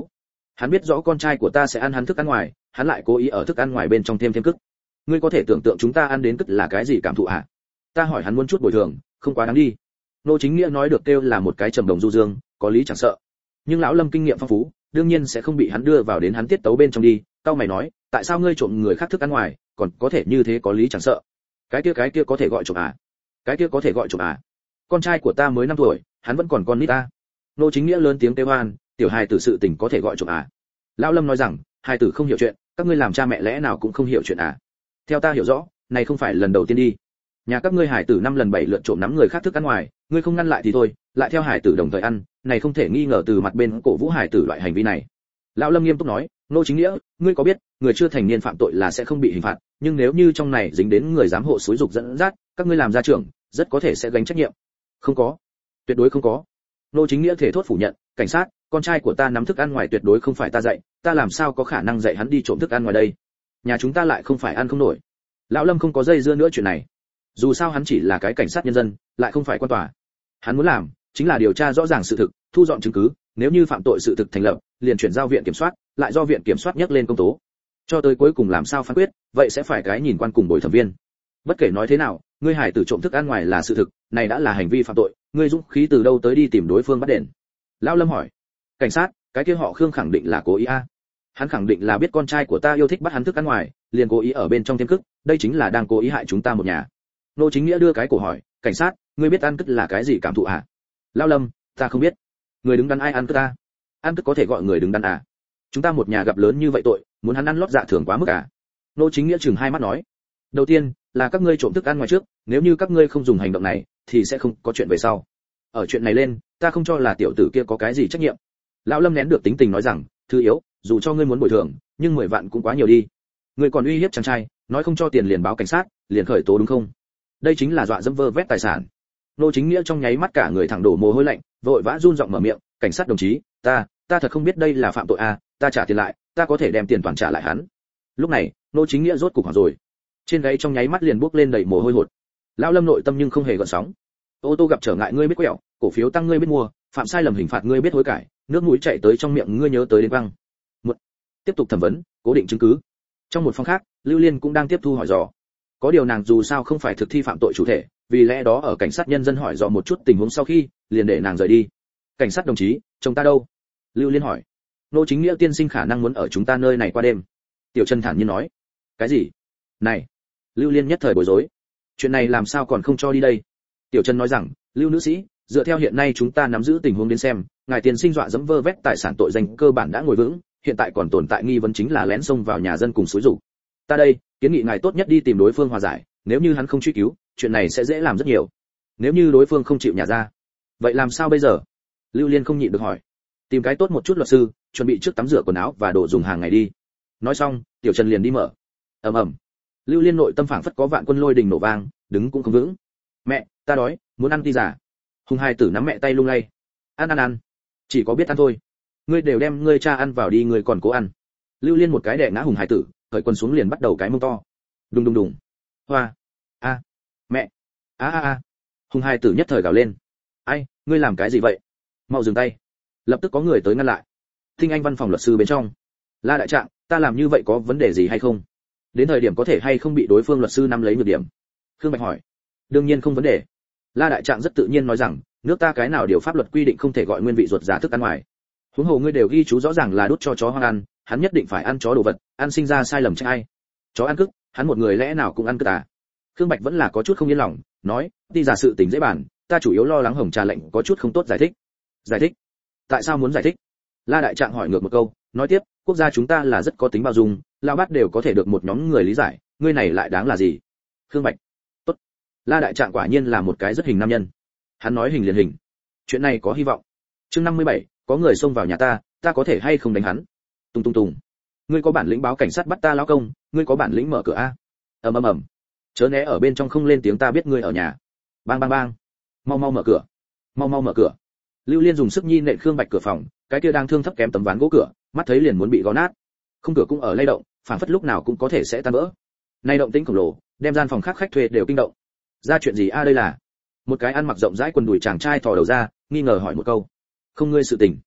Hắn biết rõ con trai của ta sẽ ăn hắn thức ăn ngoài, hắn lại cố ý ở thức ăn ngoài bên trong thêm thêm cức. Ngươi có thể tưởng tượng chúng ta ăn đến cức là cái gì cảm thụ à? Ta hỏi hắn muốn chút bồi thường, không quá đáng đi. Nô Chính Nghĩa nói được kêu là một cái trầm đồng du dương, có lý chẳng sợ. Nhưng lão Lâm kinh nghiệm phong phú, đương nhiên sẽ không bị hắn đưa vào đến hắn tiết tấu bên trong đi. Tao mày nói, tại sao ngươi trộm người khác thức ăn ngoài, còn có thể như thế có lý chẳng sợ? Cái kia cái kia có thể gọi trộm à? Cái kia có thể gọi trộm à? Con trai của ta mới năm tuổi, hắn vẫn còn con nít ta. Nô Chính Nghĩa lớn tiếng kêu oan, tiểu hài tử sự tình có thể gọi trộm à? Lão Lâm nói rằng, hài tử không hiểu chuyện, các ngươi làm cha mẹ lẽ nào cũng không hiểu chuyện à? Theo ta hiểu rõ, này không phải lần đầu tiên đi. Nhà các ngươi hài tử năm lần bảy lượt trộm nắm người khác thức ăn ngoài, ngươi không ngăn lại thì thôi, lại theo hài tử đồng thời ăn, này không thể nghi ngờ từ mặt bên cổ vũ hài tử loại hành vi này. Lão Lâm nghiêm túc nói, Nô Chính Nghĩa, ngươi có biết, người chưa thành niên phạm tội là sẽ không bị hình phạt, nhưng nếu như trong này dính đến người giám hộ xúi dục dẫn dắt, các ngươi làm gia trưởng, rất có thể sẽ gánh trách nhiệm. Không có, tuyệt đối không có. Nô Chính Nghĩa thể thốt phủ nhận, cảnh sát, con trai của ta nắm thức ăn ngoài tuyệt đối không phải ta dạy, ta làm sao có khả năng dạy hắn đi trộm thức ăn ngoài đây? Nhà chúng ta lại không phải ăn không nổi. Lão Lâm không có dây dưa nữa chuyện này. Dù sao hắn chỉ là cái cảnh sát nhân dân, lại không phải quan tòa. Hắn muốn làm chính là điều tra rõ ràng sự thực, thu dọn chứng cứ, nếu như phạm tội sự thực thành lập, liền chuyển giao viện kiểm soát, lại do viện kiểm soát nhắc lên công tố. Cho tới cuối cùng làm sao phán quyết, vậy sẽ phải cái nhìn quan cùng bồi thẩm viên. Bất kể nói thế nào, ngươi hải tử trộm thức ăn ngoài là sự thực, này đã là hành vi phạm tội, ngươi dũng khí từ đâu tới đi tìm đối phương bắt đền? Lão Lâm hỏi. Cảnh sát, cái kia họ Khương khẳng định là cố ý a. Hắn khẳng định là biết con trai của ta yêu thích bắt hắn thức ăn ngoài, liền cố ý ở bên trong thêm cức, đây chính là đang cố ý hại chúng ta một nhà. Nô Chính Nghĩa đưa cái cổ hỏi, cảnh sát, ngươi biết ăn cức là cái gì cảm thụ à? Lão Lâm, ta không biết. Người đứng đắn ai ăn cức ta? Ăn cức có thể gọi người đứng đắn à? Chúng ta một nhà gặp lớn như vậy tội, muốn hắn ăn lót dạ thưởng quá mức à? Nô Chính Nghĩa chừng hai mắt nói, đầu tiên là các ngươi trộm thức ăn ngoài trước, nếu như các ngươi không dùng hành động này, thì sẽ không có chuyện về sau. Ở chuyện này lên, ta không cho là tiểu tử kia có cái gì trách nhiệm. Lão Lâm nén được tính tình nói rằng, thứ yếu, dù cho ngươi muốn bồi thường, nhưng mười vạn cũng quá nhiều đi. Ngươi còn uy hiếp chàng trai, nói không cho tiền liền báo cảnh sát, liền khởi tố đúng không? Đây chính là dọa dẫm vơ vét tài sản. Nô Chính Nghĩa trong nháy mắt cả người thẳng đổ mồ hôi lạnh, vội vã run giọng mở miệng, cảnh sát đồng chí, ta, ta thật không biết đây là phạm tội à, ta trả tiền lại, ta có thể đem tiền toàn trả lại hắn. Lúc này, Nô Chính Nghĩa rốt cục hoảng rồi, trên gáy trong nháy mắt liền bốc lên đầy mồ hôi hột. Lão Lâm nội tâm nhưng không hề gợn sóng. Ô tô gặp trở ngại ngươi biết quẹo, cổ phiếu tăng ngươi biết mua, phạm sai lầm hình phạt ngươi biết hối cải, nước mũi chảy tới trong miệng ngươi nhớ tới đến băng. Một, tiếp tục thẩm vấn, cố định chứng cứ. Trong một phòng khác, Lưu Liên cũng đang tiếp thu hỏi dò. Có điều nàng dù sao không phải thực thi phạm tội chủ thể, vì lẽ đó ở cảnh sát nhân dân hỏi dò một chút tình huống sau khi, liền để nàng rời đi. Cảnh sát đồng chí, chồng ta đâu? Lưu Liên hỏi. Nô Chính Nghĩa tiên sinh khả năng muốn ở chúng ta nơi này qua đêm. Tiểu Trần thản nhiên nói. Cái gì? Này, Lưu Liên nhất thời bối rối. Chuyện này làm sao còn không cho đi đây? Tiểu Trần nói rằng, Lưu nữ sĩ, dựa theo hiện nay chúng ta nắm giữ tình huống đến xem, ngài tiền sinh dọa dẫm vơ vét tài sản tội danh cơ bản đã ngồi vững, hiện tại còn tồn tại nghi vấn chính là lén xông vào nhà dân cùng xúi rục. Ta đây, kiến nghị ngài tốt nhất đi tìm đối phương hòa giải, nếu như hắn không truy cứu, chuyện này sẽ dễ làm rất nhiều. Nếu như đối phương không chịu nhả ra, vậy làm sao bây giờ? Lưu Liên không nhịn được hỏi. Tìm cái tốt một chút luật sư, chuẩn bị trước tắm rửa quần áo và đồ dùng hàng ngày đi. Nói xong, Tiểu Trần liền đi mở. Ầm ầm. Lưu Liên nội tâm phảng phất có vạn quân lôi đình nổ vang, đứng cũng không vững. Mẹ, ta đói, muốn ăn pizza. Hùng hai tử nắm mẹ tay lung lay. Ăn ăn ăn, chỉ có biết ăn thôi. Ngươi đều đem ngươi cha ăn vào đi, ngươi còn cố ăn. Lưu Liên một cái đè ngã Hùng hai tử, cởi quần xuống liền bắt đầu cái mông to. Đùng đùng đùng. Hoa. A. Mẹ. A a a. Hùng hai tử nhất thời gào lên. Ai, ngươi làm cái gì vậy? Mau dừng tay. Lập tức có người tới ngăn lại. Thinh Anh văn phòng luật sư bên trong. La đại trạng, ta làm như vậy có vấn đề gì hay không? Đến thời điểm có thể hay không bị đối phương luật sư nắm lấy nhược điểm? Khương Bạch hỏi. Đương nhiên không vấn đề. La đại trạng rất tự nhiên nói rằng, nước ta cái nào điều pháp luật quy định không thể gọi nguyên vị ruột giả thức ăn ngoài. Huống hồ ngươi đều ghi chú rõ ràng là đút cho chó hoang ăn, hắn nhất định phải ăn chó đồ vật, ăn sinh ra sai lầm trách ai? Chó ăn cức, hắn một người lẽ nào cũng ăn cức à? Khương Bạch vẫn là có chút không yên lòng, nói, đi giả sự tình dễ bàn, ta chủ yếu lo lắng Hồng Trà lệnh có chút không tốt giải thích. Giải thích? Tại sao muốn giải thích? La đại trạng hỏi ngược một câu, nói tiếp, quốc gia chúng ta là rất có tính bao dung, lao bát đều có thể được một nhóm người lý giải, ngươi này lại đáng là gì? Khương Bạch. Tốt. La đại trạng quả nhiên là một cái rất hình nam nhân. Hắn nói hình liền hình. Chuyện này có hy vọng. Chương năm mươi bảy, có người xông vào nhà ta, ta có thể hay không đánh hắn? Tung tung tung. Ngươi có bản lĩnh báo cảnh sát bắt ta lão công, ngươi có bản lĩnh mở cửa a. Ầm ầm ầm. Chớ né ở bên trong không lên tiếng, ta biết ngươi ở nhà. Bang bang bang. Mau mau mở cửa. Mau mau mở cửa. Lưu Liên dùng sức nhi nện Khương Bạch cửa phòng, cái kia đang thương thấp kém tấm ván gỗ cửa, mắt thấy liền muốn bị gõ nát. Không cửa cũng ở lay động, phản phất lúc nào cũng có thể sẽ tan vỡ. Nay động tĩnh khổng lồ, đem gian phòng khác khách thuê đều kinh động. Ra chuyện gì a đây là? Một cái ăn mặc rộng rãi quần đùi chàng trai thò đầu ra, nghi ngờ hỏi một câu. Không ngươi sự tình.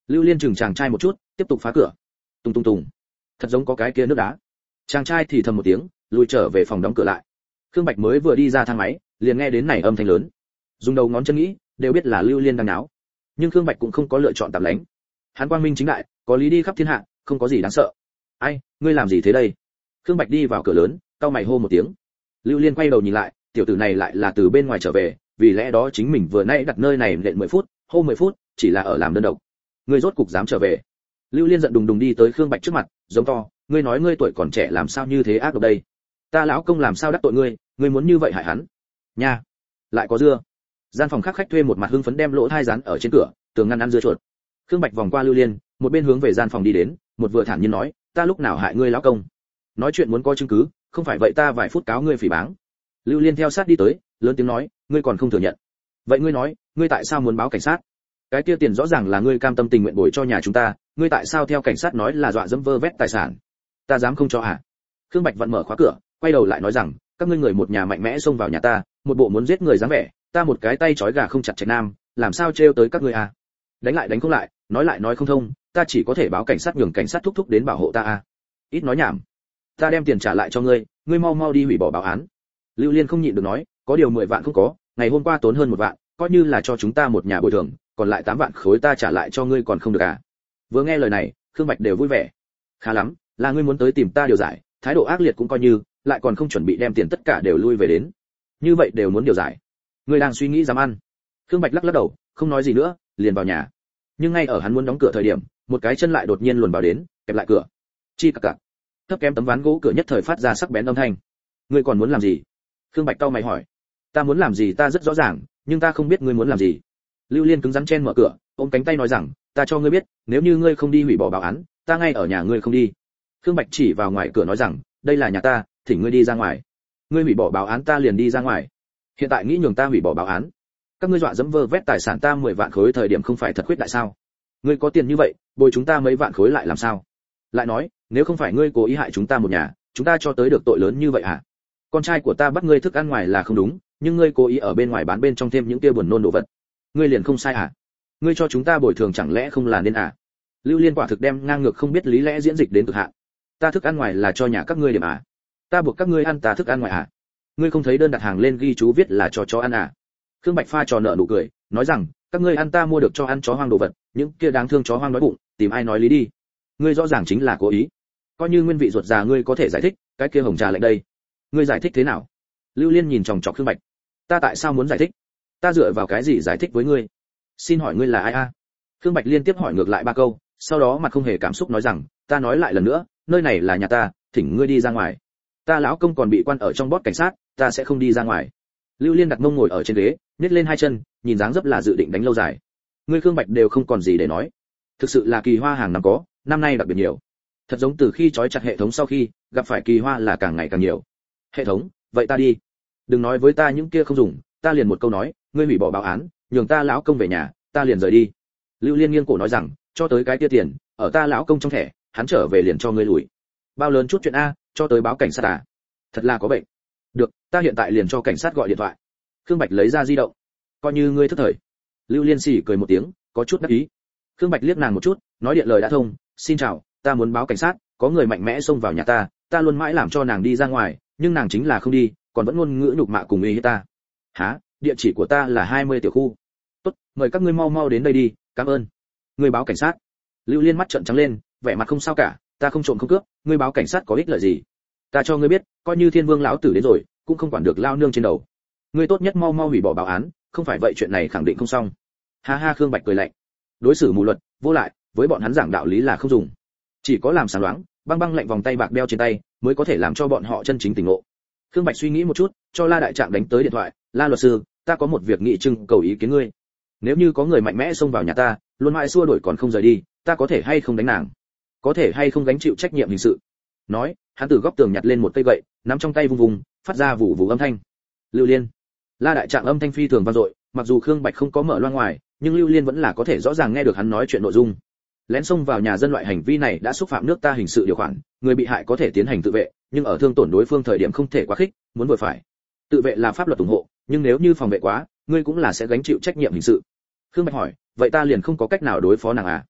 Lưu Liên chừng chàng trai một chút, tiếp tục phá cửa. Tung tung tung. Thật giống có cái kia nước đá. Chàng trai thì thầm một tiếng, lùi trở về phòng đóng cửa lại. Khương Bạch mới vừa đi ra thang máy, liền nghe đến này âm thanh lớn. Dùng đầu ngón chân nghĩ, đều biết là Lưu Liên đang náo. Nhưng Khương Bạch cũng không có lựa chọn tạm lánh. Hắn quang minh chính đại, có lý đi khắp thiên hạ, không có gì đáng sợ. Ai, ngươi làm gì thế đây? Khương Bạch đi vào cửa lớn, cau mày hô một tiếng. Lưu Liên quay đầu nhìn lại, tiểu tử này lại là từ bên ngoài trở về, vì lẽ đó chính mình vừa nãy đặt nơi này lệnh mười phút, hô mười phút, chỉ là ở làm đơn độc. Ngươi rốt cục dám trở về? Lưu Liên giận đùng đùng đi tới Khương Bạch trước mặt, giống to, ngươi nói ngươi tuổi còn trẻ làm sao như thế ác độc đây? Ta lão công làm sao đắc tội ngươi, ngươi muốn như vậy hại hắn? Nha, lại có dưa. Gian phòng khác khách thuê một mặt hưng phấn đem lỗ thai dán ở trên cửa, tường ngăn ăn dưa chuột. Khương Bạch vòng qua Lưu Liên, một bên hướng về gian phòng đi đến, một vừa thản nhiên nói, ta lúc nào hại ngươi lão công? Nói chuyện muốn có chứng cứ, không phải vậy ta vài phút cáo ngươi phỉ báng. Lưu Liên theo sát đi tới, lớn tiếng nói, ngươi còn không thừa nhận? Vậy ngươi nói, ngươi tại sao muốn báo cảnh sát? Cái kia tiền rõ ràng là ngươi cam tâm tình nguyện bồi cho nhà chúng ta, ngươi tại sao theo cảnh sát nói là dọa dẫm vơ vét tài sản? Ta dám không cho à? Khương Bạch vặn mở khóa cửa, quay đầu lại nói rằng, các ngươi người một nhà mạnh mẽ xông vào nhà ta, một bộ muốn giết người dáng vẻ, ta một cái tay trói gà không chặt trạch nam, làm sao trêu tới các ngươi à? Đánh lại đánh không lại, nói lại nói không thông, ta chỉ có thể báo cảnh sát, nhường cảnh sát thúc thúc đến bảo hộ ta à? Ít nói nhảm, ta đem tiền trả lại cho ngươi, ngươi mau mau đi hủy bỏ báo án. Lưu Liên không nhịn được nói, có điều mười vạn không có, ngày hôm qua tốn hơn một vạn, coi như là cho chúng ta một nhà bồi thường, còn lại tám vạn khối ta trả lại cho ngươi còn không được à? Vừa nghe lời này, Khương Bạch đều vui vẻ. Khá lắm, là ngươi muốn tới tìm ta điều giải, thái độ ác liệt cũng coi như, lại còn không chuẩn bị đem tiền tất cả đều lui về đến. Như vậy đều muốn điều giải. Ngươi đang suy nghĩ dám ăn. Khương Bạch lắc lắc đầu, không nói gì nữa, liền vào nhà. Nhưng ngay ở hắn muốn đóng cửa thời điểm, một cái chân lại đột nhiên luồn vào đến, kẹp lại cửa. Chi cặc cặc. Thấp kém tấm ván gỗ cửa nhất thời phát ra sắc bén âm thanh. Ngươi còn muốn làm gì? Khương Bạch cau mày hỏi. Ta muốn làm gì ta rất rõ ràng, nhưng ta không biết ngươi muốn làm gì. Lưu Liên cứng rắn chen mở cửa, ôm cánh tay nói rằng, ta cho ngươi biết, nếu như ngươi không đi hủy bỏ báo án, ta ngay ở nhà ngươi không đi. Khương Bạch chỉ vào ngoài cửa nói rằng, đây là nhà ta, thỉnh ngươi đi ra ngoài. Ngươi hủy bỏ báo án ta liền đi ra ngoài. Hiện tại nghĩ nhường ta hủy bỏ báo án, các ngươi dọa dẫm vơ vét tài sản ta mười vạn khối thời điểm không phải thật khuyết đại sao? Ngươi có tiền như vậy, bồi chúng ta mấy vạn khối lại làm sao? Lại nói, nếu không phải ngươi cố ý hại chúng ta một nhà, chúng ta cho tới được tội lớn như vậy à? Con trai của ta bắt ngươi thức ăn ngoài là không đúng, nhưng ngươi cố ý ở bên ngoài bán bên trong thêm những kia buồn nôn đồ vật, ngươi liền không sai à? Ngươi cho chúng ta bồi thường chẳng lẽ không là nên à? Lưu Liên quả thực đem ngang ngược không biết lý lẽ diễn dịch đến cực hạn. Ta thức ăn ngoài là cho nhà các ngươi điểm à? Ta buộc các ngươi ăn ta thức ăn ngoài à? Ngươi không thấy đơn đặt hàng lên ghi chú viết là cho chó ăn à? Khương Bạch pha trò nợ nụ cười, nói rằng, các ngươi ăn ta mua được cho ăn chó hoang đồ vật, những kia đáng thương chó hoang đói bụng, tìm ai nói lý đi. Ngươi rõ ràng chính là cố ý. Coi như nguyên vị ruột già ngươi có thể giải thích, cái kia hồng trà lệnh đây, ngươi giải thích thế nào? Lưu Liên nhìn chòng chọc Khương Bạch. Ta tại sao muốn giải thích? Ta dựa vào cái gì giải thích với ngươi? Xin hỏi ngươi là ai a? À? Khương Bạch liên tiếp hỏi ngược lại ba câu, sau đó mặt không hề cảm xúc nói rằng, ta nói lại lần nữa, nơi này là nhà ta, thỉnh ngươi đi ra ngoài. Ta lão công còn bị quan ở trong bót cảnh sát, ta sẽ không đi ra ngoài. Lưu Liên đặt mông ngồi ở trên ghế, nhếch lên hai chân, nhìn dáng dấp là dự định đánh lâu dài. Ngươi Khương Bạch đều không còn gì để nói. Thực sự là kỳ hoa hàng năm có, năm nay đặc biệt nhiều. Thật giống từ khi trói chặt hệ thống sau khi, gặp phải kỳ hoa là càng ngày càng nhiều. Hệ thống, vậy ta đi. Đừng nói với ta những kia không dùng, ta liền một câu nói, ngươi hủy bỏ báo án, nhường ta lão công về nhà, ta liền rời đi. Lưu Liên nghiêng cổ nói rằng, cho tới cái kia tiền, ở ta lão công trong thẻ, hắn trở về liền cho ngươi lùi. Bao lớn chút chuyện a, cho tới báo cảnh sát à? Thật là có bệnh. Được, ta hiện tại liền cho cảnh sát gọi điện thoại. Khương Bạch lấy ra di động. Coi như ngươi thức thời. Lưu Liên xì cười một tiếng, có chút đắc ý. Khương Bạch liếc nàng một chút, nói điện lời đã thông, xin chào, ta muốn báo cảnh sát, có người mạnh mẽ xông vào nhà ta, ta luôn mãi làm cho nàng đi ra ngoài, nhưng nàng chính là không đi, còn vẫn ngôn ngữ nhục mạ cùng uy hiếp ta. Hả? Địa chỉ của ta là hai mươi tiểu khu. Tốt, mời các ngươi mau mau đến đây đi, cảm ơn. Ngươi báo cảnh sát? Lưu Liên mắt trợn trắng lên, vẻ mặt không sao cả, ta không trộm không cướp, ngươi báo cảnh sát có ích lợi gì? Ta cho ngươi biết, coi như Thiên Vương lão tử đến rồi, cũng không quản được lao nương trên đầu. Ngươi tốt nhất mau mau hủy bỏ báo án, không phải vậy chuyện này khẳng định không xong. Ha ha, Khương Bạch cười lạnh. Đối xử mù luật, vô lại, với bọn hắn giảng đạo lý là không dùng. Chỉ có làm sáng loáng, băng băng lạnh vòng tay bạc đeo trên tay, mới có thể làm cho bọn họ chân chính tỉnh ngộ. Khương Bạch suy nghĩ một chút, cho La đại trạng đánh tới điện thoại, La luật sư, ta có một việc nghị trưng cầu ý kiến ngươi. Nếu như có người mạnh mẽ xông vào nhà ta, luôn mãi xua đuổi còn không rời đi, ta có thể hay không đánh nàng? Có thể hay không gánh chịu trách nhiệm hình sự? Nói, hắn từ góc tường nhặt lên một cây gậy, nắm trong tay vung vung, phát ra vụ vụ âm thanh. Lưu Liên. La đại trạng âm thanh phi thường vang dội, mặc dù Khương Bạch không có mở loa ngoài, nhưng Lưu Liên vẫn là có thể rõ ràng nghe được hắn nói chuyện nội dung. Lén xông vào nhà dân loại hành vi này đã xúc phạm nước ta hình sự điều khoản, người bị hại có thể tiến hành tự vệ, nhưng ở thương tổn đối phương thời điểm không thể quá khích, muốn vừa phải. Tự vệ là pháp luật ủng hộ, nhưng nếu như phòng vệ quá, ngươi cũng là sẽ gánh chịu trách nhiệm hình sự. Khương Bạch hỏi, vậy ta liền không có cách nào đối phó nàng à?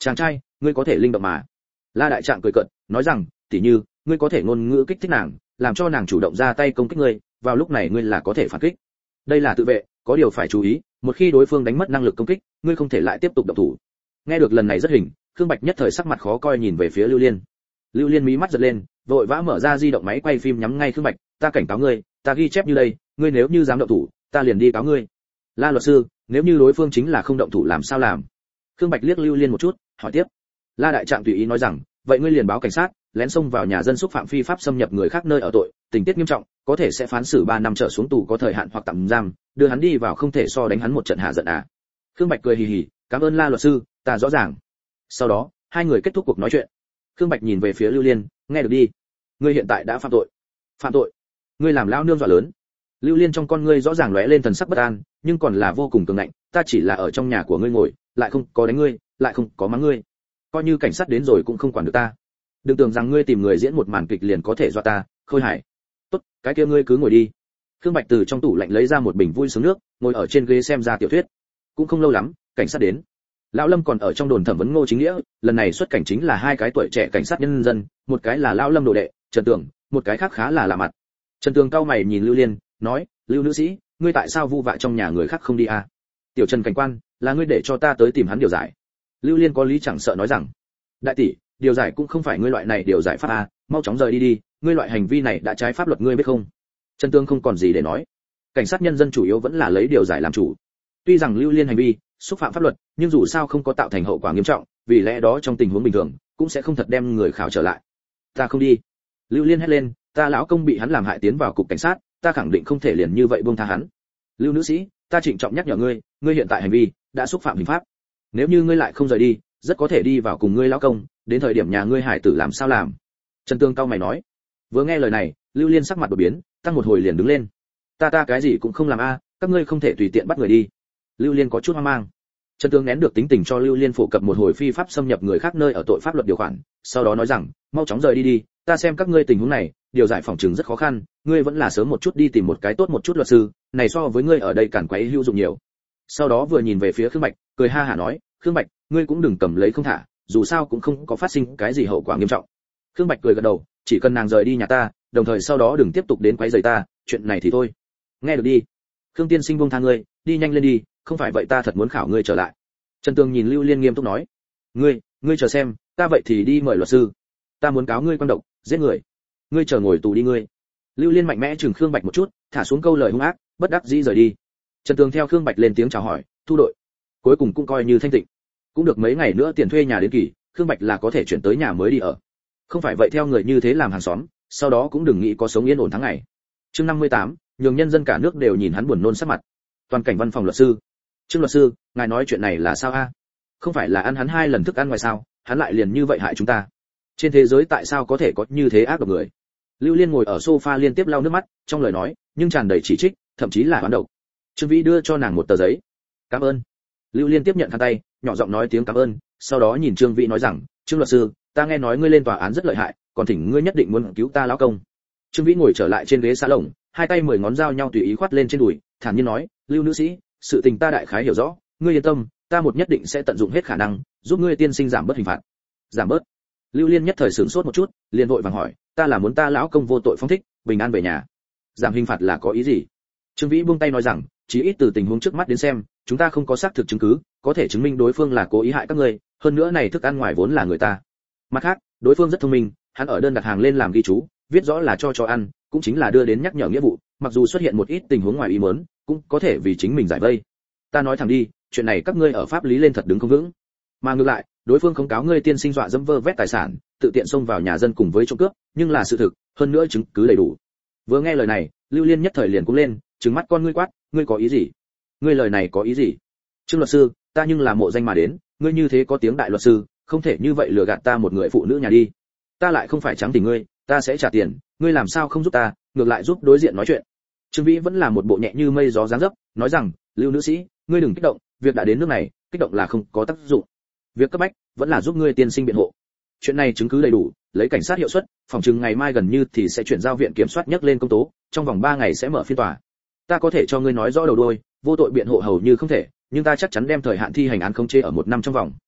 Chàng trai, ngươi có thể linh động mà. La đại trạng cười cợt, nói rằng, tỷ như, ngươi có thể ngôn ngữ kích thích nàng, làm cho nàng chủ động ra tay công kích ngươi, vào lúc này ngươi là có thể phản kích. Đây là tự vệ, có điều phải chú ý, một khi đối phương đánh mất năng lực công kích, ngươi không thể lại tiếp tục động thủ. Nghe được lần này rất hình, Khương Bạch nhất thời sắc mặt khó coi nhìn về phía Lưu Liên. Lưu Liên mí mắt giật lên, vội vã mở ra di động máy quay phim nhắm ngay Khương Bạch, ta cảnh cáo ngươi, ta ghi chép như đây, ngươi nếu như dám động thủ, ta liền đi cáo ngươi. La luật sư, nếu như đối phương chính là không động thủ làm sao làm? Khương Bạch liếc Lưu Liên một chút, hỏi tiếp. La đại trạng tùy ý nói rằng, vậy ngươi liền báo cảnh sát, lén xông vào nhà dân xúc phạm phi pháp xâm nhập người khác nơi ở tội, tình tiết nghiêm trọng, có thể sẽ phán xử ba năm trở xuống tù có thời hạn hoặc tạm giam, đưa hắn đi vào không thể so đánh hắn một trận hạ giận à. Khương Bạch cười hì hì, cảm ơn La luật sư, ta rõ ràng. Sau đó, hai người kết thúc cuộc nói chuyện. Khương Bạch nhìn về phía Lưu Liên, nghe được đi, ngươi hiện tại đã phạm tội. Phạm tội? Ngươi làm lao nương dọa lớn. Lưu Liên trong con ngươi rõ ràng lóe lên thần sắc bất an, nhưng còn là vô cùng cường ngạnh, ta chỉ là ở trong nhà của ngươi ngồi, lại không có đánh ngươi, lại không có mắng ngươi. Coi như cảnh sát đến rồi cũng không quản được ta. Đừng tưởng rằng ngươi tìm người diễn một màn kịch liền có thể dọa ta, Khôi Hải. Tốt, cái kia ngươi cứ ngồi đi. Khương Bạch từ trong tủ lạnh lấy ra một bình vui sướng nước, ngồi ở trên ghế xem ra tiểu thuyết. Cũng không lâu lắm, cảnh sát đến. Lão Lâm còn ở trong đồn thẩm vấn Ngô Chính Nghĩa, lần này xuất cảnh chính là hai cái tuổi trẻ cảnh sát nhân dân, một cái là Lão Lâm đồ đệ, Trần Tường, một cái khác khá là lạ mặt. Trần Tường cau mày nhìn Lưu Liên, nói, Lưu nữ sĩ, ngươi tại sao vu vạ trong nhà người khác không đi à? Tiểu Trần cảnh quan, là ngươi để cho ta tới tìm hắn điều giải. Lưu Liên có lý chẳng sợ nói rằng, đại tỷ, điều giải cũng không phải ngươi loại này điều giải pháp à, mau chóng rời đi đi, ngươi loại hành vi này đã trái pháp luật ngươi biết không? Trần Tường không còn gì để nói. Cảnh sát nhân dân chủ yếu vẫn là lấy điều giải làm chủ. Tuy rằng Lưu Liên hành vi xúc phạm pháp luật, nhưng dù sao không có tạo thành hậu quả nghiêm trọng, vì lẽ đó trong tình huống bình thường cũng sẽ không thật đem người khảo trở lại. Ta không đi. Lưu Liên hét lên, ta lão công bị hắn làm hại tiến vào cục cảnh sát, ta khẳng định không thể liền như vậy buông tha hắn. Lưu nữ sĩ, ta trịnh trọng nhắc nhở ngươi, ngươi hiện tại hành vi đã xúc phạm hình pháp. Nếu như ngươi lại không rời đi, rất có thể đi vào cùng ngươi lão công, đến thời điểm nhà ngươi hải tử làm sao làm? Trần Tương cao mày nói. Vừa nghe lời này, Lưu Liên sắc mặt đột biến, tăng một hồi liền đứng lên. Ta ta cái gì cũng không làm a, các ngươi không thể tùy tiện bắt người đi. Lưu Liên có chút hoang mang. Trần Tương nén được tính tình cho Lưu Liên phổ cập một hồi phi pháp xâm nhập người khác nơi ở tội pháp luật điều khoản, sau đó nói rằng, mau chóng rời đi đi, ta xem các ngươi tình huống này, điều giải phòng trừng rất khó khăn, ngươi vẫn là sớm một chút đi tìm một cái tốt một chút luật sư, này so với ngươi ở đây cản quấy hữu dụng nhiều. Sau đó vừa nhìn về phía Khương Bạch, cười ha hả nói, Khương Bạch, ngươi cũng đừng cầm lấy không thả, dù sao cũng không có phát sinh cái gì hậu quả nghiêm trọng. Khương Bạch cười gật đầu, chỉ cần nàng rời đi nhà ta, đồng thời sau đó đừng tiếp tục đến quấy rầy ta, chuyện này thì thôi. Nghe được đi. Khương tiên sinh buông tha ngươi, đi nhanh lên đi, không phải vậy ta thật muốn khảo ngươi trở lại. Trần Tường nhìn Lưu Liên nghiêm túc nói, ngươi, ngươi chờ xem, ta vậy thì đi mời luật sư. Ta muốn cáo ngươi quan độc, giết người. Ngươi chờ ngồi tù đi ngươi. Lưu Liên mạnh mẽ chừng Khương Bạch một chút, thả xuống câu lời hung ác, bất đắc dĩ rời đi. Trần Tường theo Khương Bạch lên tiếng chào hỏi, thu đội. Cuối cùng cũng coi như thanh tịnh. Cũng được mấy ngày nữa tiền thuê nhà đến kỳ, Khương Bạch là có thể chuyển tới nhà mới đi ở. Không phải vậy theo người như thế làm hàng xóm, sau đó cũng đừng nghĩ có sống yên ổn tháng ngày. Chương năm mươi tám, nhường nhân dân cả nước đều nhìn hắn buồn nôn sắc mặt. Toàn cảnh văn phòng luật sư. Trương luật sư, ngài nói chuyện này là sao a? Không phải là ăn hắn hai lần thức ăn ngoài sao, hắn lại liền như vậy hại chúng ta. Trên thế giới tại sao có thể có như thế ác độc người? Lưu Liên ngồi ở sofa liên tiếp lau nước mắt, trong lời nói nhưng tràn đầy chỉ trích, thậm chí là oán độc. Trương Vĩ đưa cho nàng một tờ giấy. Cảm ơn. Lưu Liên tiếp nhận khăn tay, nhỏ giọng nói tiếng cảm ơn, sau đó nhìn Trương Vĩ nói rằng, Trương luật sư, ta nghe nói ngươi lên tòa án rất lợi hại, còn thỉnh ngươi nhất định muốn cứu ta lão công. Trương Vĩ ngồi trở lại trên ghế salon, hai tay mười ngón dao nhau tùy ý khoát lên trên đùi, thản nhiên nói, Lưu nữ sĩ, sự tình ta đại khái hiểu rõ, ngươi yên tâm, ta một nhất định sẽ tận dụng hết khả năng, giúp ngươi tiên sinh giảm bớt hình phạt. Giảm bớt? Lưu Liên nhất thời sửng sốt một chút, liền vội vàng hỏi, ta là muốn ta lão công vô tội phóng thích, bình an về nhà. Giảm hình phạt là có ý gì? Trương Vĩ buông tay nói rằng, chỉ ít từ tình huống trước mắt đến xem, chúng ta không có xác thực chứng cứ, có thể chứng minh đối phương là cố ý hại các ngươi, hơn nữa này thức ăn ngoài vốn là người ta. Mặt khác, đối phương rất thông minh, hắn ở đơn đặt hàng lên làm ghi chú, viết rõ là cho cho ăn, cũng chính là đưa đến nhắc nhở nghĩa vụ, mặc dù xuất hiện một ít tình huống ngoài ý muốn, cũng có thể vì chính mình giải vây. Ta nói thẳng đi, chuyện này các ngươi ở pháp lý lên thật đứng không vững. Mà ngược lại, đối phương không cáo ngươi tiên sinh dọa dẫm vơ vét tài sản, tự tiện xông vào nhà dân cùng với trộm cướp, nhưng là sự thực, hơn nữa chứng cứ đầy đủ. Vừa nghe lời này, Lưu Liên nhất thời liền cũng lên, trừng mắt con ngươi quát, ngươi có ý gì? Ngươi lời này có ý gì? Trương luật sư, ta nhưng là mộ danh mà đến, ngươi như thế có tiếng đại luật sư, không thể như vậy lừa gạt ta một người phụ nữ nhà đi. Ta lại không phải trắng tình ngươi, ta sẽ trả tiền, ngươi làm sao không giúp ta, ngược lại giúp đối diện nói chuyện. Trương Vĩ vẫn là một bộ nhẹ như mây gió dáng dấp, nói rằng, Lưu nữ sĩ, ngươi đừng kích động, việc đã đến nước này, kích động là không có tác dụng. Việc cấp bách vẫn là giúp ngươi tiên sinh biện hộ. Chuyện này chứng cứ đầy đủ, lấy cảnh sát hiệu suất, phòng chừng ngày mai gần như thì sẽ chuyển giao viện kiểm soát nhắc lên công tố, trong vòng ba ngày sẽ mở phiên tòa. Ta có thể cho ngươi nói rõ đầu đuôi, vô tội biện hộ hầu như không thể, nhưng ta chắc chắn đem thời hạn thi hành án khống chế ở một năm trong vòng.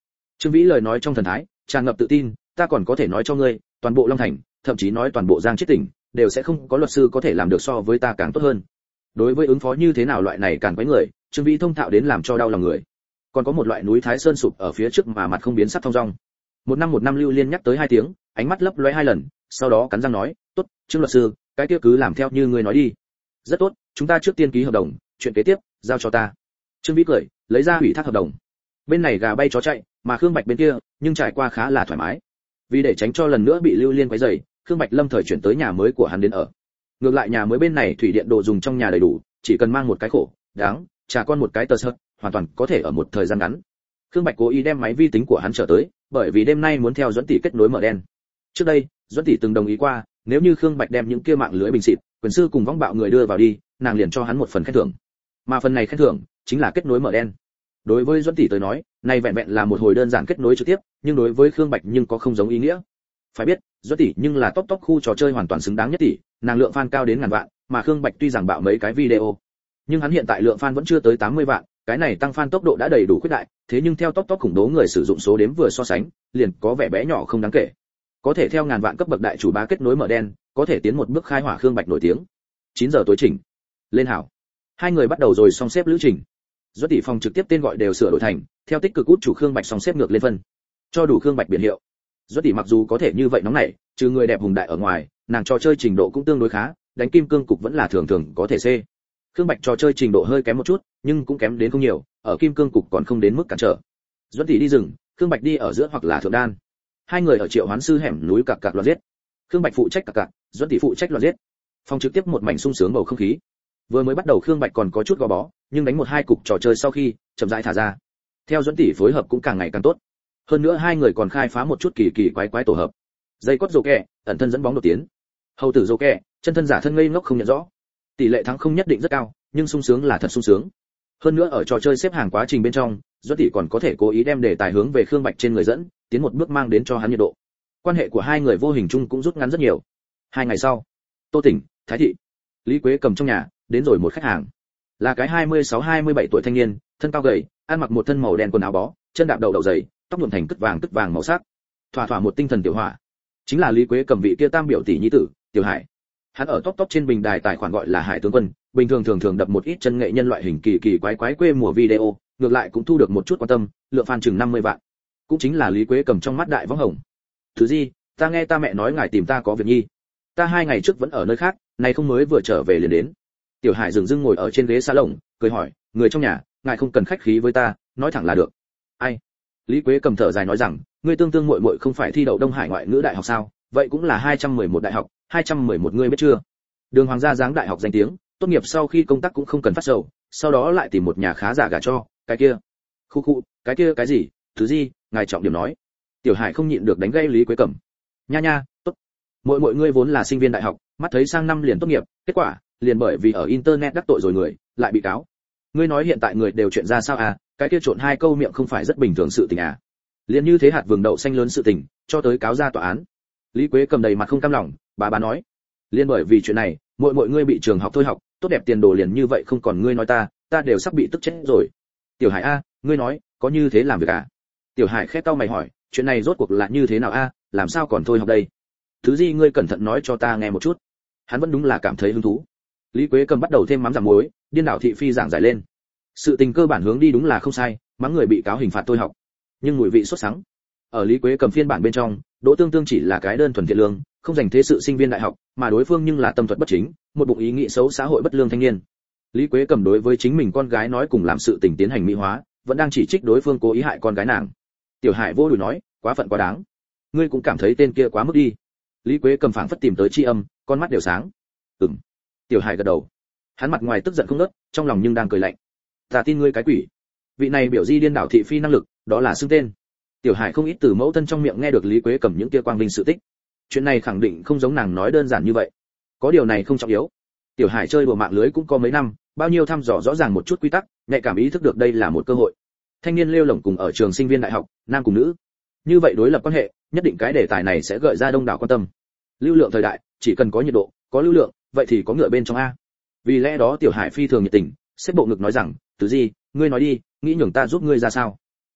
Trương Vĩ lời nói trong thần thái tràn ngập tự tin, ta còn có thể nói cho ngươi, toàn bộ Long Thành, thậm chí nói toàn bộ Giang Chiết tỉnh, đều sẽ không có luật sư có thể làm được so với ta càng tốt hơn. Đối với ứng phó như thế nào loại này càng quấy người, Trương Vĩ thông thạo đến làm cho đau lòng người. Còn có một loại núi Thái Sơn sụp ở phía trước mà mặt không biến sắc thong dong. Một năm một năm Lưu Liên nhắc tới hai tiếng, ánh mắt lấp lóe hai lần, sau đó cắn răng nói, "Tốt, Trương luật sư, cái kia cứ làm theo như ngươi nói đi." "Rất tốt, chúng ta trước tiên ký hợp đồng, chuyện kế tiếp giao cho ta." Trương Vĩ cười, lấy ra ủy thác hợp đồng. Bên này gà bay chó chạy, mà Khương Bạch bên kia, nhưng trải qua khá là thoải mái. Vì để tránh cho lần nữa bị Lưu Liên quấy rầy, Khương Bạch lâm thời chuyển tới nhà mới của hắn đến ở. Ngược lại nhà mới bên này thủy điện đồ dùng trong nhà đầy đủ, chỉ cần mang một cái khổ, đáng, trà con một cái tờ sợt, hoàn toàn có thể ở một thời gian ngắn. Khương Bạch cố ý đem máy vi tính của hắn trở tới, bởi vì đêm nay muốn theo Duẫn Tỷ kết nối mở đen. Trước đây, Duẫn Tỷ từng đồng ý qua, nếu như Khương Bạch đem những kia mạng lưới bình xịt, quyền sư cùng vong bạo người đưa vào đi, nàng liền cho hắn một phần khen thưởng. Mà phần này khen thưởng chính là kết nối mở đen. Đối với Duẫn Tỷ tới nói, này vẹn vẹn là một hồi đơn giản kết nối trực tiếp, nhưng đối với Khương Bạch nhưng có không giống ý nghĩa. Phải biết, Duẫn Tỷ nhưng là top top khu trò chơi hoàn toàn xứng đáng nhất tỷ, nàng lượng fan cao đến ngàn vạn, mà Khương Bạch tuy rằng bạo mấy cái video, nhưng hắn hiện tại lượng fan vẫn chưa tới tám mươi vạn, cái này tăng fan tốc độ đã đầy đủ khuyết đại, thế nhưng theo top top khủng bố người sử dụng số đếm vừa so sánh, liền có vẻ bé nhỏ không đáng kể. Có thể theo ngàn vạn cấp bậc đại chủ bá kết nối mở đen, có thể tiến một bước khai hỏa Khương Bạch nổi tiếng. chín giờ tối chỉnh. Lên hảo. Hai người bắt đầu rồi song xếp lữ trình. Duẫn Tỷ phòng trực tiếp tên gọi đều sửa đổi thành, theo tích cực út chủ Khương Bạch song xếp ngược lên phân. Cho đủ Khương Bạch biển hiệu. Duẫn Tỷ mặc dù có thể như vậy nóng nảy, trừ người đẹp hùng đại ở ngoài, nàng trò chơi trình độ cũng tương đối khá, đánh kim cương cục vẫn là thường thường có thể C. Khương Bạch trò chơi trình độ hơi kém một chút, nhưng cũng kém đến không nhiều, ở kim cương cục còn không đến mức cản trở. Duẫn Tỷ đi rừng, Khương Bạch đi ở giữa hoặc là thượng đan. Hai người ở Triệu Hoán sư hẻm núi cặc cặc loạn giết. Khương Bạch phụ trách cặc cặc, Duẫn Tỷ phụ trách loạn giết. Phòng trực tiếp một mảnh sung sướng bầu không khí. Vừa mới bắt đầu Khương Bạch còn có chút gò bó, nhưng đánh một hai cục trò chơi sau khi, chậm rãi thả ra. Theo Duẫn Tỷ phối hợp cũng càng ngày càng tốt. Hơn nữa hai người còn khai phá một chút kỳ kỳ quái quái tổ hợp. Dây cốt rồ kẹ, ẩn thân dẫn bóng đột tiến. Hầu tử rồ kẹ, chân thân giả thân ngây ngốc không nhận rõ. Tỷ lệ thắng không nhất định rất cao, nhưng sung sướng là thật sung sướng. Hơn nữa ở trò chơi xếp hàng quá trình bên trong, Duẫn Tỷ còn có thể cố ý đem đề tài hướng về Khương Bạch trên người dẫn, tiến một bước mang đến cho hắn nhiệt độ. Quan hệ của hai người vô hình chung cũng rút ngắn rất nhiều. Hai ngày sau, Tô Tỉnh, Thái thị, Lý Quế cầm trong nhà, đến rồi một khách hàng. Là cái hai mươi sáu hai mươi bảy tuổi thanh niên, thân cao gầy, ăn mặc một thân màu đen quần áo bó, chân đạp đầu đậu dày, tóc nhuộm thành cất vàng cất vàng màu sắc. Thỏa thỏa một tinh thần tiểu hỏa. Chính là Lý Quế cầm vị kia tam biểu tỷ nhi tử, Tiểu Hải. Hắn ở top top trên bình đài tài khoản gọi là Hải tướng quân, bình thường thường thường đập một ít chân nghệ nhân loại hình kỳ kỳ quái quái quê mùa video, ngược lại cũng thu được một chút quan tâm, lượng fan chừng năm mươi vạn. Cũng chính là Lý Quế cầm trong mắt đại võng hồng. Thứ gì, ta nghe ta mẹ nói ngài tìm ta có việc nhi. Ta hai ngày trước vẫn ở nơi khác, nay không mới vừa trở về liền đến. Tiểu Hải dừng dưng ngồi ở trên ghế salon, cười hỏi, người trong nhà, ngài không cần khách khí với ta, nói thẳng là được. Ai? Lý Quế cầm thở dài nói rằng, ngươi tương tương muội muội không phải thi đậu Đông Hải ngoại ngữ đại học sao? Vậy cũng là hai trăm mười một đại học, hai trăm mười một ngươi biết chưa? Đường Hoàng gia dáng đại học danh tiếng, tốt nghiệp sau khi công tác cũng không cần phát sầu, sau đó lại tìm một nhà khá giả gả cho, cái kia. Khu khu, cái kia cái gì? Thứ gì? Ngài trọng điểm nói. Tiểu Hải không nhịn được đánh gây Lý Quế Cẩm. Nha nha, tốt. Muội muội ngươi vốn là sinh viên đại học, mắt thấy sang năm liền tốt nghiệp, kết quả, liền bởi vì ở internet đắc tội rồi người, lại bị cáo. Ngươi nói hiện tại người đều chuyện ra sao à? Cái kia trộn hai câu miệng không phải rất bình thường sự tình à? Liền như thế hạt vừng đậu xanh lớn sự tình, cho tới cáo ra tòa án. Lý Quế Cầm đầy mặt không cam lòng, bà bà nói, liên bởi vì chuyện này, muội muội ngươi bị trường học thôi học, tốt đẹp tiền đồ liền như vậy không còn ngươi nói ta, ta đều sắp bị tức chết rồi. Tiểu Hải a, ngươi nói, có như thế làm việc à? Tiểu Hải khép cau mày hỏi, chuyện này rốt cuộc là như thế nào a, làm sao còn thôi học đây? Thứ gì ngươi cẩn thận nói cho ta nghe một chút. Hắn vẫn đúng là cảm thấy hứng thú. Lý Quế Cầm bắt đầu thêm mắm giảm muối, điên đảo thị phi giảng giải lên. Sự tình cơ bản hướng đi đúng là không sai, mắng người bị cáo hình phạt thôi học. Nhưng mùi vị sốt sắng. Ở Lý Quế Cầm phiên bản bên trong, Đỗ Tương Tương chỉ là cái đơn thuần thiện lương, không dành thế sự sinh viên đại học, mà đối phương nhưng là tâm thuật bất chính, một bụng ý nghĩ xấu xã hội bất lương thanh niên. Lý Quế Cầm đối với chính mình con gái nói cùng làm sự tình tiến hành mỹ hóa, vẫn đang chỉ trích đối phương cố ý hại con gái nàng. Tiểu Hải vô đùi nói, quá phận quá đáng. Ngươi cũng cảm thấy tên kia quá mức đi. Lý Quế Cầm phảng phất tìm tới tri âm, con mắt đều sáng. Ừm. Tiểu Hải gật đầu. Hắn mặt ngoài tức giận không ngớt, trong lòng nhưng đang cười lạnh. Ta tin ngươi cái quỷ. Vị này biểu di điên đảo thị phi năng lực, đó là xưng tên. Tiểu Hải không ít từ mẫu thân trong miệng nghe được Lý Quế Cầm những kia quang vinh sự tích. Chuyện này khẳng định không giống nàng nói đơn giản như vậy. Có điều này không trọng yếu. Tiểu Hải chơi đùa mạng lưới cũng có mấy năm, bao nhiêu thăm dò rõ ràng một chút quy tắc, nhạy cảm ý thức được đây là một cơ hội. Thanh niên lêu lổng cùng ở trường sinh viên đại học, nam cùng nữ. Như vậy đối lập quan hệ, nhất định cái đề tài này sẽ gợi ra đông đảo quan tâm. Lưu lượng thời đại, chỉ cần có nhiệt độ, có lưu lượng, vậy thì có ngựa bên trong a. Vì lẽ đó Tiểu Hải phi thường nhiệt tình, xếp bộ ngực nói rằng, "Từ gì, ngươi nói đi, nghĩ nhường ta giúp ngươi ra sao?"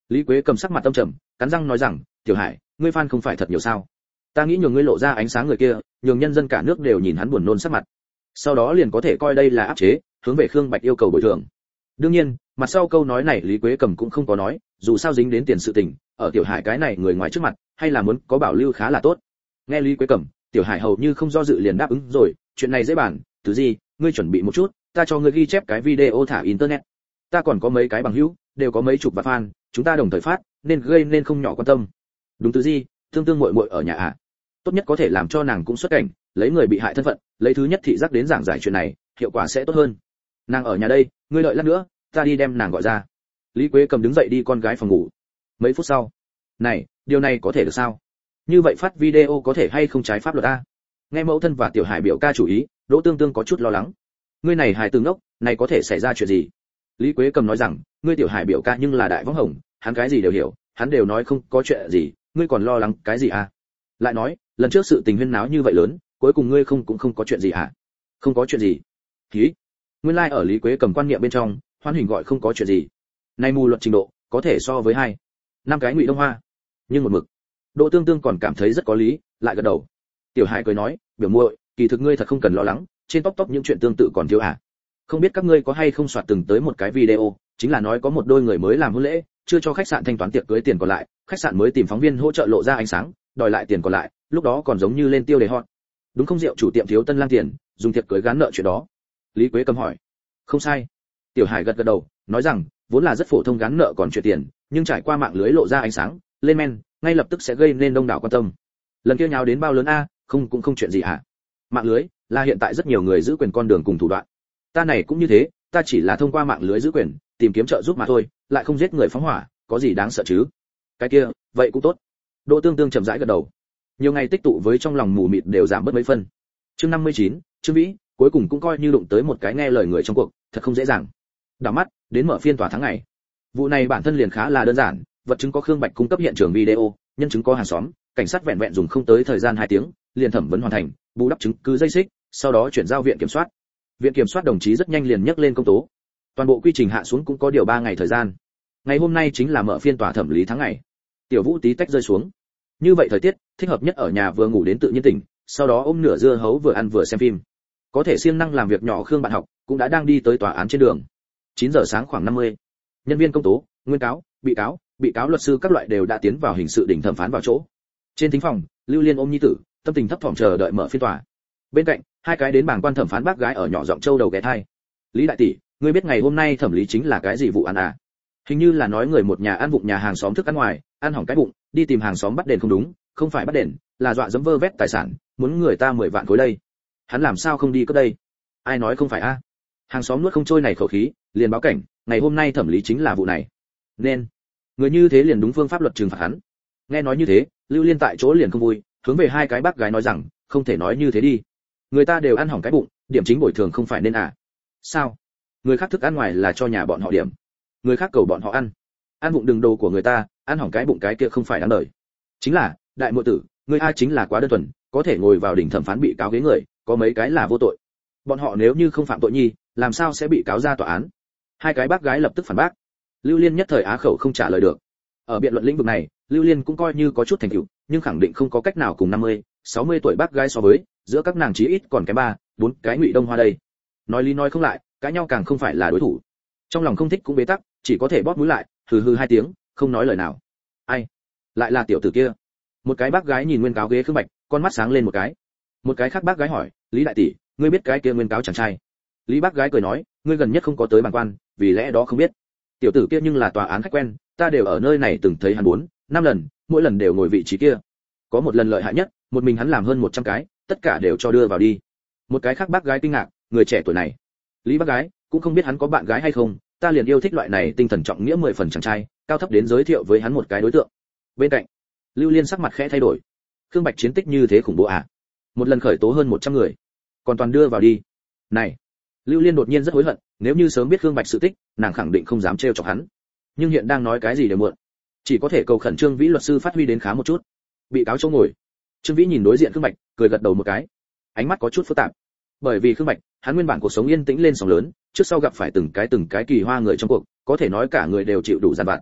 Lý Quế Cầm sắc mặt tâm trầm, cắn răng nói rằng, "Tiểu Hải, ngươi fan không phải thật nhiều sao? Ta nghĩ nhường ngươi lộ ra ánh sáng người kia, nhường nhân dân cả nước đều nhìn hắn buồn nôn sắc mặt. Sau đó liền có thể coi đây là áp chế, hướng về Khương Bạch yêu cầu bồi thường." Đương nhiên, mặt sau câu nói này Lý Quế Cầm cũng không có nói, dù sao dính đến tiền sự tình, ở Tiểu Hải cái này người ngoài trước mặt, hay là muốn có bảo lưu khá là tốt. Nghe Lý Quế Cầm, Tiểu Hải hầu như không do dự liền đáp ứng rồi, chuyện này dễ bàn, thứ gì, ngươi chuẩn bị một chút, ta cho ngươi ghi chép cái video thả internet. Ta còn có mấy cái bằng hữu, đều có mấy chục vạn fan, chúng ta đồng thời phát, nên gây nên không nhỏ quan tâm. Đúng thứ gì, thương tương muội muội ở nhà à? Tốt nhất có thể làm cho nàng cũng xuất cảnh, lấy người bị hại thân phận, lấy thứ nhất thị giác đến giảng giải chuyện này, hiệu quả sẽ tốt hơn. Nàng ở nhà đây, ngươi đợi lát nữa, ta đi đem nàng gọi ra. Lý Quế Cầm đứng dậy đi con gái phòng ngủ. Mấy phút sau, này, điều này có thể được sao? Như vậy phát video có thể hay không trái pháp luật a? Nghe mẫu thân và Tiểu Hải biểu ca chủ ý, Đỗ Tương Tương có chút lo lắng. Ngươi này hài tử ngốc, này có thể xảy ra chuyện gì? Lý Quế Cầm nói rằng, ngươi Tiểu Hải biểu ca nhưng là đại võng hồng, hắn cái gì đều hiểu, hắn đều nói không có chuyện gì, ngươi còn lo lắng cái gì à? Lại nói, lần trước sự tình huyên náo như vậy lớn, cuối cùng ngươi không cũng không có chuyện gì à? Không có chuyện gì? Hí. Nguyên lai like ở Lý Quế Cầm quan niệm bên trong, hoan hình gọi không có chuyện gì. Nay mù luật trình độ, có thể so với hai năm cái Ngụy Đông Hoa. Nhưng một mực, Đỗ Tương Tương còn cảm thấy rất có lý, lại gật đầu. Tiểu Hải cười nói, biểu muội, kỳ thực ngươi thật không cần lo lắng, trên tóc tóc những chuyện tương tự còn thiếu à? Không biết các ngươi có hay không soạt từng tới một cái video, chính là nói có một đôi người mới làm hôn lễ, chưa cho khách sạn thanh toán tiệc cưới tiền còn lại, khách sạn mới tìm phóng viên hỗ trợ lộ ra ánh sáng, đòi lại tiền còn lại, lúc đó còn giống như lên tiêu đề hot. Đúng không, rượu chủ tiệm thiếu Tân Lang tiền, dùng tiệc cưới gán nợ chuyện đó. Lý Quế Cầm hỏi. Không sai. Tiểu Hải gật gật đầu, nói rằng, vốn là rất phổ thông gán nợ còn chuyện tiền, nhưng trải qua mạng lưới lộ ra ánh sáng, lên men, ngay lập tức sẽ gây nên đông đảo quan tâm. Lần kia nháo đến bao lớn a, không cũng không chuyện gì hả? Mạng lưới là hiện tại rất nhiều người giữ quyền con đường cùng thủ đoạn. Ta này cũng như thế, ta chỉ là thông qua mạng lưới giữ quyền, tìm kiếm trợ giúp mà thôi, lại không giết người phóng hỏa, có gì đáng sợ chứ? Cái kia, vậy cũng tốt. Đỗ Tương Tương chậm rãi gật đầu. Nhiều ngày tích tụ với trong lòng mù mịt đều giảm bớt mấy phân. Chương năm mươi chín, Trương Vĩ, cuối cùng cũng coi như đụng tới một cái nghe lời người trong cuộc, thật không dễ dàng. Đảo mắt, đến mở phiên tòa tháng ngày. Vụ này bản thân liền khá là đơn giản, vật chứng có Khương Bạch cung cấp hiện trường video, nhân chứng có hàng xóm, cảnh sát vẹn vẹn dùng không tới thời gian hai tiếng, liền thẩm vấn hoàn thành, bù đắp chứng cứ dây xích, sau đó chuyển giao viện kiểm soát. Viện kiểm soát đồng chí rất nhanh liền nhắc lên công tố. Toàn bộ quy trình hạ xuống cũng có điều ba ngày thời gian. Ngày hôm nay chính là mở phiên tòa thẩm lý tháng ngày. Tiểu Vũ tí tách rơi xuống. Như vậy thời tiết, thích hợp nhất ở nhà vừa ngủ đến tự nhiên tỉnh, sau đó ôm nửa dưa hấu vừa ăn vừa xem phim. Có thể siêng năng làm việc nhỏ Khương bạn học, cũng đã đang đi tới tòa án trên đường. chín giờ sáng khoảng năm mươi. Nhân viên công tố, nguyên cáo, bị cáo, bị cáo luật sư các loại đều đã tiến vào hình sự đỉnh thẩm phán vào chỗ. Trên thính phòng, Lưu Liên ôm nhi tử, tâm tình thấp thỏm chờ đợi mở phiên tòa. Bên cạnh, hai cái đến bảng quan thẩm phán bác gái ở nhỏ giọng châu đầu ghé thai. Lý đại tỷ, ngươi biết ngày hôm nay thẩm lý chính là cái gì vụ án à? Hình như là nói người một nhà ăn vụng nhà hàng xóm thức ăn ngoài, ăn hỏng cái bụng, đi tìm hàng xóm bắt đền không đúng, không phải bắt đền, là dọa dẫm vơ vét tài sản, muốn người ta mười vạn khối đây. Hắn làm sao không đi cướp đây? Ai nói không phải a? À? Hàng xóm nuốt không trôi này khẩu khí, liền báo cảnh, ngày hôm nay thẩm lý chính là vụ này. Nên, người như thế liền đúng phương pháp luật trừng phạt hắn. Nghe nói như thế, Lưu Liên tại chỗ liền không vui, hướng về hai cái bác gái nói rằng, không thể nói như thế đi. Người ta đều ăn hỏng cái bụng, điểm chính bồi thường không phải nên à? Sao? Người khác thức ăn ngoài là cho nhà bọn họ điểm, người khác cầu bọn họ ăn, ăn bụng đừng đồ của người ta, ăn hỏng cái bụng cái kia không phải đáng đời. Chính là, đại muội tử, người ai chính là quá đơn thuần, có thể ngồi vào đỉnh thẩm phán bị cáo ghế người, có mấy cái là vô tội. Bọn họ nếu như không phạm tội nhi, làm sao sẽ bị cáo ra tòa án? Hai cái bác gái lập tức phản bác. Lưu Liên nhất thời á khẩu không trả lời được. Ở biện luận lĩnh vực này, Lưu Liên cũng coi như có chút thành tựu, nhưng khẳng định không có cách nào cùng năm mươi, sáu mươi tuổi bác gái so với, giữa các nàng chí ít còn cái ba, bốn cái Ngụy Đông Hoa đây. Nói lý nói không lại, cãi nhau càng không phải là đối thủ. Trong lòng không thích cũng bế tắc, chỉ có thể bóp mũi lại, hừ hừ hai tiếng, không nói lời nào. Ai? Lại là tiểu tử kia. Một cái bác gái nhìn nguyên cáo ghế Khương Bạch, con mắt sáng lên một cái. Một cái khác bác gái hỏi, Lý đại tỷ, ngươi biết cái kia nguyên cáo chàng trai? Lý bác gái cười nói, ngươi gần nhất không có tới bàn quan, vì lẽ đó không biết. Tiểu tử kia nhưng là tòa án khách quen, ta đều ở nơi này từng thấy hắn bốn, năm lần, mỗi lần đều ngồi vị trí kia. Có một lần lợi hại nhất, một mình hắn làm hơn một trăm cái, tất cả đều cho đưa vào đi. Một cái khác bác gái kinh ngạc, người trẻ tuổi này. Lý bác gái, cũng không biết hắn có bạn gái hay không, ta liền yêu thích loại này tinh thần trọng nghĩa mười phần chàng trai, cao thấp đến giới thiệu với hắn một cái đối tượng. Bên cạnh, Lưu Liên sắc mặt khẽ thay đổi. Khương Bạch chiến tích như thế khủng bố à? Một lần khởi tố hơn một trăm người, còn toàn đưa vào đi. Này, Lưu Liên đột nhiên rất hối hận, nếu như sớm biết Khương Bạch sự tích, nàng khẳng định không dám trêu chọc hắn. Nhưng hiện đang nói cái gì đều muộn, chỉ có thể cầu khẩn Trương Vĩ luật sư phát huy đến khá một chút. Bị cáo chỗ ngồi. Trương Vĩ nhìn đối diện Khương Bạch, cười gật đầu một cái. Ánh mắt có chút phức tạp. Bởi vì Khương Bạch, hắn nguyên bản cuộc sống yên tĩnh lên sóng lớn, trước sau gặp phải từng cái từng cái kỳ hoa người trong cuộc, có thể nói cả người đều chịu đủ giàn vặt.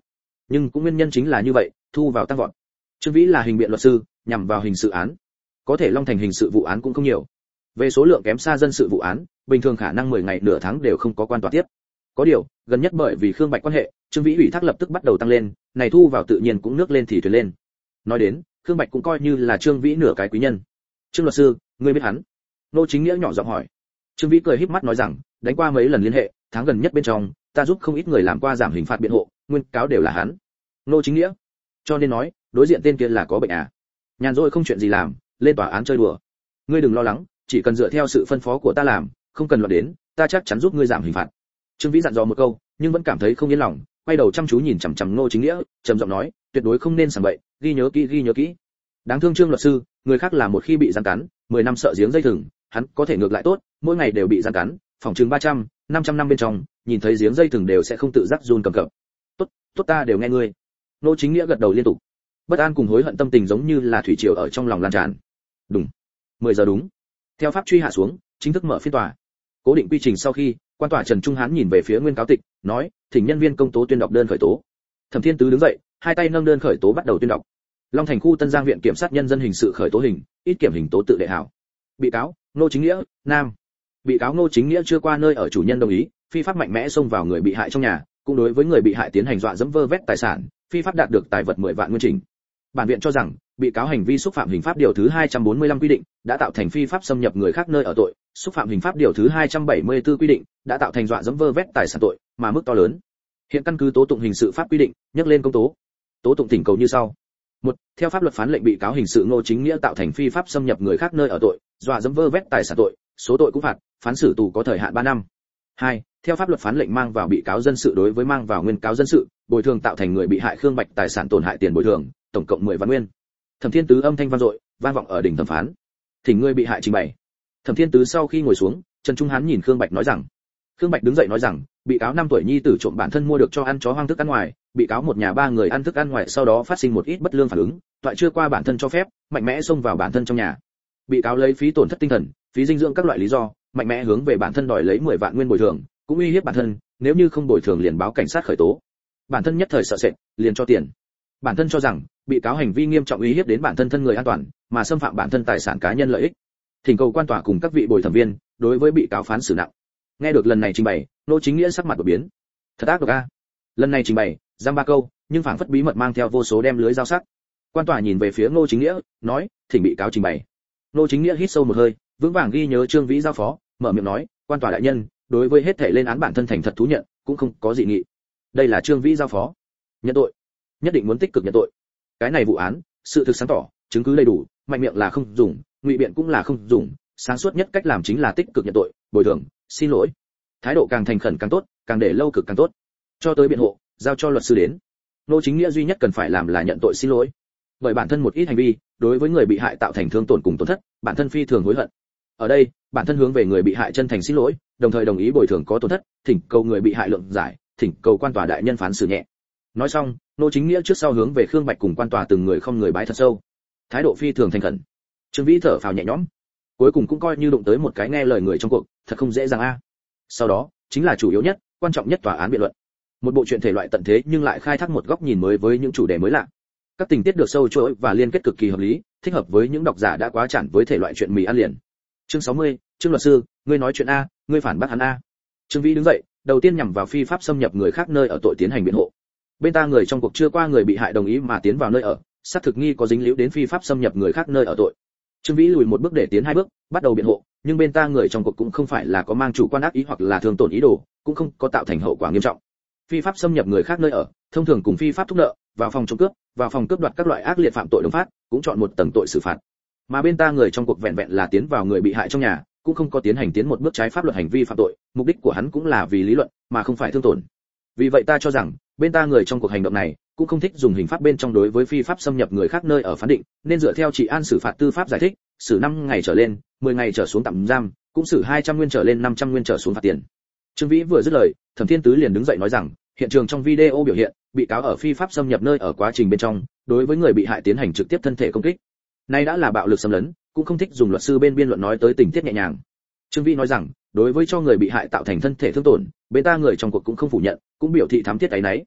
nhưng cũng nguyên nhân chính là như vậy, thu vào tăng vọt. Trương Vĩ là hình biện luật sư, nhằm vào hình sự án, có thể Long Thành hình sự vụ án cũng không nhiều. Về số lượng kém xa dân sự vụ án, bình thường khả năng mười ngày nửa tháng đều không có quan tòa tiếp. Có điều, gần nhất bởi vì Khương Bạch quan hệ, Trương Vĩ ủy thác lập tức bắt đầu tăng lên, này thu vào tự nhiên cũng nước lên thì thuyền lên. Nói đến, Khương Bạch cũng coi như là Trương Vĩ nửa cái quý nhân. Trương luật sư, ngươi biết hắn? Nô Chính Nghĩa nhỏ giọng hỏi. Trương Vĩ cười híp mắt nói rằng, đánh qua mấy lần liên hệ, tháng gần nhất bên trong, ta giúp không ít người làm qua giảm hình phạt biện hộ, nguyên cáo đều là hắn. Nô Chính Nghĩa, cho nên nói, đối diện tên kia là có bệnh à? Nhàn rỗi không chuyện gì làm, lên tòa án chơi đùa. Ngươi đừng lo lắng, chỉ cần dựa theo sự phân phó của ta làm, không cần loạn đến, ta chắc chắn giúp ngươi giảm hình phạt. Trương Vĩ dặn dò một câu, nhưng vẫn cảm thấy không yên lòng, quay đầu chăm chú nhìn chằm chằm Ngô Chính Nghĩa, trầm giọng nói, tuyệt đối không nên sảng bậy, ghi nhớ kỹ ghi nhớ kỹ. Đáng thương Trương luật sư, người khác là một khi bị giằng cắn, mười năm sợ giếng dây thừng, hắn có thể ngược lại tốt, mỗi ngày đều bị giằng cắn, phòng chừng ba trăm, năm trăm năm bên trong, nhìn thấy giếng dây thừng đều sẽ không tự giác run cầm cập. Tốt, tốt ta đều nghe ngươi. Ngô Chính Nghĩa gật đầu liên tục. Bất an cùng hối hận tâm tình giống như là thủy triều ở trong lòng lan tràn. Đúng. mười giờ đúng. Theo pháp truy hạ xuống, chính thức mở phiên tòa. Cố định quy trình sau khi, quan tòa Trần Trung Hán nhìn về phía nguyên cáo tịch, nói, thỉnh nhân viên công tố tuyên đọc đơn khởi tố. Thẩm Thiên Tứ đứng dậy, hai tay nâng đơn khởi tố bắt đầu tuyên đọc. Long Thành khu Tân Giang viện kiểm sát nhân dân hình sự khởi tố hình, ít kiểm hình tố tự đệ hảo. Bị cáo, Ngô Chính Nghĩa, nam. Bị cáo Ngô Chính Nghĩa chưa qua nơi ở chủ nhân đồng ý, phi pháp mạnh mẽ xông vào người bị hại trong nhà, cũng đối với người bị hại tiến hành dọa dẫm vơ vét tài sản, phi pháp đạt được tài vật mười vạn nguyên trình. Bản viện cho rằng, bị cáo hành vi xúc phạm hình pháp điều thứ hai trăm bốn mươi lăm quy định, đã tạo thành phi pháp xâm nhập người khác nơi ở tội, xúc phạm hình pháp điều thứ hai trăm bảy mươi tư quy định, đã tạo thành dọa dẫm vơ vét tài sản tội, mà mức to lớn. Hiện căn cứ tố tụng hình sự pháp quy định, nhắc lên công tố. Tố tụng thỉnh cầu như sau. Một, theo pháp luật phán lệnh bị cáo hình sự Ngô Chính Nghĩa tạo thành phi pháp xâm nhập người khác nơi ở tội, dọa dẫm vơ vét tài sản tội, số tội cũng phạt, phán xử tù có thời hạn ba năm. Hai, theo pháp luật phán lệnh mang vào bị cáo dân sự đối với mang vào nguyên cáo dân sự, bồi thường tạo thành người bị hại Khương Bạch tài sản tổn hại tiền bồi thường, tổng cộng mười vạn nguyên. Thẩm Thiên Tứ âm thanh vang dội, vang vọng ở đỉnh thẩm phán. Thỉnh người bị hại trình bày. Thẩm Thiên Tứ sau khi ngồi xuống, Trần Trung Hán nhìn Khương Bạch nói rằng. Khương Bạch đứng dậy nói rằng, bị cáo năm tuổi nhi tử trộm bản thân mua được cho ăn chó hoang thức ăn ngoài, bị cáo một nhà ba người ăn thức ăn ngoài sau đó phát sinh một ít bất lương phản ứng, toại chưa qua bản thân cho phép, mạnh mẽ xông vào bản thân trong nhà. Bị cáo lấy phí tổn thất tinh thần, phí dinh dưỡng các loại lý do, mạnh mẽ hướng về bản thân đòi lấy mười vạn nguyên bồi thường, cũng uy hiếp bản thân, nếu như không bồi thường liền báo cảnh sát khởi tố. Bản thân nhất thời sợ sệt, liền cho tiền. Bản thân cho rằng, bị cáo hành vi nghiêm trọng uy hiếp đến bản thân thân người an toàn, mà xâm phạm bản thân tài sản cá nhân lợi ích. Thỉnh cầu quan tòa cùng các vị bồi thẩm viên, đối với bị cáo phán xử nặng. Nghe được lần này trình bày, Ngô Chính Nghĩa sắc mặt đổi biến. Thật ác độc a. Lần này trình bày, giam ba câu, nhưng phảng phất bí mật mang theo vô số đem lưới dao sắc. Quan tòa nhìn về phía Ngô Chính Nghĩa, nói, thỉnh bị cáo trình bày. Ngô Chính Nghĩa hít sâu một hơi, vững vàng ghi nhớ Trương Vĩ giao phó, mở miệng nói, quan tòa đại nhân, đối với hết thể lên án bản thân thành thật thú nhận, cũng không có dị nghị. Đây là Trương Vĩ giao phó. Nhận tội. Nhất định muốn tích cực nhận tội. Cái này vụ án, sự thực sáng tỏ, chứng cứ đầy đủ, mạnh miệng là không dùng, ngụy biện cũng là không dùng, sáng suốt nhất cách làm chính là tích cực nhận tội, bồi thường, xin lỗi. Thái độ càng thành khẩn càng tốt, càng để lâu cực càng tốt. Cho tới biện hộ, giao cho luật sư đến. Ngô Chính Nghĩa duy nhất cần phải làm là nhận tội xin lỗi. Bởi bản thân một ít hành vi, đối với người bị hại tạo thành thương tổn cùng tổn thất, bản thân phi thường hối hận. Ở đây, bản thân hướng về người bị hại chân thành xin lỗi, đồng thời đồng ý bồi thường có tổn thất, thỉnh cầu người bị hại lượng giải, thỉnh cầu quan tòa đại nhân phán xử nhẹ. Nói xong, Ngô Chính Nghĩa trước sau hướng về Khương Bạch cùng quan tòa từng người không người bái thật sâu. Thái độ phi thường thành khẩn. Trương Vĩ thở phào nhẹ nhõm. Cuối cùng cũng coi như đụng tới một cái nghe lời người trong cuộc, thật không dễ dàng a. Sau đó, chính là chủ yếu nhất, quan trọng nhất tòa án biện luận. Một bộ truyện thể loại tận thế nhưng lại khai thác một góc nhìn mới với những chủ đề mới lạ. Các tình tiết được sâu chuỗi và liên kết cực kỳ hợp lý, thích hợp với những độc giả đã quá chán với thể loại truyện mì ăn liền. Chương sáu mươi, Trương luật sư, ngươi nói chuyện a, ngươi phản bác hắn a. Trương Vĩ đứng dậy, đầu tiên nhằm vào phi pháp xâm nhập người khác nơi ở tội tiến hành biện hộ. Bên ta người trong cuộc chưa qua người bị hại đồng ý mà tiến vào nơi ở, xác thực nghi có dính líu đến phi pháp xâm nhập người khác nơi ở tội. Trương Vĩ lùi một bước để tiến hai bước, bắt đầu biện hộ, nhưng bên ta người trong cuộc cũng không phải là có mang chủ quan ác ý hoặc là thương tổn ý đồ, cũng không có tạo thành hậu quả nghiêm trọng. Phi pháp xâm nhập người khác nơi ở, thông thường cùng phi pháp thúc nợ, vào phòng trộm cướp, vào phòng cướp đoạt các loại ác liệt phạm tội đồng phát, cũng chọn một tầng tội xử phạt. Mà bên ta người trong cuộc vẹn vẹn là tiến vào người bị hại trong nhà, cũng không có tiến hành tiến một bước trái pháp luật hành vi phạm tội, mục đích của hắn cũng là vì lý luận, mà không phải thương tổn. Vì vậy ta cho rằng, bên ta người trong cuộc hành động này, cũng không thích dùng hình pháp bên trong đối với phi pháp xâm nhập người khác nơi ở phán định, nên dựa theo trị an xử phạt tư pháp giải thích, xử năm ngày trở lên, mười ngày trở xuống tạm giam, cũng xử hai trăm nguyên trở lên năm trăm nguyên trở xuống phạt tiền. Trương Vĩ vừa dứt lời, Thẩm Thiên Tứ liền đứng dậy nói rằng, hiện trường trong video biểu hiện, bị cáo ở phi pháp xâm nhập nơi ở quá trình bên trong, đối với người bị hại tiến hành trực tiếp thân thể công kích. Nay đã là bạo lực xâm lấn, cũng không thích dùng luật sư bên biên luận nói tới tình tiết nhẹ nhàng. Trương Vĩ nói rằng, đối với cho người bị hại tạo thành thân thể thương tổn, bên ta người trong cuộc cũng không phủ nhận, cũng biểu thị thám thiết áy náy.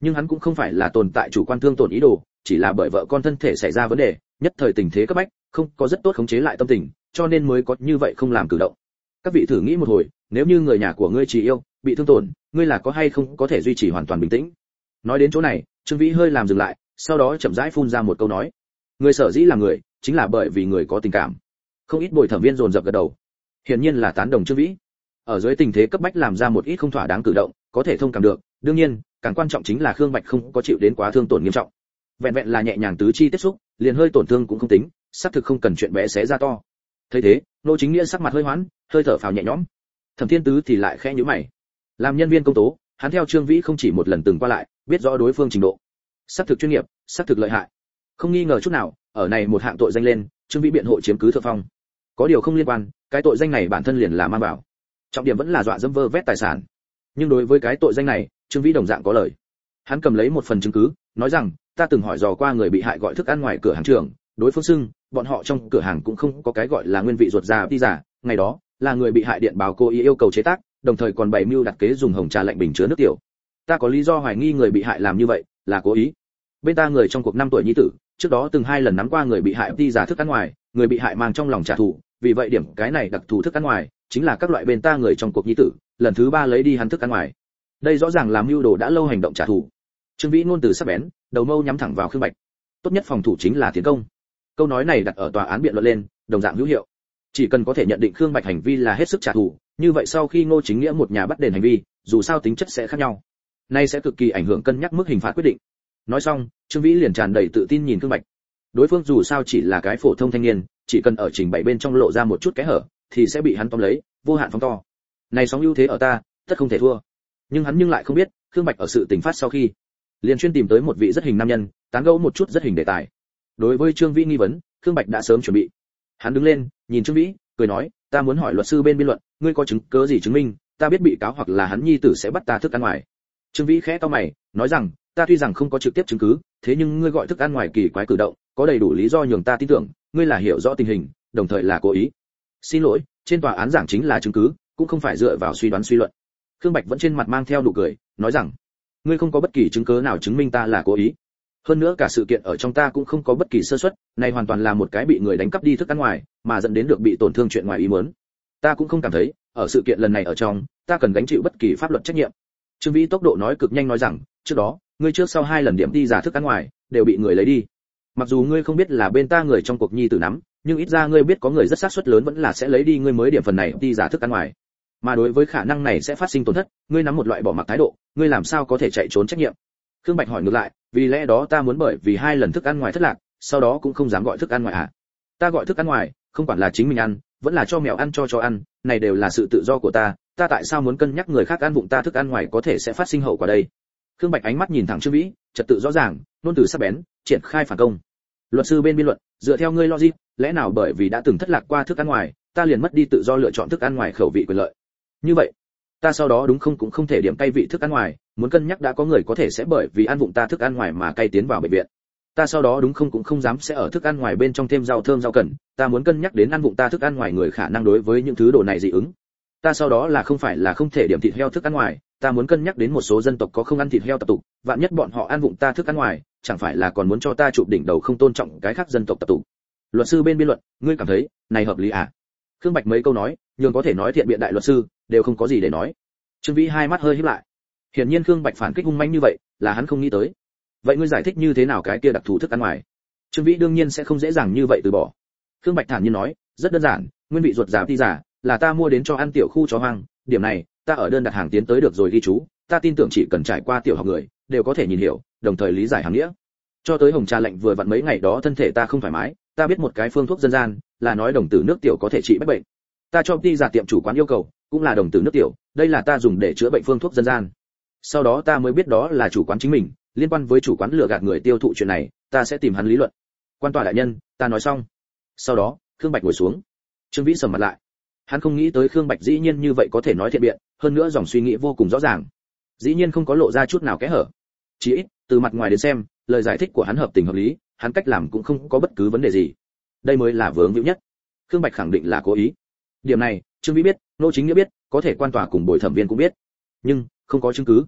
nhưng hắn cũng không phải là tồn tại chủ quan thương tổn ý đồ, chỉ là bởi vợ con thân thể xảy ra vấn đề, nhất thời tình thế cấp bách, không có rất tốt khống chế lại tâm tình, cho nên mới có như vậy không làm cử động. Các vị thử nghĩ một hồi, nếu như người nhà của ngươi chỉ yêu, bị thương tổn, ngươi là có hay không có thể duy trì hoàn toàn bình tĩnh? Nói đến chỗ này, Trương Vĩ hơi làm dừng lại, sau đó chậm rãi phun ra một câu nói. Người sở dĩ là người, chính là bởi vì người có tình cảm. Không ít bồi thẩm viên dồn dập gật đầu. Hiển nhiên là tán đồng Trương Vĩ. Ở dưới tình thế cấp bách làm ra một ít không thỏa đáng cử động, có thể thông cảm được, đương nhiên, càng quan trọng chính là Khương Bạch không có chịu đến quá thương tổn nghiêm trọng. Vẹn vẹn là nhẹ nhàng tứ chi tiếp xúc, liền hơi tổn thương cũng không tính, xác thực không cần chuyện bé xé ra to. Thấy thế, Nô Chính Nghĩa sắc mặt hơi hoãn, hơi thở phào nhẹ nhõm. Thẩm Thiên Tứ thì lại khẽ nhíu mày. Làm nhân viên công tố, hắn theo Trương Vĩ không chỉ một lần từng qua lại, biết rõ đối phương trình độ. Xác thực chuyên nghiệp, xác thực lợi hại. Không nghi ngờ chút nào, ở này một hạng tội danh lên, Trương Vĩ biện hộ chiếm cứ thượng phong. Có điều không liên quan, cái tội danh này bản thân liền là mang vào. Trọng điểm vẫn là dọa dẫm vơ vét tài sản. Nhưng đối với cái tội danh này, Trương Vĩ đồng dạng có lời. Hắn cầm lấy một phần chứng cứ, nói rằng, ta từng hỏi dò qua người bị hại gọi thức ăn ngoài cửa hàng trưởng, đối phương xưng, bọn họ trong cửa hàng cũng không có cái gọi là nguyên vị ruột già đi giả, ngày đó, là người bị hại điện báo cố ý yêu cầu chế tác, đồng thời còn bày mưu đặt kế dùng hồng trà lạnh bình chứa nước tiểu. Ta có lý do hoài nghi người bị hại làm như vậy là cố ý. Bên ta người trong cuộc năm tuổi nhi tử, trước đó từng hai lần nắm qua người bị hại đi giả thức ăn ngoài, người bị hại mang trong lòng trả thù, vì vậy điểm cái này đặc thù thức ăn ngoài, chính là các loại bên ta người trong cuộc nhi tử, lần thứ ba lấy đi hắn thức ăn ngoài. Đây rõ ràng là mưu đồ đã lâu hành động trả thù. Trương Vĩ ngôn từ sắc bén, đầu mâu nhắm thẳng vào Khương Bạch. Tốt nhất phòng thủ chính là tiến công. Câu nói này đặt ở tòa án biện luận lên, đồng dạng hữu hiệu. Chỉ cần có thể nhận định Khương Bạch hành vi là hết sức trả thù, như vậy sau khi Ngô Chính Nghĩa một nhà bắt đền hành vi, dù sao tính chất sẽ khác nhau. Nay sẽ cực kỳ ảnh hưởng cân nhắc mức hình phạt quyết định. Nói xong, Trương Vĩ liền tràn đầy tự tin nhìn Khương Bạch. Đối phương dù sao chỉ là cái phổ thông thanh niên, chỉ cần ở trình bày bên trong lộ ra một chút kẽ hở, thì sẽ bị hắn tóm lấy, vô hạn phóng to. Này sóng ưu thế ở ta, tất không thể thua. Nhưng hắn nhưng lại không biết, Khương Bạch ở sự tình phát sau khi, liền chuyên tìm tới một vị rất hình nam nhân, tán gẫu một chút rất hình đề tài. Đối với Trương Vĩ nghi vấn, Khương Bạch đã sớm chuẩn bị. Hắn đứng lên, nhìn Trương Vĩ, cười nói, ta muốn hỏi luật sư bên biên luận, ngươi có chứng cứ gì chứng minh, ta biết bị cáo hoặc là hắn nhi tử sẽ bắt ta thức ăn ngoài. Trương Vĩ khẽ cau mày, nói rằng, ta tuy rằng không có trực tiếp chứng cứ, thế nhưng ngươi gọi thức ăn ngoài kỳ quái cử động, có đầy đủ lý do nhường ta tin tưởng, ngươi là hiểu rõ tình hình, đồng thời là cố ý. Xin lỗi, trên tòa án giảng chính là chứng cứ, cũng không phải dựa vào suy đoán suy luận. Khương Bạch vẫn trên mặt mang theo nụ cười, nói rằng, ngươi không có bất kỳ chứng cứ nào chứng minh ta là cố ý. Hơn nữa cả sự kiện ở trong ta cũng không có bất kỳ sơ suất, này hoàn toàn là một cái bị người đánh cắp đi thức ăn ngoài, mà dẫn đến được bị tổn thương chuyện ngoài ý muốn. Ta cũng không cảm thấy, ở sự kiện lần này ở trong, ta cần gánh chịu bất kỳ pháp luật trách nhiệm. Trương Vĩ tốc độ nói cực nhanh nói rằng, trước đó, ngươi trước sau hai lần điểm đi giả thức ăn ngoài, đều bị người lấy đi. Mặc dù ngươi không biết là bên ta người trong cuộc nhi tử nắm, nhưng ít ra ngươi biết có người rất xác suất lớn vẫn là sẽ lấy đi ngươi mới điểm phần này đi giả thức ăn ngoài. Mà đối với khả năng này sẽ phát sinh tổn thất, ngươi nắm một loại bỏ mặc thái độ, ngươi làm sao có thể chạy trốn trách nhiệm? Khương Bạch hỏi ngược lại, vì lẽ đó ta muốn bởi vì hai lần thức ăn ngoài thất lạc, sau đó cũng không dám gọi thức ăn ngoài à? Ta gọi thức ăn ngoài, không quản là chính mình ăn, vẫn là cho mèo ăn cho chó ăn, này đều là sự tự do của ta, ta tại sao muốn cân nhắc người khác ăn vụng ta thức ăn ngoài có thể sẽ phát sinh hậu quả đây? Khương Bạch ánh mắt nhìn thẳng Trương Vĩ, trật tự rõ ràng, luôn từ sắc bén, triển khai phản công. Luật sư bên biên luận, dựa theo ngươi logic, lẽ nào bởi vì đã từng thất lạc qua thức ăn ngoài, ta liền mất đi tự do lựa chọn thức ăn ngoài khẩu vị quyền lợi? Như vậy, ta sau đó đúng không cũng không thể điểm cay vị thức ăn ngoài, muốn cân nhắc đã có người có thể sẽ bởi vì ăn vụng ta thức ăn ngoài mà cay tiến vào bệnh viện. Ta sau đó đúng không cũng không dám sẽ ở thức ăn ngoài bên trong thêm rau thơm rau cần, ta muốn cân nhắc đến ăn vụng ta thức ăn ngoài người khả năng đối với những thứ đồ này dị ứng. Ta sau đó là không phải là không thể điểm thịt heo thức ăn ngoài, ta muốn cân nhắc đến một số dân tộc có không ăn thịt heo tập tục, vạn nhất bọn họ ăn vụng ta thức ăn ngoài, chẳng phải là còn muốn cho ta chụp đỉnh đầu không tôn trọng cái khác dân tộc tập tục. Luật sư bên biên luận, ngươi cảm thấy này hợp lý à? Khương Bạch mấy câu nói, nhường có thể nói thiện biện đại luật sư, đều không có gì để nói. Trương Vĩ hai mắt hơi híp lại. Hiển nhiên Khương Bạch phản kích hung manh như vậy, là hắn không nghĩ tới. Vậy ngươi giải thích như thế nào cái kia đặc thù thức ăn ngoài? Trương Vĩ đương nhiên sẽ không dễ dàng như vậy từ bỏ. Khương Bạch thản nhiên nói, rất đơn giản, nguyên vị ruột già ti giả, là ta mua đến cho ăn tiểu khu chó hoang, điểm này, ta ở đơn đặt hàng tiến tới được rồi ghi chú, ta tin tưởng chỉ cần trải qua tiểu học người, đều có thể nhìn hiểu, đồng thời lý giải hàng nghĩa. Cho tới hồng trà lạnh vừa vặn mấy ngày đó thân thể ta không thoải mái, ta biết một cái phương thuốc dân gian, là nói đồng tử nước tiểu có thể trị bách bệnh. Ta cho ti giả tiệm chủ quán yêu cầu, cũng là đồng tử nước tiểu, đây là ta dùng để chữa bệnh phương thuốc dân gian. Sau đó ta mới biết đó là chủ quán chính mình, liên quan với chủ quán lừa gạt người tiêu thụ chuyện này, ta sẽ tìm hắn lý luận. Quan tòa đại nhân, ta nói xong. Sau đó, Khương Bạch ngồi xuống. Trương Vĩ sầm mặt lại. Hắn không nghĩ tới Khương Bạch dĩ nhiên như vậy có thể nói thiện biện, hơn nữa dòng suy nghĩ vô cùng rõ ràng. Dĩ nhiên không có lộ ra chút nào kẽ hở. Chỉ ít, từ mặt ngoài đến xem, lời giải thích của hắn hợp tình hợp lý, hắn cách làm cũng không có bất cứ vấn đề gì. Đây mới là vướng hữu nhất. Khương Bạch khẳng định là cố ý. Điểm này, Trương Vĩ biết, Nô Chính Nghĩa biết, có thể quan tòa cùng bồi thẩm viên cũng biết. Nhưng, không có chứng cứ.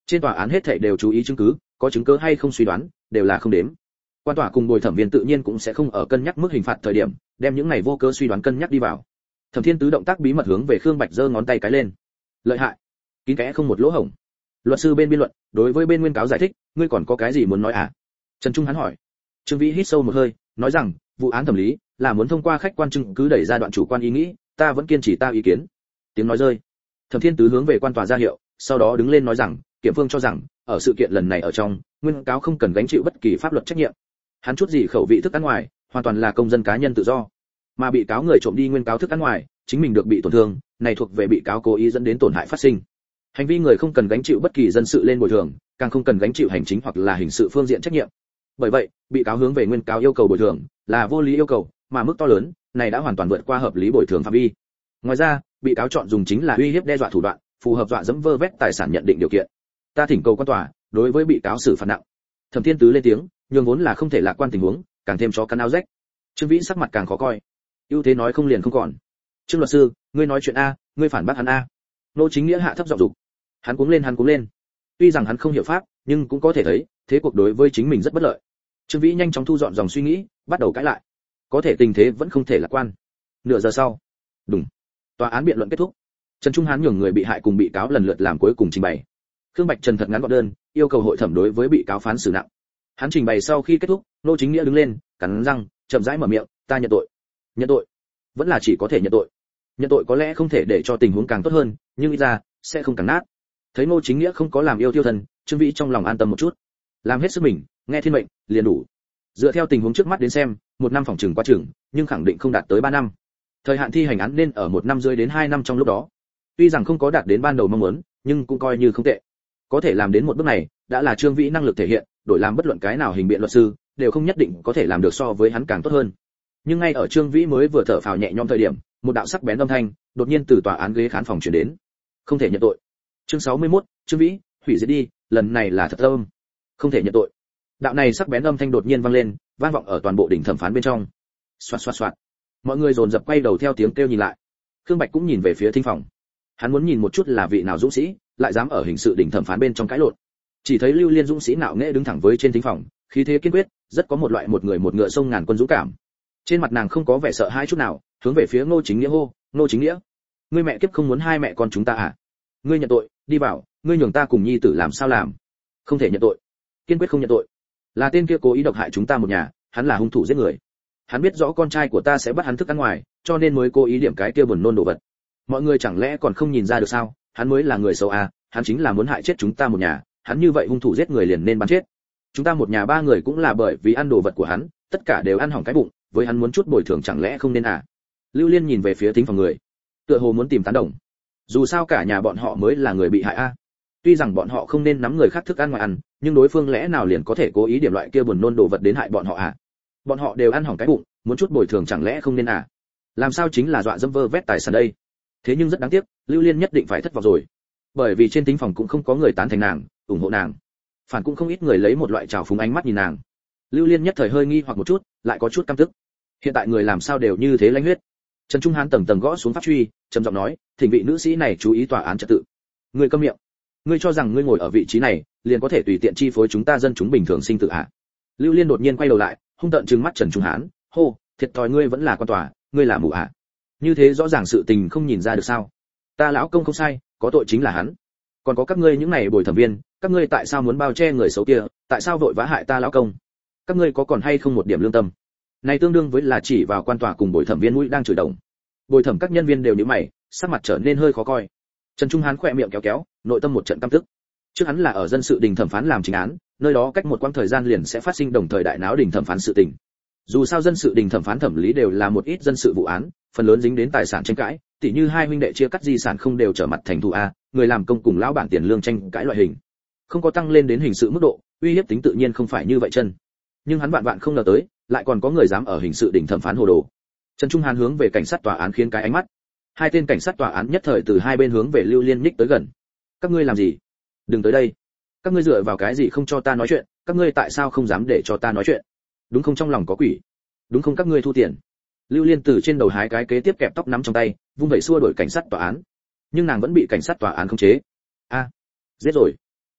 Trên tòa án hết thảy đều chú ý chứng cứ, có chứng cứ hay không suy đoán, đều là không đếm. Quan tòa cùng bồi thẩm viên tự nhiên cũng sẽ không ở cân nhắc mức hình phạt thời điểm, đem những này vô cớ suy đoán cân nhắc đi vào. Thẩm Thiên Tứ động tác bí mật hướng về Khương Bạch giơ ngón tay cái lên. Lợi hại, kín kẽ không một lỗ hổng. Luật sư bên biên luận, đối với bên nguyên cáo giải thích, ngươi còn có cái gì muốn nói à? Trần Trung hắn hỏi. Trương Vĩ hít sâu một hơi, nói rằng, vụ án thẩm lý là muốn thông qua khách quan chứng cứ đẩy ra đoạn chủ quan ý nghĩ, ta vẫn kiên trì ta ý kiến. Tiếng nói rơi, Thẩm Thiên Tứ hướng về quan tòa ra hiệu, sau đó đứng lên nói rằng, kiểm phương cho rằng, ở sự kiện lần này ở trong, nguyên cáo không cần gánh chịu bất kỳ pháp luật trách nhiệm. Hắn chút gì khẩu vị thức ăn ngoài, hoàn toàn là công dân cá nhân tự do. Mà bị cáo người trộm đi nguyên cáo thức ăn ngoài, chính mình được bị tổn thương, này thuộc về bị cáo cố ý dẫn đến tổn hại phát sinh. Hành vi người không cần gánh chịu bất kỳ dân sự lên bồi thường, càng không cần gánh chịu hành chính hoặc là hình sự phương diện trách nhiệm. Bởi vậy, bị cáo hướng về nguyên cáo yêu cầu bồi thường là vô lý yêu cầu, mà mức to lớn, này đã hoàn toàn vượt qua hợp lý bồi thường phạm vi. Ngoài ra, bị cáo chọn dùng chính là uy hiếp đe dọa thủ đoạn, phù hợp dọa dẫm vơ vét tài sản nhận định điều kiện. Ta thỉnh cầu quan tòa, đối với bị cáo xử phạt nặng. Thẩm Thiên Tứ lên tiếng, nhưng vốn là không thể lạc quan tình huống, càng thêm chó cắn áo rách. Trương Vĩ sắc mặt càng khó coi. Ưu thế nói không liền không còn. Trương luật sư, ngươi nói chuyện a, ngươi phản bác hắn a. Nô Chính Nghĩa hạ thấp giọng dục. Hắn cuống lên hắn cuống lên. Tuy rằng hắn không hiểu pháp, nhưng cũng có thể thấy, thế cuộc đối với chính mình rất bất lợi. Trương Vĩ nhanh chóng thu dọn dòng suy nghĩ, bắt đầu cãi lại. Có thể tình thế vẫn không thể lạc quan. Nửa giờ sau, đùng, tòa án biện luận kết thúc. Trần Trung Hán nhường người bị hại cùng bị cáo lần lượt làm cuối cùng trình bày. Khương Bạch Trần thật ngắn gọn đơn, yêu cầu hội thẩm đối với bị cáo phán xử nặng. Hắn trình bày sau khi kết thúc, Nô Chính Nghĩa đứng lên, cắn răng, chậm rãi mở miệng, ta nhận tội. Nhận tội? Vẫn là chỉ có thể nhận tội. Nhận tội có lẽ không thể để cho tình huống càng tốt hơn, nhưng ít ra sẽ không càng nát. Thấy Nô Chính Nghĩa không có làm yêu tiêu thần, Trương Vĩ trong lòng an tâm một chút. Làm hết sức mình, nghe thiên mệnh, liền đủ. Dựa theo tình huống trước mắt đến xem, một năm phòng trừng quá chừng, nhưng khẳng định không đạt tới ba năm. Thời hạn thi hành án nên ở một năm rưỡi đến hai năm trong lúc đó. Tuy rằng không có đạt đến ban đầu mong muốn, nhưng cũng coi như không tệ. Có thể làm đến một bước này, đã là Trương Vĩ năng lực thể hiện, đổi làm bất luận cái nào hình biện luật sư, đều không nhất định có thể làm được so với hắn càng tốt hơn. Nhưng ngay ở Trương Vĩ mới vừa thở phào nhẹ nhõm thời điểm, một đạo sắc bén âm thanh đột nhiên từ tòa án ghế khán phòng truyền đến. Không thể nhận tội. Chương sáu mươi mốt, Trương Vĩ, hủy diệt đi, lần này là thật âm. Không thể nhận tội. Đạo này sắc bén âm thanh đột nhiên vang lên, vang vọng ở toàn bộ đỉnh thẩm phán bên trong. Xoạt xoạt xoạt. Mọi người dồn dập quay đầu theo tiếng kêu nhìn lại. Khương Bạch cũng nhìn về phía thính phòng. Hắn muốn nhìn một chút là vị nào dũng sĩ, lại dám ở hình sự đỉnh thẩm phán bên trong cãi lộn. Chỉ thấy Lưu Liên dũng sĩ nạo nghễ đứng thẳng với trên thính phòng, khí thế kiên quyết, rất có một loại một người một ngựa sông ngàn quân dũng cảm. Trên mặt nàng không có vẻ sợ hãi chút nào, hướng về phía Ngô Chính Nghĩa hô, "Ngô Chính Nghĩa, ngươi mẹ kiếp không muốn hai mẹ con chúng ta à? Ngươi nhận tội, đi vào, ngươi nhường ta cùng nhi tử làm sao làm?" Không thể nhận tội. Kiên quyết không nhận tội. Là tên kia cố ý độc hại chúng ta một nhà, hắn là hung thủ giết người. Hắn biết rõ con trai của ta sẽ bắt hắn thức ăn ngoài, cho nên mới cố ý điểm cái kia buồn nôn đồ vật. Mọi người chẳng lẽ còn không nhìn ra được sao? Hắn mới là người xấu à, hắn chính là muốn hại chết chúng ta một nhà, hắn như vậy hung thủ giết người liền nên bắn chết. Chúng ta một nhà ba người cũng là bởi vì ăn đồ vật của hắn, tất cả đều ăn hỏng cái bụng, với hắn muốn chút bồi thường chẳng lẽ không nên à? Lưu Liên nhìn về phía thính phòng người, tựa hồ muốn tìm tán đồng. Dù sao cả nhà bọn họ mới là người bị hại a. Tuy rằng bọn họ không nên nắm người khác thức ăn ngoài ăn, nhưng đối phương lẽ nào liền có thể cố ý điểm loại kia buồn nôn đồ vật đến hại bọn họ à? Bọn họ đều ăn hỏng cái bụng, muốn chút bồi thường chẳng lẽ không nên à? Làm sao chính là dọa dẫm vơ vét tài sản đây? Thế nhưng rất đáng tiếc, Lưu Liên nhất định phải thất vọng rồi. Bởi vì trên thính phòng cũng không có người tán thành nàng, ủng hộ nàng. Phản cũng không ít người lấy một loại trào phúng ánh mắt nhìn nàng. Lưu Liên nhất thời hơi nghi hoặc một chút, lại có chút căm tức. Hiện tại người làm sao đều như thế lãnh huyết. Trần Trung Hán tầng tầng gõ xuống pháp truy, trầm giọng nói, thỉnh vị nữ sĩ này chú ý tòa án trật tự. Ngươi câm miệng. Ngươi cho rằng ngươi ngồi ở vị trí này, liền có thể tùy tiện chi phối chúng ta dân chúng bình thường sinh tử à? Lưu Liên đột nhiên quay đầu lại, hung tợn trừng mắt Trần Trung Hán, hô, thiệt thòi ngươi vẫn là quan tòa, ngươi là mù à? Như thế rõ ràng sự tình không nhìn ra được sao? Ta lão công không sai, có tội chính là hắn. Còn có các ngươi những này bồi thẩm viên, các ngươi tại sao muốn bao che người xấu kia, tại sao vội vã hại ta lão công? Các ngươi có còn hay không một điểm lương tâm? Này tương đương với là chỉ vào quan tòa cùng bồi thẩm viên mũi đang chửi đồng. Bồi thẩm các nhân viên đều nhíu mày, sắc mặt trở nên hơi khó coi. Trần Trung Hán khỏe miệng kéo kéo, nội tâm một trận căm tức. Trước hắn là ở dân sự đình thẩm phán làm chính án, nơi đó cách một quãng thời gian liền sẽ phát sinh đồng thời đại náo đình thẩm phán sự tình. Dù sao dân sự đình thẩm phán thẩm lý đều là một ít dân sự vụ án, phần lớn dính đến tài sản tranh cãi, tỉ như hai huynh đệ chia cắt di sản không đều trở mặt thành thù a, người làm công cùng lão bản tiền lương tranh cãi loại hình. Không có tăng lên đến hình sự mức độ, uy hiếp tính tự nhiên không phải như vậy chân. Nhưng hắn vạn vạn không ngờ tới, lại còn có người dám ở hình sự đình thẩm phán hồ đồ. Trần Trung Hán hướng về cảnh sát tòa án khiến cái ánh mắt. Hai tên cảnh sát tòa án nhất thời từ hai bên hướng về Lưu Liên nhích tới gần. Các ngươi làm gì? Đừng tới đây. Các ngươi dựa vào cái gì không cho ta nói chuyện? Các ngươi tại sao không dám để cho ta nói chuyện? Đúng không trong lòng có quỷ? Đúng không các ngươi thu tiền? Lưu Liên từ trên đầu hái cái kế tiếp kẹp tóc nắm trong tay, vung vẩy xua đuổi cảnh sát tòa án. Nhưng nàng vẫn bị cảnh sát tòa án khống chế. A, giết rồi.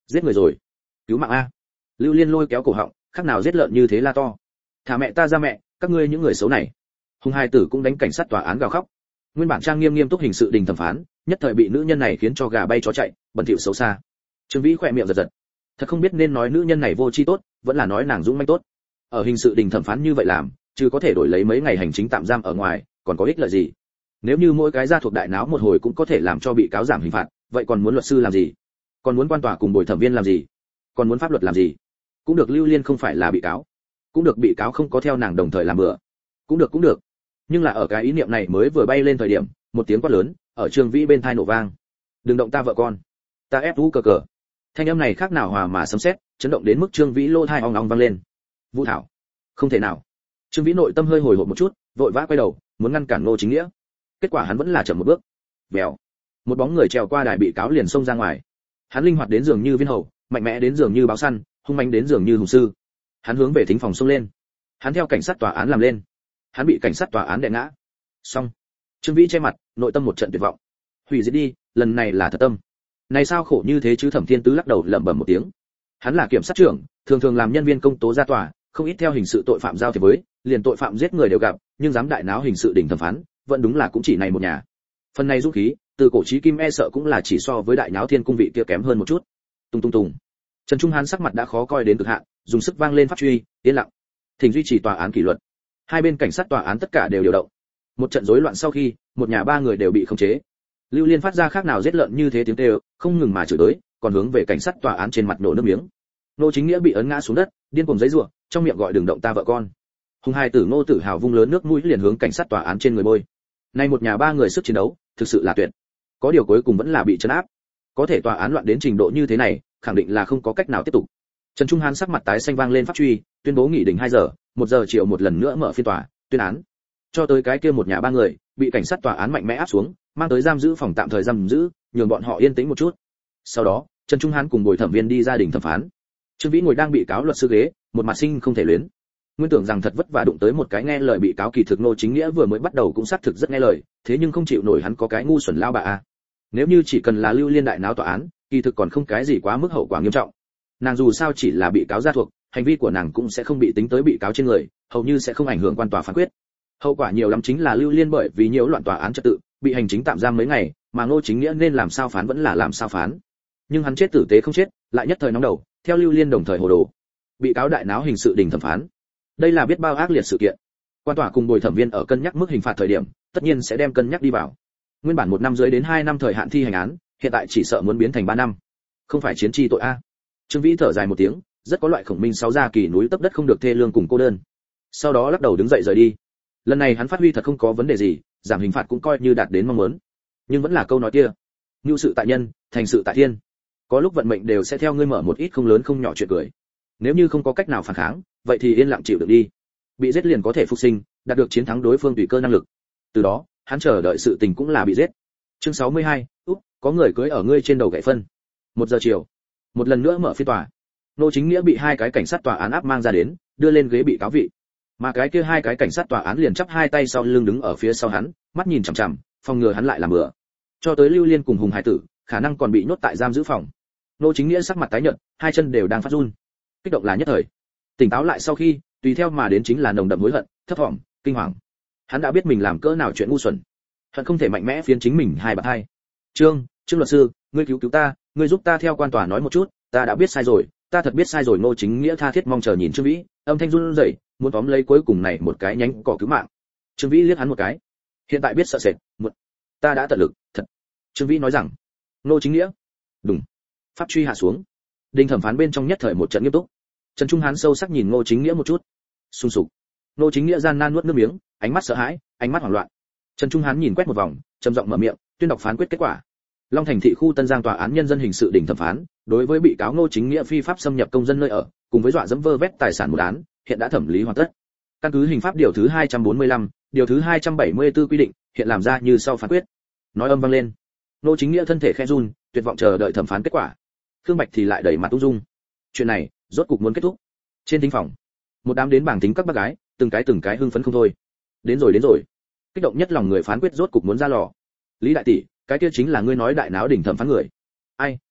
Giết người rồi, cứu mạng a. Lưu Liên lôi kéo cổ họng, khác nào giết lợn như thế la to. Thả mẹ ta ra mẹ, các ngươi những người xấu này. Hùng hai tử cũng đánh cảnh sát tòa án gào khóc. Nguyên bản trang nghiêm nghiêm túc hình sự đình thẩm phán, nhất thời bị nữ nhân này khiến cho gà bay chó chạy, bẩn thỉu xấu xa. Trương Vĩ khỏe miệng giật giật. Thật không biết nên nói nữ nhân này vô tri tốt, vẫn là nói nàng dũng mãnh tốt. Ở hình sự đình thẩm phán như vậy làm, chứ có thể đổi lấy mấy ngày hành chính tạm giam ở ngoài, còn có ích lợi gì? Nếu như mỗi cái gia thuộc đại náo một hồi cũng có thể làm cho bị cáo giảm hình phạt, vậy còn muốn luật sư làm gì? Còn muốn quan tòa cùng bồi thẩm viên làm gì? Còn muốn pháp luật làm gì? Cũng được Lưu Liên không phải là bị cáo, cũng được bị cáo không có theo nàng đồng thời làm bừa. Cũng được cũng được. Nhưng là ở cái ý niệm này mới vừa bay lên thời điểm, một tiếng quát lớn ở Trương Vĩ bên tai nổ vang. Đừng động ta vợ con, ta ép vũ cờ cờ. Thanh âm này khác nào hòa mà sấm sét, chấn động đến mức Trương Vĩ lô tai ong ong vang lên. Vũ Thảo, không thể nào. Trương Vĩ nội tâm hơi hồi hộp một chút, vội vã quay đầu, muốn ngăn cản Ngô Chính Nghĩa. Kết quả hắn vẫn là chậm một bước. Bèo, một bóng người trèo qua đài bị cáo liền xông ra ngoài. Hắn linh hoạt đến dường như viên hầu, mạnh mẽ đến dường như báo săn, hung mãnh đến dường như hùng sư. Hắn hướng về thính phòng xông lên. Hắn theo cảnh sát tòa án làm lên. Hắn bị cảnh sát tòa án đè ngã. Xong. Trương Vĩ che mặt, nội tâm một trận tuyệt vọng. Hủy diệt đi, lần này là thật tâm. Này sao khổ như thế chứ? Thẩm Thiên Tứ lắc đầu lẩm bẩm một tiếng. Hắn là kiểm sát trưởng, thường thường làm nhân viên công tố ra tòa, không ít theo hình sự tội phạm giao thiệp với, liền tội phạm giết người đều gặp, nhưng dám đại náo hình sự đỉnh thẩm phán, vẫn đúng là cũng chỉ này một nhà. Phần này dũng khí, từ cổ chí kim e sợ cũng là chỉ so với đại náo thiên cung vị kia kém hơn một chút. Tung tung tung. Trần Trung Hán sắc mặt đã khó coi đến cực hạn, dùng sức vang lên pháp truy, yên lặng. Thỉnh duy trì tòa án kỷ luật. Hai bên cảnh sát tòa án tất cả đều điều động. Một trận rối loạn sau khi, một nhà ba người đều bị khống chế. Lưu Liên phát ra khác nào giết lợn như thế tiếng kêu, không ngừng mà chửi đới, còn hướng về cảnh sát tòa án trên mặt nổ nước miếng. Ngô Chính Nghĩa bị ấn ngã xuống đất, điên cuồng giãy giụa, trong miệng gọi đừng động ta vợ con. Hùng hai tử Ngô Tử Hào vung lớn nước mũi liền hướng cảnh sát tòa án trên người bôi. Nay một nhà ba người sức chiến đấu, thực sự là tuyệt. Có điều cuối cùng vẫn là bị trấn áp. Có thể tòa án loạn đến trình độ như thế này, khẳng định là không có cách nào tiếp tục. Trần Trung Hán sắc mặt tái xanh vang lên pháp truy, tuyên bố nghỉ đình hai giờ, một giờ chiều một lần nữa mở phiên tòa, tuyên án. Cho tới cái kia một nhà ba người, bị cảnh sát tòa án mạnh mẽ áp xuống, mang tới giam giữ phòng tạm thời giam giữ, nhường bọn họ yên tĩnh một chút. Sau đó, Trần Trung Hán cùng bồi thẩm viên đi gia đình thẩm phán. Trương Vĩ ngồi đang bị cáo luật sư ghế, một mặt sinh không thể luyến. Nguyên tưởng rằng thật vất vả đụng tới một cái nghe lời bị cáo, kỳ thực Ngô Chính Nghĩa vừa mới bắt đầu cũng xác thực rất nghe lời, thế nhưng không chịu nổi hắn có cái ngu xuẩn lao bà a. Nếu như chỉ cần là Lưu Liên đại náo tòa án, kỳ thực còn không cái gì quá mức hậu quả nghiêm trọng. Nàng dù sao chỉ là bị cáo gia thuộc, hành vi của nàng cũng sẽ không bị tính tới bị cáo trên người, hầu như sẽ không ảnh hưởng quan tòa phán quyết. Hậu quả nhiều lắm chính là Lưu Liên bởi vì nhiễu loạn tòa án trật tự, bị hành chính tạm giam mấy ngày, mà Ngô Chính Nghĩa nên làm sao phán vẫn là làm sao phán. Nhưng hắn chết tử tế không chết, lại nhất thời nóng đầu, theo Lưu Liên đồng thời hồ đồ. Bị cáo đại náo hình sự đình thẩm phán. Đây là biết bao ác liệt sự kiện. Quan tòa cùng bồi thẩm viên ở cân nhắc mức hình phạt thời điểm, tất nhiên sẽ đem cân nhắc đi vào. Nguyên bản một năm dưới đến hai năm thời hạn thi hành án, hiện tại chỉ sợ muốn biến thành ba năm. Không phải chiến tri tội a. Trương Vĩ thở dài một tiếng, rất có loại khổng minh sáu gia kỳ núi tấp đất không được thê lương cùng cô đơn. Sau đó lắc đầu đứng dậy rời đi. Lần này hắn phát huy thật không có vấn đề gì, giảm hình phạt cũng coi như đạt đến mong muốn. Nhưng vẫn là câu nói kia, nhu sự tại nhân, thành sự tại thiên. Có lúc vận mệnh đều sẽ theo ngươi mở một ít không lớn không nhỏ chuyện cười. Nếu như không có cách nào phản kháng, vậy thì yên lặng chịu đựng đi. Bị giết liền có thể phục sinh, đạt được chiến thắng đối phương tùy cơ năng lực. Từ đó, hắn chờ đợi sự tình cũng là bị giết. Chương sáu mươi hai, úp, có người cưới ở ngươi trên đầu gậy phân. Một giờ chiều, một lần nữa mở phiên tòa. Ngô Chính Nghĩa bị hai cái cảnh sát tòa án áp mang ra đến, đưa lên ghế bị cáo vị. Mà cái kia hai cái cảnh sát tòa án liền chắp hai tay sau lưng đứng ở phía sau hắn, mắt nhìn chằm chằm, phòng ngừa hắn lại làm bừa. Cho tới Lưu Liên cùng Hùng Hải Tử, khả năng còn bị nhốt tại giam giữ phòng. Ngô Chính Nghĩa sắc mặt tái nhợt, hai chân đều đang phát run. Kích động là nhất thời. Tỉnh táo lại sau khi, tùy theo mà đến chính là nồng đậm hối hận, thất vọng, kinh hoàng. Hắn đã biết mình làm cỡ nào chuyện ngu xuẩn, hận không thể mạnh mẽ phiến chính mình hai bạt hai. Trương, Trương luật sư, ngươi cứu cứu ta, ngươi giúp ta theo quan tòa nói một chút, ta đã biết sai rồi, ta thật biết sai rồi. Ngô Chính Nghĩa tha thiết mong chờ nhìn Trương Vĩ, âm thanh run rẩy, muốn tóm lấy cuối cùng này một cái nhánh cỏ cứu mạng. Trương Vĩ liếc hắn một cái, hiện tại biết sợ sệt, một, ta đã tận lực, thật. Trương Vĩ nói rằng. Ngô Chính Nghĩa, đúng. Pháp truy hạ xuống, đình thẩm phán bên trong nhất thời một trận nghiêm túc. Trần Trung Hán sâu sắc nhìn Ngô Chính Nghĩa một chút, sung sục. Ngô Chính Nghĩa gian nan nuốt nước miếng, ánh mắt sợ hãi, ánh mắt hoảng loạn. Trần Trung Hán nhìn quét một vòng, trầm giọng mở miệng, tuyên đọc phán quyết kết quả. Long Thành thị khu Tân Giang tòa án nhân dân hình sự đình thẩm phán, đối với bị cáo Ngô Chính Nghĩa phi pháp xâm nhập công dân nơi ở, cùng với dọa dẫm vơ vét tài sản một án, hiện đã thẩm lý hoàn tất. Căn cứ hình pháp điều thứ hai trăm bốn mươi lăm, điều thứ hai trăm bảy mươi tư quy định, hiện làm ra như sau phán quyết. Nói âm vang lên. Ngô Chính Nghĩa thân thể khẽ run, tuyệt vọng chờ đợi thẩm phán kết quả. Khương Bạch thì lại đầy mặt ung dung. Chuyện này, rốt cục muốn kết thúc. Trên thính phòng, một đám đến bảng tính các bác gái, từng cái từng cái hưng phấn không thôi. Đến rồi đến rồi. Kích động nhất lòng người phán quyết rốt cục muốn ra lò. Lý đại tỷ, cái kia chính là ngươi nói đại náo đỉnh thẩm phán người. Ai,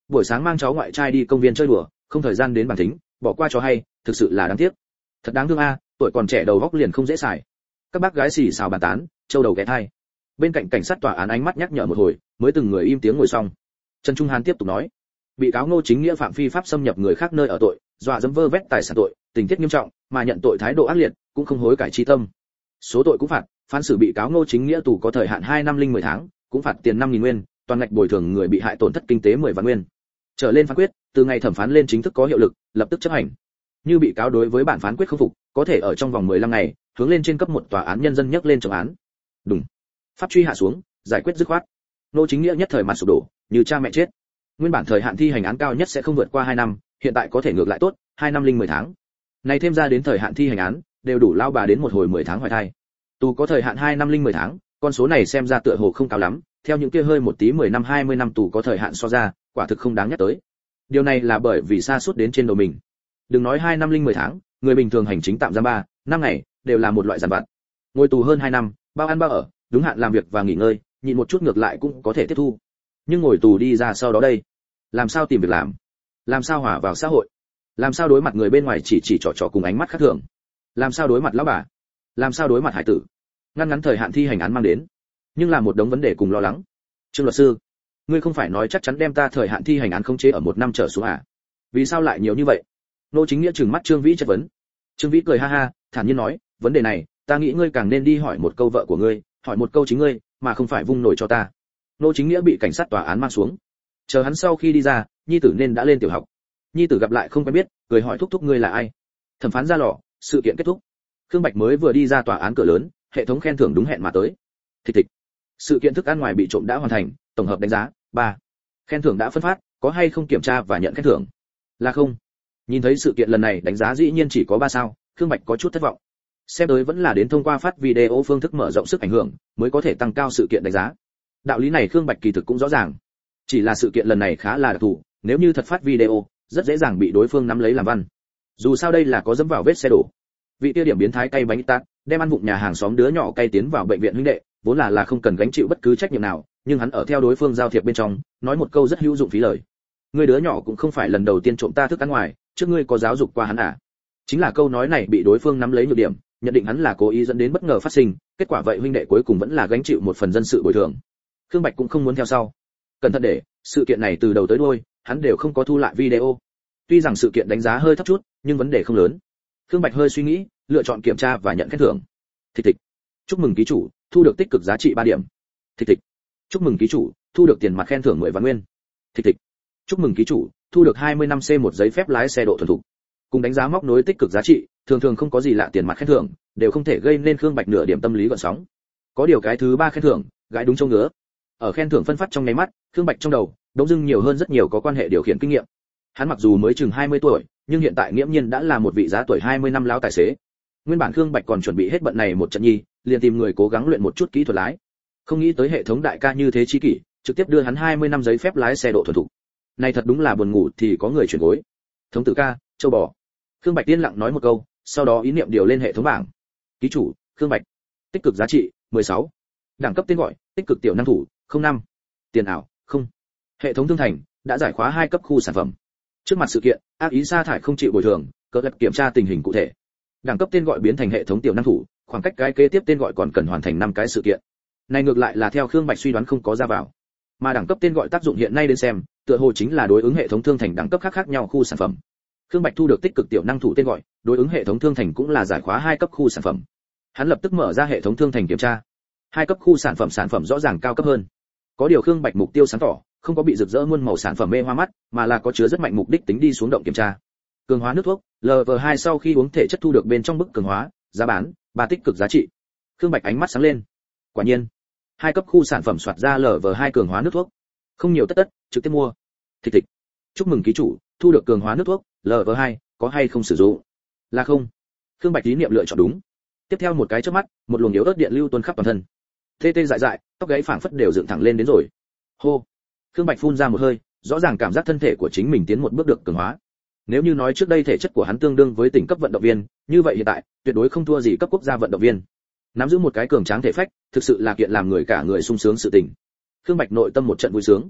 buổi sáng mang cháu ngoại trai đi công viên chơi đùa, không thời gian đến bản thính, bỏ qua cho hay, thực sự là đáng tiếc. Thật đáng thương a, tuổi còn trẻ đầu óc liền không dễ xài. Các bác gái xì xào bàn tán, châu đầu ghé thai. Bên cạnh cảnh sát tòa án ánh mắt nhắc nhở một hồi, mới từng người im tiếng ngồi xong. Trần Trung Hán tiếp tục nói, bị cáo Ngô Chính Nghĩa phạm phi pháp xâm nhập người khác nơi ở tội, dọa dẫm vơ vét tài sản tội, tình tiết nghiêm trọng, mà nhận tội thái độ ác liệt, cũng không hối cải chi tâm. Số tội cũng phạt, phán xử bị cáo Ngô Chính Nghĩa tù có thời hạn hai năm linh mười tháng, cũng phạt tiền năm nghìn nguyên, toàn ngạch bồi thường người bị hại tổn thất kinh tế mười vạn nguyên. Trở lên phán quyết, từ ngày thẩm phán lên chính thức có hiệu lực, lập tức chấp hành. Như bị cáo đối với bản phán quyết không phục, có thể ở trong vòng mười lăm ngày, hướng lên trên cấp một tòa án nhân dân nhắc lên trọng án. Đúng. Pháp truy hạ xuống, giải quyết dứt khoát. Ngô Chính Nghĩa nhất thời mặt sụp đổ, như cha mẹ chết. Nguyên bản thời hạn thi hành án cao nhất sẽ không vượt qua hai năm, hiện tại có thể ngược lại tốt, hai năm linh mười tháng. Này thêm ra đến thời hạn thi hành án, đều đủ lao bà đến một hồi mười tháng hoài thai. Tù có thời hạn hai năm linh mười tháng, con số này xem ra tựa hồ không cao lắm, theo những kia hơi một tí mười năm hai mươi năm tù có thời hạn so ra, quả thực không đáng nhắc tới. Điều này là bởi vì sa sút đến trên đầu mình. Đừng nói hai năm linh mười tháng, người bình thường hành chính tạm giam ba, năm ngày, đều là một loại giàn vặt. Ngồi tù hơn hai năm, bao ăn bao ở, đúng hạn làm việc và nghỉ ngơi, nhịn một chút ngược lại cũng có thể tiếp thu. Nhưng ngồi tù đi ra sau đó đây, làm sao tìm việc làm? Làm sao hòa vào xã hội? Làm sao đối mặt người bên ngoài chỉ chỉ trò trò cùng ánh mắt khác thường? Làm sao đối mặt lão bà? Làm sao đối mặt hải tử? Ngăn ngắn thời hạn thi hành án mang đến, nhưng là một đống vấn đề cùng lo lắng. Trương luật sư, ngươi không phải nói chắc chắn đem ta thời hạn thi hành án khống chế ở một năm trở xuống à? Vì sao lại nhiều như vậy? Nô Chính Nghĩa trừng mắt Trương Vĩ chất vấn. Trương Vĩ cười ha ha, thản nhiên nói, vấn đề này, ta nghĩ ngươi càng nên đi hỏi một câu vợ của ngươi, hỏi một câu chính ngươi, mà không phải vung nổi cho ta. Nô Chính Nghĩa bị cảnh sát tòa án mang xuống. Chờ hắn sau khi đi ra, nhi tử nên đã lên tiểu học. Nhi tử gặp lại không quen biết, cười hỏi thúc thúc ngươi là ai. Thẩm phán ra lò, sự kiện kết thúc. Khương Bạch mới vừa đi ra tòa án cửa lớn, hệ thống khen thưởng đúng hẹn mà tới. Thịch thịch. Sự kiện thức ăn ngoài bị trộm đã hoàn thành, tổng hợp đánh giá ba. Khen thưởng đã phân phát, có hay không kiểm tra và nhận khen thưởng? Là không. Nhìn thấy sự kiện lần này đánh giá dĩ nhiên chỉ có ba sao, Khương Bạch có chút thất vọng. Xem tới vẫn là đến thông qua phát video phương thức mở rộng sức ảnh hưởng, mới có thể tăng cao sự kiện đánh giá. Đạo lý này Khương Bạch kỳ thực cũng rõ ràng. Chỉ là sự kiện lần này khá là đặc thù, nếu như thật phát video, rất dễ dàng bị đối phương nắm lấy làm văn. Dù sao đây là có dẫm vào vết xe đổ. Vị tiêu điểm biến thái cay bánh tát, đem ăn vụng nhà hàng xóm đứa nhỏ cay tiến vào bệnh viện huynh đệ, vốn là là không cần gánh chịu bất cứ trách nhiệm nào, nhưng hắn ở theo đối phương giao thiệp bên trong, nói một câu rất hữu dụng phí lời. Người đứa nhỏ cũng không phải lần đầu tiên trộm ta thức ăn ngoài, trước ngươi có giáo dục qua hắn à? Chính là câu nói này bị đối phương nắm lấy nhược điểm, nhận định hắn là cố ý dẫn đến bất ngờ phát sinh, kết quả vậy huynh đệ cuối cùng vẫn là gánh chịu một phần dân sự bồi thường. Khương Bạch cũng không muốn theo sau. Cẩn thận để, sự kiện này từ đầu tới đuôi, hắn đều không có thu lại video. Tuy rằng sự kiện đánh giá hơi thấp chút, nhưng vấn đề không lớn. Khương Bạch hơi suy nghĩ, lựa chọn kiểm tra và nhận khen thưởng. Thịch thịch. Chúc mừng ký chủ, thu được tích cực giá trị ba điểm. Thịch thịch. Chúc mừng ký chủ, thu được tiền mặt khen thưởng mười vạn nguyên. Thịch thịch. Chúc mừng ký chủ, thu được hai mươi năm C một giấy phép lái xe độ thuần thục. Cùng đánh giá móc nối tích cực giá trị, thường thường không có gì lạ tiền mặt khen thưởng, đều không thể gây nên Khương Bạch nửa điểm tâm lý gợn sóng. Có điều cái thứ ba khen thưởng, gãi đúng châu ngứa. Ở khen thưởng phân phát trong nháy mắt, Khương Bạch trong đầu, đống dưng nhiều hơn rất nhiều có quan hệ điều khiển kinh nghiệm. Hắn mặc dù mới chừng hai mươi tuổi, nhưng hiện tại nghiễm nhiên đã là một vị giá tuổi hai mươi năm lão tài xế. Nguyên bản Khương Bạch còn chuẩn bị hết bận này một trận nhi, liền tìm người cố gắng luyện một chút kỹ thuật lái. Không nghĩ tới hệ thống đại ca như thế chi kỷ, trực tiếp đưa hắn hai mươi năm giấy phép lái xe độ thuần thục. Này thật đúng là buồn ngủ thì có người chuyển gối. Thống tử ca, châu bò. Khương Bạch tiên lặng nói một câu, sau đó ý niệm điều lên hệ thống bảng. Ký chủ, Khương Bạch. Tích cực giá trị, mười sáu. Đẳng cấp tên gọi, tích cực tiểu năng thủ, không năm. Tiền ảo, không. Hệ thống thương thành, đã giải khóa hai cấp khu sản phẩm. Trước mặt sự kiện, ác ý sa thải không chịu bồi thường, cơ lập kiểm tra tình hình cụ thể. Đẳng cấp tên gọi biến thành hệ thống tiểu năng thủ, khoảng cách cái kế tiếp tên gọi còn cần hoàn thành năm cái sự kiện. Này ngược lại là theo Khương Bạch suy đoán không có ra vào. Mà đẳng cấp tên gọi tác dụng hiện nay đến xem, tựa hồ chính là đối ứng hệ thống thương thành đẳng cấp khác khác nhau khu sản phẩm. Khương Bạch thu được tích cực tiểu năng thủ tên gọi, đối ứng hệ thống thương thành cũng là giải khóa hai cấp khu sản phẩm. Hắn lập tức mở ra hệ thống thương thành kiểm tra. Hai cấp khu sản phẩm sản phẩm rõ ràng cao cấp hơn. Có điều Khương Bạch mục tiêu sáng tỏ, không có bị rực rỡ muôn màu sản phẩm mê hoa mắt, mà là có chứa rất mạnh mục đích tính đi xuống động kiểm tra. Cường hóa nước thuốc, lờ vê hai sau khi uống thể chất thu được bên trong bức cường hóa, giá bán, ba tích cực giá trị. Khương Bạch ánh mắt sáng lên. Quả nhiên, hai cấp khu sản phẩm soạt ra lờ vê hai cường hóa nước thuốc. Không nhiều tất tất, trực tiếp mua. Thịch thịch. Chúc mừng ký chủ, thu được cường hóa nước thuốc, lờ vê hai, có hay không sử dụng? Là không. Khương Bạch ý niệm lựa chọn đúng. Tiếp theo một cái chớp mắt, một luồng yếu ớt điện lưu tuôn khắp toàn thân. Tê tê dại dại, tóc gáy phảng phất đều dựng thẳng lên đến rồi. Hô. Khương Bạch phun ra một hơi, rõ ràng cảm giác thân thể của chính mình tiến một bước được cường hóa. Nếu như nói trước đây thể chất của hắn tương đương với tỉnh cấp vận động viên, như vậy hiện tại, tuyệt đối không thua gì cấp quốc gia vận động viên. Nắm giữ một cái cường tráng thể phách, thực sự là kiện làm người cả người sung sướng sự tình. Khương Bạch nội tâm một trận vui sướng.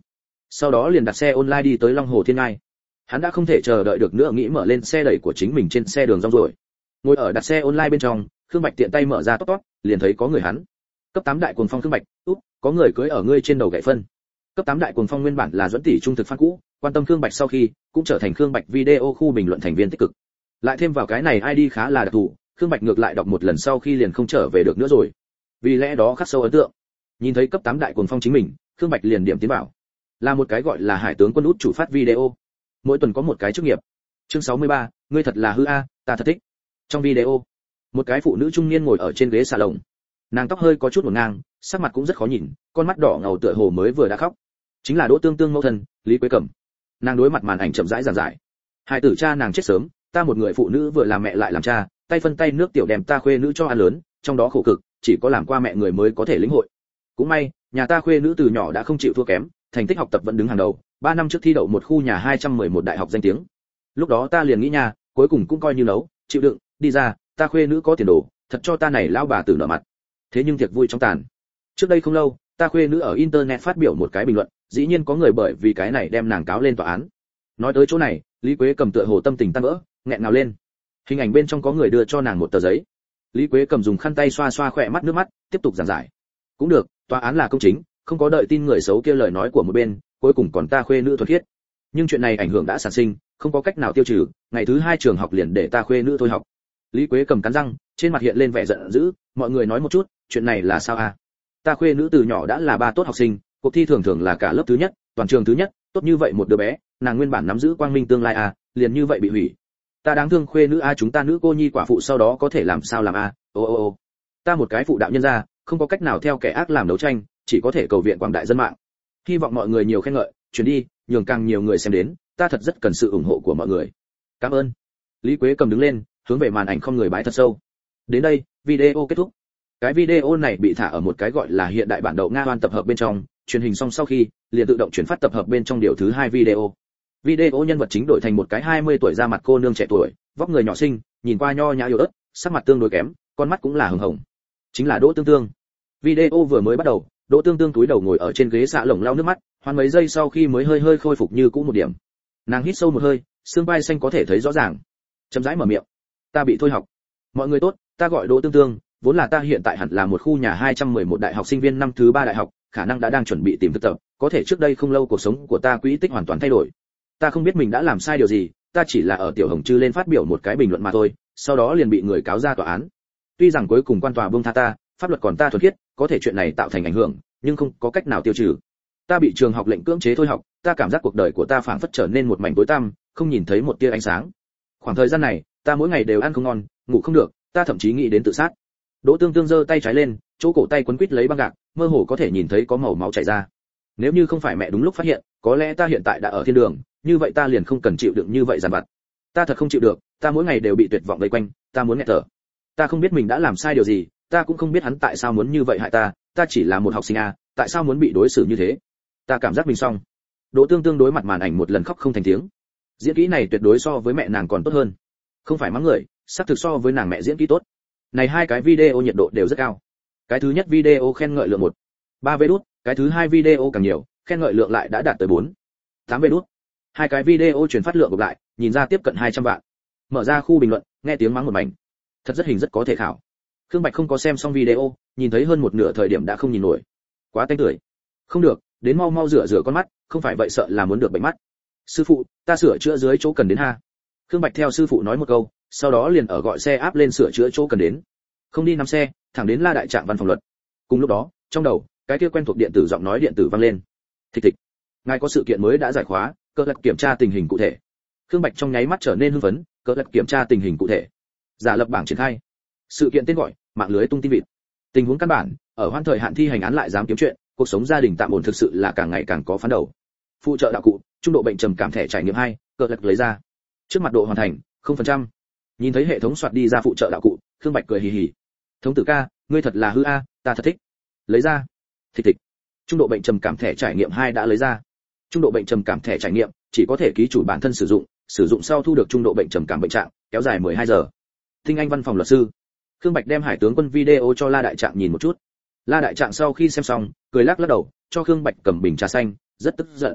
sau đó liền đặt xe online đi tới Long Hồ Thiên Ngai. Hắn đã không thể chờ đợi được nữa, nghĩ mở lên xe đẩy của chính mình trên xe đường rong rồi. Ngồi ở đặt xe online bên trong, Khương Bạch tiện tay mở ra top top, liền thấy có người hắn. Cấp tám đại cuồng phong Khương Bạch, úp, có người cưỡi ở ngươi trên đầu gậy phân. Cấp tám đại cuồng phong nguyên bản là Duẫn tỷ trung thực fan cũ, quan tâm Khương Bạch sau khi, cũng trở thành Khương Bạch video khu bình luận thành viên tích cực. Lại thêm vào cái này i đê khá là đặc thù, Khương Bạch ngược lại đọc một lần sau khi liền không trở về được nữa rồi. Vì lẽ đó khắc sâu ấn tượng. Nhìn thấy cấp tám đại cuồng phong chính mình, Khương Bạch liền điểm tiến vào. Là một cái gọi là Hải tướng quân út chủ phát video. Mỗi tuần có một cái chức nghiệp. Chương sáu mươi ba, ngươi thật là hư a, ta thật thích. Trong video, một cái phụ nữ trung niên ngồi ở trên ghế salon. Nàng tóc hơi có chút hỗn ngang, sắc mặt cũng rất khó nhìn, con mắt đỏ ngầu tựa hồ mới vừa đã khóc. Chính là Đỗ Tương Tương mẫu thân, Lý Quế Cẩm. Nàng đối mặt màn ảnh chậm rãi giảng giải. Hai tử cha nàng chết sớm, ta một người phụ nữ vừa làm mẹ lại làm cha, tay phân tay nước tiểu đem ta khuê nữ cho ăn lớn, trong đó khổ cực, chỉ có làm qua mẹ người mới có thể lĩnh hội. Cũng may, nhà ta khuê nữ từ nhỏ đã không chịu thua kém, thành tích học tập vẫn đứng hàng đầu, ba năm trước thi đậu một khu nhà hai trăm mười một đại học danh tiếng. Lúc đó ta liền nghĩ nha, cuối cùng cũng coi như nấu, chịu đựng, đi ra, ta khuê nữ có tiền đồ, thật cho ta này lão bà tử nợ mặt. Thế nhưng tiệc vui trong tàn. Trước đây không lâu, ta khuê nữ ở internet phát biểu một cái bình luận, dĩ nhiên có người bởi vì cái này đem nàng cáo lên tòa án. Nói tới chỗ này, Lý Quế Cầm tựa hồ tâm tình tan vỡ, nghẹn ngào lên. Hình ảnh bên trong có người đưa cho nàng một tờ giấy. Lý Quế Cầm dùng khăn tay xoa xoa khỏe mắt nước mắt, tiếp tục giảng giải. Cũng được, tòa án là công chính, không có đợi tin người xấu kia lời nói của một bên, cuối cùng còn ta khuê nữ thuần khiết. Nhưng chuyện này ảnh hưởng đã sản sinh, không có cách nào tiêu trừ, ngày thứ hai trường học liền để ta khuê nữ thôi học. Lý Quế Cầm cắn răng, trên mặt hiện lên vẻ giận dữ, mọi người nói một chút, chuyện này là sao à? Ta khuê nữ từ nhỏ đã là ba tốt học sinh, cuộc thi thường thường là cả lớp thứ nhất, toàn trường thứ nhất, tốt như vậy một đứa bé, nàng nguyên bản nắm giữ quang minh tương lai à, liền như vậy bị hủy. Ta đáng thương khuê nữ a, chúng ta nữ cô nhi quả phụ sau đó có thể làm sao làm a? Ô ô ô. Ta một cái phụ đạo nhân gia, không có cách nào theo kẻ ác làm đấu tranh, chỉ có thể cầu viện quảng đại dân mạng. Hy vọng mọi người nhiều khen ngợi, truyền đi, nhường càng nhiều người xem đến, ta thật rất cần sự ủng hộ của mọi người. Cảm ơn. Lý Quế Cầm đứng lên, hướng về màn ảnh không người bái thật sâu. Đến đây, video kết thúc. Cái video này bị thả ở một cái gọi là hiện đại bản đậu Nga Hoan tập hợp bên trong, truyền hình xong sau khi, liền tự động chuyển phát tập hợp bên trong điều thứ hai video. Video nhân vật chính đổi thành một cái hai mươi tuổi ra mặt cô nương trẻ tuổi, vóc người nhỏ xinh, nhìn qua nho nhã yếu ớt, sắc mặt tương đối kém, con mắt cũng là hồng hồng. Chính là Đỗ Tương Tương. Video vừa mới bắt đầu, Đỗ Tương Tương túi đầu ngồi ở trên ghế xạ lồng lau nước mắt, hoan mấy giây sau khi mới hơi hơi khôi phục như cũ một điểm. Nàng hít sâu một hơi, xương vai xanh có thể thấy rõ ràng. Chậm rãi mở miệng. Ta bị thôi học. Mọi người tốt, ta gọi Đỗ Tương Tương, vốn là ta hiện tại hẳn là một khu nhà hai trăm mười một đại học sinh viên năm thứ ba đại học, khả năng đã đang chuẩn bị tìm thực tập, có thể trước đây không lâu cuộc sống của ta quỹ tích hoàn toàn thay đổi. Ta không biết mình đã làm sai điều gì, ta chỉ là ở tiểu hồng chư lên phát biểu một cái bình luận mà thôi, sau đó liền bị người cáo ra tòa án. Tuy rằng cuối cùng quan tòa buông tha ta, pháp luật còn ta thuần khiết, có thể chuyện này tạo thành ảnh hưởng, nhưng không có cách nào tiêu trừ. Ta bị trường học lệnh cưỡng chế thôi học, ta cảm giác cuộc đời của ta phảng phất trở nên một mảnh tối tăm, không nhìn thấy một tia ánh sáng. Khoảng thời gian này, ta mỗi ngày đều ăn không ngon, ngủ không được, ta thậm chí nghĩ đến tự sát. Đỗ Tương Tương giơ tay trái lên, chỗ cổ tay quấn quít lấy băng gạc, mơ hồ có thể nhìn thấy có màu máu chảy ra. Nếu như không phải mẹ đúng lúc phát hiện, có lẽ ta hiện tại đã ở thiên đường, như vậy ta liền không cần chịu đựng như vậy giàn vặt. Ta thật không chịu được, ta mỗi ngày đều bị tuyệt vọng vây quanh, ta muốn nghẹt thở. Ta không biết mình đã làm sai điều gì, ta cũng không biết hắn tại sao muốn như vậy hại ta, ta chỉ là một học sinh a, tại sao muốn bị đối xử như thế? Ta cảm giác mình xong. Đỗ Tương Tương đối mặt màn ảnh một lần khóc không thành tiếng. Diễn kỹ này tuyệt đối so với mẹ nàng còn tốt hơn. Không phải mắng người, xác thực so với nàng mẹ diễn kỹ tốt. Này hai cái video nhiệt độ đều rất cao. Cái thứ nhất video khen ngợi lượng một, ba vé đút, cái thứ hai video càng nhiều, khen ngợi lượng lại đã đạt tới bốn, tám vé đút. Hai cái video truyền phát lượng gộp lại, nhìn ra tiếp cận hai trăm vạn. Mở ra khu bình luận, nghe tiếng mắng một mảnh. Thật rất hình rất có thể khảo. Khương Bạch không có xem xong video, nhìn thấy hơn một nửa thời điểm đã không nhìn nổi. Quá tanh tưởi. Không được, đến mau mau rửa rửa con mắt, không phải vậy sợ là muốn được bệnh mắt. Sư phụ, ta sửa chữa dưới chỗ cần đến ha. Khương Bạch theo sư phụ nói một câu, sau đó liền ở gọi xe áp lên sửa chữa chỗ cần đến. Không đi nắm xe, thẳng đến La Đại Trạm văn phòng luật. Cùng lúc đó, trong đầu, cái kia quen thuộc điện tử giọng nói điện tử vang lên. Thịch thịch. Ngài có sự kiện mới đã giải khóa, cơ lập kiểm tra tình hình cụ thể. Khương Bạch trong nháy mắt trở nên hưng phấn, cơ lập kiểm tra tình hình cụ thể. Giả lập bảng triển khai. Sự kiện tên gọi, mạng lưới tung tin vịt. Tình huống căn bản, ở hoan thời hạn thi hành án lại dám kiếm chuyện, cuộc sống gia đình tạm ổn thực sự là càng ngày càng có phán đầu. Phụ trợ đạo cụ, trung độ bệnh trầm cảm thẻ trải nghiệm hai, cơ lập lấy ra. Trước mặt độ hoàn thành, không phần trăm. Nhìn thấy hệ thống soạt đi ra phụ trợ đạo cụ, Khương Bạch cười hì hì. Thống tử ca, ngươi thật là hư a, ta thật thích. Lấy ra. Thịch thịch. Trung độ bệnh trầm cảm thẻ trải nghiệm hai đã lấy ra. Trung độ bệnh trầm cảm thẻ trải nghiệm chỉ có thể ký chủ bản thân sử dụng, sử dụng sau thu được trung độ bệnh trầm cảm bệnh trạng, kéo dài mười hai giờ. Tinh Anh văn phòng luật sư. Khương Bạch đem Hải tướng quân video cho La Đại Trạng nhìn một chút. La Đại Trạng sau khi xem xong, cười lắc lắc đầu, cho Khương Bạch cầm bình trà xanh, rất tức giận.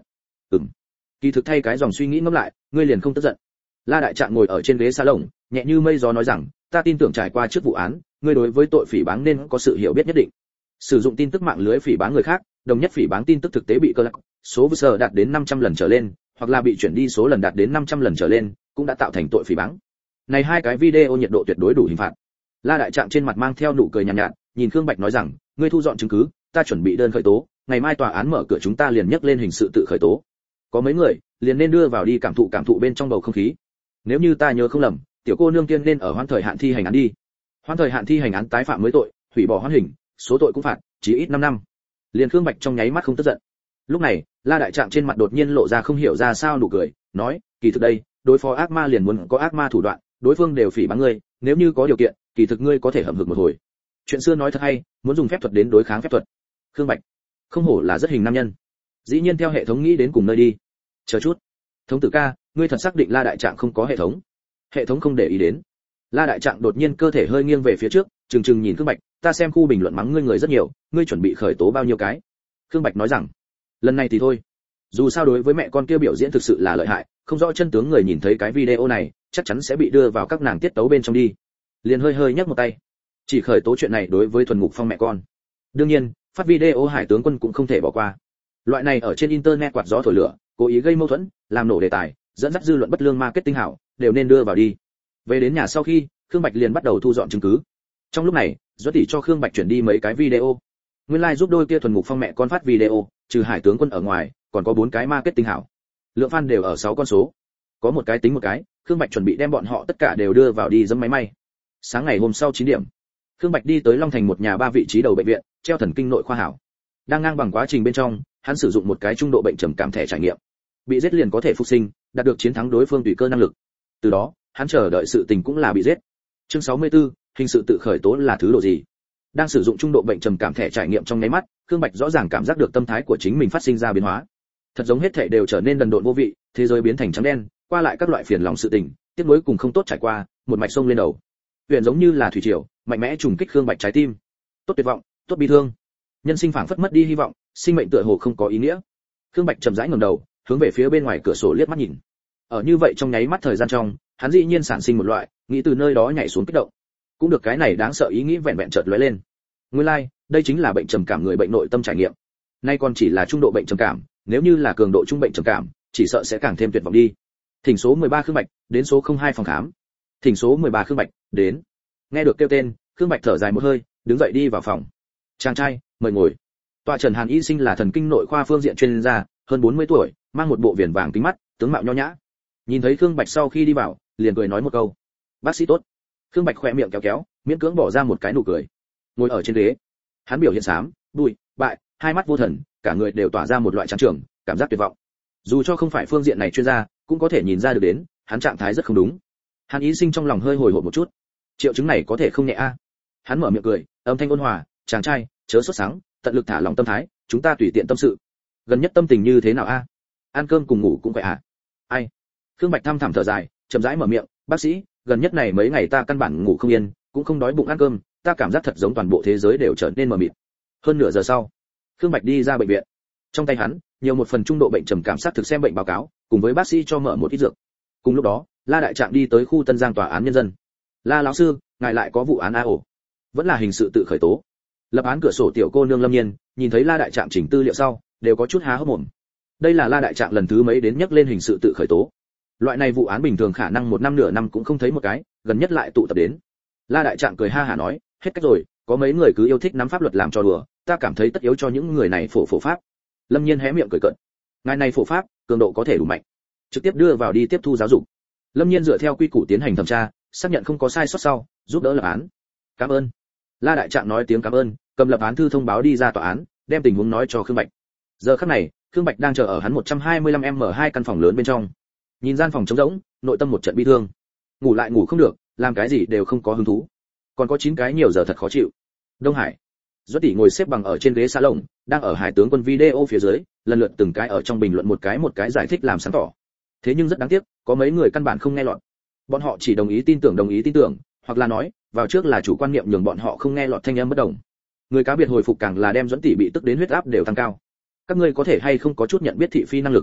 ừm. Kỳ thực thay cái dòng suy nghĩ ngẫm lại, ngươi liền không tức giận. La Đại Trạng ngồi ở trên ghế salon, nhẹ như mây gió nói rằng, ta tin tưởng trải qua trước vụ án, ngươi đối với tội phỉ báng nên có sự hiểu biết nhất định. Sử dụng tin tức mạng lưới phỉ báng người khác, đồng nhất phỉ báng tin tức thực tế bị cơ lạc, số view đạt đến năm trăm lần trở lên, hoặc là bị chuyển đi số lần đạt đến năm trăm lần trở lên, cũng đã tạo thành tội phỉ báng. Này hai cái video nhiệt độ tuyệt đối đủ hình phạt. La Đại Trạng trên mặt mang theo nụ cười nhàn nhạt, nhạt, nhìn Khương Bạch nói rằng, ngươi thu dọn chứng cứ, ta chuẩn bị đơn khởi tố, ngày mai tòa án mở cửa chúng ta liền nhắc lên hình sự tự khởi tố. Có mấy người, liền nên đưa vào đi cảm thụ cảm thụ bên trong bầu không khí. Nếu như ta nhớ không lầm, tiểu cô nương tiên nên ở hoãn thời hạn thi hành án đi. Hoãn thời hạn thi hành án tái phạm mới tội, hủy bỏ hoãn hình, số tội cũng phạt, chỉ ít năm năm. Liền Khương Bạch trong nháy mắt không tức giận. Lúc này, La Đại Trạng trên mặt đột nhiên lộ ra không hiểu ra sao nụ cười, nói, kỳ thực đây, đối phó ác ma liền muốn có ác ma thủ đoạn, đối phương đều phỉ báng ngươi, nếu như có điều kiện, kỳ thực ngươi có thể hậm hực một hồi. Chuyện xưa nói thật hay, muốn dùng phép thuật đến đối kháng phép thuật. Khương Bạch, không hổ là rất hình nam nhân. Dĩ nhiên theo hệ thống nghĩ đến cùng nơi đi. Chờ chút, thống tử ca, ngươi thật xác định La Đại Trạng không có hệ thống? Hệ thống không để ý đến. La Đại Trạng đột nhiên cơ thể hơi nghiêng về phía trước, trừng trừng nhìn Khương Bạch, ta xem khu bình luận mắng ngươi người rất nhiều, ngươi chuẩn bị khởi tố bao nhiêu cái? Khương Bạch nói rằng, lần này thì thôi. Dù sao đối với mẹ con kia biểu diễn thực sự là lợi hại, không rõ chân tướng người nhìn thấy cái video này, chắc chắn sẽ bị đưa vào các nàng tiết tấu bên trong đi. Liền hơi hơi nhấc một tay, chỉ khởi tố chuyện này đối với thuần ngục phong mẹ con. Đương nhiên, phát video Hải tướng quân cũng không thể bỏ qua. Loại này ở trên internet quạt gió thổi lửa, cố ý gây mâu thuẫn, làm nổ đề tài, dẫn dắt dư luận bất lương marketing hảo, đều nên đưa vào đi. Về đến nhà sau khi, Khương Bạch liền bắt đầu thu dọn chứng cứ. Trong lúc này, Duẫn tỷ cho Khương Bạch chuyển đi mấy cái video. Nguyên lai like giúp đôi kia thuần ngục phong mẹ con phát video, trừ Hải tướng quân ở ngoài, còn có bốn cái marketing hảo. Lượng fan đều ở sáu con số. Có một cái tính một cái, Khương Bạch chuẩn bị đem bọn họ tất cả đều đưa vào đi dẫm máy may. Sáng ngày hôm sau chín điểm, Khương Bạch đi tới Long Thành một nhà ba vị trí đầu bệnh viện, treo thần kinh nội khoa hảo. Đang ngang bằng quá trình bên trong, hắn sử dụng một cái trung độ bệnh trầm cảm thẻ trải nghiệm. Bị giết liền có thể phục sinh, đạt được chiến thắng đối phương tùy cơ năng lực. Từ đó, hắn chờ đợi sự tình cũng là bị giết. Chương sáu mươi tư, hình sự tự khởi tố là thứ độ gì? Đang sử dụng trung độ bệnh trầm cảm thẻ trải nghiệm trong nháy mắt, Khương Bạch rõ ràng cảm giác được tâm thái của chính mình phát sinh ra biến hóa. Thật giống hết thảy đều trở nên đần độn vô vị, thế giới biến thành trắng đen, qua lại các loại phiền lòng sự tình, tiếc nuối cùng không tốt trải qua, một mạch sông lên đầu. Huyền giống như là thủy triều, mạnh mẽ trùng kích Khương Bạch trái tim. Tốt tuyệt vọng, tốt bi thương. Nhân sinh phảng phất mất đi hy vọng, sinh mệnh tựa hồ không có ý nghĩa. Khương Bạch chậm rãi ngẩng đầu, hướng về phía bên ngoài cửa sổ liếc mắt nhìn. Ở như vậy trong nháy mắt thời gian trong, hắn dĩ nhiên sản sinh một loại, nghĩ từ nơi đó nhảy xuống kích động. Cũng được cái này đáng sợ ý nghĩ vẹn vẹn chợt lóe lên. Nguyên lai, like, đây chính là bệnh trầm cảm người bệnh nội tâm trải nghiệm. Nay còn chỉ là trung độ bệnh trầm cảm, nếu như là cường độ trung bệnh trầm cảm, chỉ sợ sẽ càng thêm tuyệt vọng đi. Thỉnh số mười ba Khương Bạch, đến số không hai phòng khám. Thỉnh số mười ba Khương Bạch, đến. Nghe được kêu tên, Khương Bạch thở dài một hơi, đứng dậy đi vào phòng. Chàng trai, mời ngồi. Tọa Trần Hàn y sinh là thần kinh nội khoa phương diện chuyên gia, hơn bốn mươi tuổi, mang một bộ viền vàng kính mắt, tướng mạo nho nhã. Nhìn thấy Khương Bạch sau khi đi vào, liền cười nói một câu: "Bác sĩ tốt." Khương Bạch khỏe miệng kéo kéo, miễn cưỡng bỏ ra một cái nụ cười. Ngồi ở trên ghế, hắn biểu hiện xám, bụi, bại, hai mắt vô thần, cả người đều tỏa ra một loại chán trường, cảm giác tuyệt vọng. Dù cho không phải phương diện này chuyên gia, cũng có thể nhìn ra được đến, hắn trạng thái rất không đúng. Hàn y sinh trong lòng hơi hồi hộp một chút. Triệu chứng này có thể không nhẹ a. Hắn mở miệng cười, âm thanh ôn hòa: "Chàng trai, chớ sốt sáng, tận lực thả lòng tâm thái, chúng ta tùy tiện tâm sự. Gần nhất tâm tình như thế nào a? Ăn cơm cùng ngủ cũng vậy à?" Ai? Khương Bạch thăm thẳm thở dài, chậm rãi mở miệng: "Bác sĩ, gần nhất này mấy ngày ta căn bản ngủ không yên, cũng không đói bụng ăn cơm, ta cảm giác thật giống toàn bộ thế giới đều trở nên mờ mịt." Hơn nửa giờ sau, Khương Bạch đi ra bệnh viện. Trong tay hắn, nhiều một phần trung độ bệnh trầm cảm sát thực xem bệnh báo cáo, cùng với bác sĩ cho mở một ít dược. Cùng lúc đó, La Đại Trạng đi tới khu Tân Giang tòa án nhân dân. "La lão sư, ngài lại có vụ án a ổ? Vẫn là hình sự tự khởi tố?" Lập án cửa sổ tiểu cô nương Lâm Nhiên, nhìn thấy La Đại Trạng chỉnh tư liệu sau, đều có chút há hốc mồm. Đây là La Đại Trạng lần thứ mấy đến nhắc lên hình sự tự khởi tố. Loại này vụ án bình thường khả năng một năm nửa năm cũng không thấy một cái, gần nhất lại tụ tập đến. La Đại Trạng cười ha hả nói, hết cách rồi, có mấy người cứ yêu thích nắm pháp luật làm trò đùa, ta cảm thấy tất yếu cho những người này phổ phổ pháp. Lâm Nhiên hé miệng cười cợt. Ngài này phổ pháp, cường độ có thể đủ mạnh, trực tiếp đưa vào đi tiếp thu giáo dục. Lâm Nhiên dựa theo quy củ tiến hành thẩm tra, xác nhận không có sai sót sau, giúp đỡ lập án. Cảm ơn. La Đại Trạng nói tiếng cảm ơn, cầm lập án thư thông báo đi ra tòa án, đem tình huống nói cho Khương Bạch. Giờ khắc này, Khương Bạch đang chờ ở hắn một trăm hai mươi lăm em em hai căn phòng lớn bên trong. Nhìn gian phòng trống rỗng, nội tâm một trận bi thương. Ngủ lại ngủ không được, làm cái gì đều không có hứng thú. Còn có chín cái nhiều giờ thật khó chịu. Đông Hải. Duẫn tỷ ngồi xếp bằng ở trên ghế salon, đang ở Hải tướng quân video phía dưới, lần lượt từng cái ở trong bình luận một cái một cái giải thích làm sáng tỏ. Thế nhưng rất đáng tiếc, có mấy người căn bản không nghe lọt. Bọn họ chỉ đồng ý tin tưởng đồng ý tin tưởng, hoặc là nói, vào trước là chủ quan niệm nhường bọn họ không nghe lọt thanh âm bất đồng. Người cá biệt hồi phục càng là đem Duẫn tỷ bị tức đến huyết áp đều tăng cao. Các ngươi có thể hay không có chút nhận biết thị phi năng lực?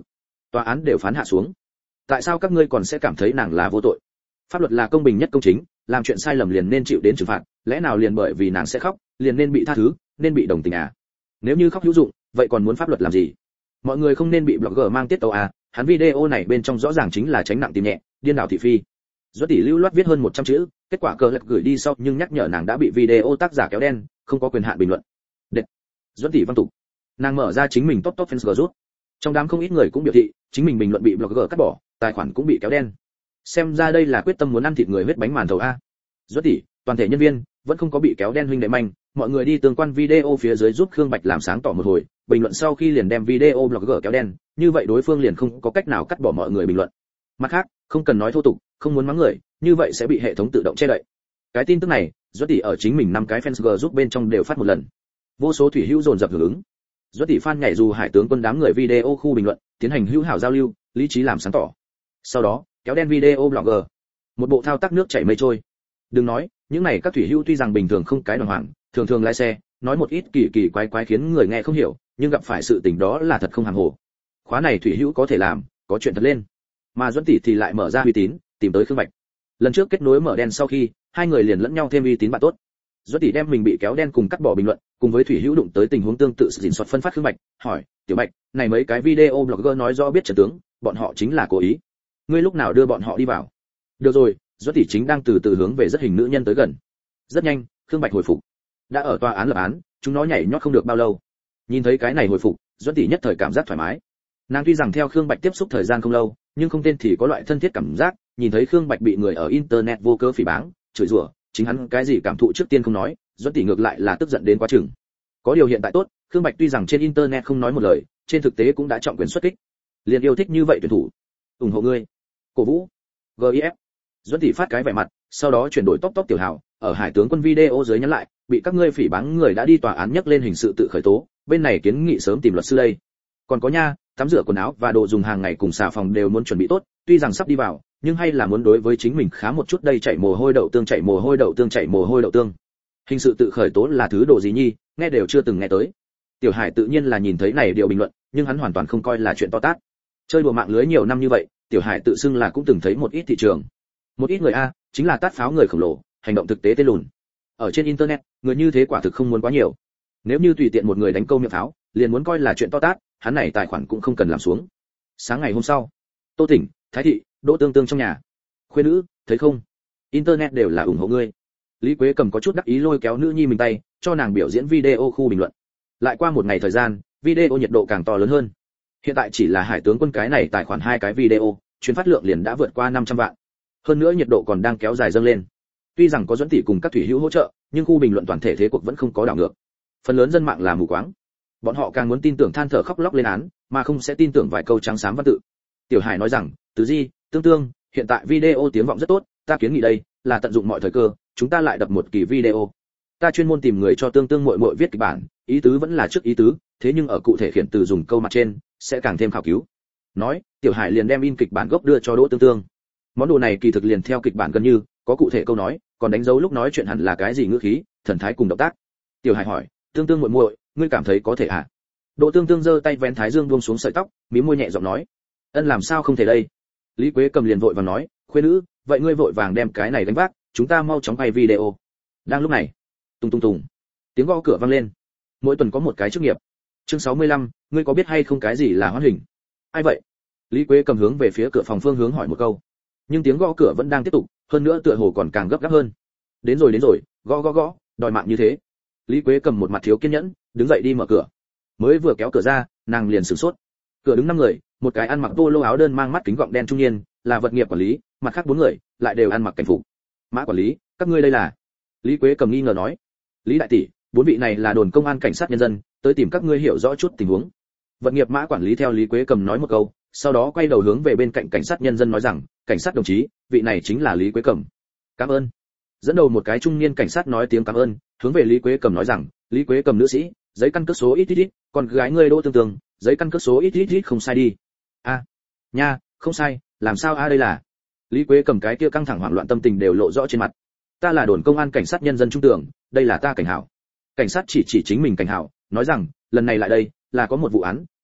tòa án đều phán hạ xuống. Tại sao các ngươi còn sẽ cảm thấy nàng là vô tội? Pháp luật là công bình nhất công chính, làm chuyện sai lầm liền nên chịu đến trừng phạt, lẽ nào liền bởi vì nàng sẽ khóc, liền nên bị tha thứ, nên bị đồng tình à? Nếu như khóc hữu dụng, vậy còn muốn pháp luật làm gì? Mọi người không nên bị blogger mang tiết tấu à, hắn video này bên trong rõ ràng chính là tránh nặng tìm nhẹ, điên đảo thị phi. Duất tỷ lưu loát viết hơn một trăm chữ, kết quả cờ lật gửi đi sau nhưng nhắc nhở nàng đã bị video tác giả kéo đen, không có quyền hạn bình luận. Đệt. Duất tỷ văn tục. Nàng mở ra chính mình top top fans group. Trong đám không ít người cũng biểu thị, chính mình bình luận bị blogger cắt bỏ, tài khoản cũng bị kéo đen. Xem ra đây là quyết tâm muốn ăn thịt người huyết bánh màn thầu a. Duất tỷ, toàn thể nhân viên vẫn không có bị kéo đen huynh đệ manh, mọi người đi tương quan video phía dưới giúp Khương Bạch làm sáng tỏ một hồi, bình luận sau khi liền đem video blogger kéo đen, như vậy đối phương liền không có cách nào cắt bỏ mọi người bình luận. Mặt khác, không cần nói thô tục, không muốn mắng người, như vậy sẽ bị hệ thống tự động che đậy. Cái tin tức này, Duất tỷ ở chính mình năm cái fans group bên trong đều phát một lần. Vô số thủy hữu dồn dập hưởng ứng. Duất tỷ fan nhảy dù hải tướng quân đám người video khu bình luận, tiến hành hữu hảo giao lưu, lý trí làm sáng tỏ. Sau đó, kéo đen video blogger. Một bộ thao tác nước chảy mây trôi. Đừng nói, những này các thủy hữu tuy rằng bình thường không cái đàng hoàng, thường thường lái xe, nói một ít kỳ kỳ quái quái khiến người nghe không hiểu, nhưng gặp phải sự tình đó là thật không hàng hồ. Khóa này thủy hữu có thể làm, có chuyện thật lên. Mà Duẫn tỷ thì lại mở ra uy tín, tìm tới Khương Bạch. Lần trước kết nối mở đen sau khi, hai người liền lẫn nhau thêm uy tín bạn tốt. Duẫn tỷ đem mình bị kéo đen cùng cắt bỏ bình luận, cùng với thủy hữu đụng tới tình huống tương tự dình soạt phân phát Khương Bạch, hỏi, "Tiểu Bạch, này mấy cái video blogger nói rõ biết trận tướng, bọn họ chính là cố ý. Ngươi lúc nào đưa bọn họ đi vào?" Được rồi, Duẫn tỷ chính đang từ từ hướng về rất hình nữ nhân tới gần. Rất nhanh, Khương Bạch hồi phục. Đã ở tòa án lập án, chúng nó nhảy nhót không được bao lâu. Nhìn thấy cái này hồi phục, Duẫn tỷ nhất thời cảm giác thoải mái. Nàng tuy rằng theo Khương Bạch tiếp xúc thời gian không lâu, nhưng không tên thì có loại thân thiết cảm giác, nhìn thấy Khương Bạch bị người ở internet vô cớ phỉ báng, chửi rủa, chính hắn cái gì cảm thụ trước tiên không nói, Duẫn tỷ ngược lại là tức giận đến quá chừng. Có điều hiện tại tốt, Khương Bạch tuy rằng trên internet không nói một lời, trên thực tế cũng đã trọng quyền xuất kích. Liền yêu thích như vậy tuyển thủ, ủng hộ ngươi. Cổ vũ. gif. Duẫn tỷ phát cái vẻ mặt, sau đó chuyển đổi tóc tóc tiểu hào, ở hải tướng quân video dưới nhắn lại, bị các ngươi phỉ báng người đã đi tòa án nhắc lên hình sự tự khởi tố, bên này kiến nghị sớm tìm luật sư đây. Còn có nha, tắm rửa quần áo và đồ dùng hàng ngày cùng xà phòng đều muốn chuẩn bị tốt, tuy rằng sắp đi vào, nhưng hay là muốn đối với chính mình khá một chút đây, chảy mồ hôi đậu tương, chảy mồ hôi đậu tương, chảy mồ hôi đậu tương. Hình sự tự khởi tố là thứ đồ gì nhi, nghe đều chưa từng nghe tới. Tiểu Hải tự nhiên là nhìn thấy này điều bình luận, nhưng hắn hoàn toàn không coi là chuyện to tát. Chơi đùa mạng lưới nhiều năm như vậy, Tiểu Hải tự xưng là cũng từng thấy một ít thị trường. Một ít người a, chính là tát pháo người khổng lồ, hành động thực tế tên lùn. Ở trên internet, người như thế quả thực không muốn quá nhiều. Nếu như tùy tiện một người đánh câu miệng pháo, liền muốn coi là chuyện to tát, hắn này tài khoản cũng không cần làm xuống. Sáng ngày hôm sau, Tô Tỉnh, Thái Thị, Đỗ Tương Tương trong nhà. Khuê nữ, thấy không? Internet đều là ủng hộ ngươi. Lý Quế Cầm có chút đắc ý lôi kéo nữ nhi mình tay, cho nàng biểu diễn video khu bình luận. Lại qua một ngày thời gian, video nhiệt độ càng to lớn hơn. Hiện tại chỉ là hải tướng quân cái này tài khoản hai cái video, chuyến phát lượng liền đã vượt qua năm trăm vạn. Hơn nữa nhiệt độ còn đang kéo dài dâng lên. Tuy rằng có Duẫn tỷ cùng các thủy hữu hỗ trợ, nhưng khu bình luận toàn thể thế cuộc vẫn không có đảo ngược. Phần lớn dân mạng là mù quáng. Bọn họ càng muốn tin tưởng than thở khóc lóc lên án, mà không sẽ tin tưởng vài câu trắng xám văn tự. Tiểu Hải nói rằng, Tứ Di, Tương Tương, hiện tại video tiếng vọng rất tốt, ta kiến nghị đây là tận dụng mọi thời cơ, chúng ta lại đập một kỳ video. Ta chuyên môn tìm người cho Tương Tương muội muội viết kịch bản, ý tứ vẫn là trước ý tứ, thế nhưng ở cụ thể khiển từ dùng câu mặt trên sẽ càng thêm khảo cứu. Nói, Tiểu Hải liền đem in kịch bản gốc đưa cho Đỗ Tương Tương. Món đồ này kỳ thực liền theo kịch bản gần như, có cụ thể câu nói, còn đánh dấu lúc nói chuyện hẳn là cái gì ngữ khí, thần thái cùng động tác. Tiểu Hải hỏi, Tương Tương muội muội, ngươi cảm thấy có thể à? Đỗ Tương Tương giơ tay vén thái dương buông xuống sợi tóc, mím môi nhẹ giọng nói, ân làm sao không thể đây. Lý Quế Cầm liền vội vàng nói, khuê nữ, vậy ngươi vội vàng đem cái này đánh vác, chúng ta mau chóng quay video. Đang lúc này, tung tung tung, tiếng gõ cửa vang lên. Mỗi tuần có một cái chức nghiệp. Chương sáu mươi lăm, ngươi có biết hay không cái gì là hoán hình? Ai vậy? Lý Quế Cầm hướng về phía cửa phòng phương hướng hỏi một câu. Nhưng tiếng gõ cửa vẫn đang tiếp tục, hơn nữa tựa hồ còn càng gấp gáp hơn. Đến rồi đến rồi, gõ gõ gõ, đòi mạng như thế. Lý Quế Cầm một mặt thiếu kiên nhẫn, đứng dậy đi mở cửa. Mới vừa kéo cửa ra, nàng liền sửng sốt. Cửa đứng năm người, một cái ăn mặc polo áo đơn mang mắt kính gọng đen trung niên, là vật nghiệp quản lý, mặt khác bốn người lại đều ăn mặc cảnh phục. Mã quản lý, các ngươi đây là? Lý Quế Cầm nghi ngờ nói. Lý đại tỷ, bốn vị này là đồn công an cảnh sát nhân dân, tới tìm các ngươi hiểu rõ chút tình huống. Vật nghiệp Mã quản lý theo Lý Quế Cầm nói một câu, sau đó quay đầu hướng về bên cạnh cảnh sát nhân dân nói rằng, cảnh sát đồng chí, vị này chính là Lý Quế Cầm. Cảm ơn. Dẫn đầu một cái trung niên cảnh sát nói tiếng cảm ơn, hướng về Lý Quế Cầm nói rằng, Lý Quế Cầm nữ sĩ, giấy căn cước số ít ít ít, còn gái ngươi Đỗ Tương Tương, giấy căn cước số ít ít ít không sai đi. A, à, nha, không sai, làm sao a à đây là? Lý Quế Cầm cái kia căng thẳng hoảng loạn tâm tình đều lộ rõ trên mặt. Ta là đồn công an cảnh sát nhân dân trung tưởng, đây là ta cảnh hảo. Cảnh sát chỉ chỉ chính mình cảnh hảo, nói rằng, lần này lại đây, là có một vụ án,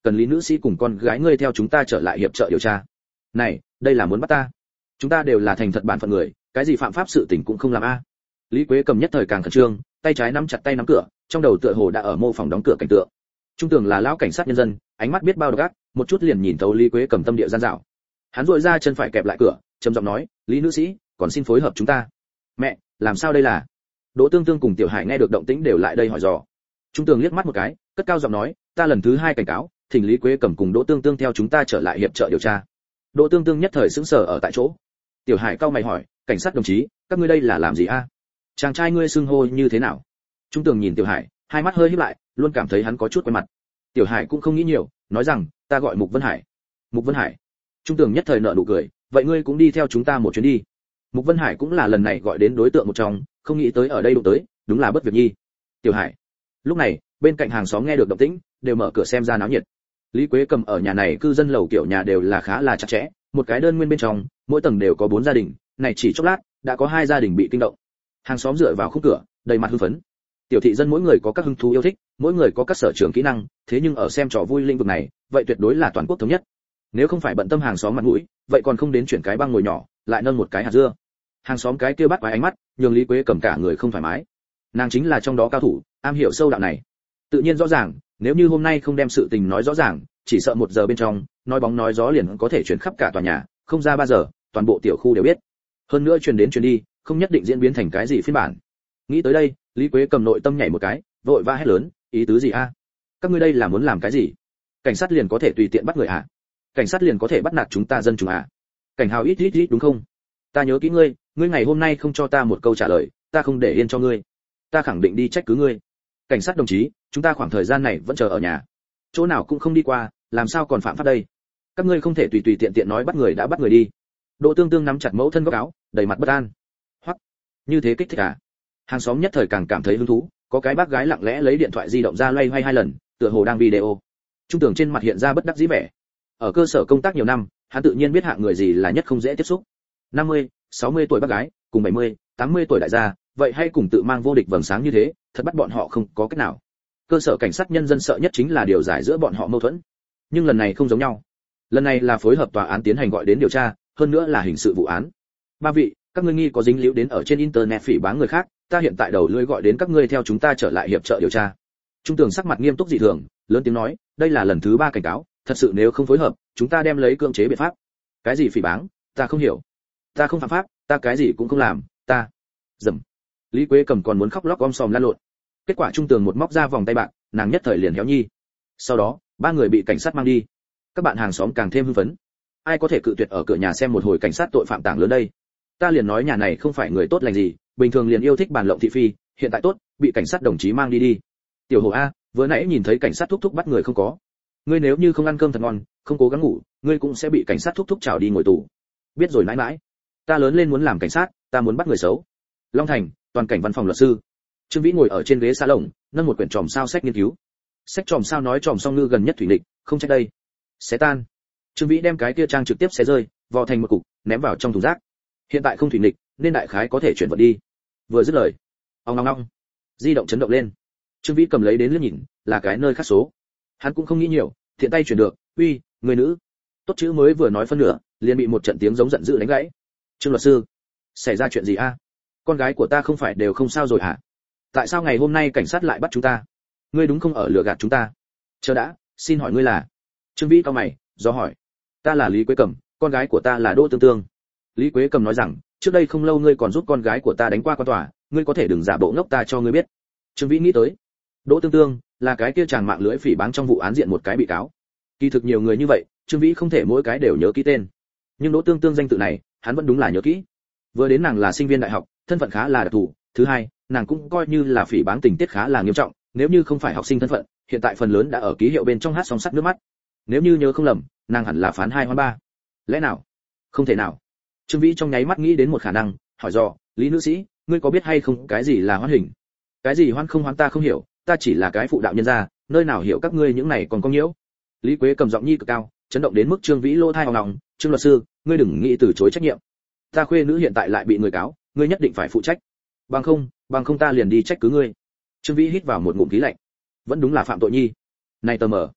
cần Lý nữ sĩ cùng con gái ngươi theo chúng ta trở lại hiệp trợ điều tra. Này, đây là muốn bắt ta? Chúng ta đều là thành thật bản phận người, cái gì phạm pháp sự tình cũng không làm a. Lý Quế Cầm nhất thời càng khẩn trương, tay trái nắm chặt tay nắm cửa, trong đầu tựa hồ đã ở mô phỏng đóng cửa cảnh tượng. Trung tường là lão cảnh sát nhân dân, ánh mắt biết bao độc ác, một chút liền nhìn thấu Lý Quế Cầm tâm địa gian dảo. Hắn duỗi ra chân phải kẹp lại cửa, trầm giọng nói, "Lý nữ sĩ, còn xin phối hợp chúng ta." "Mẹ, làm sao đây là?" Đỗ Tương Tương cùng Tiểu Hải nghe được động tĩnh đều lại đây hỏi dò. Trung tường liếc mắt một cái, cất cao giọng nói, "Ta lần thứ hai cảnh cáo, thỉnh Lý Quế Cầm cùng Đỗ Tương Tương theo chúng ta trở lại hiệp trợ điều tra." Đỗ Tương Tương nhất thời sững sờ ở tại chỗ. Tiểu Hải cau mày hỏi, "Cảnh sát đồng chí, các ngươi đây là làm gì a? Chàng trai ngươi xưng hô như thế nào?" Trung tường nhìn Tiểu Hải, hai mắt hơi híp lại, luôn cảm thấy hắn có chút quen mặt. Tiểu Hải cũng không nghĩ nhiều, nói rằng, "Ta gọi Mục Vân Hải." "Mục Vân Hải?" Trung tường nhất thời nở nụ cười, "Vậy ngươi cũng đi theo chúng ta một chuyến đi." Mục Vân Hải cũng là lần này gọi đến đối tượng một trong, không nghĩ tới ở đây đụng tới, đúng là bất việc nhi. Tiểu Hải. Lúc này, bên cạnh hàng xóm nghe được động tĩnh, đều mở cửa xem ra náo nhiệt. Lý Quế Cầm ở nhà này cư dân lầu kiểu nhà đều là khá là chặt chẽ, một cái đơn nguyên bên trong, mỗi tầng đều có bốn gia đình, này chỉ chốc lát, đã có hai gia đình bị kinh động. Hàng xóm dựa vào khung cửa, đầy mặt hưng phấn. Tiểu thị dân mỗi người có các hứng thú yêu thích, mỗi người có các sở trường kỹ năng, thế nhưng ở xem trò vui lĩnh vực này, vậy tuyệt đối là toàn quốc thống nhất. Nếu không phải bận tâm hàng xóm mặt mũi, vậy còn không đến chuyển cái băng ngồi nhỏ, lại nâng một cái hạt dưa. Hàng xóm cái kia bắt quái ánh mắt, nhường Lý Quế Cầm cả người không thoải mái. Nàng chính là trong đó cao thủ, am hiểu sâu đạo này. Tự nhiên rõ ràng, nếu như hôm nay không đem sự tình nói rõ ràng, chỉ sợ một giờ bên trong, nói bóng nói gió liền có thể truyền khắp cả tòa nhà, không ra ba giờ, toàn bộ tiểu khu đều biết. Hơn nữa truyền đến truyền đi, không nhất định diễn biến thành cái gì phiên bản. Nghĩ tới đây, Lý Quế Cầm nội tâm nhảy một cái, vội va hét lớn, "Ý tứ gì a? Các ngươi đây là muốn làm cái gì? Cảnh sát liền có thể tùy tiện bắt người à? Cảnh sát liền có thể bắt nạt chúng ta dân chúng à? Cảnh hào ít ít ít đúng không? Ta nhớ kỹ ngươi, ngươi ngày hôm nay không cho ta một câu trả lời, ta không để yên cho ngươi. Ta khẳng định đi trách cứ ngươi. Cảnh sát đồng chí, chúng ta khoảng thời gian này vẫn chờ ở nhà, chỗ nào cũng không đi qua, làm sao còn phạm pháp đây? Các ngươi không thể tùy tùy tiện tiện nói bắt người đã bắt người đi." Đỗ Tương Tương nắm chặt mẫu thân góc áo, đầy mặt bất an. "Hoắc, như thế kích thích à?" Hàng xóm nhất thời càng cảm thấy hứng thú, có cái bác gái lặng lẽ lấy điện thoại di động ra loay hoay hai lần, tựa hồ đang video. Trung tưởng trên mặt hiện ra bất đắc dĩ vẻ. Ở cơ sở công tác nhiều năm, hắn tự nhiên biết hạng người gì là nhất không dễ tiếp xúc. năm mươi, sáu mươi tuổi bác gái, cùng bảy mươi, tám mươi tuổi đại gia, vậy hay cùng tự mang vô địch vầng sáng như thế, thật bắt bọn họ không có cách nào. Cơ sở cảnh sát nhân dân sợ nhất chính là điều giải giữa bọn họ mâu thuẫn. Nhưng lần này không giống nhau. Lần này là phối hợp tòa án tiến hành gọi đến điều tra, hơn nữa là hình sự vụ án. Ba vị, các ngươi nghi có dính líu đến ở trên internet phỉ báng người khác, ta hiện tại đầu lưỡi gọi đến các ngươi theo chúng ta trở lại hiệp trợ điều tra. Trung tường sắc mặt nghiêm túc dị thường, lớn tiếng nói, đây là lần thứ ba cảnh cáo, thật sự nếu không phối hợp, chúng ta đem lấy cưỡng chế biện pháp. Cái gì phỉ báng, ta không hiểu. Ta không phạm pháp, ta cái gì cũng không làm, ta. Dầm. Lý Quế Cầm còn muốn khóc lóc om sòm la lộn. Kết quả Trung tường một móc ra vòng tay bạc, nàng nhất thời liền héo nhi. Sau đó, ba người bị cảnh sát mang đi. Các bạn hàng xóm càng thêm hưng phấn. Ai có thể cự tuyệt ở cửa nhà xem một hồi cảnh sát tội phạm tàng lớn đây? Ta liền nói nhà này không phải người tốt lành gì, bình thường liền yêu thích bàn lộng thị phi, hiện tại tốt, bị cảnh sát đồng chí mang đi đi. Tiểu Hồ a, vừa nãy nhìn thấy cảnh sát thúc thúc bắt người không có. Ngươi nếu như không ăn cơm thật ngon, không cố gắng ngủ, ngươi cũng sẽ bị cảnh sát thúc thúc trảo đi ngồi tù. Biết rồi mãi mãi. Ta lớn lên muốn làm cảnh sát, ta muốn bắt người xấu. Long Thành, toàn cảnh văn phòng luật sư. Trương Vĩ ngồi ở trên ghế salon, nâng một quyển tròm sao sách nghiên cứu. Sách tròm sao nói tròm song ngư gần nhất thủy nghịch, không trách đây. Xé tan. Trương Vĩ đem cái kia trang trực tiếp xé rơi, vò thành một cục, ném vào trong thùng rác. Hiện tại không thủy nghịch, nên đại khái có thể chuyển vật đi. Vừa dứt lời, ong ong ong, di động chấn động lên. Trương Vĩ cầm lấy đến liếc nhìn, là cái nơi khác số. Hắn cũng không nghĩ nhiều, thiện tay chuyển được, uy, người nữ. Tốt chữ mới vừa nói phân nửa, liền bị một trận tiếng giống giận dữ đánh gãy. Trương luật sư, xảy ra chuyện gì a? Con gái của ta không phải đều không sao rồi hả? Tại sao ngày hôm nay cảnh sát lại bắt chúng ta? Ngươi đúng không ở lừa gạt chúng ta? Chờ đã, xin hỏi ngươi là? Trương Vĩ cau mày, do hỏi. Ta là Lý Quế Cầm, con gái của ta là Đỗ Tương Tương. Lý Quế Cầm nói rằng, trước đây không lâu ngươi còn giúp con gái của ta đánh qua quan tòa, ngươi có thể đừng giả bộ ngốc ta cho ngươi biết. Trương Vĩ nghĩ tới, Đỗ Tương Tương là cái kia chàng mạng lưới phỉ báng trong vụ án diện một cái bị cáo. Kỳ thực nhiều người như vậy, Trương Vĩ không thể mỗi cái đều nhớ kỹ tên. Nhưng Đỗ Tương Tương danh tự này, hắn vẫn đúng là nhớ kỹ. Vừa đến nàng là sinh viên đại học, thân phận khá là đặc thù, thứ hai, nàng cũng coi như là phỉ báng tình tiết khá là nghiêm trọng, nếu như không phải học sinh thân phận, hiện tại phần lớn đã ở ký hiệu bên trong hát song sắt nước mắt. Nếu như nhớ không lầm, nàng hẳn là phán hai hoán ba. Lẽ nào? Không thể nào. Trương Vĩ trong nháy mắt nghĩ đến một khả năng, hỏi dò, Lý nữ sĩ, ngươi có biết hay không cái gì là hoán hình? Cái gì hoán không hoán ta không hiểu, ta chỉ là cái phụ đạo nhân gia, nơi nào hiểu các ngươi những này còn có nhiễu. Lý Quế Cầm giọng nhi cực cao, chấn động đến mức Trương Vĩ lỗ tai ong ong, Trương luật sư, ngươi đừng nghĩ từ chối trách nhiệm. Ta khuê nữ hiện tại lại bị người cáo, ngươi nhất định phải phụ trách. Bằng không, bằng không ta liền đi trách cứ ngươi. Trương Vĩ hít vào một ngụm khí lạnh. Vẫn đúng là phạm tội nhi. Này tờ mờ.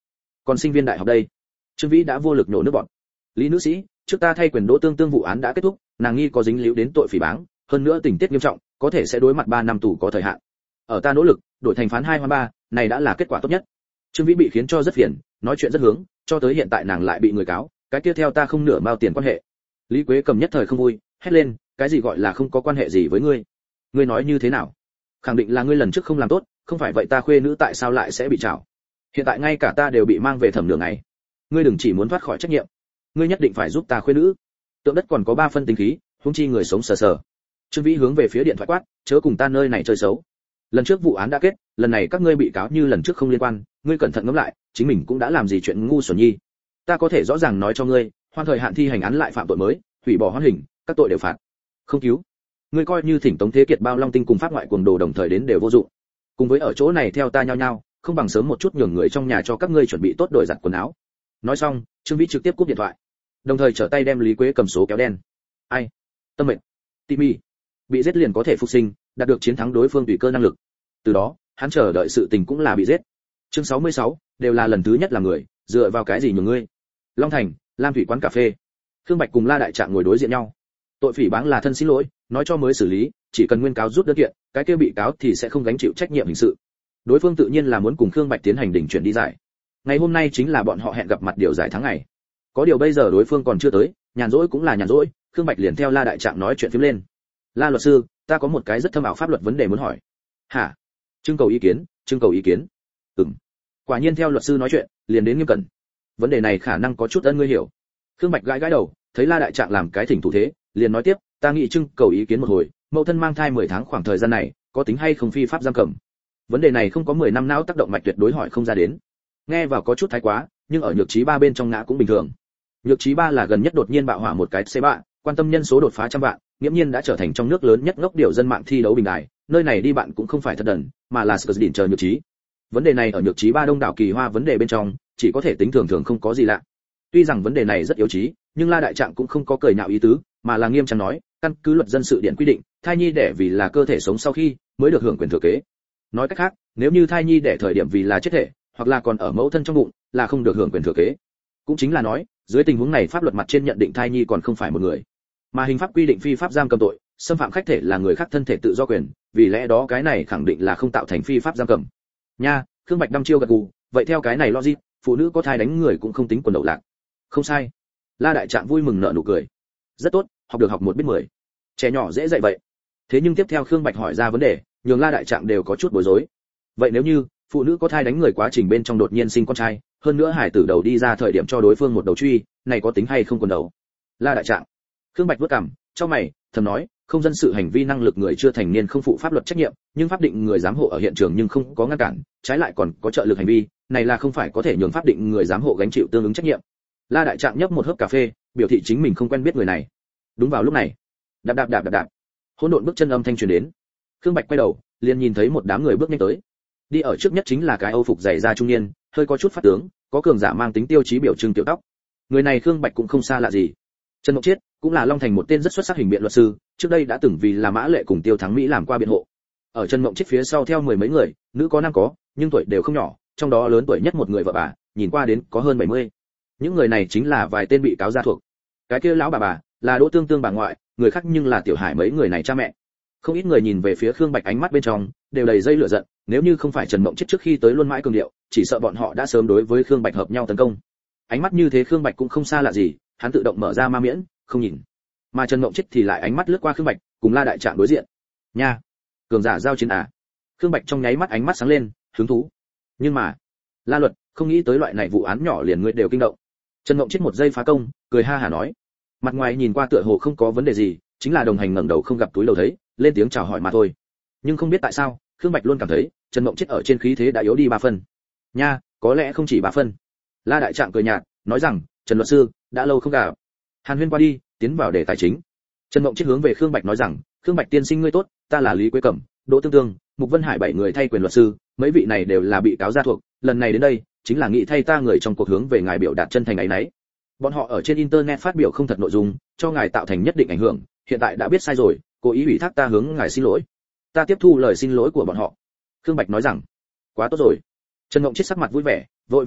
còn sinh viên đại học đây. Trương Vĩ đã vô lực nhổ nước bọt. Lý nữ sĩ, trước ta thay quyền Đỗ Tương Tương vụ án đã kết thúc, nàng nghi có dính líu đến tội phỉ báng, hơn nữa tình tiết nghiêm trọng, có thể sẽ đối mặt ba năm tù có thời hạn. Ở ta nỗ lực, đổi thành phán hai hoặc ba, này đã là kết quả tốt nhất. Trương Vĩ bị khiến cho rất phiền, nói chuyện rất hướng, cho tới hiện tại nàng lại bị người cáo, cái kia theo ta không nửa mao tiền quan hệ. Lý Quế Cầm nhất thời không vui, hét lên, cái gì gọi là không có quan hệ gì với ngươi? Ngươi nói như thế nào? Khẳng định là ngươi lần trước không làm tốt, không phải vậy ta khuê nữ tại sao lại sẽ bị trảo? Hiện tại ngay cả ta đều bị mang về thẩm đường này. Ngươi đừng chỉ muốn thoát khỏi trách nhiệm, ngươi nhất định phải giúp ta khuê nữ. Tượng đất còn có ba phân tính khí, huống chi người sống sờ sờ. Trương Vĩ hướng về phía điện thoại quát, chớ cùng ta nơi này chơi xấu. Lần trước vụ án đã kết, lần này các ngươi bị cáo như lần trước không liên quan, ngươi cẩn thận ngẫm lại, chính mình cũng đã làm gì chuyện ngu xuẩn nhi. Ta có thể rõ ràng nói cho ngươi, hoan thời hạn thi hành án lại phạm tội mới, hủy bỏ hoãn hình, các tội đều phạt. Không cứu. Ngươi coi như thỉnh Tống Thế Kiệt bao Long Tinh cùng pháp ngoại cuồng đồ đồng thời đến đều vô dụng. Cùng với ở chỗ này theo ta nhau nhau, không bằng sớm một chút nhường người trong nhà cho các ngươi chuẩn bị tốt đổi giặt quần áo. Nói xong, Trương Vĩ trực tiếp cúp điện thoại, đồng thời trở tay đem Lý Quế Cầm số kéo đen. Ai? Tâm mệnh. Timmy. Bị giết liền có thể phục sinh, đạt được chiến thắng đối phương tùy cơ năng lực. Từ đó, hắn chờ đợi sự tình cũng là bị giết. Chương sáu mươi sáu, đều là lần thứ nhất làm người, dựa vào cái gì nhường ngươi? Long Thành, Lam Thủy quán cà phê. Khương Bạch cùng La Đại Trạng ngồi đối diện nhau. Tội phỉ báng là thân xin lỗi, nói cho mới xử lý, chỉ cần nguyên cáo rút đơn kiện, cái kia bị cáo thì sẽ không gánh chịu trách nhiệm hình sự. Đối phương tự nhiên là muốn cùng Khương Bạch tiến hành đỉnh chuyển đi giải. Ngày hôm nay chính là bọn họ hẹn gặp mặt điều giải tháng ngày. Có điều bây giờ đối phương còn chưa tới, nhàn rỗi cũng là nhàn rỗi, Khương Bạch liền theo La Đại Trạng nói chuyện phím lên. La luật sư, ta có một cái rất thâm ảo pháp luật vấn đề muốn hỏi. Hả? Trưng cầu ý kiến, trưng cầu ý kiến. Ừm. Quả nhiên theo luật sư nói chuyện, liền đến nghiêm cẩn. Vấn đề này khả năng có chút ân ngươi hiểu. Khương Bạch gãi gãi đầu, thấy La Đại Trạng làm cái thỉnh thủ thế, liền nói tiếp, ta nghĩ trưng cầu ý kiến một hồi, mẫu thân mang thai mười tháng khoảng thời gian này, có tính hay không phi pháp giam cầm. Vấn đề này không có mười năm não tác động mạch tuyệt đối hỏi không ra đến. Nghe vào có chút thái quá, nhưng ở nhược trí ba bên trong ngã cũng bình thường. Nhược trí ba là gần nhất đột nhiên bạo hỏa một cái xe bạ, quan tâm nhân số đột phá trăm vạn, nghiễm nhiên đã trở thành trong nước lớn nhất ngốc điều dân mạng thi đấu bình đài, nơi này đi bạn cũng không phải thật đần, mà là sự đỉnh chờ nhược trí. Vấn đề này ở nhược trí ba đông đảo kỳ hoa vấn đề bên trong, chỉ có thể tính thường thường không có gì lạ. Tuy rằng vấn đề này rất yếu trí, nhưng La Đại Trạng cũng không có cười nhạo ý tứ, mà là nghiêm trang nói, căn cứ luật dân sự điện quy định, thai nhi đẻ vì là cơ thể sống sau khi mới được hưởng quyền thừa kế. Nói cách khác, nếu như thai nhi đẻ thời điểm vì là chết thể, hoặc là còn ở mẫu thân trong bụng, là không được hưởng quyền thừa kế. Cũng chính là nói, dưới tình huống này pháp luật mặt trên nhận định thai nhi còn không phải một người, mà hình pháp quy định phi pháp giam cầm tội, xâm phạm khách thể là người khác thân thể tự do quyền, vì lẽ đó cái này khẳng định là không tạo thành phi pháp giam cầm. Nha, Khương Bạch đăm chiêu gật gù, vậy theo cái này logic, phụ nữ có thai đánh người cũng không tính quần đậu lạc. Không sai. La Đại Trạng vui mừng nở nụ cười. Rất tốt, học được học một biết mười. Trẻ nhỏ dễ dạy vậy. Thế nhưng tiếp theo Khương Bạch hỏi ra vấn đề, nhường La Đại Trạng đều có chút bối rối. Vậy nếu như phụ nữ có thai đánh người quá trình bên trong đột nhiên sinh con trai, hơn nữa hải tử đầu đi ra thời điểm cho đối phương một đầu truy, này có tính hay không quần đầu? La Đại Trạng. Khương Bạch vuốt cằm, trong mày, thầm nói, không dân sự hành vi năng lực người chưa thành niên không phụ pháp luật trách nhiệm, nhưng pháp định người giám hộ ở hiện trường nhưng không có ngăn cản, trái lại còn có trợ lực hành vi, này là không phải có thể nhường pháp định người giám hộ gánh chịu tương ứng trách nhiệm. La Đại Trạng nhấp một hớp cà phê, biểu thị chính mình không quen biết người này. Đúng vào lúc này, đạp đạp đạp đạp đạp, hỗn độn bước chân âm thanh truyền đến. Khương Bạch quay đầu, liền nhìn thấy một đám người bước nhanh tới. Đi ở trước nhất chính là cái Âu phục dày da trung niên, hơi có chút phát tướng, có cường giả mang tính tiêu chí biểu trưng tiểu tóc. Người này Khương Bạch cũng không xa lạ gì. Trần Mộng Chiết cũng là Long Thành một tên rất xuất sắc hình biện luật sư, trước đây đã từng vì là Mã Lệ cùng Tiêu Thắng Mỹ làm qua biện hộ. Ở Trần Mộng Chiết phía sau theo mười mấy người, nữ có nam có, nhưng tuổi đều không nhỏ, trong đó lớn tuổi nhất một người vợ bà, nhìn qua đến có hơn bảy mươi. Những người này chính là vài tên bị cáo gia thuộc. Cái kia lão bà bà là Đỗ Tương Tương bà ngoại, người khác nhưng là Tiểu Hải mấy người này cha mẹ. Không ít người nhìn về phía Khương Bạch ánh mắt bên trong đều đầy dây lửa giận, nếu như không phải Trần Mộng Chiết trước khi tới luôn mãi cường điệu, chỉ sợ bọn họ đã sớm đối với Khương Bạch hợp nhau tấn công. Ánh mắt như thế Khương Bạch cũng không xa lạ gì, hắn tự động mở ra ma miễn, không nhìn. Mà Trần Mộng Chiết thì lại ánh mắt lướt qua Khương Bạch, cùng La Đại Trạng đối diện. Nha, cường giả giao chiến à? Khương Bạch trong nháy mắt ánh mắt sáng lên, hứng thú. Nhưng mà, La Luật, không nghĩ tới loại này vụ án nhỏ liền ngươi đều kinh động. Trần Mộng Chiết một giây phá công, cười ha hả nói, mặt ngoài nhìn qua tựa hồ không có vấn đề gì, chính là đồng hành ngẩng đầu không gặp túi đầu thấy, lên tiếng chào hỏi mà thôi. Nhưng không biết tại sao, Khương Bạch luôn cảm thấy Trần Mộng Chiết ở trên khí thế đã yếu đi ba phân. Nha, có lẽ không chỉ ba phân. La Đại Trạng cười nhạt, nói rằng, Trần luật sư, đã lâu không gặp. Hàn huyên qua đi, tiến vào đề tài chính. Trần Mộng Chiết hướng về Khương Bạch nói rằng, Khương Bạch tiên sinh ngươi tốt, ta là Lý Quế Cẩm, Đỗ Tương Tương, Mục Vân Hải bảy người thay quyền luật sư, mấy vị này đều là bị cáo gia thuộc, lần này đến đây chính là nghị thay ta người trong cuộc hướng về ngài biểu đạt chân thành ấy nấy. Bọn họ ở trên internet phát biểu không thật nội dung, cho ngài tạo thành nhất định ảnh hưởng, hiện tại đã biết sai rồi, cố ý ủy thác ta hướng ngài xin lỗi. Ta tiếp thu lời xin lỗi của bọn họ. Khương Bạch nói rằng, quá tốt rồi. Trần Mộng Chiết sắc mặt vui vẻ, vội vàng nói,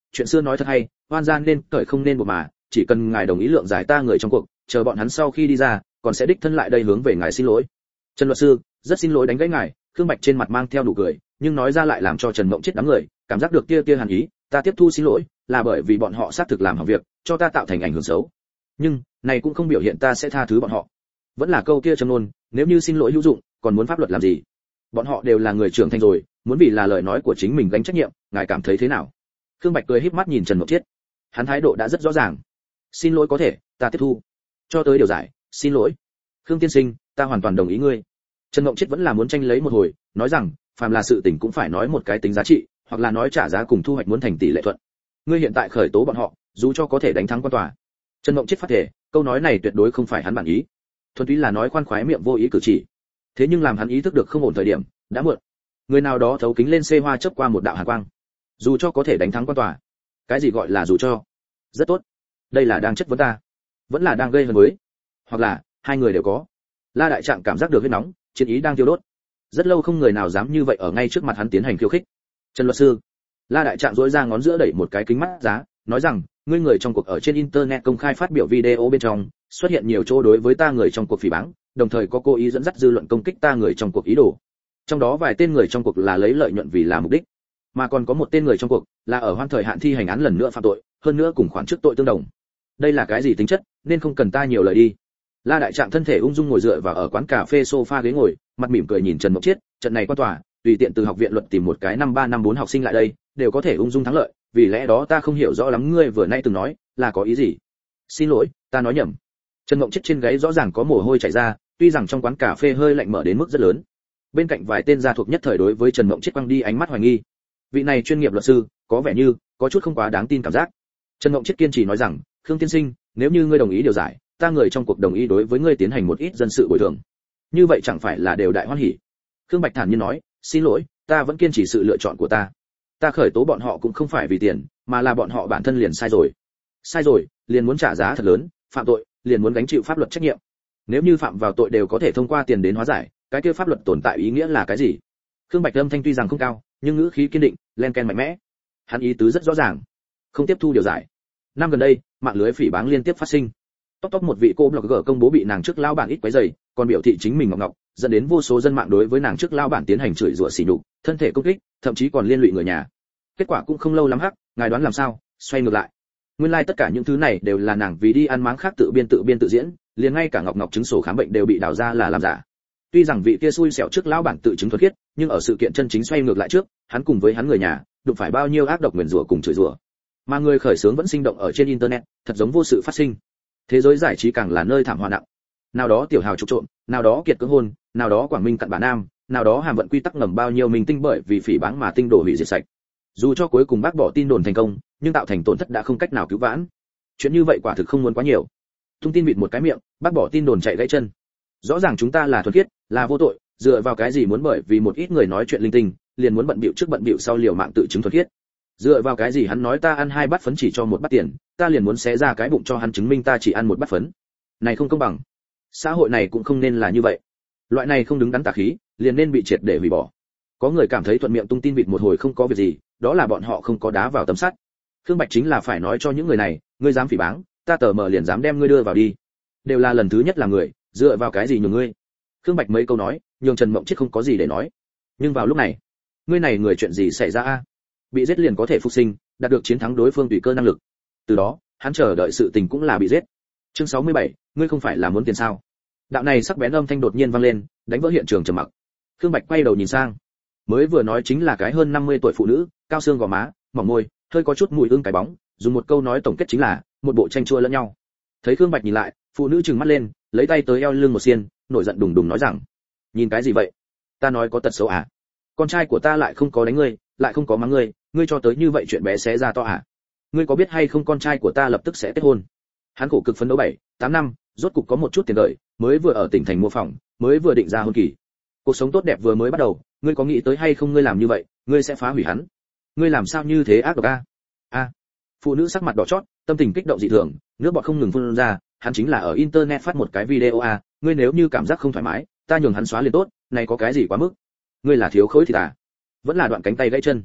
chuyện xưa nói thật hay, oan gian nên cởi không nên buộc mà, chỉ cần ngài đồng ý lượng giải ta người trong cuộc, chờ bọn hắn sau khi đi ra, còn sẽ đích thân lại đây hướng về ngài xin lỗi. Trần luật sư, rất xin lỗi đánh gãy ngài. Khương Bạch trên mặt mang theo nụ cười, nhưng nói ra lại làm cho Trần Mộng Chết đám người cảm giác được tia tia hàn ý. Ta tiếp thu xin lỗi, là bởi vì bọn họ xác thực làm hỏng việc, cho ta tạo thành ảnh hưởng xấu. Nhưng này cũng không biểu hiện ta sẽ tha thứ bọn họ. Vẫn là câu kia châm ngôn, nếu như xin lỗi hữu dụng, còn muốn pháp luật làm gì? Bọn họ đều là người trưởng thành rồi, muốn vì là lời nói của chính mình gánh trách nhiệm, ngài cảm thấy thế nào? Khương Bạch cười híp mắt nhìn Trần Mộng Chết. Hắn thái độ đã rất rõ ràng. Xin lỗi có thể, ta tiếp thu. Cho tới điều giải, xin lỗi. Khương tiên sinh, ta hoàn toàn đồng ý ngươi. Trần Mộng Chết vẫn là muốn tranh lấy một hồi, nói rằng, phàm là sự tình cũng phải nói một cái tính giá trị, hoặc là nói trả giá cùng thu hoạch muốn thành tỷ lệ thuận. Ngươi hiện tại khởi tố bọn họ, dù cho có thể đánh thắng quan tòa. Trần Mộng Chết phát thể, câu nói này tuyệt đối không phải hắn bản ý, thuần túy là nói khoan khoái miệng vô ý cử chỉ. Thế nhưng làm hắn ý thức được không ổn thời điểm, đã muộn. Người nào đó thấu kính lên xê hoa chớp qua một đạo hàn quang. Dù cho có thể đánh thắng quan tòa. Cái gì gọi là dù cho? Rất tốt. Đây là đang chất vấn ta, vẫn là đang gây hấn với, hoặc là hai người đều có. La Đại Trạng cảm giác được huyết nóng, chiến ý đang thiêu đốt. Rất lâu không người nào dám như vậy ở ngay trước mặt hắn tiến hành khiêu khích. Trần luật sư. La Đại Trạng duỗi ra ngón giữa đẩy một cái kính mắt giá, nói rằng, ngươi người trong cuộc ở trên internet công khai phát biểu video bên trong, xuất hiện nhiều chỗ đối với ta người trong cuộc phỉ báng, đồng thời có cố ý dẫn dắt dư luận công kích ta người trong cuộc ý đồ. Trong đó vài tên người trong cuộc là lấy lợi nhuận vì là mục đích, mà còn có một tên người trong cuộc là ở hoan thời hạn thi hành án lần nữa phạm tội, hơn nữa cùng khoản trước tội tương đồng. Đây là cái gì tính chất, nên không cần ta nhiều lời đi. La Đại Trạng thân thể ung dung ngồi dựa vào ở quán cà phê sofa ghế ngồi, mặt mỉm cười nhìn Trần Mộng Chiết, trận này quan tòa, tùy tiện từ học viện luật tìm một cái năm ba năm bốn học sinh lại đây, đều có thể ung dung thắng lợi, vì lẽ đó ta không hiểu rõ lắm ngươi vừa nãy từng nói, là có ý gì? Xin lỗi, ta nói nhầm. Trần Mộng Chiết trên gáy rõ ràng có mồ hôi chảy ra, tuy rằng trong quán cà phê hơi lạnh mở đến mức rất lớn. Bên cạnh vài tên gia thuộc nhất thời đối với Trần Mộng Chiết quăng đi ánh mắt hoài nghi. Vị này chuyên nghiệp luật sư, có vẻ như có chút không quá đáng tin cảm giác. Trần Mộng Chiết kiên trì nói rằng, Khương tiên sinh, nếu như ngươi đồng ý điều giải, ta người trong cuộc đồng ý đối với ngươi tiến hành một ít dân sự bồi thường. Như vậy chẳng phải là đều đại hoan hỉ? Khương Bạch thản nhiên nói, xin lỗi, ta vẫn kiên trì sự lựa chọn của ta. Ta khởi tố bọn họ cũng không phải vì tiền, mà là bọn họ bản thân liền sai rồi. Sai rồi, liền muốn trả giá thật lớn, phạm tội, liền muốn gánh chịu pháp luật trách nhiệm. Nếu như phạm vào tội đều có thể thông qua tiền đến hóa giải, cái kia pháp luật tồn tại ý nghĩa là cái gì? Khương Bạch âm thanh tuy rằng không cao, nhưng ngữ khí kiên định, len ken mạnh mẽ. Hắn ý tứ rất rõ ràng, không tiếp thu điều giải. Năm gần đây, mạng lưới phỉ báng liên tiếp phát sinh. Tóc tóc một vị cô blogger công bố bị nàng trước lao bản ít quấy rầy, còn biểu thị chính mình ngọc ngọc, dẫn đến vô số dân mạng đối với nàng trước lao bản tiến hành chửi rủa sỉ nhục, thân thể công kích, thậm chí còn liên lụy người nhà. Kết quả cũng không lâu lắm hắc, ngài đoán làm sao? Xoay ngược lại. Nguyên lai like tất cả những thứ này đều là nàng vì đi ăn máng khác tự biên tự biên tự diễn, liền ngay cả ngọc ngọc chứng sổ khám bệnh đều bị đào ra là làm giả. Tuy rằng vị kia xui xẻo trước lão bản tự chứng thuật khiết, nhưng ở sự kiện chân chính xoay ngược lại trước, hắn cùng với hắn người nhà, đụng phải bao nhiêu ác độc nguyền rủa cùng chửi rủa. Mà người khởi xướng vẫn sinh động ở trên internet, thật giống vô sự phát sinh. Thế giới giải trí càng là nơi thảm họa nặng. Nào đó tiểu hào trục trộm, nào đó kiệt cưỡng hôn, nào đó Quảng Minh cặn bản nam, nào đó hàm vận quy tắc ngầm bao nhiêu mình tinh bởi vì phỉ báng mà tinh đổ hủy diệt sạch. Dù cho cuối cùng bác bỏ tin đồn thành công, nhưng tạo thành tổn thất đã không cách nào cứu vãn. Chuyện như vậy quả thực không muốn quá nhiều. Thông tin vịt một cái miệng, bác bỏ tin đồn chạy gãy chân. Rõ ràng chúng ta là thuần khiết, là vô tội, dựa vào cái gì muốn bởi vì một ít người nói chuyện linh tinh, liền muốn bận bịu trước bận bịu sau liều mạng tự chứng thuần khiết. Dựa vào cái gì hắn nói ta ăn hai bát phấn chỉ cho một bát tiền, ta liền muốn xé ra cái bụng cho hắn chứng minh ta chỉ ăn một bát phấn. Này không công bằng. Xã hội này cũng không nên là như vậy. Loại này không đứng đắn tà khí, liền nên bị triệt để hủy bỏ. Có người cảm thấy thuận miệng tung tin vịt một hồi không có việc gì, đó là bọn họ không có đá vào tấm sắt. Khương Bạch chính là phải nói cho những người này, ngươi dám phỉ báng, ta tờ mờ liền dám đem ngươi đưa vào đi. Đều là lần thứ nhất là người, dựa vào cái gì nhường ngươi? Khương Bạch mấy câu nói, nhường Trần Mộng Chiết không có gì để nói. Nhưng vào lúc này, ngươi này người chuyện gì xảy ra a? Bị giết liền có thể phục sinh, đạt được chiến thắng đối phương tùy cơ năng lực. Từ đó, hắn chờ đợi sự tình cũng là bị giết. Chương sáu mươi bảy, ngươi không phải là muốn tiền sao? Đạo này sắc bén âm thanh đột nhiên vang lên, đánh vỡ hiện trường trầm mặc. Khương Bạch quay đầu nhìn sang, mới vừa nói chính là cái hơn năm mươi tuổi phụ nữ, cao xương gò má, mỏng môi, hơi có chút mùi ương cái bóng, dùng một câu nói tổng kết chính là một bộ tranh chua lẫn nhau. Thấy Khương Bạch nhìn lại, phụ nữ trừng mắt lên, lấy tay tới eo lưng một xiên, nổi giận đùng đùng nói rằng: nhìn cái gì vậy? Ta nói có tật xấu à? Con trai của ta lại không có đánh ngươi, lại không có mắng ngươi, ngươi cho tới như vậy chuyện bé xé ra to à? Ngươi có biết hay không con trai của ta lập tức sẽ kết hôn. Hắn khổ cực phấn đấu bảy, tám năm, rốt cục có một chút tiền lợi, mới vừa ở tỉnh thành mua phòng, mới vừa định ra hôn kỳ. Cuộc sống tốt đẹp vừa mới bắt đầu, ngươi có nghĩ tới hay không ngươi làm như vậy, ngươi sẽ phá hủy hắn. Ngươi làm sao như thế ác độc a? A. Phụ nữ sắc mặt đỏ chót, tâm tình kích động dị thường, nước bọt không ngừng phun ra, hắn chính là ở internet phát một cái video a, ngươi nếu như cảm giác không thoải mái, ta nhường hắn xóa liền tốt, này có cái gì quá mức? Ngươi là thiếu khối thì à? Vẫn là đoạn cánh tay gãy chân.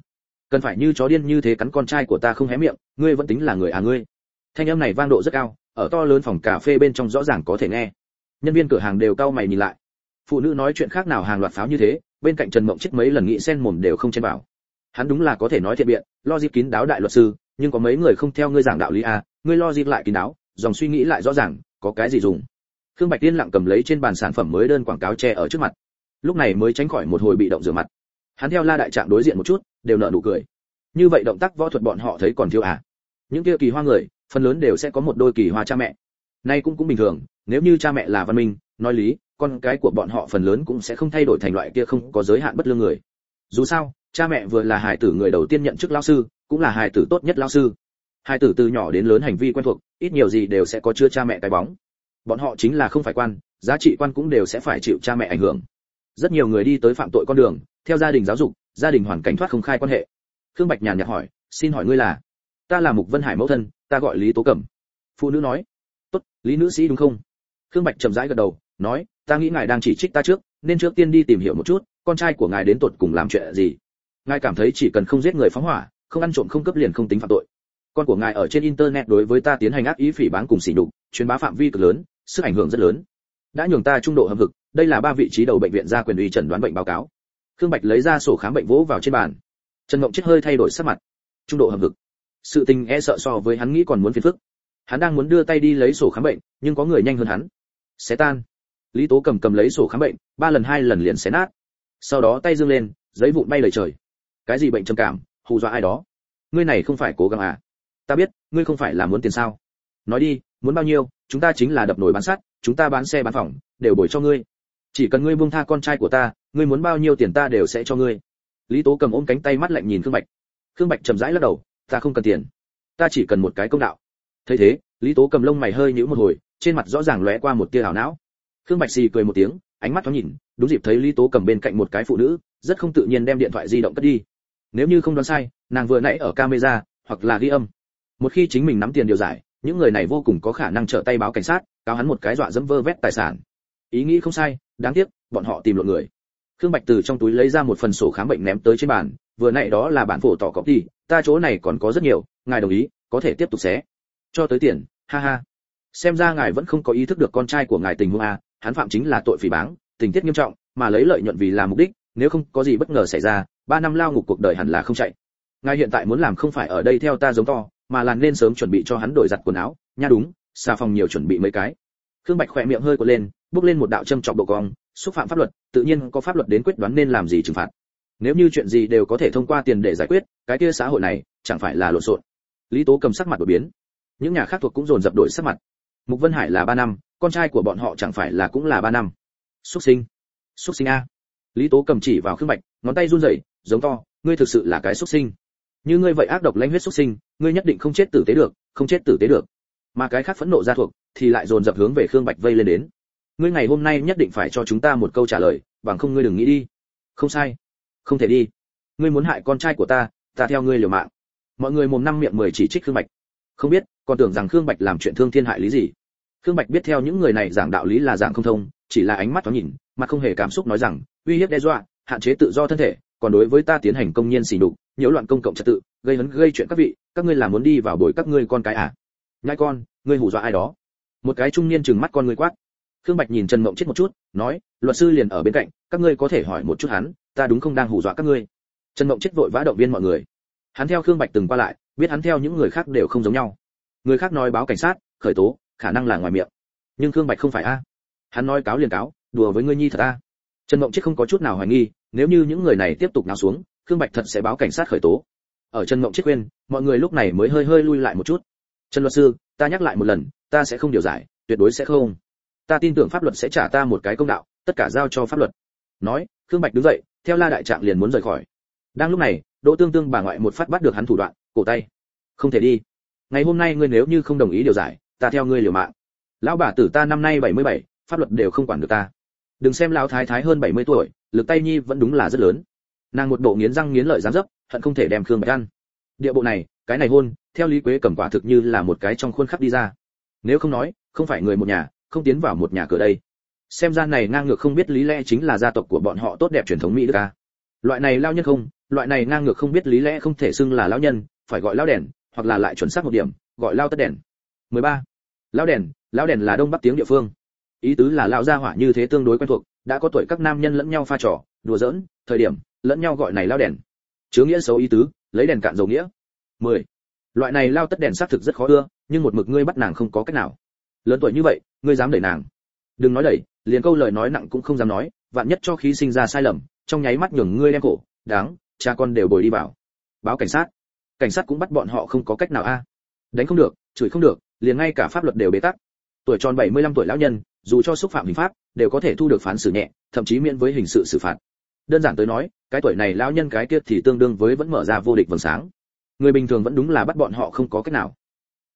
cần phải như chó điên như thế cắn con trai của ta không hé miệng, ngươi vẫn tính là người à ngươi. Thanh âm này vang độ rất cao, ở to lớn phòng cà phê bên trong rõ ràng có thể nghe. Nhân viên cửa hàng đều cau mày nhìn lại. Phụ nữ nói chuyện khác nào hàng loạt pháo như thế, bên cạnh Trần Mộng Chết mấy lần nghĩ xen mồm đều không chen vào. Hắn đúng là có thể nói thiện biện, logic kín đáo đại luật sư, nhưng có mấy người không theo ngươi giảng đạo lý à, ngươi logic lại kín đáo, dòng suy nghĩ lại rõ ràng, có cái gì dùng. Khương Bạch Tiên lặng cầm lấy trên bàn sản phẩm mới đơn quảng cáo che ở trước mặt. Lúc này mới tránh khỏi một hồi bị động rửa mặt. Hắn theo La đại trạng đối diện một chút, đều nở nụ cười. Như vậy động tác võ thuật bọn họ thấy còn thiếu à? Những kia kỳ hoa người, phần lớn đều sẽ có một đôi kỳ hoa cha mẹ. Nay cũng cũng bình thường, nếu như cha mẹ là văn minh, nói lý, con cái của bọn họ phần lớn cũng sẽ không thay đổi thành loại kia không có giới hạn bất lương người. Dù sao, cha mẹ vừa là hài tử người đầu tiên nhận chức lão sư, cũng là hài tử tốt nhất lão sư. Hài tử từ nhỏ đến lớn hành vi quen thuộc, ít nhiều gì đều sẽ có chứa cha mẹ cái bóng. Bọn họ chính là không phải quan, giá trị quan cũng đều sẽ phải chịu cha mẹ ảnh hưởng. Rất nhiều người đi tới phạm tội con đường, theo gia đình giáo dục, gia đình hoàn cảnh thoát không khai quan hệ. Khương Bạch nhàn nhạt hỏi, xin hỏi ngươi là? Ta là Mục Vân Hải mẫu thân, ta gọi Lý Tố Cẩm. Phụ nữ nói, tốt, Lý nữ sĩ đúng không? Khương Bạch chậm rãi gật đầu, nói, ta nghĩ ngài đang chỉ trích ta trước, nên trước tiên đi tìm hiểu một chút, con trai của ngài đến tột cùng làm chuyện gì. Ngài cảm thấy chỉ cần không giết người phóng hỏa, không ăn trộm không cướp liền không tính phạm tội. Con của ngài ở trên internet đối với ta tiến hành ác ý phỉ báng cùng sỉ nhục, truyền bá phạm vi cực lớn, sức ảnh hưởng rất lớn, đã nhường ta trung độ hầm hực. Đây là ba vị trí đầu bệnh viện ra quyền uy chẩn đoán bệnh báo cáo. Khương Bạch lấy ra sổ khám bệnh vỗ vào trên bàn. Trần Mộng Chết hơi thay đổi sắc mặt. Trung độ hầm hực. Sự tình e sợ so với hắn nghĩ còn muốn phiền phức. Hắn đang muốn đưa tay đi lấy sổ khám bệnh, nhưng có người nhanh hơn hắn. Xé tan. Lý Tố cầm cầm lấy sổ khám bệnh, ba lần hai lần liền xé nát. Sau đó tay giương lên, giấy vụn bay đầy trời. Cái gì bệnh trầm cảm, hù dọa ai đó? Ngươi này không phải cố gắng à? Ta biết, ngươi không phải là muốn tiền sao? Nói đi, muốn bao nhiêu, chúng ta chính là đập nồi bán sắt, chúng ta bán xe bán phòng, đều bồi cho ngươi. Chỉ cần ngươi buông tha con trai của ta, ngươi muốn bao nhiêu tiền ta đều sẽ cho ngươi. Lý Tố cầm ôm cánh tay mắt lạnh nhìn Khương Bạch. Khương Bạch chậm rãi lắc đầu, ta không cần tiền, ta chỉ cần một cái công đạo. Thấy thế, Lý Tố cầm lông mày hơi nhíu một hồi, trên mặt rõ ràng lóe qua một tia ảo não. Khương Bạch xì cười một tiếng, ánh mắt thoáng nhìn, đúng dịp thấy Lý Tố cầm bên cạnh một cái phụ nữ, rất không tự nhiên đem điện thoại di động cất đi. Nếu như không đoán sai, nàng vừa nãy ở camera, hoặc là ghi âm. Một khi chính mình nắm tiền điều giải, những người này vô cùng có khả năng trở tay báo cảnh sát, cáo hắn một cái dọa dẫm vơ vét tài sản. Ý nghĩ không sai, đáng tiếc, bọn họ tìm lộn người. Khương Bạch từ trong túi lấy ra một phần sổ khám bệnh ném tới trên bàn, vừa nãy đó là bản phổ tỏ copy đi, ta chỗ này còn có rất nhiều, ngài đồng ý, có thể tiếp tục xé. Cho tới tiền, ha ha. Xem ra ngài vẫn không có ý thức được con trai của ngài tình huống a, hắn phạm chính là tội phỉ báng, tình tiết nghiêm trọng, mà lấy lợi nhuận vì là mục đích, nếu không có gì bất ngờ xảy ra, ba năm lao ngục cuộc đời hẳn là không chạy. Ngài hiện tại muốn làm không phải ở đây theo ta giống to, mà là nên sớm chuẩn bị cho hắn đổi giặt quần áo, nha đúng, xà phòng nhiều chuẩn bị mấy cái. Khương Bạch khỏe miệng hơi quật lên, bước lên một đạo châm chọc độ cong, xúc phạm pháp luật, tự nhiên có pháp luật đến quyết đoán nên làm gì trừng phạt. Nếu như chuyện gì đều có thể thông qua tiền để giải quyết, cái kia xã hội này chẳng phải là lộn xộn. Lý Tố cầm sắc mặt đổi biến, những nhà khác thuộc cũng dồn dập đổi sắc mặt. Mục Vân Hải là ba năm, con trai của bọn họ chẳng phải là cũng là ba năm. Xuất sinh, xuất sinh a. Lý Tố cầm chỉ vào Khương Bạch, ngón tay run rẩy, giống to, ngươi thực sự là cái xuất sinh. Như ngươi vậy ác độc lãnh huyết xuất sinh, ngươi nhất định không chết tử tế được, không chết tử tế được. Mà cái khác phẫn nộ ra thuộc, thì lại dồn dập hướng về Khương Bạch vây lên đến. Ngươi ngày hôm nay nhất định phải cho chúng ta một câu trả lời, bằng không ngươi đừng nghĩ đi. Không sai, không thể đi. Ngươi muốn hại con trai của ta, ta theo ngươi liều mạng. Mọi người mồm năm miệng mười chỉ trích Khương Bạch. Không biết, còn tưởng rằng Khương Bạch làm chuyện thương thiên hại lý gì. Khương Bạch biết theo những người này giảng đạo lý là giảng không thông, chỉ là ánh mắt thoáng nhìn, mà không hề cảm xúc nói rằng, uy hiếp đe dọa, hạn chế tự do thân thể, còn đối với ta tiến hành công nhiên xỉ nhục, nhiễu loạn công cộng trật tự, gây hấn gây chuyện các vị, các ngươi là muốn đi vào bồi các ngươi con cái à? Nhãi con, ngươi hù dọa ai đó? Một cái trung niên trừng mắt con ngươi quát. Khương Bạch nhìn Trần Mộng Chết một chút, nói, luật sư liền ở bên cạnh, các ngươi có thể hỏi một chút hắn, ta đúng không đang hù dọa các ngươi? Trần Mộng Chết vội vã động viên mọi người. Hắn theo Khương Bạch từng qua lại, biết hắn theo những người khác đều không giống nhau. Người khác nói báo cảnh sát, khởi tố, khả năng là ngoài miệng. Nhưng Khương Bạch không phải a. Hắn nói cáo liền cáo, đùa với ngươi nhi thật a. Trần Mộng Chết không có chút nào hoài nghi, nếu như những người này tiếp tục náo xuống, Khương Bạch thật sẽ báo cảnh sát khởi tố. Ở Trần Mộng Chết khuyên, mọi người lúc này mới hơi hơi lui lại một chút. Trần luật sư, ta nhắc lại một lần, ta sẽ không điều giải, tuyệt đối sẽ không. Ta tin tưởng pháp luật sẽ trả ta một cái công đạo, tất cả giao cho pháp luật. Nói, Khương Bạch đứng dậy, theo La đại trạng liền muốn rời khỏi. Đang lúc này, Đỗ Tương Tương bà ngoại một phát bắt được hắn thủ đoạn, cổ tay. Không thể đi. Ngày hôm nay ngươi nếu như không đồng ý điều giải, ta theo ngươi liều mạng. Lão bà tử ta năm nay bảy mươi bảy, pháp luật đều không quản được ta. Đừng xem lão thái thái hơn bảy mươi tuổi, lực tay nhi vẫn đúng là rất lớn. Nàng một bộ nghiến răng nghiến lợi dám dấp, hận không thể đem Khương Bạch ăn. Địa bộ này, cái này hôn, theo Lý Quế Cẩm quả thực như là một cái trong khuôn khắc đi ra. Nếu không nói, không phải người một nhà, không tiến vào một nhà cửa đây. Xem ra này ngang ngược không biết lý lẽ chính là gia tộc của bọn họ tốt đẹp truyền thống Mỹ Đức a. Loại này lao nhân không, loại này ngang ngược không biết lý lẽ không thể xưng là lão nhân, phải gọi lao đèn, hoặc là lại chuẩn xác một điểm, gọi lao tất đèn. mười ba. Lão đèn, lão đèn là đông bắc tiếng địa phương. Ý tứ là lão gia hỏa như thế tương đối quen thuộc, đã có tuổi các nam nhân lẫn nhau pha trò, đùa giỡn, thời điểm, lẫn nhau gọi này lao đèn. Chứa nghĩa xấu ý tứ, lấy đèn cạn dầu nghĩa. mười. Loại này lao tất đèn xác thực rất khó ưa, nhưng một mực ngươi bắt nàng không có cách nào. Lớn tuổi như vậy, ngươi dám đẩy nàng? Đừng nói đẩy, liền câu lời nói nặng cũng không dám nói, vạn nhất cho khí sinh ra sai lầm, trong nháy mắt nhường ngươi đem cổ, đáng, cha con đều bồi đi vào. Báo cảnh sát. Cảnh sát cũng bắt bọn họ không có cách nào a. Đánh không được, chửi không được, liền ngay cả pháp luật đều bế tắc. Tuổi tròn bảy mươi lăm tuổi lão nhân, dù cho xúc phạm hình pháp, đều có thể thu được phán xử nhẹ, thậm chí miễn với hình sự xử phạt. Đơn giản tới nói, cái tuổi này lão nhân cái kia thì tương đương với vẫn mở ra vô địch vầng sáng. Người bình thường vẫn đúng là bắt bọn họ không có cách nào.